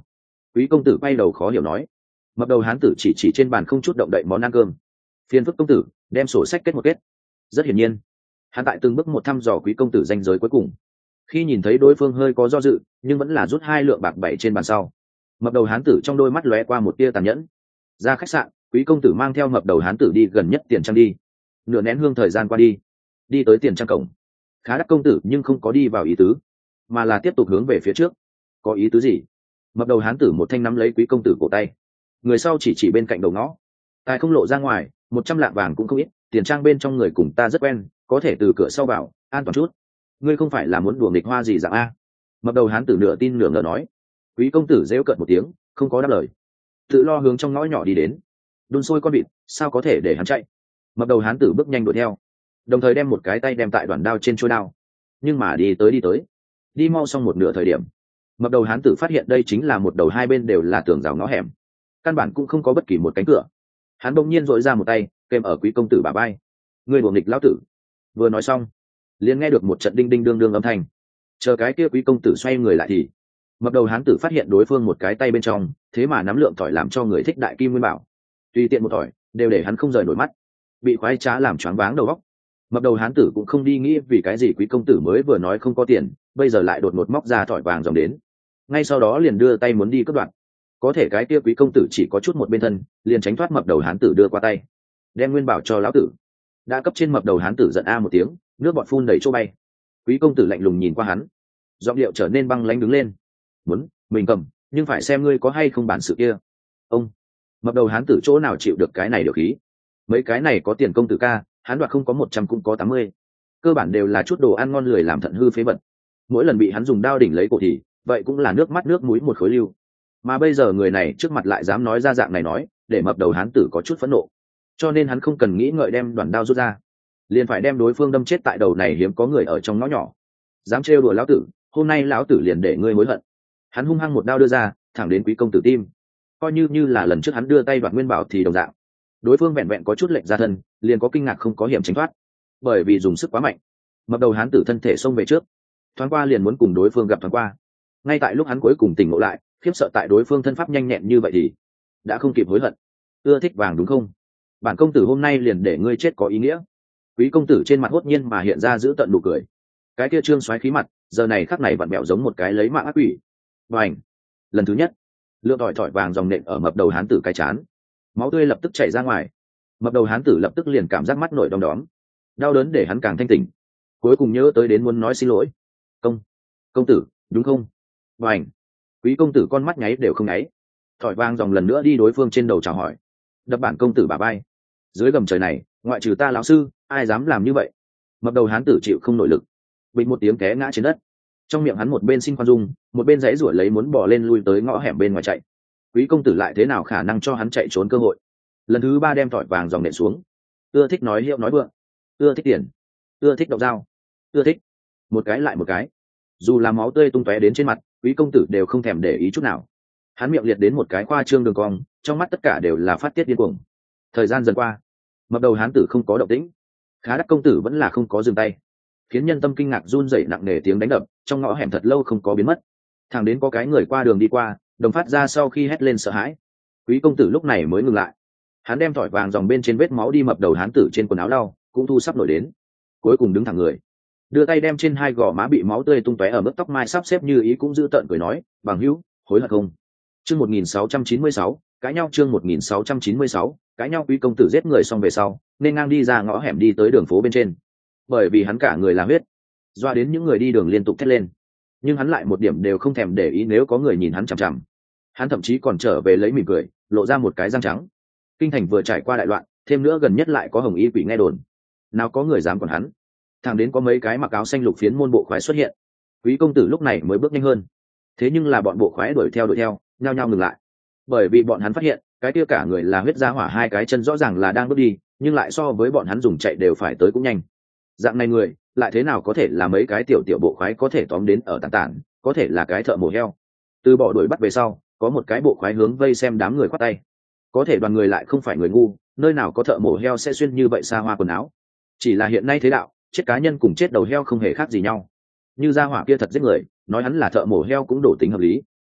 Quý công tử quay đầu khó hiểu nói. Mập đầu hán tử chỉ chỉ trên bàn không chút động đậy món ăn cơm. Phiền phức công tử, đem sổ sách kết một kết. Rất hiển nhiên, hắn tại từng bước một thăm dò quý công tử danh giới cuối cùng. Khi nhìn thấy đối phương hơi có do dự, nhưng vẫn là rút hai lượng bạc bảy trên bàn sau, mập đầu hán tử trong đôi mắt lóe qua một tia tàn nhẫn. Ra khách sạn, quý công tử mang theo mập đầu hán tử đi gần nhất tiền trang đi. Nửa nén hương thời gian qua đi, đi tới tiền trang cổng. Khá đắc công tử nhưng không có đi vào ý tứ, mà là tiếp tục hướng về phía trước. Có ý tứ gì? Mập đầu hán tử một thanh nắm lấy quý công tử cổ tay, người sau chỉ chỉ bên cạnh đầu ngõ. Tài không lộ ra ngoài, một trăm lạng vàng cũng không ít, tiền trang bên trong người cùng ta rất quen, có thể từ cửa sau vào, an toàn chút. Ngươi không phải là muốn đùa nghịch hoa gì dạng a? Mập đầu hán tử nửa tin nửa ngờ nói. Quý công tử rêu cợt một tiếng, không có đáp lời, tự lo hướng trong ngõ nhỏ đi đến. Đun sôi con vịt, sao có thể để hắn chạy? Mập đầu hán tử bước nhanh đuổi theo, đồng thời đem một cái tay đem tại đoạn đao trên chuôi đao. Nhưng mà đi tới đi tới, đi mau xong một nửa thời điểm, mập đầu hán tử phát hiện đây chính là một đầu hai bên đều là tường rào ngõ hẻm, căn bản cũng không có bất kỳ một cánh cửa. Hắn bỗng nhiên dội ra một tay kèm ở quý công tử bả vai. Người đuổi nghịch lão tử! Vừa nói xong, liền nghe được một trận đinh đinh đương đương âm thanh. Chờ cái kia quý công tử xoay người lại thì mập đầu hán tử phát hiện đối phương một cái tay bên trong thế mà nắm lượng tỏi làm cho người thích đại kim nguyên bảo, tùy tiện một tỏi đều để hắn không rời nổi mắt, bị khoái trá làm choáng váng đầu óc. Mập đầu hán tử cũng không đi nghĩ vì cái gì quý công tử mới vừa nói không có tiền, bây giờ lại đột ngột móc ra tỏi vàng dòng đến, ngay sau đó liền đưa tay muốn đi cướp đoạt. Có thể cái kia quý công tử chỉ có chút một bên thân, liền tránh thoát mập đầu hán tử đưa qua tay, đem nguyên bảo cho lão tử. Đã cấp trên mập đầu hán tử giận a một tiếng, nước bọt phun đầy chỗ bay. Quý công tử lạnh lùng nhìn qua hắn, giọng điệu trở nên băng lãnh đứng lên. Muốn mình cầm, nhưng phải xem ngươi có hay không bản sự kia. Ông mập đầu hán tử chỗ nào chịu được cái này được khí? Mấy cái này có tiền công tử ca, hắn đoạt không có một trăm cũng có tám mươi, cơ bản đều là chút đồ ăn ngon lười làm thận hư phế vật. Mỗi lần bị hắn dùng đao đỉnh lấy cổ thì vậy cũng là nước mắt nước mũi một khối lưu. Mà bây giờ người này trước mặt lại dám nói ra dạng này nói, để mập đầu hán tử có chút phẫn nộ, cho nên hắn không cần nghĩ ngợi đem đoạn đao rút ra, liền phải đem đối phương đâm chết tại đầu này hiếm có người ở trong ngõ nhỏ. Dám trêu đùa lão tử, hôm nay lão tử liền để ngươi hối hận. Hắn hung hăng một đao đưa ra, thẳng đến quý công tử tim. Coi như như là lần trước hắn đưa tay đoạt nguyên bảo thì đồng dạng, đối phương vẹn vẹn có chút lệch ra thân, liền có kinh ngạc không có hiểm tránh thoát. Bởi vì dùng sức quá mạnh, mập đầu hán tử thân thể xông về trước, thoáng qua liền muốn cùng đối phương gặp thoáng qua. Ngay tại lúc hắn cuối cùng tỉnh ngộ lại, khiếp sợ tại đối phương thân pháp nhanh nhẹn như vậy thì đã không kịp hối hận. Ưa thích vàng đúng không? Bản công tử hôm nay liền để ngươi chết có ý nghĩa. Quý công tử trên mặt hốt nhiên mà hiện ra giữ tận nụ cười. Cái kia trương xoáy khí mặt giờ này khắc này vặn bẹo giống một cái lấy mạng ác quỷ. Bành! Lần thứ nhất, lượng tỏi tỏi vàng dòng nện ở mập đầu hán tử cái chán, máu tươi lập tức chảy ra ngoài. Mập đầu hán tử lập tức liền cảm giác mắt nổi đom đóm, đau đớn để hắn càng thanh tỉnh, cuối cùng nhớ tới đến muốn nói xin lỗi. Công công tử đúng không? Bành! Quý công tử con mắt nháy đều không nháy, tỏi vàng dòng lần nữa đi đối phương trên đầu chào hỏi, đập bản công tử bả vai. Dưới gầm trời này ngoại trừ ta lão sư ai dám làm như vậy? Mập đầu hán tử chịu không nội lực, bình một tiếng té ngã trên đất. Trong miệng hắn một bên xin khoan dung, một bên giãy giụa lấy muốn bỏ lên lui tới ngõ hẻm bên ngoài chạy. Quý công tử lại thế nào khả năng cho hắn chạy trốn cơ hội? Lần thứ ba đem tỏi vàng dòng nện xuống. Ưa thích nói hiệu nói vượng, ưa thích tiền, ưa thích độc dao, ưa thích một cái lại một cái. Dù là máu tươi tung tóe đến trên mặt, quý công tử đều không thèm để ý chút nào. Hắn miệng liệt đến một cái khoa trương đường cong, trong mắt tất cả đều là phát tiết điên cuồng. Thời gian dần qua, mập đầu hán tử không có động tĩnh, khá đắc công tử vẫn là không có dừng tay, khiến nhân tâm kinh ngạc run rẩy nặng nề tiếng đánh đập trong ngõ hẻm thật lâu không có biến mất. Thẳng đến có cái người qua đường đi qua, đồng phát ra sau khi hét lên sợ hãi. Quý công tử lúc này mới ngừng lại. Hắn đem thỏi vàng dòng bên trên vết máu đi mập đầu hán tử trên quần áo lau, cũng thu sắp nổi đến, cuối cùng đứng thẳng người, đưa tay đem trên hai gò má bị máu tươi tung tóe ở mức tóc mai sắp xếp như ý cũng giữ tợn cười nói, bằng hữu, hối hận không? Chương một nghìn sáu trăm chín mươi sáu, cãi nhau. Chương một nghìn sáu trăm chín mươi sáu, cãi nhau. Quý công tử giết người xong về sau, nên ngang đi ra ngõ hẻm đi tới đường phố bên trên. Bởi vì hắn cả người là huyết, doa đến những người đi đường liên tục thét lên, nhưng hắn lại một điểm đều không thèm để ý nếu có người nhìn hắn chằm chằm. Hắn thậm chí còn trở về lấy mỉm cười, lộ ra một cái răng trắng. Kinh thành vừa trải qua đại loạn, thêm nữa gần nhất lại có hồng y quỷ nghe đồn, nào có người dám còn hắn. Thằng đến có mấy cái mặc áo xanh lục phiến môn bộ khoái xuất hiện, quý công tử lúc này mới bước nhanh hơn. Thế nhưng là bọn bộ khoái đuổi theo đuổi theo, nhao nhao ngừng lại, bởi vì bọn hắn phát hiện cái kia cả người là huyết ra hỏa, hai cái chân rõ ràng là đang bước đi, nhưng lại so với bọn hắn dùng chạy đều phải tới cũng nhanh. Dạng này người lại thế nào có thể là mấy cái tiểu tiểu bộ khoái có thể tóm đến ở tàn tản, có thể là cái thợ mổ heo. Từ bỏ đuổi bắt về sau, có một cái bộ khoái hướng vây xem đám người khoát tay. Có thể đoàn người lại không phải người ngu, nơi nào có thợ mổ heo sẽ xuyên như vậy xa hoa quần áo. Chỉ là hiện nay thế đạo, chết cá nhân cùng chết đầu heo không hề khác gì nhau. Như gia hỏa kia thật giết người, nói hắn là thợ mổ heo cũng đổ tính hợp lý.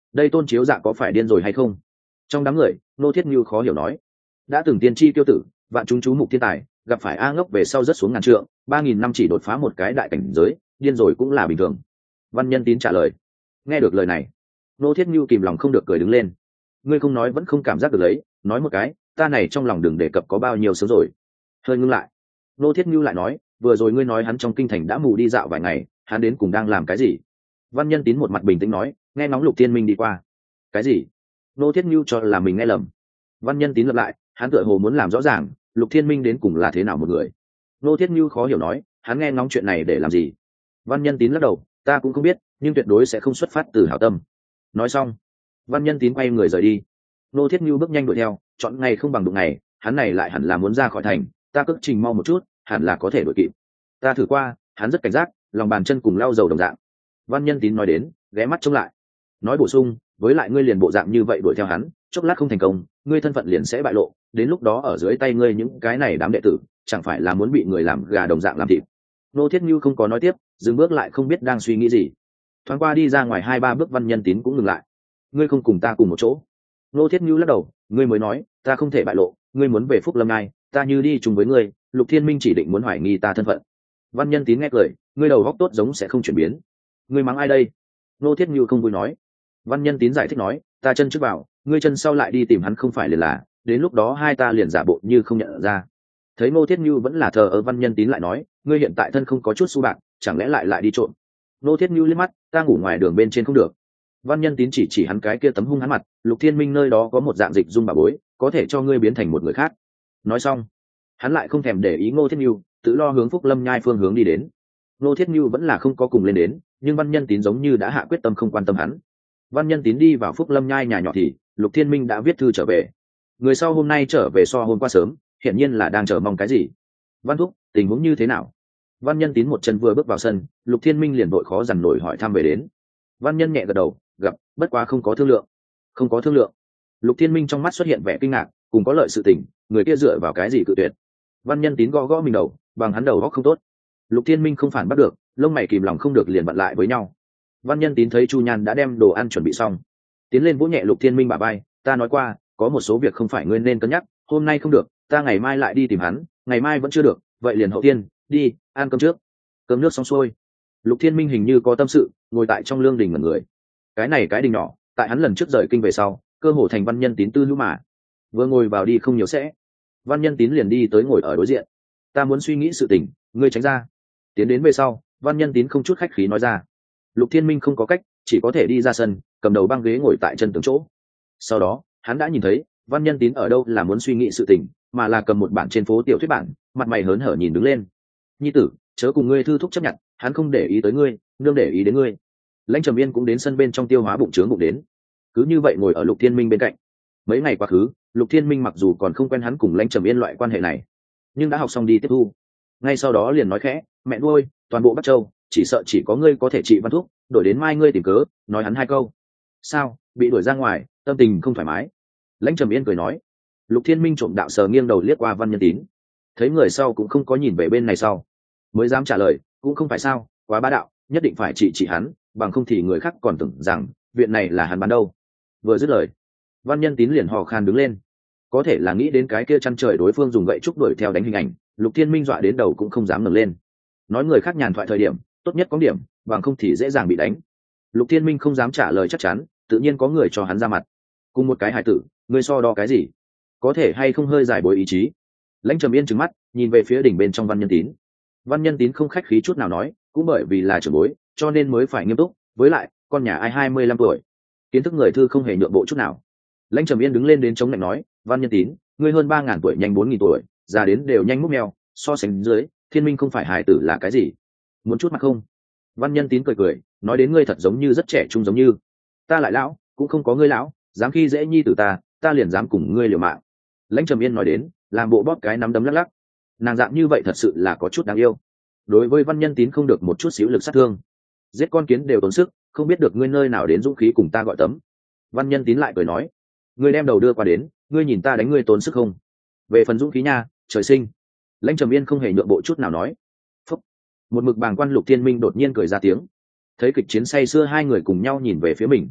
đây Tôn Chiếu Dạ có phải điên rồi hay không? Trong đám người, Ngô Thiết Như khó hiểu nói. Đã từng tiên tri tiêu tử, vạn chúng chú mục thiên tài, gặp phải A Ngốc về sau rất xuống ngàn trượng, ba nghìn năm chỉ đột phá một cái đại cảnh giới, điên rồi cũng là bình thường. Văn Nhân Tín trả lời. Nghe được lời này, Ngô Thiết Như kìm lòng không được cười đứng lên. Ngươi không nói vẫn không cảm giác được lấy, nói một cái, ta này trong lòng đừng đề cập có bao nhiêu sớm rồi. Hơi ngưng lại, Ngô Thiết Như lại nói, vừa rồi ngươi nói hắn trong kinh thành đã mù đi dạo vài ngày, hắn đến cùng đang làm cái gì? Văn Nhân Tín một mặt bình tĩnh nói, nghe ngóng Lục Thiên Minh đi qua. Cái gì? Ngô Thiết Như cho là mình nghe lầm. Văn Nhân Tín lặp lại, hắn tựa hồ muốn làm rõ ràng Lục Thiên Minh đến cùng là thế nào một người. Ngô Thiết Như khó hiểu nói, hắn nghe ngóng chuyện này để làm gì? Văn Nhân Tín lắc đầu, ta cũng không biết, nhưng tuyệt đối sẽ không xuất phát từ hảo tâm. Nói xong, Văn Nhân Tín quay người rời đi. Ngô Thiết Như bước nhanh đuổi theo, chọn ngày không bằng đụng ngày, hắn này lại hẳn là muốn ra khỏi thành, ta cất trình mau một chút, hẳn là có thể đuổi kịp. Ta thử qua, hắn rất cảnh giác, lòng bàn chân cùng lau dầu đồng dạng. Văn Nhân Tín nói đến, ghé mắt trông lại, nói bổ sung, với lại ngươi liền bộ dạng như vậy đuổi theo hắn, chốc lát không thành công, ngươi thân phận liền sẽ bại lộ, đến lúc đó ở dưới tay ngươi những cái này đám đệ tử, chẳng phải là muốn bị người làm gà đồng dạng làm thịt. Nô Thiết Như không có nói tiếp, dừng bước lại không biết đang suy nghĩ gì. Thoáng qua đi ra ngoài hai ba bước, Văn Nhân Tín cũng ngừng lại. Ngươi không cùng ta cùng một chỗ? Nô Thiết Như lắc đầu, ngươi mới nói, ta không thể bại lộ, ngươi muốn về Phúc Lâm Ngai, ta như đi chung với ngươi, Lục Thiên Minh chỉ định muốn hoài nghi ta thân phận. Văn Nhân Tín nghe cười, ngươi đầu góc tốt giống sẽ không chuyển biến. Ngươi mắng ai đây? Nô Thiết Như không vui nói. Văn Nhân Tín giải thích nói, ta chân trước vào, ngươi chân sau lại đi tìm hắn không phải liền là, đến lúc đó hai ta liền giả bộ như không nhận ra. Thấy Ngô Thiết Như vẫn là thờ ơ, Văn Nhân Tín lại nói, ngươi hiện tại thân không có chút xu bạc, chẳng lẽ lại lại đi trộm? Ngô Thiết Như liếc mắt, ta ngủ ngoài đường bên trên không được. Văn Nhân Tín chỉ chỉ hắn cái kia tấm hung hắn mặt, Lục Thiên Minh nơi đó có một dạng dịch dung bà bối, có thể cho ngươi biến thành một người khác. Nói xong, hắn lại không thèm để ý Ngô Thiết Như, tự lo hướng Phúc Lâm Nhai phương hướng đi đến. Ngô Thiết Như vẫn là không có cùng lên đến, nhưng Văn Nhân Tín giống như đã hạ quyết tâm không quan tâm hắn. Văn Nhân Tín đi vào Phúc Lâm Nhai nhà nhỏ thì Lục Thiên Minh đã viết thư trở về. Người sau hôm nay trở về so hôm qua sớm, hiển nhiên là đang chờ mong cái gì. Văn thúc, tình huống như thế nào? Văn Nhân Tín một chân vừa bước vào sân, Lục Thiên Minh liền vội khó dằn nổi hỏi thăm về đến. Văn Nhân nhẹ gật đầu, gặp, bất quá không có thương lượng. Không có thương lượng. Lục Thiên Minh trong mắt xuất hiện vẻ kinh ngạc, cùng có lợi sự tình, người kia dựa vào cái gì cự tuyệt? Văn Nhân Tín gõ gõ mình đầu, bằng hắn đầu góc không tốt. Lục Thiên Minh không phản bắt được, lông mày kìm lòng không được liền bật lại với nhau. Văn Nhân Tín thấy Chu Nhan đã đem đồ ăn chuẩn bị xong, tiến lên vỗ nhẹ Lục Thiên Minh bả vai, ta nói qua, có một số việc không phải ngươi nên cân nhắc, hôm nay không được, ta ngày mai lại đi tìm hắn, ngày mai vẫn chưa được, vậy liền hậu tiên, đi, ăn cơm trước. Cơm nước xong xuôi, Lục Thiên Minh hình như có tâm sự, ngồi tại trong lương đình ngẩn người. Cái này cái đình nhỏ, tại hắn lần trước rời kinh về sau, cơ hồ thành Văn Nhân Tín tư hữu mà. Vừa ngồi vào đi không nhiều sẽ, Văn Nhân Tín liền đi tới ngồi ở đối diện. Ta muốn suy nghĩ sự tình, ngươi tránh ra. Tiến đến về sau, Văn Nhân Tín không chút khách khí nói ra. Lục Thiên Minh không có cách, chỉ có thể đi ra sân, cầm đầu băng ghế ngồi tại chân tường chỗ. Sau đó, hắn đã nhìn thấy, Văn Nhân Tín ở đâu là muốn suy nghĩ sự tình, mà là cầm một bản trên phố tiểu thuyết bản, mặt mày hớn hở nhìn đứng lên. Nhi tử, chớ cùng ngươi thư thúc chấp nhận, hắn không để ý tới ngươi, nương để ý đến ngươi. Lãnh Trầm Yên cũng đến sân bên trong tiêu hóa bụng trướng bụng đến. Cứ như vậy ngồi ở Lục Thiên Minh bên cạnh. Mấy ngày quá khứ, Lục Thiên Minh mặc dù còn không quen hắn cùng Lãnh Trầm Yên loại quan hệ này, nhưng đã học xong đi tiếp thu. Ngay sau đó liền nói khẽ, mẹ nuôi, toàn bộ Bắc Châu, chỉ sợ chỉ có ngươi có thể trị Văn thúc, đổi đến mai ngươi tìm cớ, nói hắn hai câu. Sao, bị đuổi ra ngoài, tâm tình không thoải mái? Lãnh Trầm Yên cười nói. Lục Thiên Minh trộm đạo sờ nghiêng đầu liếc qua Văn Nhân Tín, thấy người sau cũng không có nhìn về bên này sau, mới dám trả lời, cũng không phải sao, quá bá đạo, nhất định phải trị trị hắn, bằng không thì người khác còn tưởng rằng viện này là hắn bán đâu. Vừa dứt lời, Văn Nhân Tín liền hò khan đứng lên, có thể là nghĩ đến cái kia chăn trời đối phương dùng gậy trúc đuổi theo đánh hình ảnh, Lục Thiên Minh dọa đến đầu cũng không dám ngẩng lên. Nói người khác nhàn thoại thời điểm, tốt nhất có điểm, bằng không thì dễ dàng bị đánh. Lục Thiên Minh không dám trả lời chắc chắn, tự nhiên có người cho hắn ra mặt. Cùng một cái hài tử, ngươi so đo cái gì? Có thể hay không hơi giải bối ý chí? Lãnh Trầm Yên trừng mắt, nhìn về phía đỉnh bên trong Văn Nhân Tín. Văn Nhân Tín không khách khí chút nào nói, cũng bởi vì là trưởng bối, cho nên mới phải nghiêm túc. Với lại, con nhà ai hai mươi lăm tuổi, kiến thức người thư không hề nhượng bộ chút nào. Lãnh Trầm Yên đứng lên đến chống lạnh nói, Văn Nhân Tín, ngươi hơn ba ngàn tuổi nhanh bốn nghìn tuổi, già đến đều nhanh múc mèo, so sánh dưới, Thiên Minh không phải hài tử là cái gì? Muốn chút mặt không? Văn Nhân Tín cười cười, nói đến ngươi thật giống như rất trẻ trung giống như. Ta lại lão, cũng không có ngươi lão, dám khi dễ nhi tử ta, ta liền dám cùng ngươi liều mạng. Lãnh Trầm Yên nói đến, làm bộ bóp cái nắm đấm lắc lắc. Nàng dạng như vậy thật sự là có chút đáng yêu. Đối với Văn Nhân Tín không được một chút xíu lực sát thương, giết con kiến đều tốn sức, không biết được ngươi nơi nào đến dũng khí cùng ta gọi tấm. Văn Nhân Tín lại cười nói, ngươi đem đầu đưa qua đến, ngươi nhìn ta đánh ngươi tốn sức không? Về phần dũng khí nha, trời sinh. Lãnh Trầm Yên không hề nhượng bộ chút nào nói. Phúc. Một mực bàng quan Lục Thiên Minh đột nhiên cười ra tiếng. Thấy kịch chiến say sưa hai người cùng nhau nhìn về phía mình,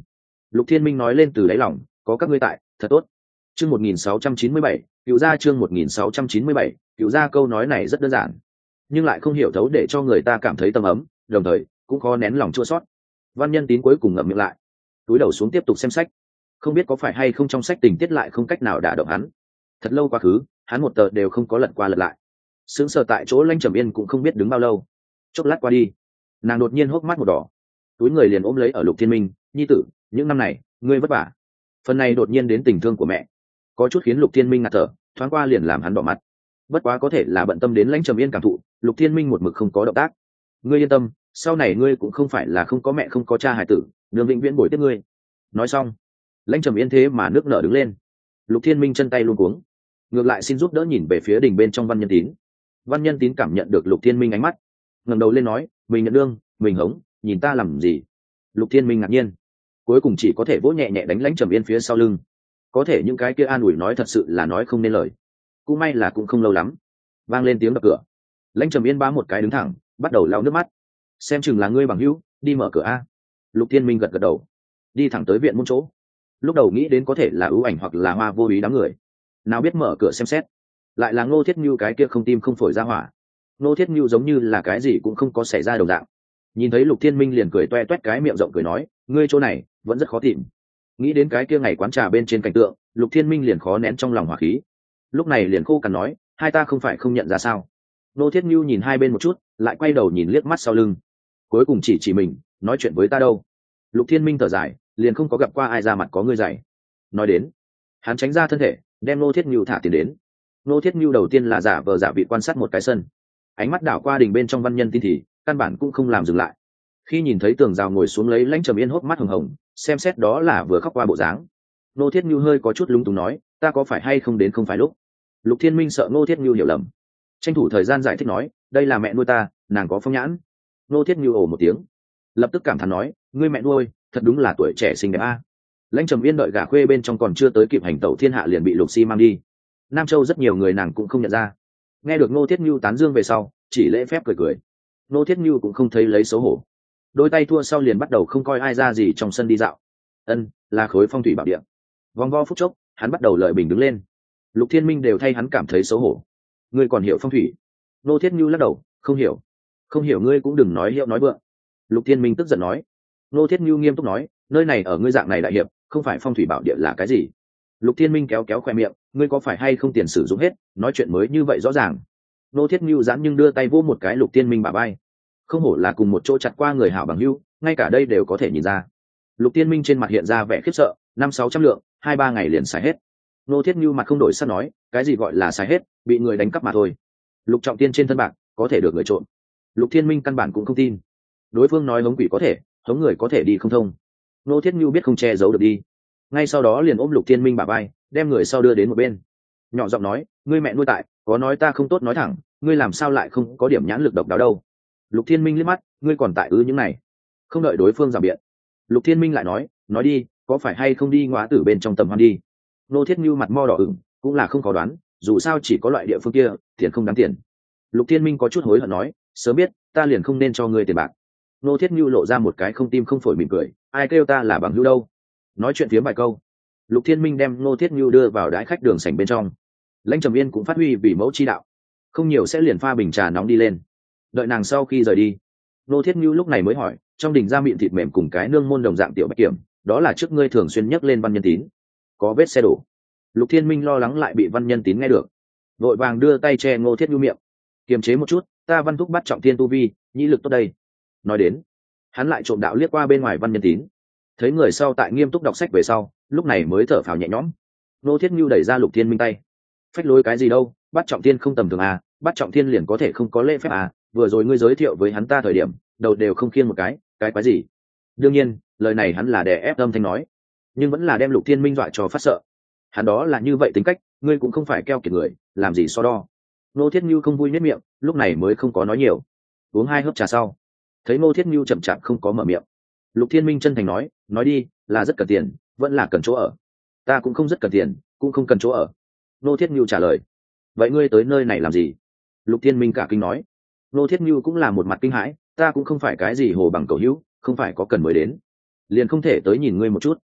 Lục Thiên Minh nói lên từ đáy lòng, có các ngươi tại thật tốt. Chương một nghìn sáu trăm chín mươi bảy, cựu gia chương một nghìn sáu trăm chín mươi bảy, cựu gia. Câu nói này rất đơn giản nhưng lại không hiểu thấu để cho người ta cảm thấy tâm ấm, đồng thời cũng khó nén lòng chua xót. Văn Nhân Tín cuối cùng ngậm miệng lại, túi đầu xuống tiếp tục xem sách. Không biết có phải hay không trong sách tình tiết lại không cách nào đả động hắn. Thật lâu quá khứ, hắn một tờ đều không có lật qua lật lại. Sững sờ tại chỗ, Lãnh Trầm Yên cũng không biết đứng bao lâu. Chốc lát qua đi, nàng đột nhiên hốc mắt một đỏ, túi người liền ôm lấy ở Lục Thiên Minh, "Nhi tử, những năm này ngươi vất vả." Phần này đột nhiên đến tình thương của mẹ, có chút khiến Lục Thiên Minh ngạt thở, thoáng qua liền làm hắn đỏ mắt. Bất quá có thể là bận tâm đến Lãnh Trầm Yên cảm thụ, Lục Thiên Minh một mực không có động tác. "Ngươi yên tâm, sau này ngươi cũng không phải là không có mẹ không có cha hải tử, nương vĩnh viễn bồi tiếp ngươi." Nói xong, Lãnh Trầm Yên thế mà nước nở đứng lên. Lục Thiên Minh chân tay luống cuống, ngược lại xin giúp đỡ nhìn về phía đình bên trong Văn Nhân Tín. Văn Nhân Tín cảm nhận được Lục Thiên Minh ánh mắt, ngẩng đầu lên nói, "Mình nhận đương, mình hống, nhìn ta làm gì?" Lục Thiên Minh ngạc nhiên, cuối cùng chỉ có thể vỗ nhẹ nhẹ đánh Lãnh Trầm Yên phía sau lưng. Có thể những cái kia an ủi nói thật sự là nói không nên lời. Cũng may là cũng không lâu lắm, vang lên tiếng đập cửa. Lãnh Trầm Yên bá một cái đứng thẳng, bắt đầu lau nước mắt. "Xem chừng là ngươi bằng hữu, đi mở cửa a." Lục Thiên Minh gật gật đầu, đi thẳng tới viện môn chỗ. Lúc đầu nghĩ đến có thể là ưu ảnh hoặc là Hoa Vô Ý đám người, nào biết mở cửa xem xét, lại là Ngô Thiết Nhu cái kia không tim không phổi ra hỏa. Ngô Thiết Nhu giống như là cái gì cũng không có xảy ra đồng dạng. Nhìn thấy Lục Thiên Minh liền cười toe toét cái miệng rộng cười nói, "Ngươi chỗ này vẫn rất khó tìm." Nghĩ đến cái kia ngày quán trà bên trên cảnh tượng, Lục Thiên Minh liền khó nén trong lòng hỏa khí. Lúc này liền khô cằn nói, "Hai ta không phải không nhận ra sao?" Ngô Thiết Nhu nhìn hai bên một chút, lại quay đầu nhìn liếc mắt sau lưng, cuối cùng chỉ chỉ mình, "Nói chuyện với ta đâu?" Lục Thiên Minh thở dài, liền không có gặp qua ai ra mặt có ngươi dày. Nói đến, hắn tránh ra thân thể, đem Ngô Thiết Nhu thả tiền đến. Ngô Thiết Nhu đầu tiên là giả vờ giả vị quan sát một cái sân, ánh mắt đảo qua đình bên trong Văn Nhân Tín thì căn bản cũng không làm dừng lại. Khi nhìn thấy Tường Rào ngồi xuống lấy Lãnh Trầm Yên hốc mắt hồng hồng, xem xét đó là vừa khóc qua bộ dáng. Ngô Thiết Nhu hơi có chút lúng túng nói, "Ta có phải hay không đến không phải lúc." Lục Thiên Minh sợ Ngô Thiết Nhu hiểu lầm, tranh thủ thời gian giải thích nói, "Đây là mẹ nuôi ta, nàng có phong nhãn." Ngô Thiết Nhu ồ một tiếng, lập tức cảm thán nói, "Ngươi mẹ nuôi thật đúng là tuổi trẻ xinh đẹp a." Lãnh Trầm Yên đợi gả khuê bên trong còn chưa tới kịp hành tẩu thiên hạ liền bị Lục Si mang đi. Nam Châu rất nhiều người nàng cũng không nhận ra. Nghe được Ngô Thiết Nhu tán dương về sau, chỉ lễ phép cười cười. Ngô Thiết Nhu cũng không thấy lấy xấu hổ, đôi tay thua sau liền bắt đầu không coi ai ra gì trong sân đi dạo. Ân, là khối phong thủy bảo địa. Vòng vo phút chốc, hắn bắt đầu lợi bình đứng lên. Lục Thiên Minh đều thay hắn cảm thấy xấu hổ. "Ngươi còn hiểu phong thủy?" Ngô Thiết Nhu lắc đầu, "Không hiểu." "Không hiểu ngươi cũng đừng nói hiệu nói vượng." Lục Thiên Minh tức giận nói. Ngô Thiết Nhu nghiêm túc nói, "Nơi này ở ngươi dạng này đại hiệp, không phải phong thủy bảo địa là cái gì?" Lục Thiên Minh kéo kéo khoe miệng, "Ngươi có phải hay không tiền sử dụng hết, nói chuyện mới như vậy rõ ràng." Ngô Thiết Nhu giãn nhưng đưa tay vỗ một cái Lục Thiên Minh bả vai. Không hổ là cùng một chỗ chặt qua người hảo bằng hữu, ngay cả đây đều có thể nhìn ra. Lục Thiên Minh trên mặt hiện ra vẻ khiếp sợ, năm sáu trăm lượng, hai ba ngày liền xài hết. Ngô Thiết Nhu mặt không đổi sắc nói, "Cái gì gọi là xài hết, bị người đánh cắp mà thôi. Lục Trọng Tiên trên thân bạc có thể được người trộm." Lục Thiên Minh căn bản cũng không tin. Đối phương nói hống quỷ có thể, hống người có thể đi không thông. Ngô Thiết Nhu biết không che giấu được đi, ngay sau đó liền ôm Lục Thiên Minh bả vai, đem người sau đưa đến một bên, nhỏ giọng nói, "Ngươi mẹ nuôi tại, có nói ta không tốt nói thẳng, ngươi làm sao lại không có điểm nhãn lực độc đáo đâu?" Lục Thiên Minh liếc mắt, "Ngươi còn tại ư những này?" Không đợi đối phương rào biện, Lục Thiên Minh lại nói, "Nói đi, có phải hay không đi ngóa tử bên trong tầm hoan đi?" Ngô Thiết Nhu mặt mo đỏ ửng, cũng là không có đoán, dù sao chỉ có loại địa phương kia, tiền không đáng tiền. Lục Thiên Minh có chút hối hận nói, "Sớm biết, ta liền không nên cho ngươi tiền bạc." Ngô Thiết Nhu lộ ra một cái không tim không phổi mỉm cười, "Ai kêu ta là bằng hữu đâu." Nói chuyện phía vài câu, Lục Thiên Minh đem Ngô Thiết Nhu đưa vào đái khách đường sảnh bên trong. Lãnh Trầm Yên cũng phát huy vì mẫu chi đạo, không nhiều sẽ liền pha bình trà nóng đi lên. Đợi nàng sau khi rời đi, Ngô Thiết Nhu lúc này mới hỏi, "Trong đình ra miệng thịt mềm cùng cái nương môn đồng dạng tiểu bạch kiểm, đó là trước ngươi thường xuyên nhắc lên Văn Nhân Tín, có vết xe đổ." Lục Thiên Minh lo lắng lại bị Văn Nhân Tín nghe được, vội vàng đưa tay che Ngô Thiết Nhu miệng, kiềm chế một chút, "Ta Văn Thúc bắt trọng thiên tu vi, nhĩ lực tốt đây." Nói đến, hắn lại trộm đạo liếc qua bên ngoài Văn Nhân Tín, thấy người sau tại nghiêm túc đọc sách về sau, lúc này mới thở phào nhẹ nhõm. Ngô Thiết Nhu đẩy ra Lục Thiên Minh tay, "Phách lối cái gì đâu, bắt trọng thiên không tầm thường à, bắt trọng thiên liền có thể không có lễ phép à, vừa rồi ngươi giới thiệu với hắn ta thời điểm, đầu đều không khiêng một cái, cái quái gì?" Đương nhiên, lời này hắn là đè ép âm thanh nói, nhưng vẫn là đem Lục Thiên Minh dọa cho phát sợ. Hắn đó là như vậy tính cách, ngươi cũng không phải keo kiệt người, làm gì so đo. Ngô Thiết Nhu không vui nhếch miệng, lúc này mới không có nói nhiều. Uống hai hớp trà sau, thấy Ngô Thiết Nhu chậm chạp không có mở miệng, Lục Thiên Minh chân thành nói, "Nói đi, là rất cần tiền, vẫn là cần chỗ ở?" "Ta cũng không rất cần tiền, cũng không cần chỗ ở." Ngô Thiết Nhu trả lời. "Vậy ngươi tới nơi này làm gì?" Lục Thiên Minh cả kinh nói. Ngô Thiết Nhu cũng là một mặt kinh hãi, "Ta cũng không phải cái gì hồ bằng cầu hữu, không phải có cần mới đến, liền không thể tới nhìn ngươi một chút."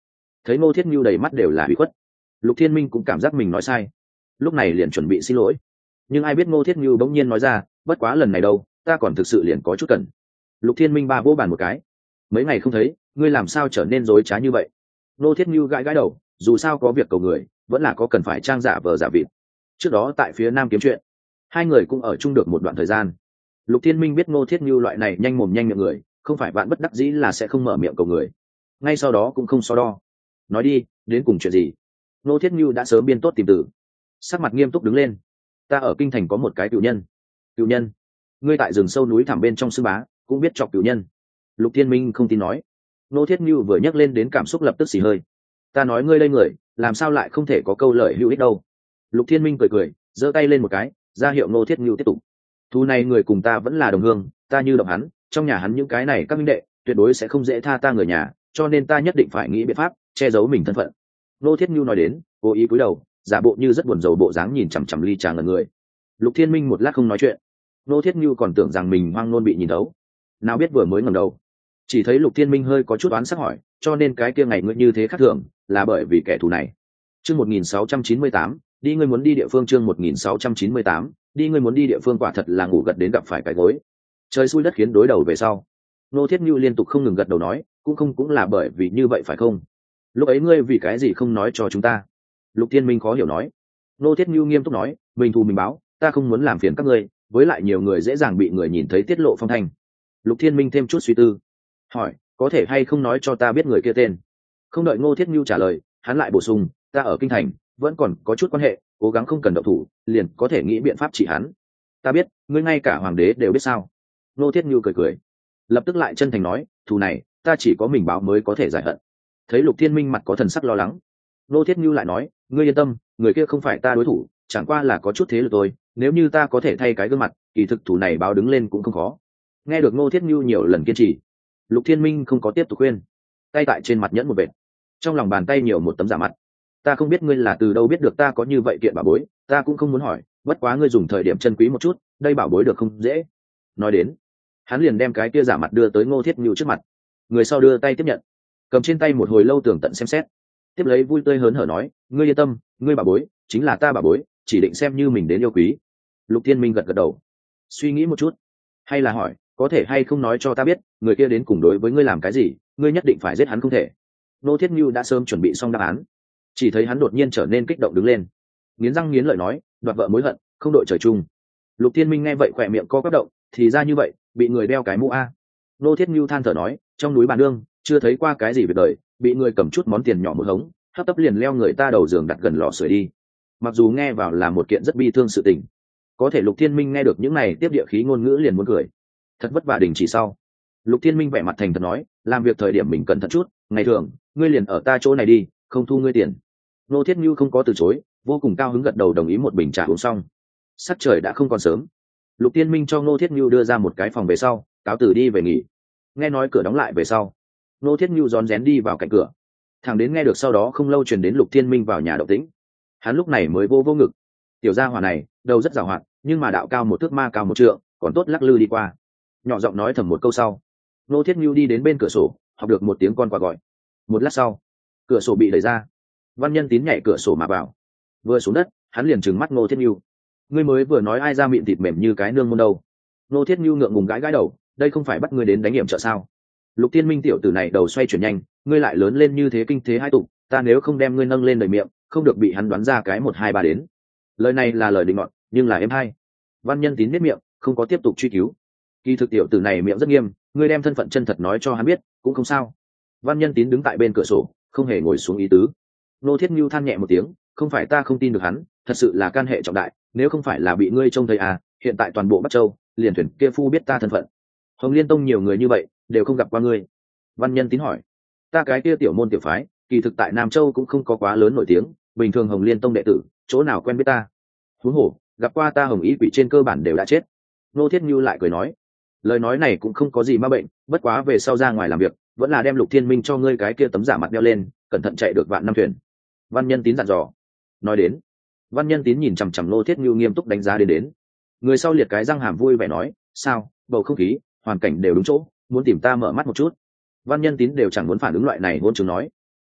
Thấy Ngô Thiết Nhu đầy mắt đều là ủy khuất, Lục Thiên Minh cũng cảm giác mình nói sai, lúc này liền chuẩn bị xin lỗi. Nhưng ai biết Ngô Thiết Nhu bỗng nhiên nói ra, bất quá lần này đâu, ta còn thực sự liền có chút cần. Lục Thiên Minh ba vỗ bàn một cái, mấy ngày không thấy, ngươi làm sao trở nên dối trá như vậy? Ngô Thiết Nhu gãi gãi đầu, dù sao có việc cầu người, vẫn là có cần phải trang giả vờ giả vịt. Trước đó tại phía Nam kiếm chuyện, hai người cũng ở chung được một đoạn thời gian. Lục Thiên Minh biết Ngô Thiết Nhu loại này nhanh mồm nhanh miệng người, không phải vạn bất đắc dĩ là sẽ không mở miệng cầu người. Ngay sau đó cũng không so đo. Nói đi, đến cùng chuyện gì? Ngô Thiết Nhu đã sớm biên tốt tìm từ, sắc mặt nghiêm túc đứng lên. Ta ở kinh thành có một cái cựu nhân. Cựu nhân? Ngươi tại rừng sâu núi thẳm bên trong Sư Bá cũng biết chọc cựu nhân? Lục Thiên Minh không tin nói. Ngô Thiết Nhu vừa nhắc lên đến cảm xúc lập tức xì hơi. Ta nói ngươi đây người, làm sao lại không thể có câu lời hữu ích đâu? Lục Thiên Minh cười cười, giơ tay lên một cái, ra hiệu Ngô Thiết Nhu tiếp tục. Thu này người cùng ta vẫn là đồng hương, ta như động hắn, trong nhà hắn những cái này các minh đệ tuyệt đối sẽ không dễ tha ta người nhà, cho nên ta nhất định phải nghĩ biện pháp che giấu mình thân phận. Ngô Thiết Nhu nói đến, cố ý cúi đầu, giả bộ như rất buồn rầu bộ dáng nhìn chằm chằm ly trà ngẩn người. Lục Thiên Minh một lát không nói chuyện. Ngô Thiết Nhu còn tưởng rằng mình hoang nôn bị nhìn thấu, nào biết vừa mới ngẩng đầu, chỉ thấy Lục Thiên Minh hơi có chút oán sắc hỏi, cho nên cái kia ngày ngươi như thế khác thường, là bởi vì kẻ thù này. Chương một nghìn sáu trăm chín mươi tám, đi ngươi muốn đi địa phương. Chương một nghìn sáu trăm chín mươi tám, đi ngươi muốn đi địa phương. Quả thật là ngủ gật đến gặp phải cái gối. Trời xui đất khiến đối đầu về sau. Ngô Thiết Nhu liên tục không ngừng gật đầu nói, cũng không cũng là bởi vì như vậy phải không? Lúc ấy ngươi vì cái gì không nói cho chúng ta? Lục Thiên Minh khó hiểu nói. Ngô Thiết Nhu nghiêm túc nói, mình thù mình báo, ta không muốn làm phiền các ngươi, với lại nhiều người dễ dàng bị người nhìn thấy tiết lộ phong thanh. Lục Thiên Minh thêm chút suy tư, hỏi, có thể hay không nói cho ta biết người kia tên? Không đợi Ngô Thiết Nhu trả lời, hắn lại bổ sung, ta ở kinh thành vẫn còn có chút quan hệ, cố gắng không cần động thủ, liền có thể nghĩ biện pháp trị hắn. Ta biết, ngươi ngay cả hoàng đế đều biết sao? Ngô Thiết Nhu cười cười, lập tức lại chân thành nói, thù này ta chỉ có mình báo mới có thể giải hận. Thấy Lục Thiên Minh mặt có thần sắc lo lắng, Ngô Thiết Nhu lại nói, ngươi yên tâm, người kia không phải ta đối thủ, chẳng qua là có chút thế lực thôi, nếu như ta có thể thay cái gương mặt, kỳ thực thù này báo đứng lên cũng không khó. Nghe được Ngô Thiết Nhu nhiều lần kiên trì, Lục Thiên Minh không có tiếp tục khuyên, tay tại trên mặt nhẫn một vệt, trong lòng bàn tay nhiều một tấm giả mặt. Ta không biết ngươi là từ đâu biết được ta có như vậy kiện bảo bối, ta cũng không muốn hỏi, bất quá ngươi dùng thời điểm chân quý một chút, đây bảo bối được không dễ. Nói đến, hắn liền đem cái kia giả mặt đưa tới Ngô Thiết Nhu trước mặt. Người sau đưa tay tiếp nhận, cầm trên tay một hồi lâu tường tận xem xét, tiếp lấy vui tươi hớn hở nói, ngươi yên tâm, ngươi bảo bối chính là ta bảo bối, chỉ định xem như mình đến yêu quý. Lục Thiên Minh gật gật đầu, suy nghĩ một chút, hay là hỏi, có thể hay không nói cho ta biết người kia đến cùng đối với ngươi làm cái gì, ngươi nhất định phải giết hắn không thể. Ngô Thiết Nhu đã sớm chuẩn bị xong đáp án, chỉ thấy hắn đột nhiên trở nên kích động đứng lên, nghiến răng nghiến lợi nói, đoạt vợ mối hận không đội trời chung. Lục Thiên Minh nghe vậy khỏe miệng co quắp động, thì ra như vậy, bị người đeo cái mũ a. Ngô Thiết Nhu than thở nói, trong núi bàn đương chưa thấy qua cái gì việc đời, bị người cầm chút món tiền nhỏ một hống, hấp tấp liền leo người ta đầu giường đặt gần lò sưởi đi. Mặc dù nghe vào là một kiện rất bi thương sự tình, có thể Lục Thiên Minh nghe được những này tiếp địa khí ngôn ngữ liền muốn cười. Thật vất vả đình chỉ sau, Lục Thiên Minh vẻ mặt thành thật nói, làm việc thời điểm mình cẩn thận chút, ngày thường ngươi liền ở ta chỗ này đi, không thu ngươi tiền. Ngô Thiết Nhu không có từ chối, vô cùng cao hứng gật đầu đồng ý một bình trà uống xong. Sắc trời đã không còn sớm, Lục Thiên Minh cho Ngô Thiết Nhu đưa ra một cái phòng về sau, cáo từ đi về nghỉ. Nghe nói cửa đóng lại về sau, Ngô Thiết Nhu rón rén đi vào cạnh cửa, thằng đến nghe được sau đó không lâu truyền đến Lục Thiên Minh vào nhà động tĩnh, hắn lúc này mới vô vô ngực. Tiểu gia hỏa này đầu rất giàu hoạt, nhưng mà đạo cao một thước ma cao một trượng, còn tốt lắc lư đi qua. Nhỏ giọng nói thầm một câu sau, Ngô Thiết Nhu đi đến bên cửa sổ, học được một tiếng con quạ gọi. Một lát sau, cửa sổ bị đẩy ra, Văn Nhân Tín nhảy cửa sổ mà vào. Vừa xuống đất, hắn liền trừng mắt Ngô Thiết Nhu, ngươi mới vừa nói ai ra miệng thịt mềm như cái nương môn đâu? Ngô Thiết Nhu ngượng ngùng gãi gãi đầu, đây không phải bắt ngươi đến đánh hiểm trợ sao? Lục Thiên Minh tiểu tử này đầu xoay chuyển nhanh, ngươi lại lớn lên như thế kinh thế hai tục, ta nếu không đem ngươi nâng lên đời miệng, không được bị hắn đoán ra cái một hai ba đến. Lời này là lời định ngọn, nhưng là em hay. Văn Nhân Tín biết miệng, không có tiếp tục truy cứu. Kỳ thực tiểu tử này miệng rất nghiêm, ngươi đem thân phận chân thật nói cho hắn biết, cũng không sao. Văn Nhân Tín đứng tại bên cửa sổ, không hề ngồi xuống ý tứ. Ngô Thiết Nhu than nhẹ một tiếng, không phải ta không tin được hắn, thật sự là can hệ trọng đại, nếu không phải là bị ngươi trông thấy à, hiện tại toàn bộ Bắc Châu, liền thuyền kia phu biết ta thân phận. Hồng Liên Tông nhiều người như vậy, đều không gặp qua ngươi. Văn Nhân Tín hỏi, ta cái kia tiểu môn tiểu phái, kỳ thực tại Nam Châu cũng không có quá lớn nổi tiếng, bình thường Hồng Liên Tông đệ tử, chỗ nào quen biết ta. Huống hồ, gặp qua ta Hồng Ý Quỷ trên cơ bản đều đã chết. Ngô Thiết Nhu lại cười nói, lời nói này cũng không có gì ma bệnh, bất quá về sau ra ngoài làm việc, vẫn là đem Lục Thiên Minh cho ngươi cái kia tấm giả mặt đeo lên, cẩn thận chạy được vạn năm thuyền. Văn Nhân Tín dặn dò. Nói đến, Văn Nhân Tín nhìn chằm chằm Ngô Thiết Nhu nghiêm túc đánh giá đến đến. Người sau liệt cái răng hàm vui vẻ nói, sao, bầu không khí, hoàn cảnh đều đúng chỗ, muốn tìm ta mở mắt một chút. Văn Nhân Tín đều chẳng muốn phản ứng loại này hôn chứng nói.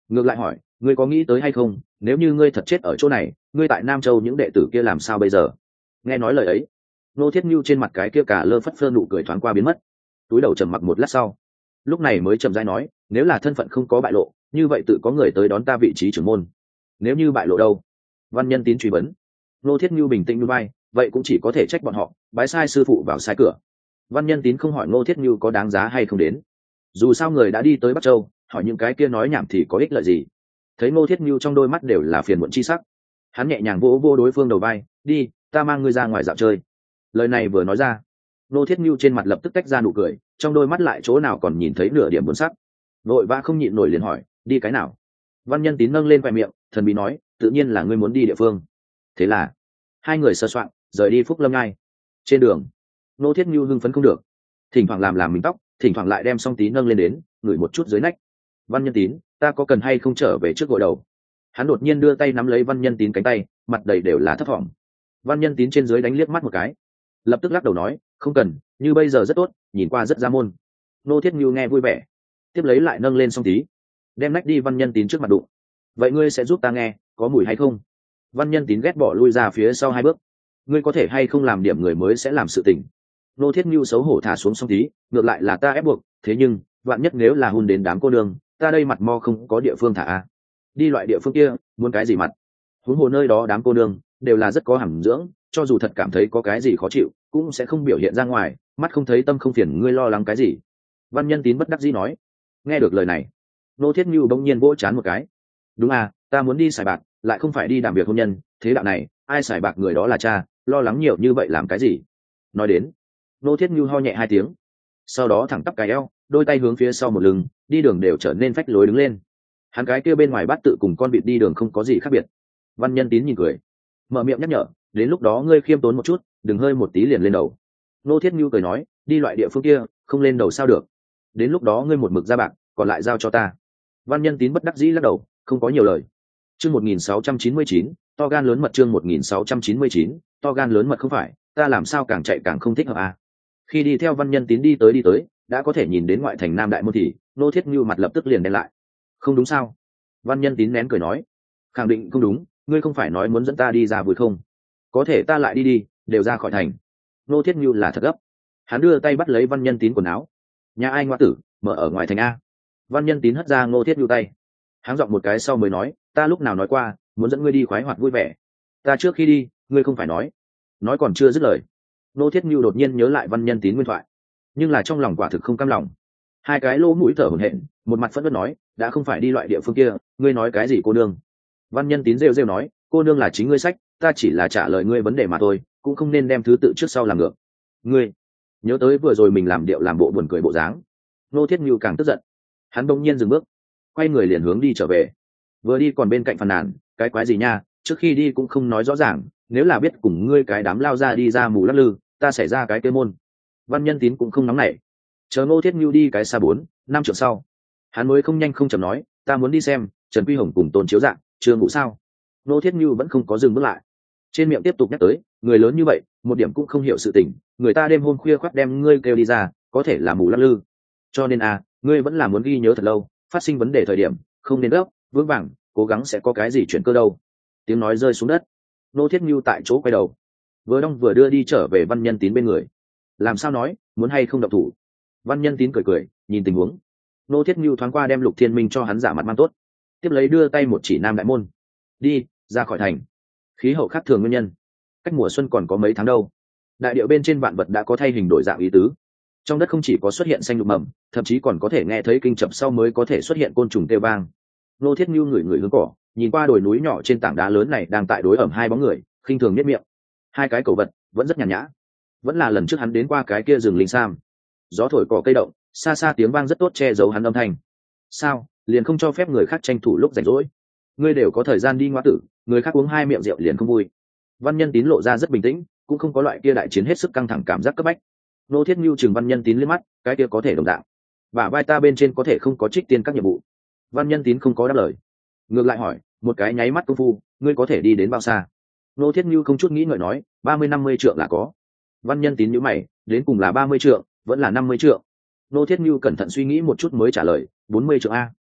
Ngược lại hỏi, ngươi có nghĩ tới hay không, nếu như ngươi thật chết ở chỗ này, ngươi tại Nam Châu những đệ tử kia làm sao bây giờ? Nghe nói lời ấy, Ngô Thiết Nhu trên mặt cái kia cả lơ phất phơ nụ cười thoáng qua biến mất, túi đầu trầm mặc một lát sau, lúc này mới chậm rãi nói, nếu là thân phận không có bại lộ, như vậy tự có người tới đón ta vị trí trưởng môn. Nếu như bại lộ đâu? Văn Nhân Tín truy vấn. Ngô Thiết Nhu bình tĩnh như bay, vậy cũng chỉ có thể trách bọn họ, bái sai sư phụ vào sai cửa. Văn Nhân Tín không hỏi Ngô Thiết Nhu có đáng giá hay không đến, dù sao người đã đi tới Bắc Châu, hỏi những cái kia nói nhảm thì có ích lợi gì? Thấy Ngô Thiết Nhu trong đôi mắt đều là phiền muộn chi sắc, hắn nhẹ nhàng vỗ vỗ đối phương đầu vai, đi, ta mang ngươi ra ngoài dạo chơi. Lời này vừa nói ra, Ngô Thiết Nhu trên mặt lập tức tách ra nụ cười, trong đôi mắt lại chỗ nào còn nhìn thấy nửa điểm buồn sắc, vội vã không nhịn nổi liền hỏi, đi cái nào? Văn Nhân Tín nâng lên vài miệng, thần bí nói, tự nhiên là ngươi muốn đi địa phương. Thế là hai người sơ soạn rời đi Phúc Lâm Ngai. Trên đường, Ngô Thiết Nhu hưng phấn không được, thỉnh thoảng làm làm mình tóc, thỉnh thoảng lại đem song tí nâng lên đến ngửi một chút dưới nách. Văn Nhân Tín, ta có cần hay không trở về trước gội đầu? Hắn đột nhiên đưa tay nắm lấy Văn Nhân Tín cánh tay, mặt đầy đều là thất vọng. Văn Nhân Tín trên dưới đánh liếc mắt một cái, lập tức lắc đầu nói, không cần, như bây giờ rất tốt, nhìn qua rất ra môn. Ngô Thiết Nhu nghe vui vẻ, tiếp lấy lại nâng lên song tí, đem nách đi Văn Nhân Tín trước mặt đụng. Vậy ngươi sẽ giúp ta nghe, có mùi hay không? Văn Nhân Tín ghét bỏ lui ra phía sau hai bước. Ngươi có thể hay không làm điểm người mới sẽ làm sự tình? Ngô Thiết Nhu xấu hổ thả xuống song tí, ngược lại là ta ép buộc, thế nhưng vạn nhất nếu là hôn đến đám cô nương, ta đây mặt mo không có địa phương thả a. Đi loại địa phương kia, muốn cái gì mặt? Huống hồ nơi đó đám cô nương đều là rất có hàm dưỡng, cho dù thật cảm thấy có cái gì khó chịu, cũng sẽ không biểu hiện ra ngoài, mắt không thấy tâm không phiền, ngươi lo lắng cái gì? Văn Nhân Tín bất đắc dĩ nói. Nghe được lời này, Ngô Thiết Nhu bỗng nhiên vỗ chán một cái. Đúng à, ta muốn đi xài bạc, lại không phải đi đảm việc hôn nhân, thế đạo này, ai xài bạc người đó là cha, lo lắng nhiều như vậy làm cái gì? Nói đến, Ngô Thiết Nhu ho nhẹ hai tiếng, sau đó thẳng tắp cái eo, đôi tay hướng phía sau một lưng, đi đường đều trở nên phách lối đứng lên. Hắn cái kia bên ngoài bát tự cùng con vịt đi đường không có gì khác biệt. Văn Nhân Tín nhìn cười, mở miệng nhắc nhở, đến lúc đó ngươi khiêm tốn một chút, đừng hơi một tí liền lên đầu. Ngô Thiết Nhu cười nói, đi loại địa phương kia, không lên đầu sao được? Đến lúc đó ngươi một mực ra bạc, còn lại giao cho ta. Văn Nhân Tín bất đắc dĩ lắc đầu, không có nhiều lời. Chương một nghìn sáu trăm chín mươi chín, to gan lớn mật. Chương một nghìn sáu trăm chín mươi chín, to gan lớn mật. Không phải, ta làm sao càng chạy càng không thích hợp à? Khi đi theo Văn Nhân Tín đi tới đi tới, đã có thể nhìn đến ngoại thành Nam Đại môn thì, Ngô Thiết Nhu mặt lập tức liền đen lại. Không đúng sao? Văn Nhân Tín nén cười nói, khẳng định không đúng, ngươi không phải nói muốn dẫn ta đi ra vui không? Có thể ta lại đi đi, đều ra khỏi thành. Ngô Thiết Nhu là thật gấp, hắn đưa tay bắt lấy Văn Nhân Tín quần áo. Nhà ai ngoa tử, mở ở ngoài thành a? Văn Nhân Tín hất ra Ngô Thiết Nhu tay, hắn giọng một cái sau mới nói, ta lúc nào nói qua muốn dẫn ngươi đi khoái hoạt vui vẻ? Ta trước khi đi, ngươi không phải nói? Nói còn chưa dứt lời, Ngô Thiết Nhu đột nhiên nhớ lại Văn Nhân Tín nguyên thoại, nhưng là trong lòng quả thực không cam lòng, hai cái lỗ mũi thở hổn hển, một mặt phẫn nộ nói, đã không phải đi loại địa phương kia, ngươi nói cái gì cô nương? Văn Nhân Tín rêu rêu nói, cô nương là chính ngươi sách, ta chỉ là trả lời ngươi vấn đề mà thôi, cũng không nên đem thứ tự trước sau làm ngược. Ngươi nhớ tới vừa rồi mình làm điệu làm bộ buồn cười bộ dáng, Ngô Thiết Nhu càng tức giận, hắn bỗng nhiên dừng bước, quay người liền hướng đi trở về. Vừa đi còn bên cạnh phàn nàn, cái quái gì nha, trước khi đi cũng không nói rõ ràng, nếu là biết cùng ngươi cái đám lao ra đi ra mù lắc lư, ta xảy ra cái kế môn. Văn Nhân Tín cũng không nóng nảy, chờ Ngô Thiết Nhu đi cái xa bốn năm trượng sau, hắn mới không nhanh không chậm nói, ta muốn đi xem Trần Quy Hồng cùng Tôn Chiếu Dạng chưa ngủ sao? Ngô Thiết Nhu vẫn không có dừng bước lại, trên miệng tiếp tục nhắc tới, người lớn như vậy một điểm cũng không hiểu sự tình, người ta đêm hôm khuya khoắt đem ngươi kêu đi ra, có thể là mù lắc lư, cho nên à, ngươi vẫn là muốn ghi nhớ thật lâu, phát sinh vấn đề thời điểm không nên gấp, vững vàng, cố gắng sẽ có cái gì chuyển cơ đâu. Tiếng nói rơi xuống đất, Ngô Thiết Nhu tại chỗ quay đầu, vừa đong vừa đưa đi trở về Văn Nhân Tín bên người. Làm sao nói, muốn hay không động thủ? Văn Nhân Tín cười cười, nhìn tình huống, Ngô Thiết Nhu thoáng qua đem Lục Thiên Minh cho hắn giả mặt mang tốt, tiếp lấy đưa tay một chỉ Nam Đại môn, đi ra khỏi thành. Khí hậu khác thường nguyên nhân, cách mùa xuân còn có mấy tháng đâu, đại điệu bên trên vạn vật đã có thay hình đổi dạng ý tứ, trong đất không chỉ có xuất hiện xanh lục mầm, thậm chí còn có thể nghe thấy kinh chập sau mới có thể xuất hiện côn trùng kêu vang. Ngô Thiết Nhu ngửi ngửi hướng cỏ, nhìn qua đồi núi nhỏ trên tảng đá lớn này đang tại đối ẩm hai bóng người, khinh thường nhếch miệng. Hai cái cầu vật vẫn rất nhàn nhã, vẫn là lần trước hắn đến qua cái kia rừng linh sam. Gió thổi cỏ cây động, xa xa tiếng vang rất tốt che giấu hắn âm thanh. Sao liền không cho phép người khác tranh thủ lúc rảnh rỗi? Ngươi đều có thời gian đi ngoa tử, người khác uống hai miệng rượu liền không vui. Văn Nhân Tín lộ ra rất bình tĩnh, cũng không có loại kia đại chiến hết sức căng thẳng cảm giác cấp bách. Ngô Thiết Nhu chừng Văn Nhân Tín liếc mắt, cái kia có thể đồng dạng, bả vai ta bên trên có thể không có trích tiên các nhiệm vụ. Văn Nhân Tín không có đáp lời, ngược lại hỏi, một cái nháy mắt công phu, ngươi có thể đi đến bao xa? Ngô Thiết Nhu không chút nghĩ ngợi nói, ba mươi năm mươi trượng là có. Văn Nhân Tín nhíu mày, đến cùng là ba mươi trượng vẫn là năm mươi trượng? Ngô Thiết Nhu cẩn thận suy nghĩ một chút mới trả lời, bốn mươi trượng a.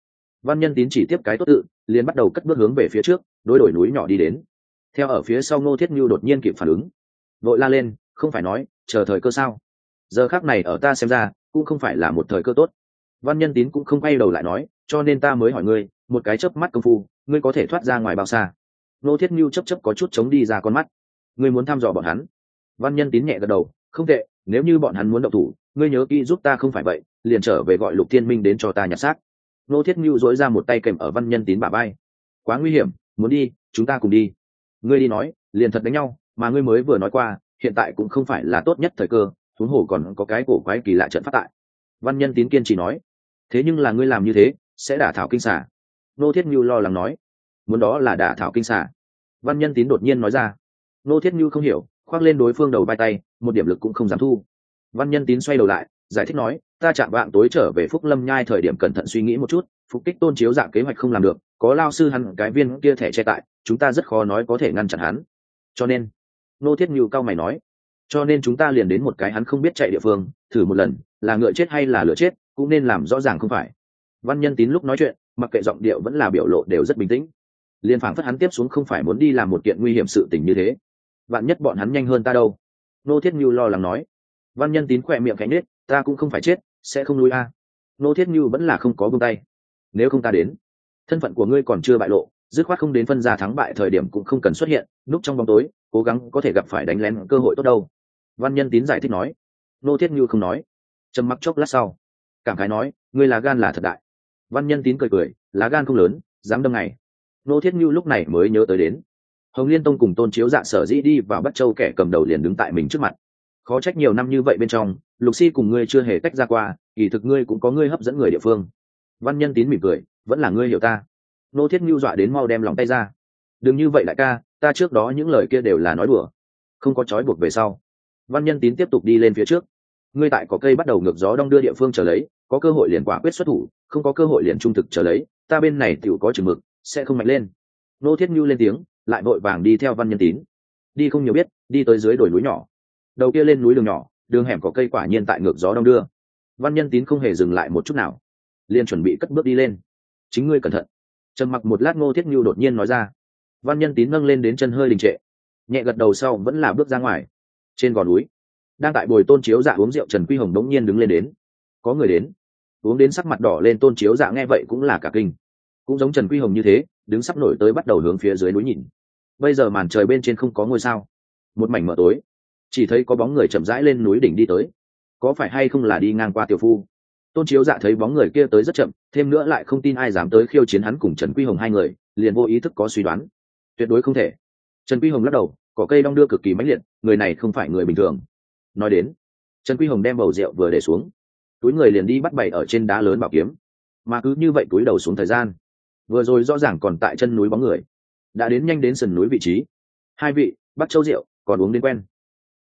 Văn Nhân Tín chỉ tiếp cái tốt tự, liền bắt đầu cất bước hướng về phía trước, đối đổi núi nhỏ đi đến. Theo ở phía sau Ngô Thiết Nhu đột nhiên kịp phản ứng, vội la lên, không phải nói chờ thời cơ sao? Giờ khắc này ở ta xem ra cũng không phải là một thời cơ tốt. Văn Nhân Tín cũng không quay đầu lại nói, cho nên ta mới hỏi ngươi, một cái chớp mắt công phu ngươi có thể thoát ra ngoài bao xa? Ngô Thiết Nhu chấp chấp có chút chống đi ra con mắt. Ngươi muốn thăm dò bọn hắn? Văn Nhân Tín nhẹ gật đầu, không tệ, nếu như bọn hắn muốn động thủ, ngươi nhớ kỹ giúp ta, không phải vậy liền trở về gọi Lục Thiên Minh đến cho ta nhặt xác. Ngô Thiết Nhu dỗi ra một tay kèm ở Văn Nhân Tín bả vai. Quá nguy hiểm, muốn đi chúng ta cùng đi. Ngươi đi nói liền thật đánh nhau, mà ngươi mới vừa nói qua hiện tại cũng không phải là tốt nhất thời cơ, huống hồ còn có cái cổ quái kỳ lạ trận phát tại. Văn Nhân Tín kiên trì nói, thế nhưng là ngươi làm như thế sẽ đả thảo kinh xà. Ngô Thiết Nhu lo lắng nói, muốn đó là đả thảo kinh xà? Văn Nhân Tín đột nhiên nói ra. Ngô Thiết Nhu không hiểu, khoác lên đối phương đầu vai tay, một điểm lực cũng không dám thu. Văn Nhân Tín xoay đầu lại giải thích nói, ta chạm vạng tối trở về Phúc Lâm Nhai thời điểm cẩn thận suy nghĩ một chút, phục kích Tôn Chiếu Dạ kế hoạch không làm được, có lao sư hắn cái viên kia thẻ che tại, chúng ta rất khó nói có thể ngăn chặn hắn. Cho nên, Ngô Thiết Nhu cao mày nói, cho nên chúng ta liền đến một cái hắn không biết chạy địa phương, thử một lần, là ngựa chết hay là lửa chết, cũng nên làm rõ ràng không phải. Văn Nhân Tín lúc nói chuyện, mặc kệ giọng điệu vẫn là biểu lộ đều rất bình tĩnh. Liên phảng phất hắn tiếp xuống không phải muốn đi làm một kiện nguy hiểm sự tình như thế. Vạn nhất bọn hắn nhanh hơn ta đâu? Ngô Thiết Nhu lo lắng nói. Văn Nhân Tín khỏe miệng cánh nết, ta cũng không phải chết, sẽ không lui a. Ngô Thiết Nhu vẫn là không có buông tay. Nếu không ta đến, thân phận của ngươi còn chưa bại lộ, dứt khoát không đến phân ra thắng bại thời điểm cũng không cần xuất hiện, núp trong bóng tối, cố gắng có thể gặp phải đánh lén cơ hội tốt đâu. Văn Nhân Tín giải thích nói. Ngô Thiết Nhu không nói, trầm mặc chốc lát sau, cảm khái nói, ngươi là gan là thật đại. Văn Nhân Tín cười cười, lá gan không lớn, dám đâm ngày. Ngô Thiết Nhu lúc này mới nhớ tới đến, Hồng Liên Tông cùng Tôn Chiếu Dạ sở dĩ đi vào Bắc Châu, kẻ cầm đầu liền đứng tại mình trước mặt. Khó trách nhiều năm như vậy bên trong, Lục Si cùng ngươi chưa hề tách ra qua, kỳ thực ngươi cũng có ngươi hấp dẫn người địa phương. Văn Nhân Tín mỉm cười, vẫn là ngươi hiểu ta. Ngô Thiết Nhu dọa đến mau đem lòng tay ra. Đừng như vậy đại ca, ta trước đó những lời kia đều là nói đùa, không có trói buộc về sau. Văn Nhân Tín tiếp tục đi lên phía trước. Ngươi tại có cây bắt đầu ngược gió đông đưa địa phương trở lấy, có cơ hội liền quả quyết xuất thủ, không có cơ hội liền trung thực trở lấy, ta bên này tiểu có chừng mực, sẽ không mạnh lên. Ngô Thiết Nhu lên tiếng, lại vội vàng đi theo Văn Nhân Tín. Đi không nhiều biết, đi tới dưới đồi núi nhỏ. Đầu kia lên núi đường nhỏ, đường hẻm có cây quả nhiên tại ngược gió đông đưa. Văn Nhân Tín không hề dừng lại một chút nào, liền chuẩn bị cất bước đi lên. Chính ngươi cẩn thận. Trầm mặc một lát, Ngô Thiết Nhu đột nhiên nói ra. Văn Nhân Tín nâng lên đến chân hơi đình trệ, nhẹ gật đầu sau vẫn là bước ra ngoài. Trên gò núi, đang tại bồi Tôn Chiếu Dạ uống rượu Trần Quy Hồng đống nhiên đứng lên đến. Có người đến. Uống đến sắc mặt đỏ lên Tôn Chiếu Dạ nghe vậy cũng là cả kinh. Cũng giống Trần Quy Hồng như thế, đứng sắp nổi tới bắt đầu hướng phía dưới núi nhìn. Bây giờ màn trời bên trên không có ngôi sao, một mảnh mờ tối, chỉ thấy có bóng người chậm rãi lên núi đỉnh đi tới. Có phải hay không là đi ngang qua tiểu phu? Tôn Chiếu Dạ thấy bóng người kia tới rất chậm, thêm nữa lại không tin ai dám tới khiêu chiến hắn cùng Trần Quy Hồng hai người, liền vô ý thức có suy đoán, tuyệt đối không thể. Trần Quy Hồng lắc đầu, cỏ cây đong đưa cực kỳ mãnh liệt, người này không phải người bình thường. Nói đến, Trần Quy Hồng đem bầu rượu vừa để xuống, túi người liền đi bắt bày ở trên đá lớn bảo kiếm, mà cứ như vậy túi đầu xuống thời gian, vừa rồi rõ ràng còn tại chân núi bóng người, đã đến nhanh đến sườn núi vị trí. Hai vị, Bắc Châu rượu còn uống đến quen.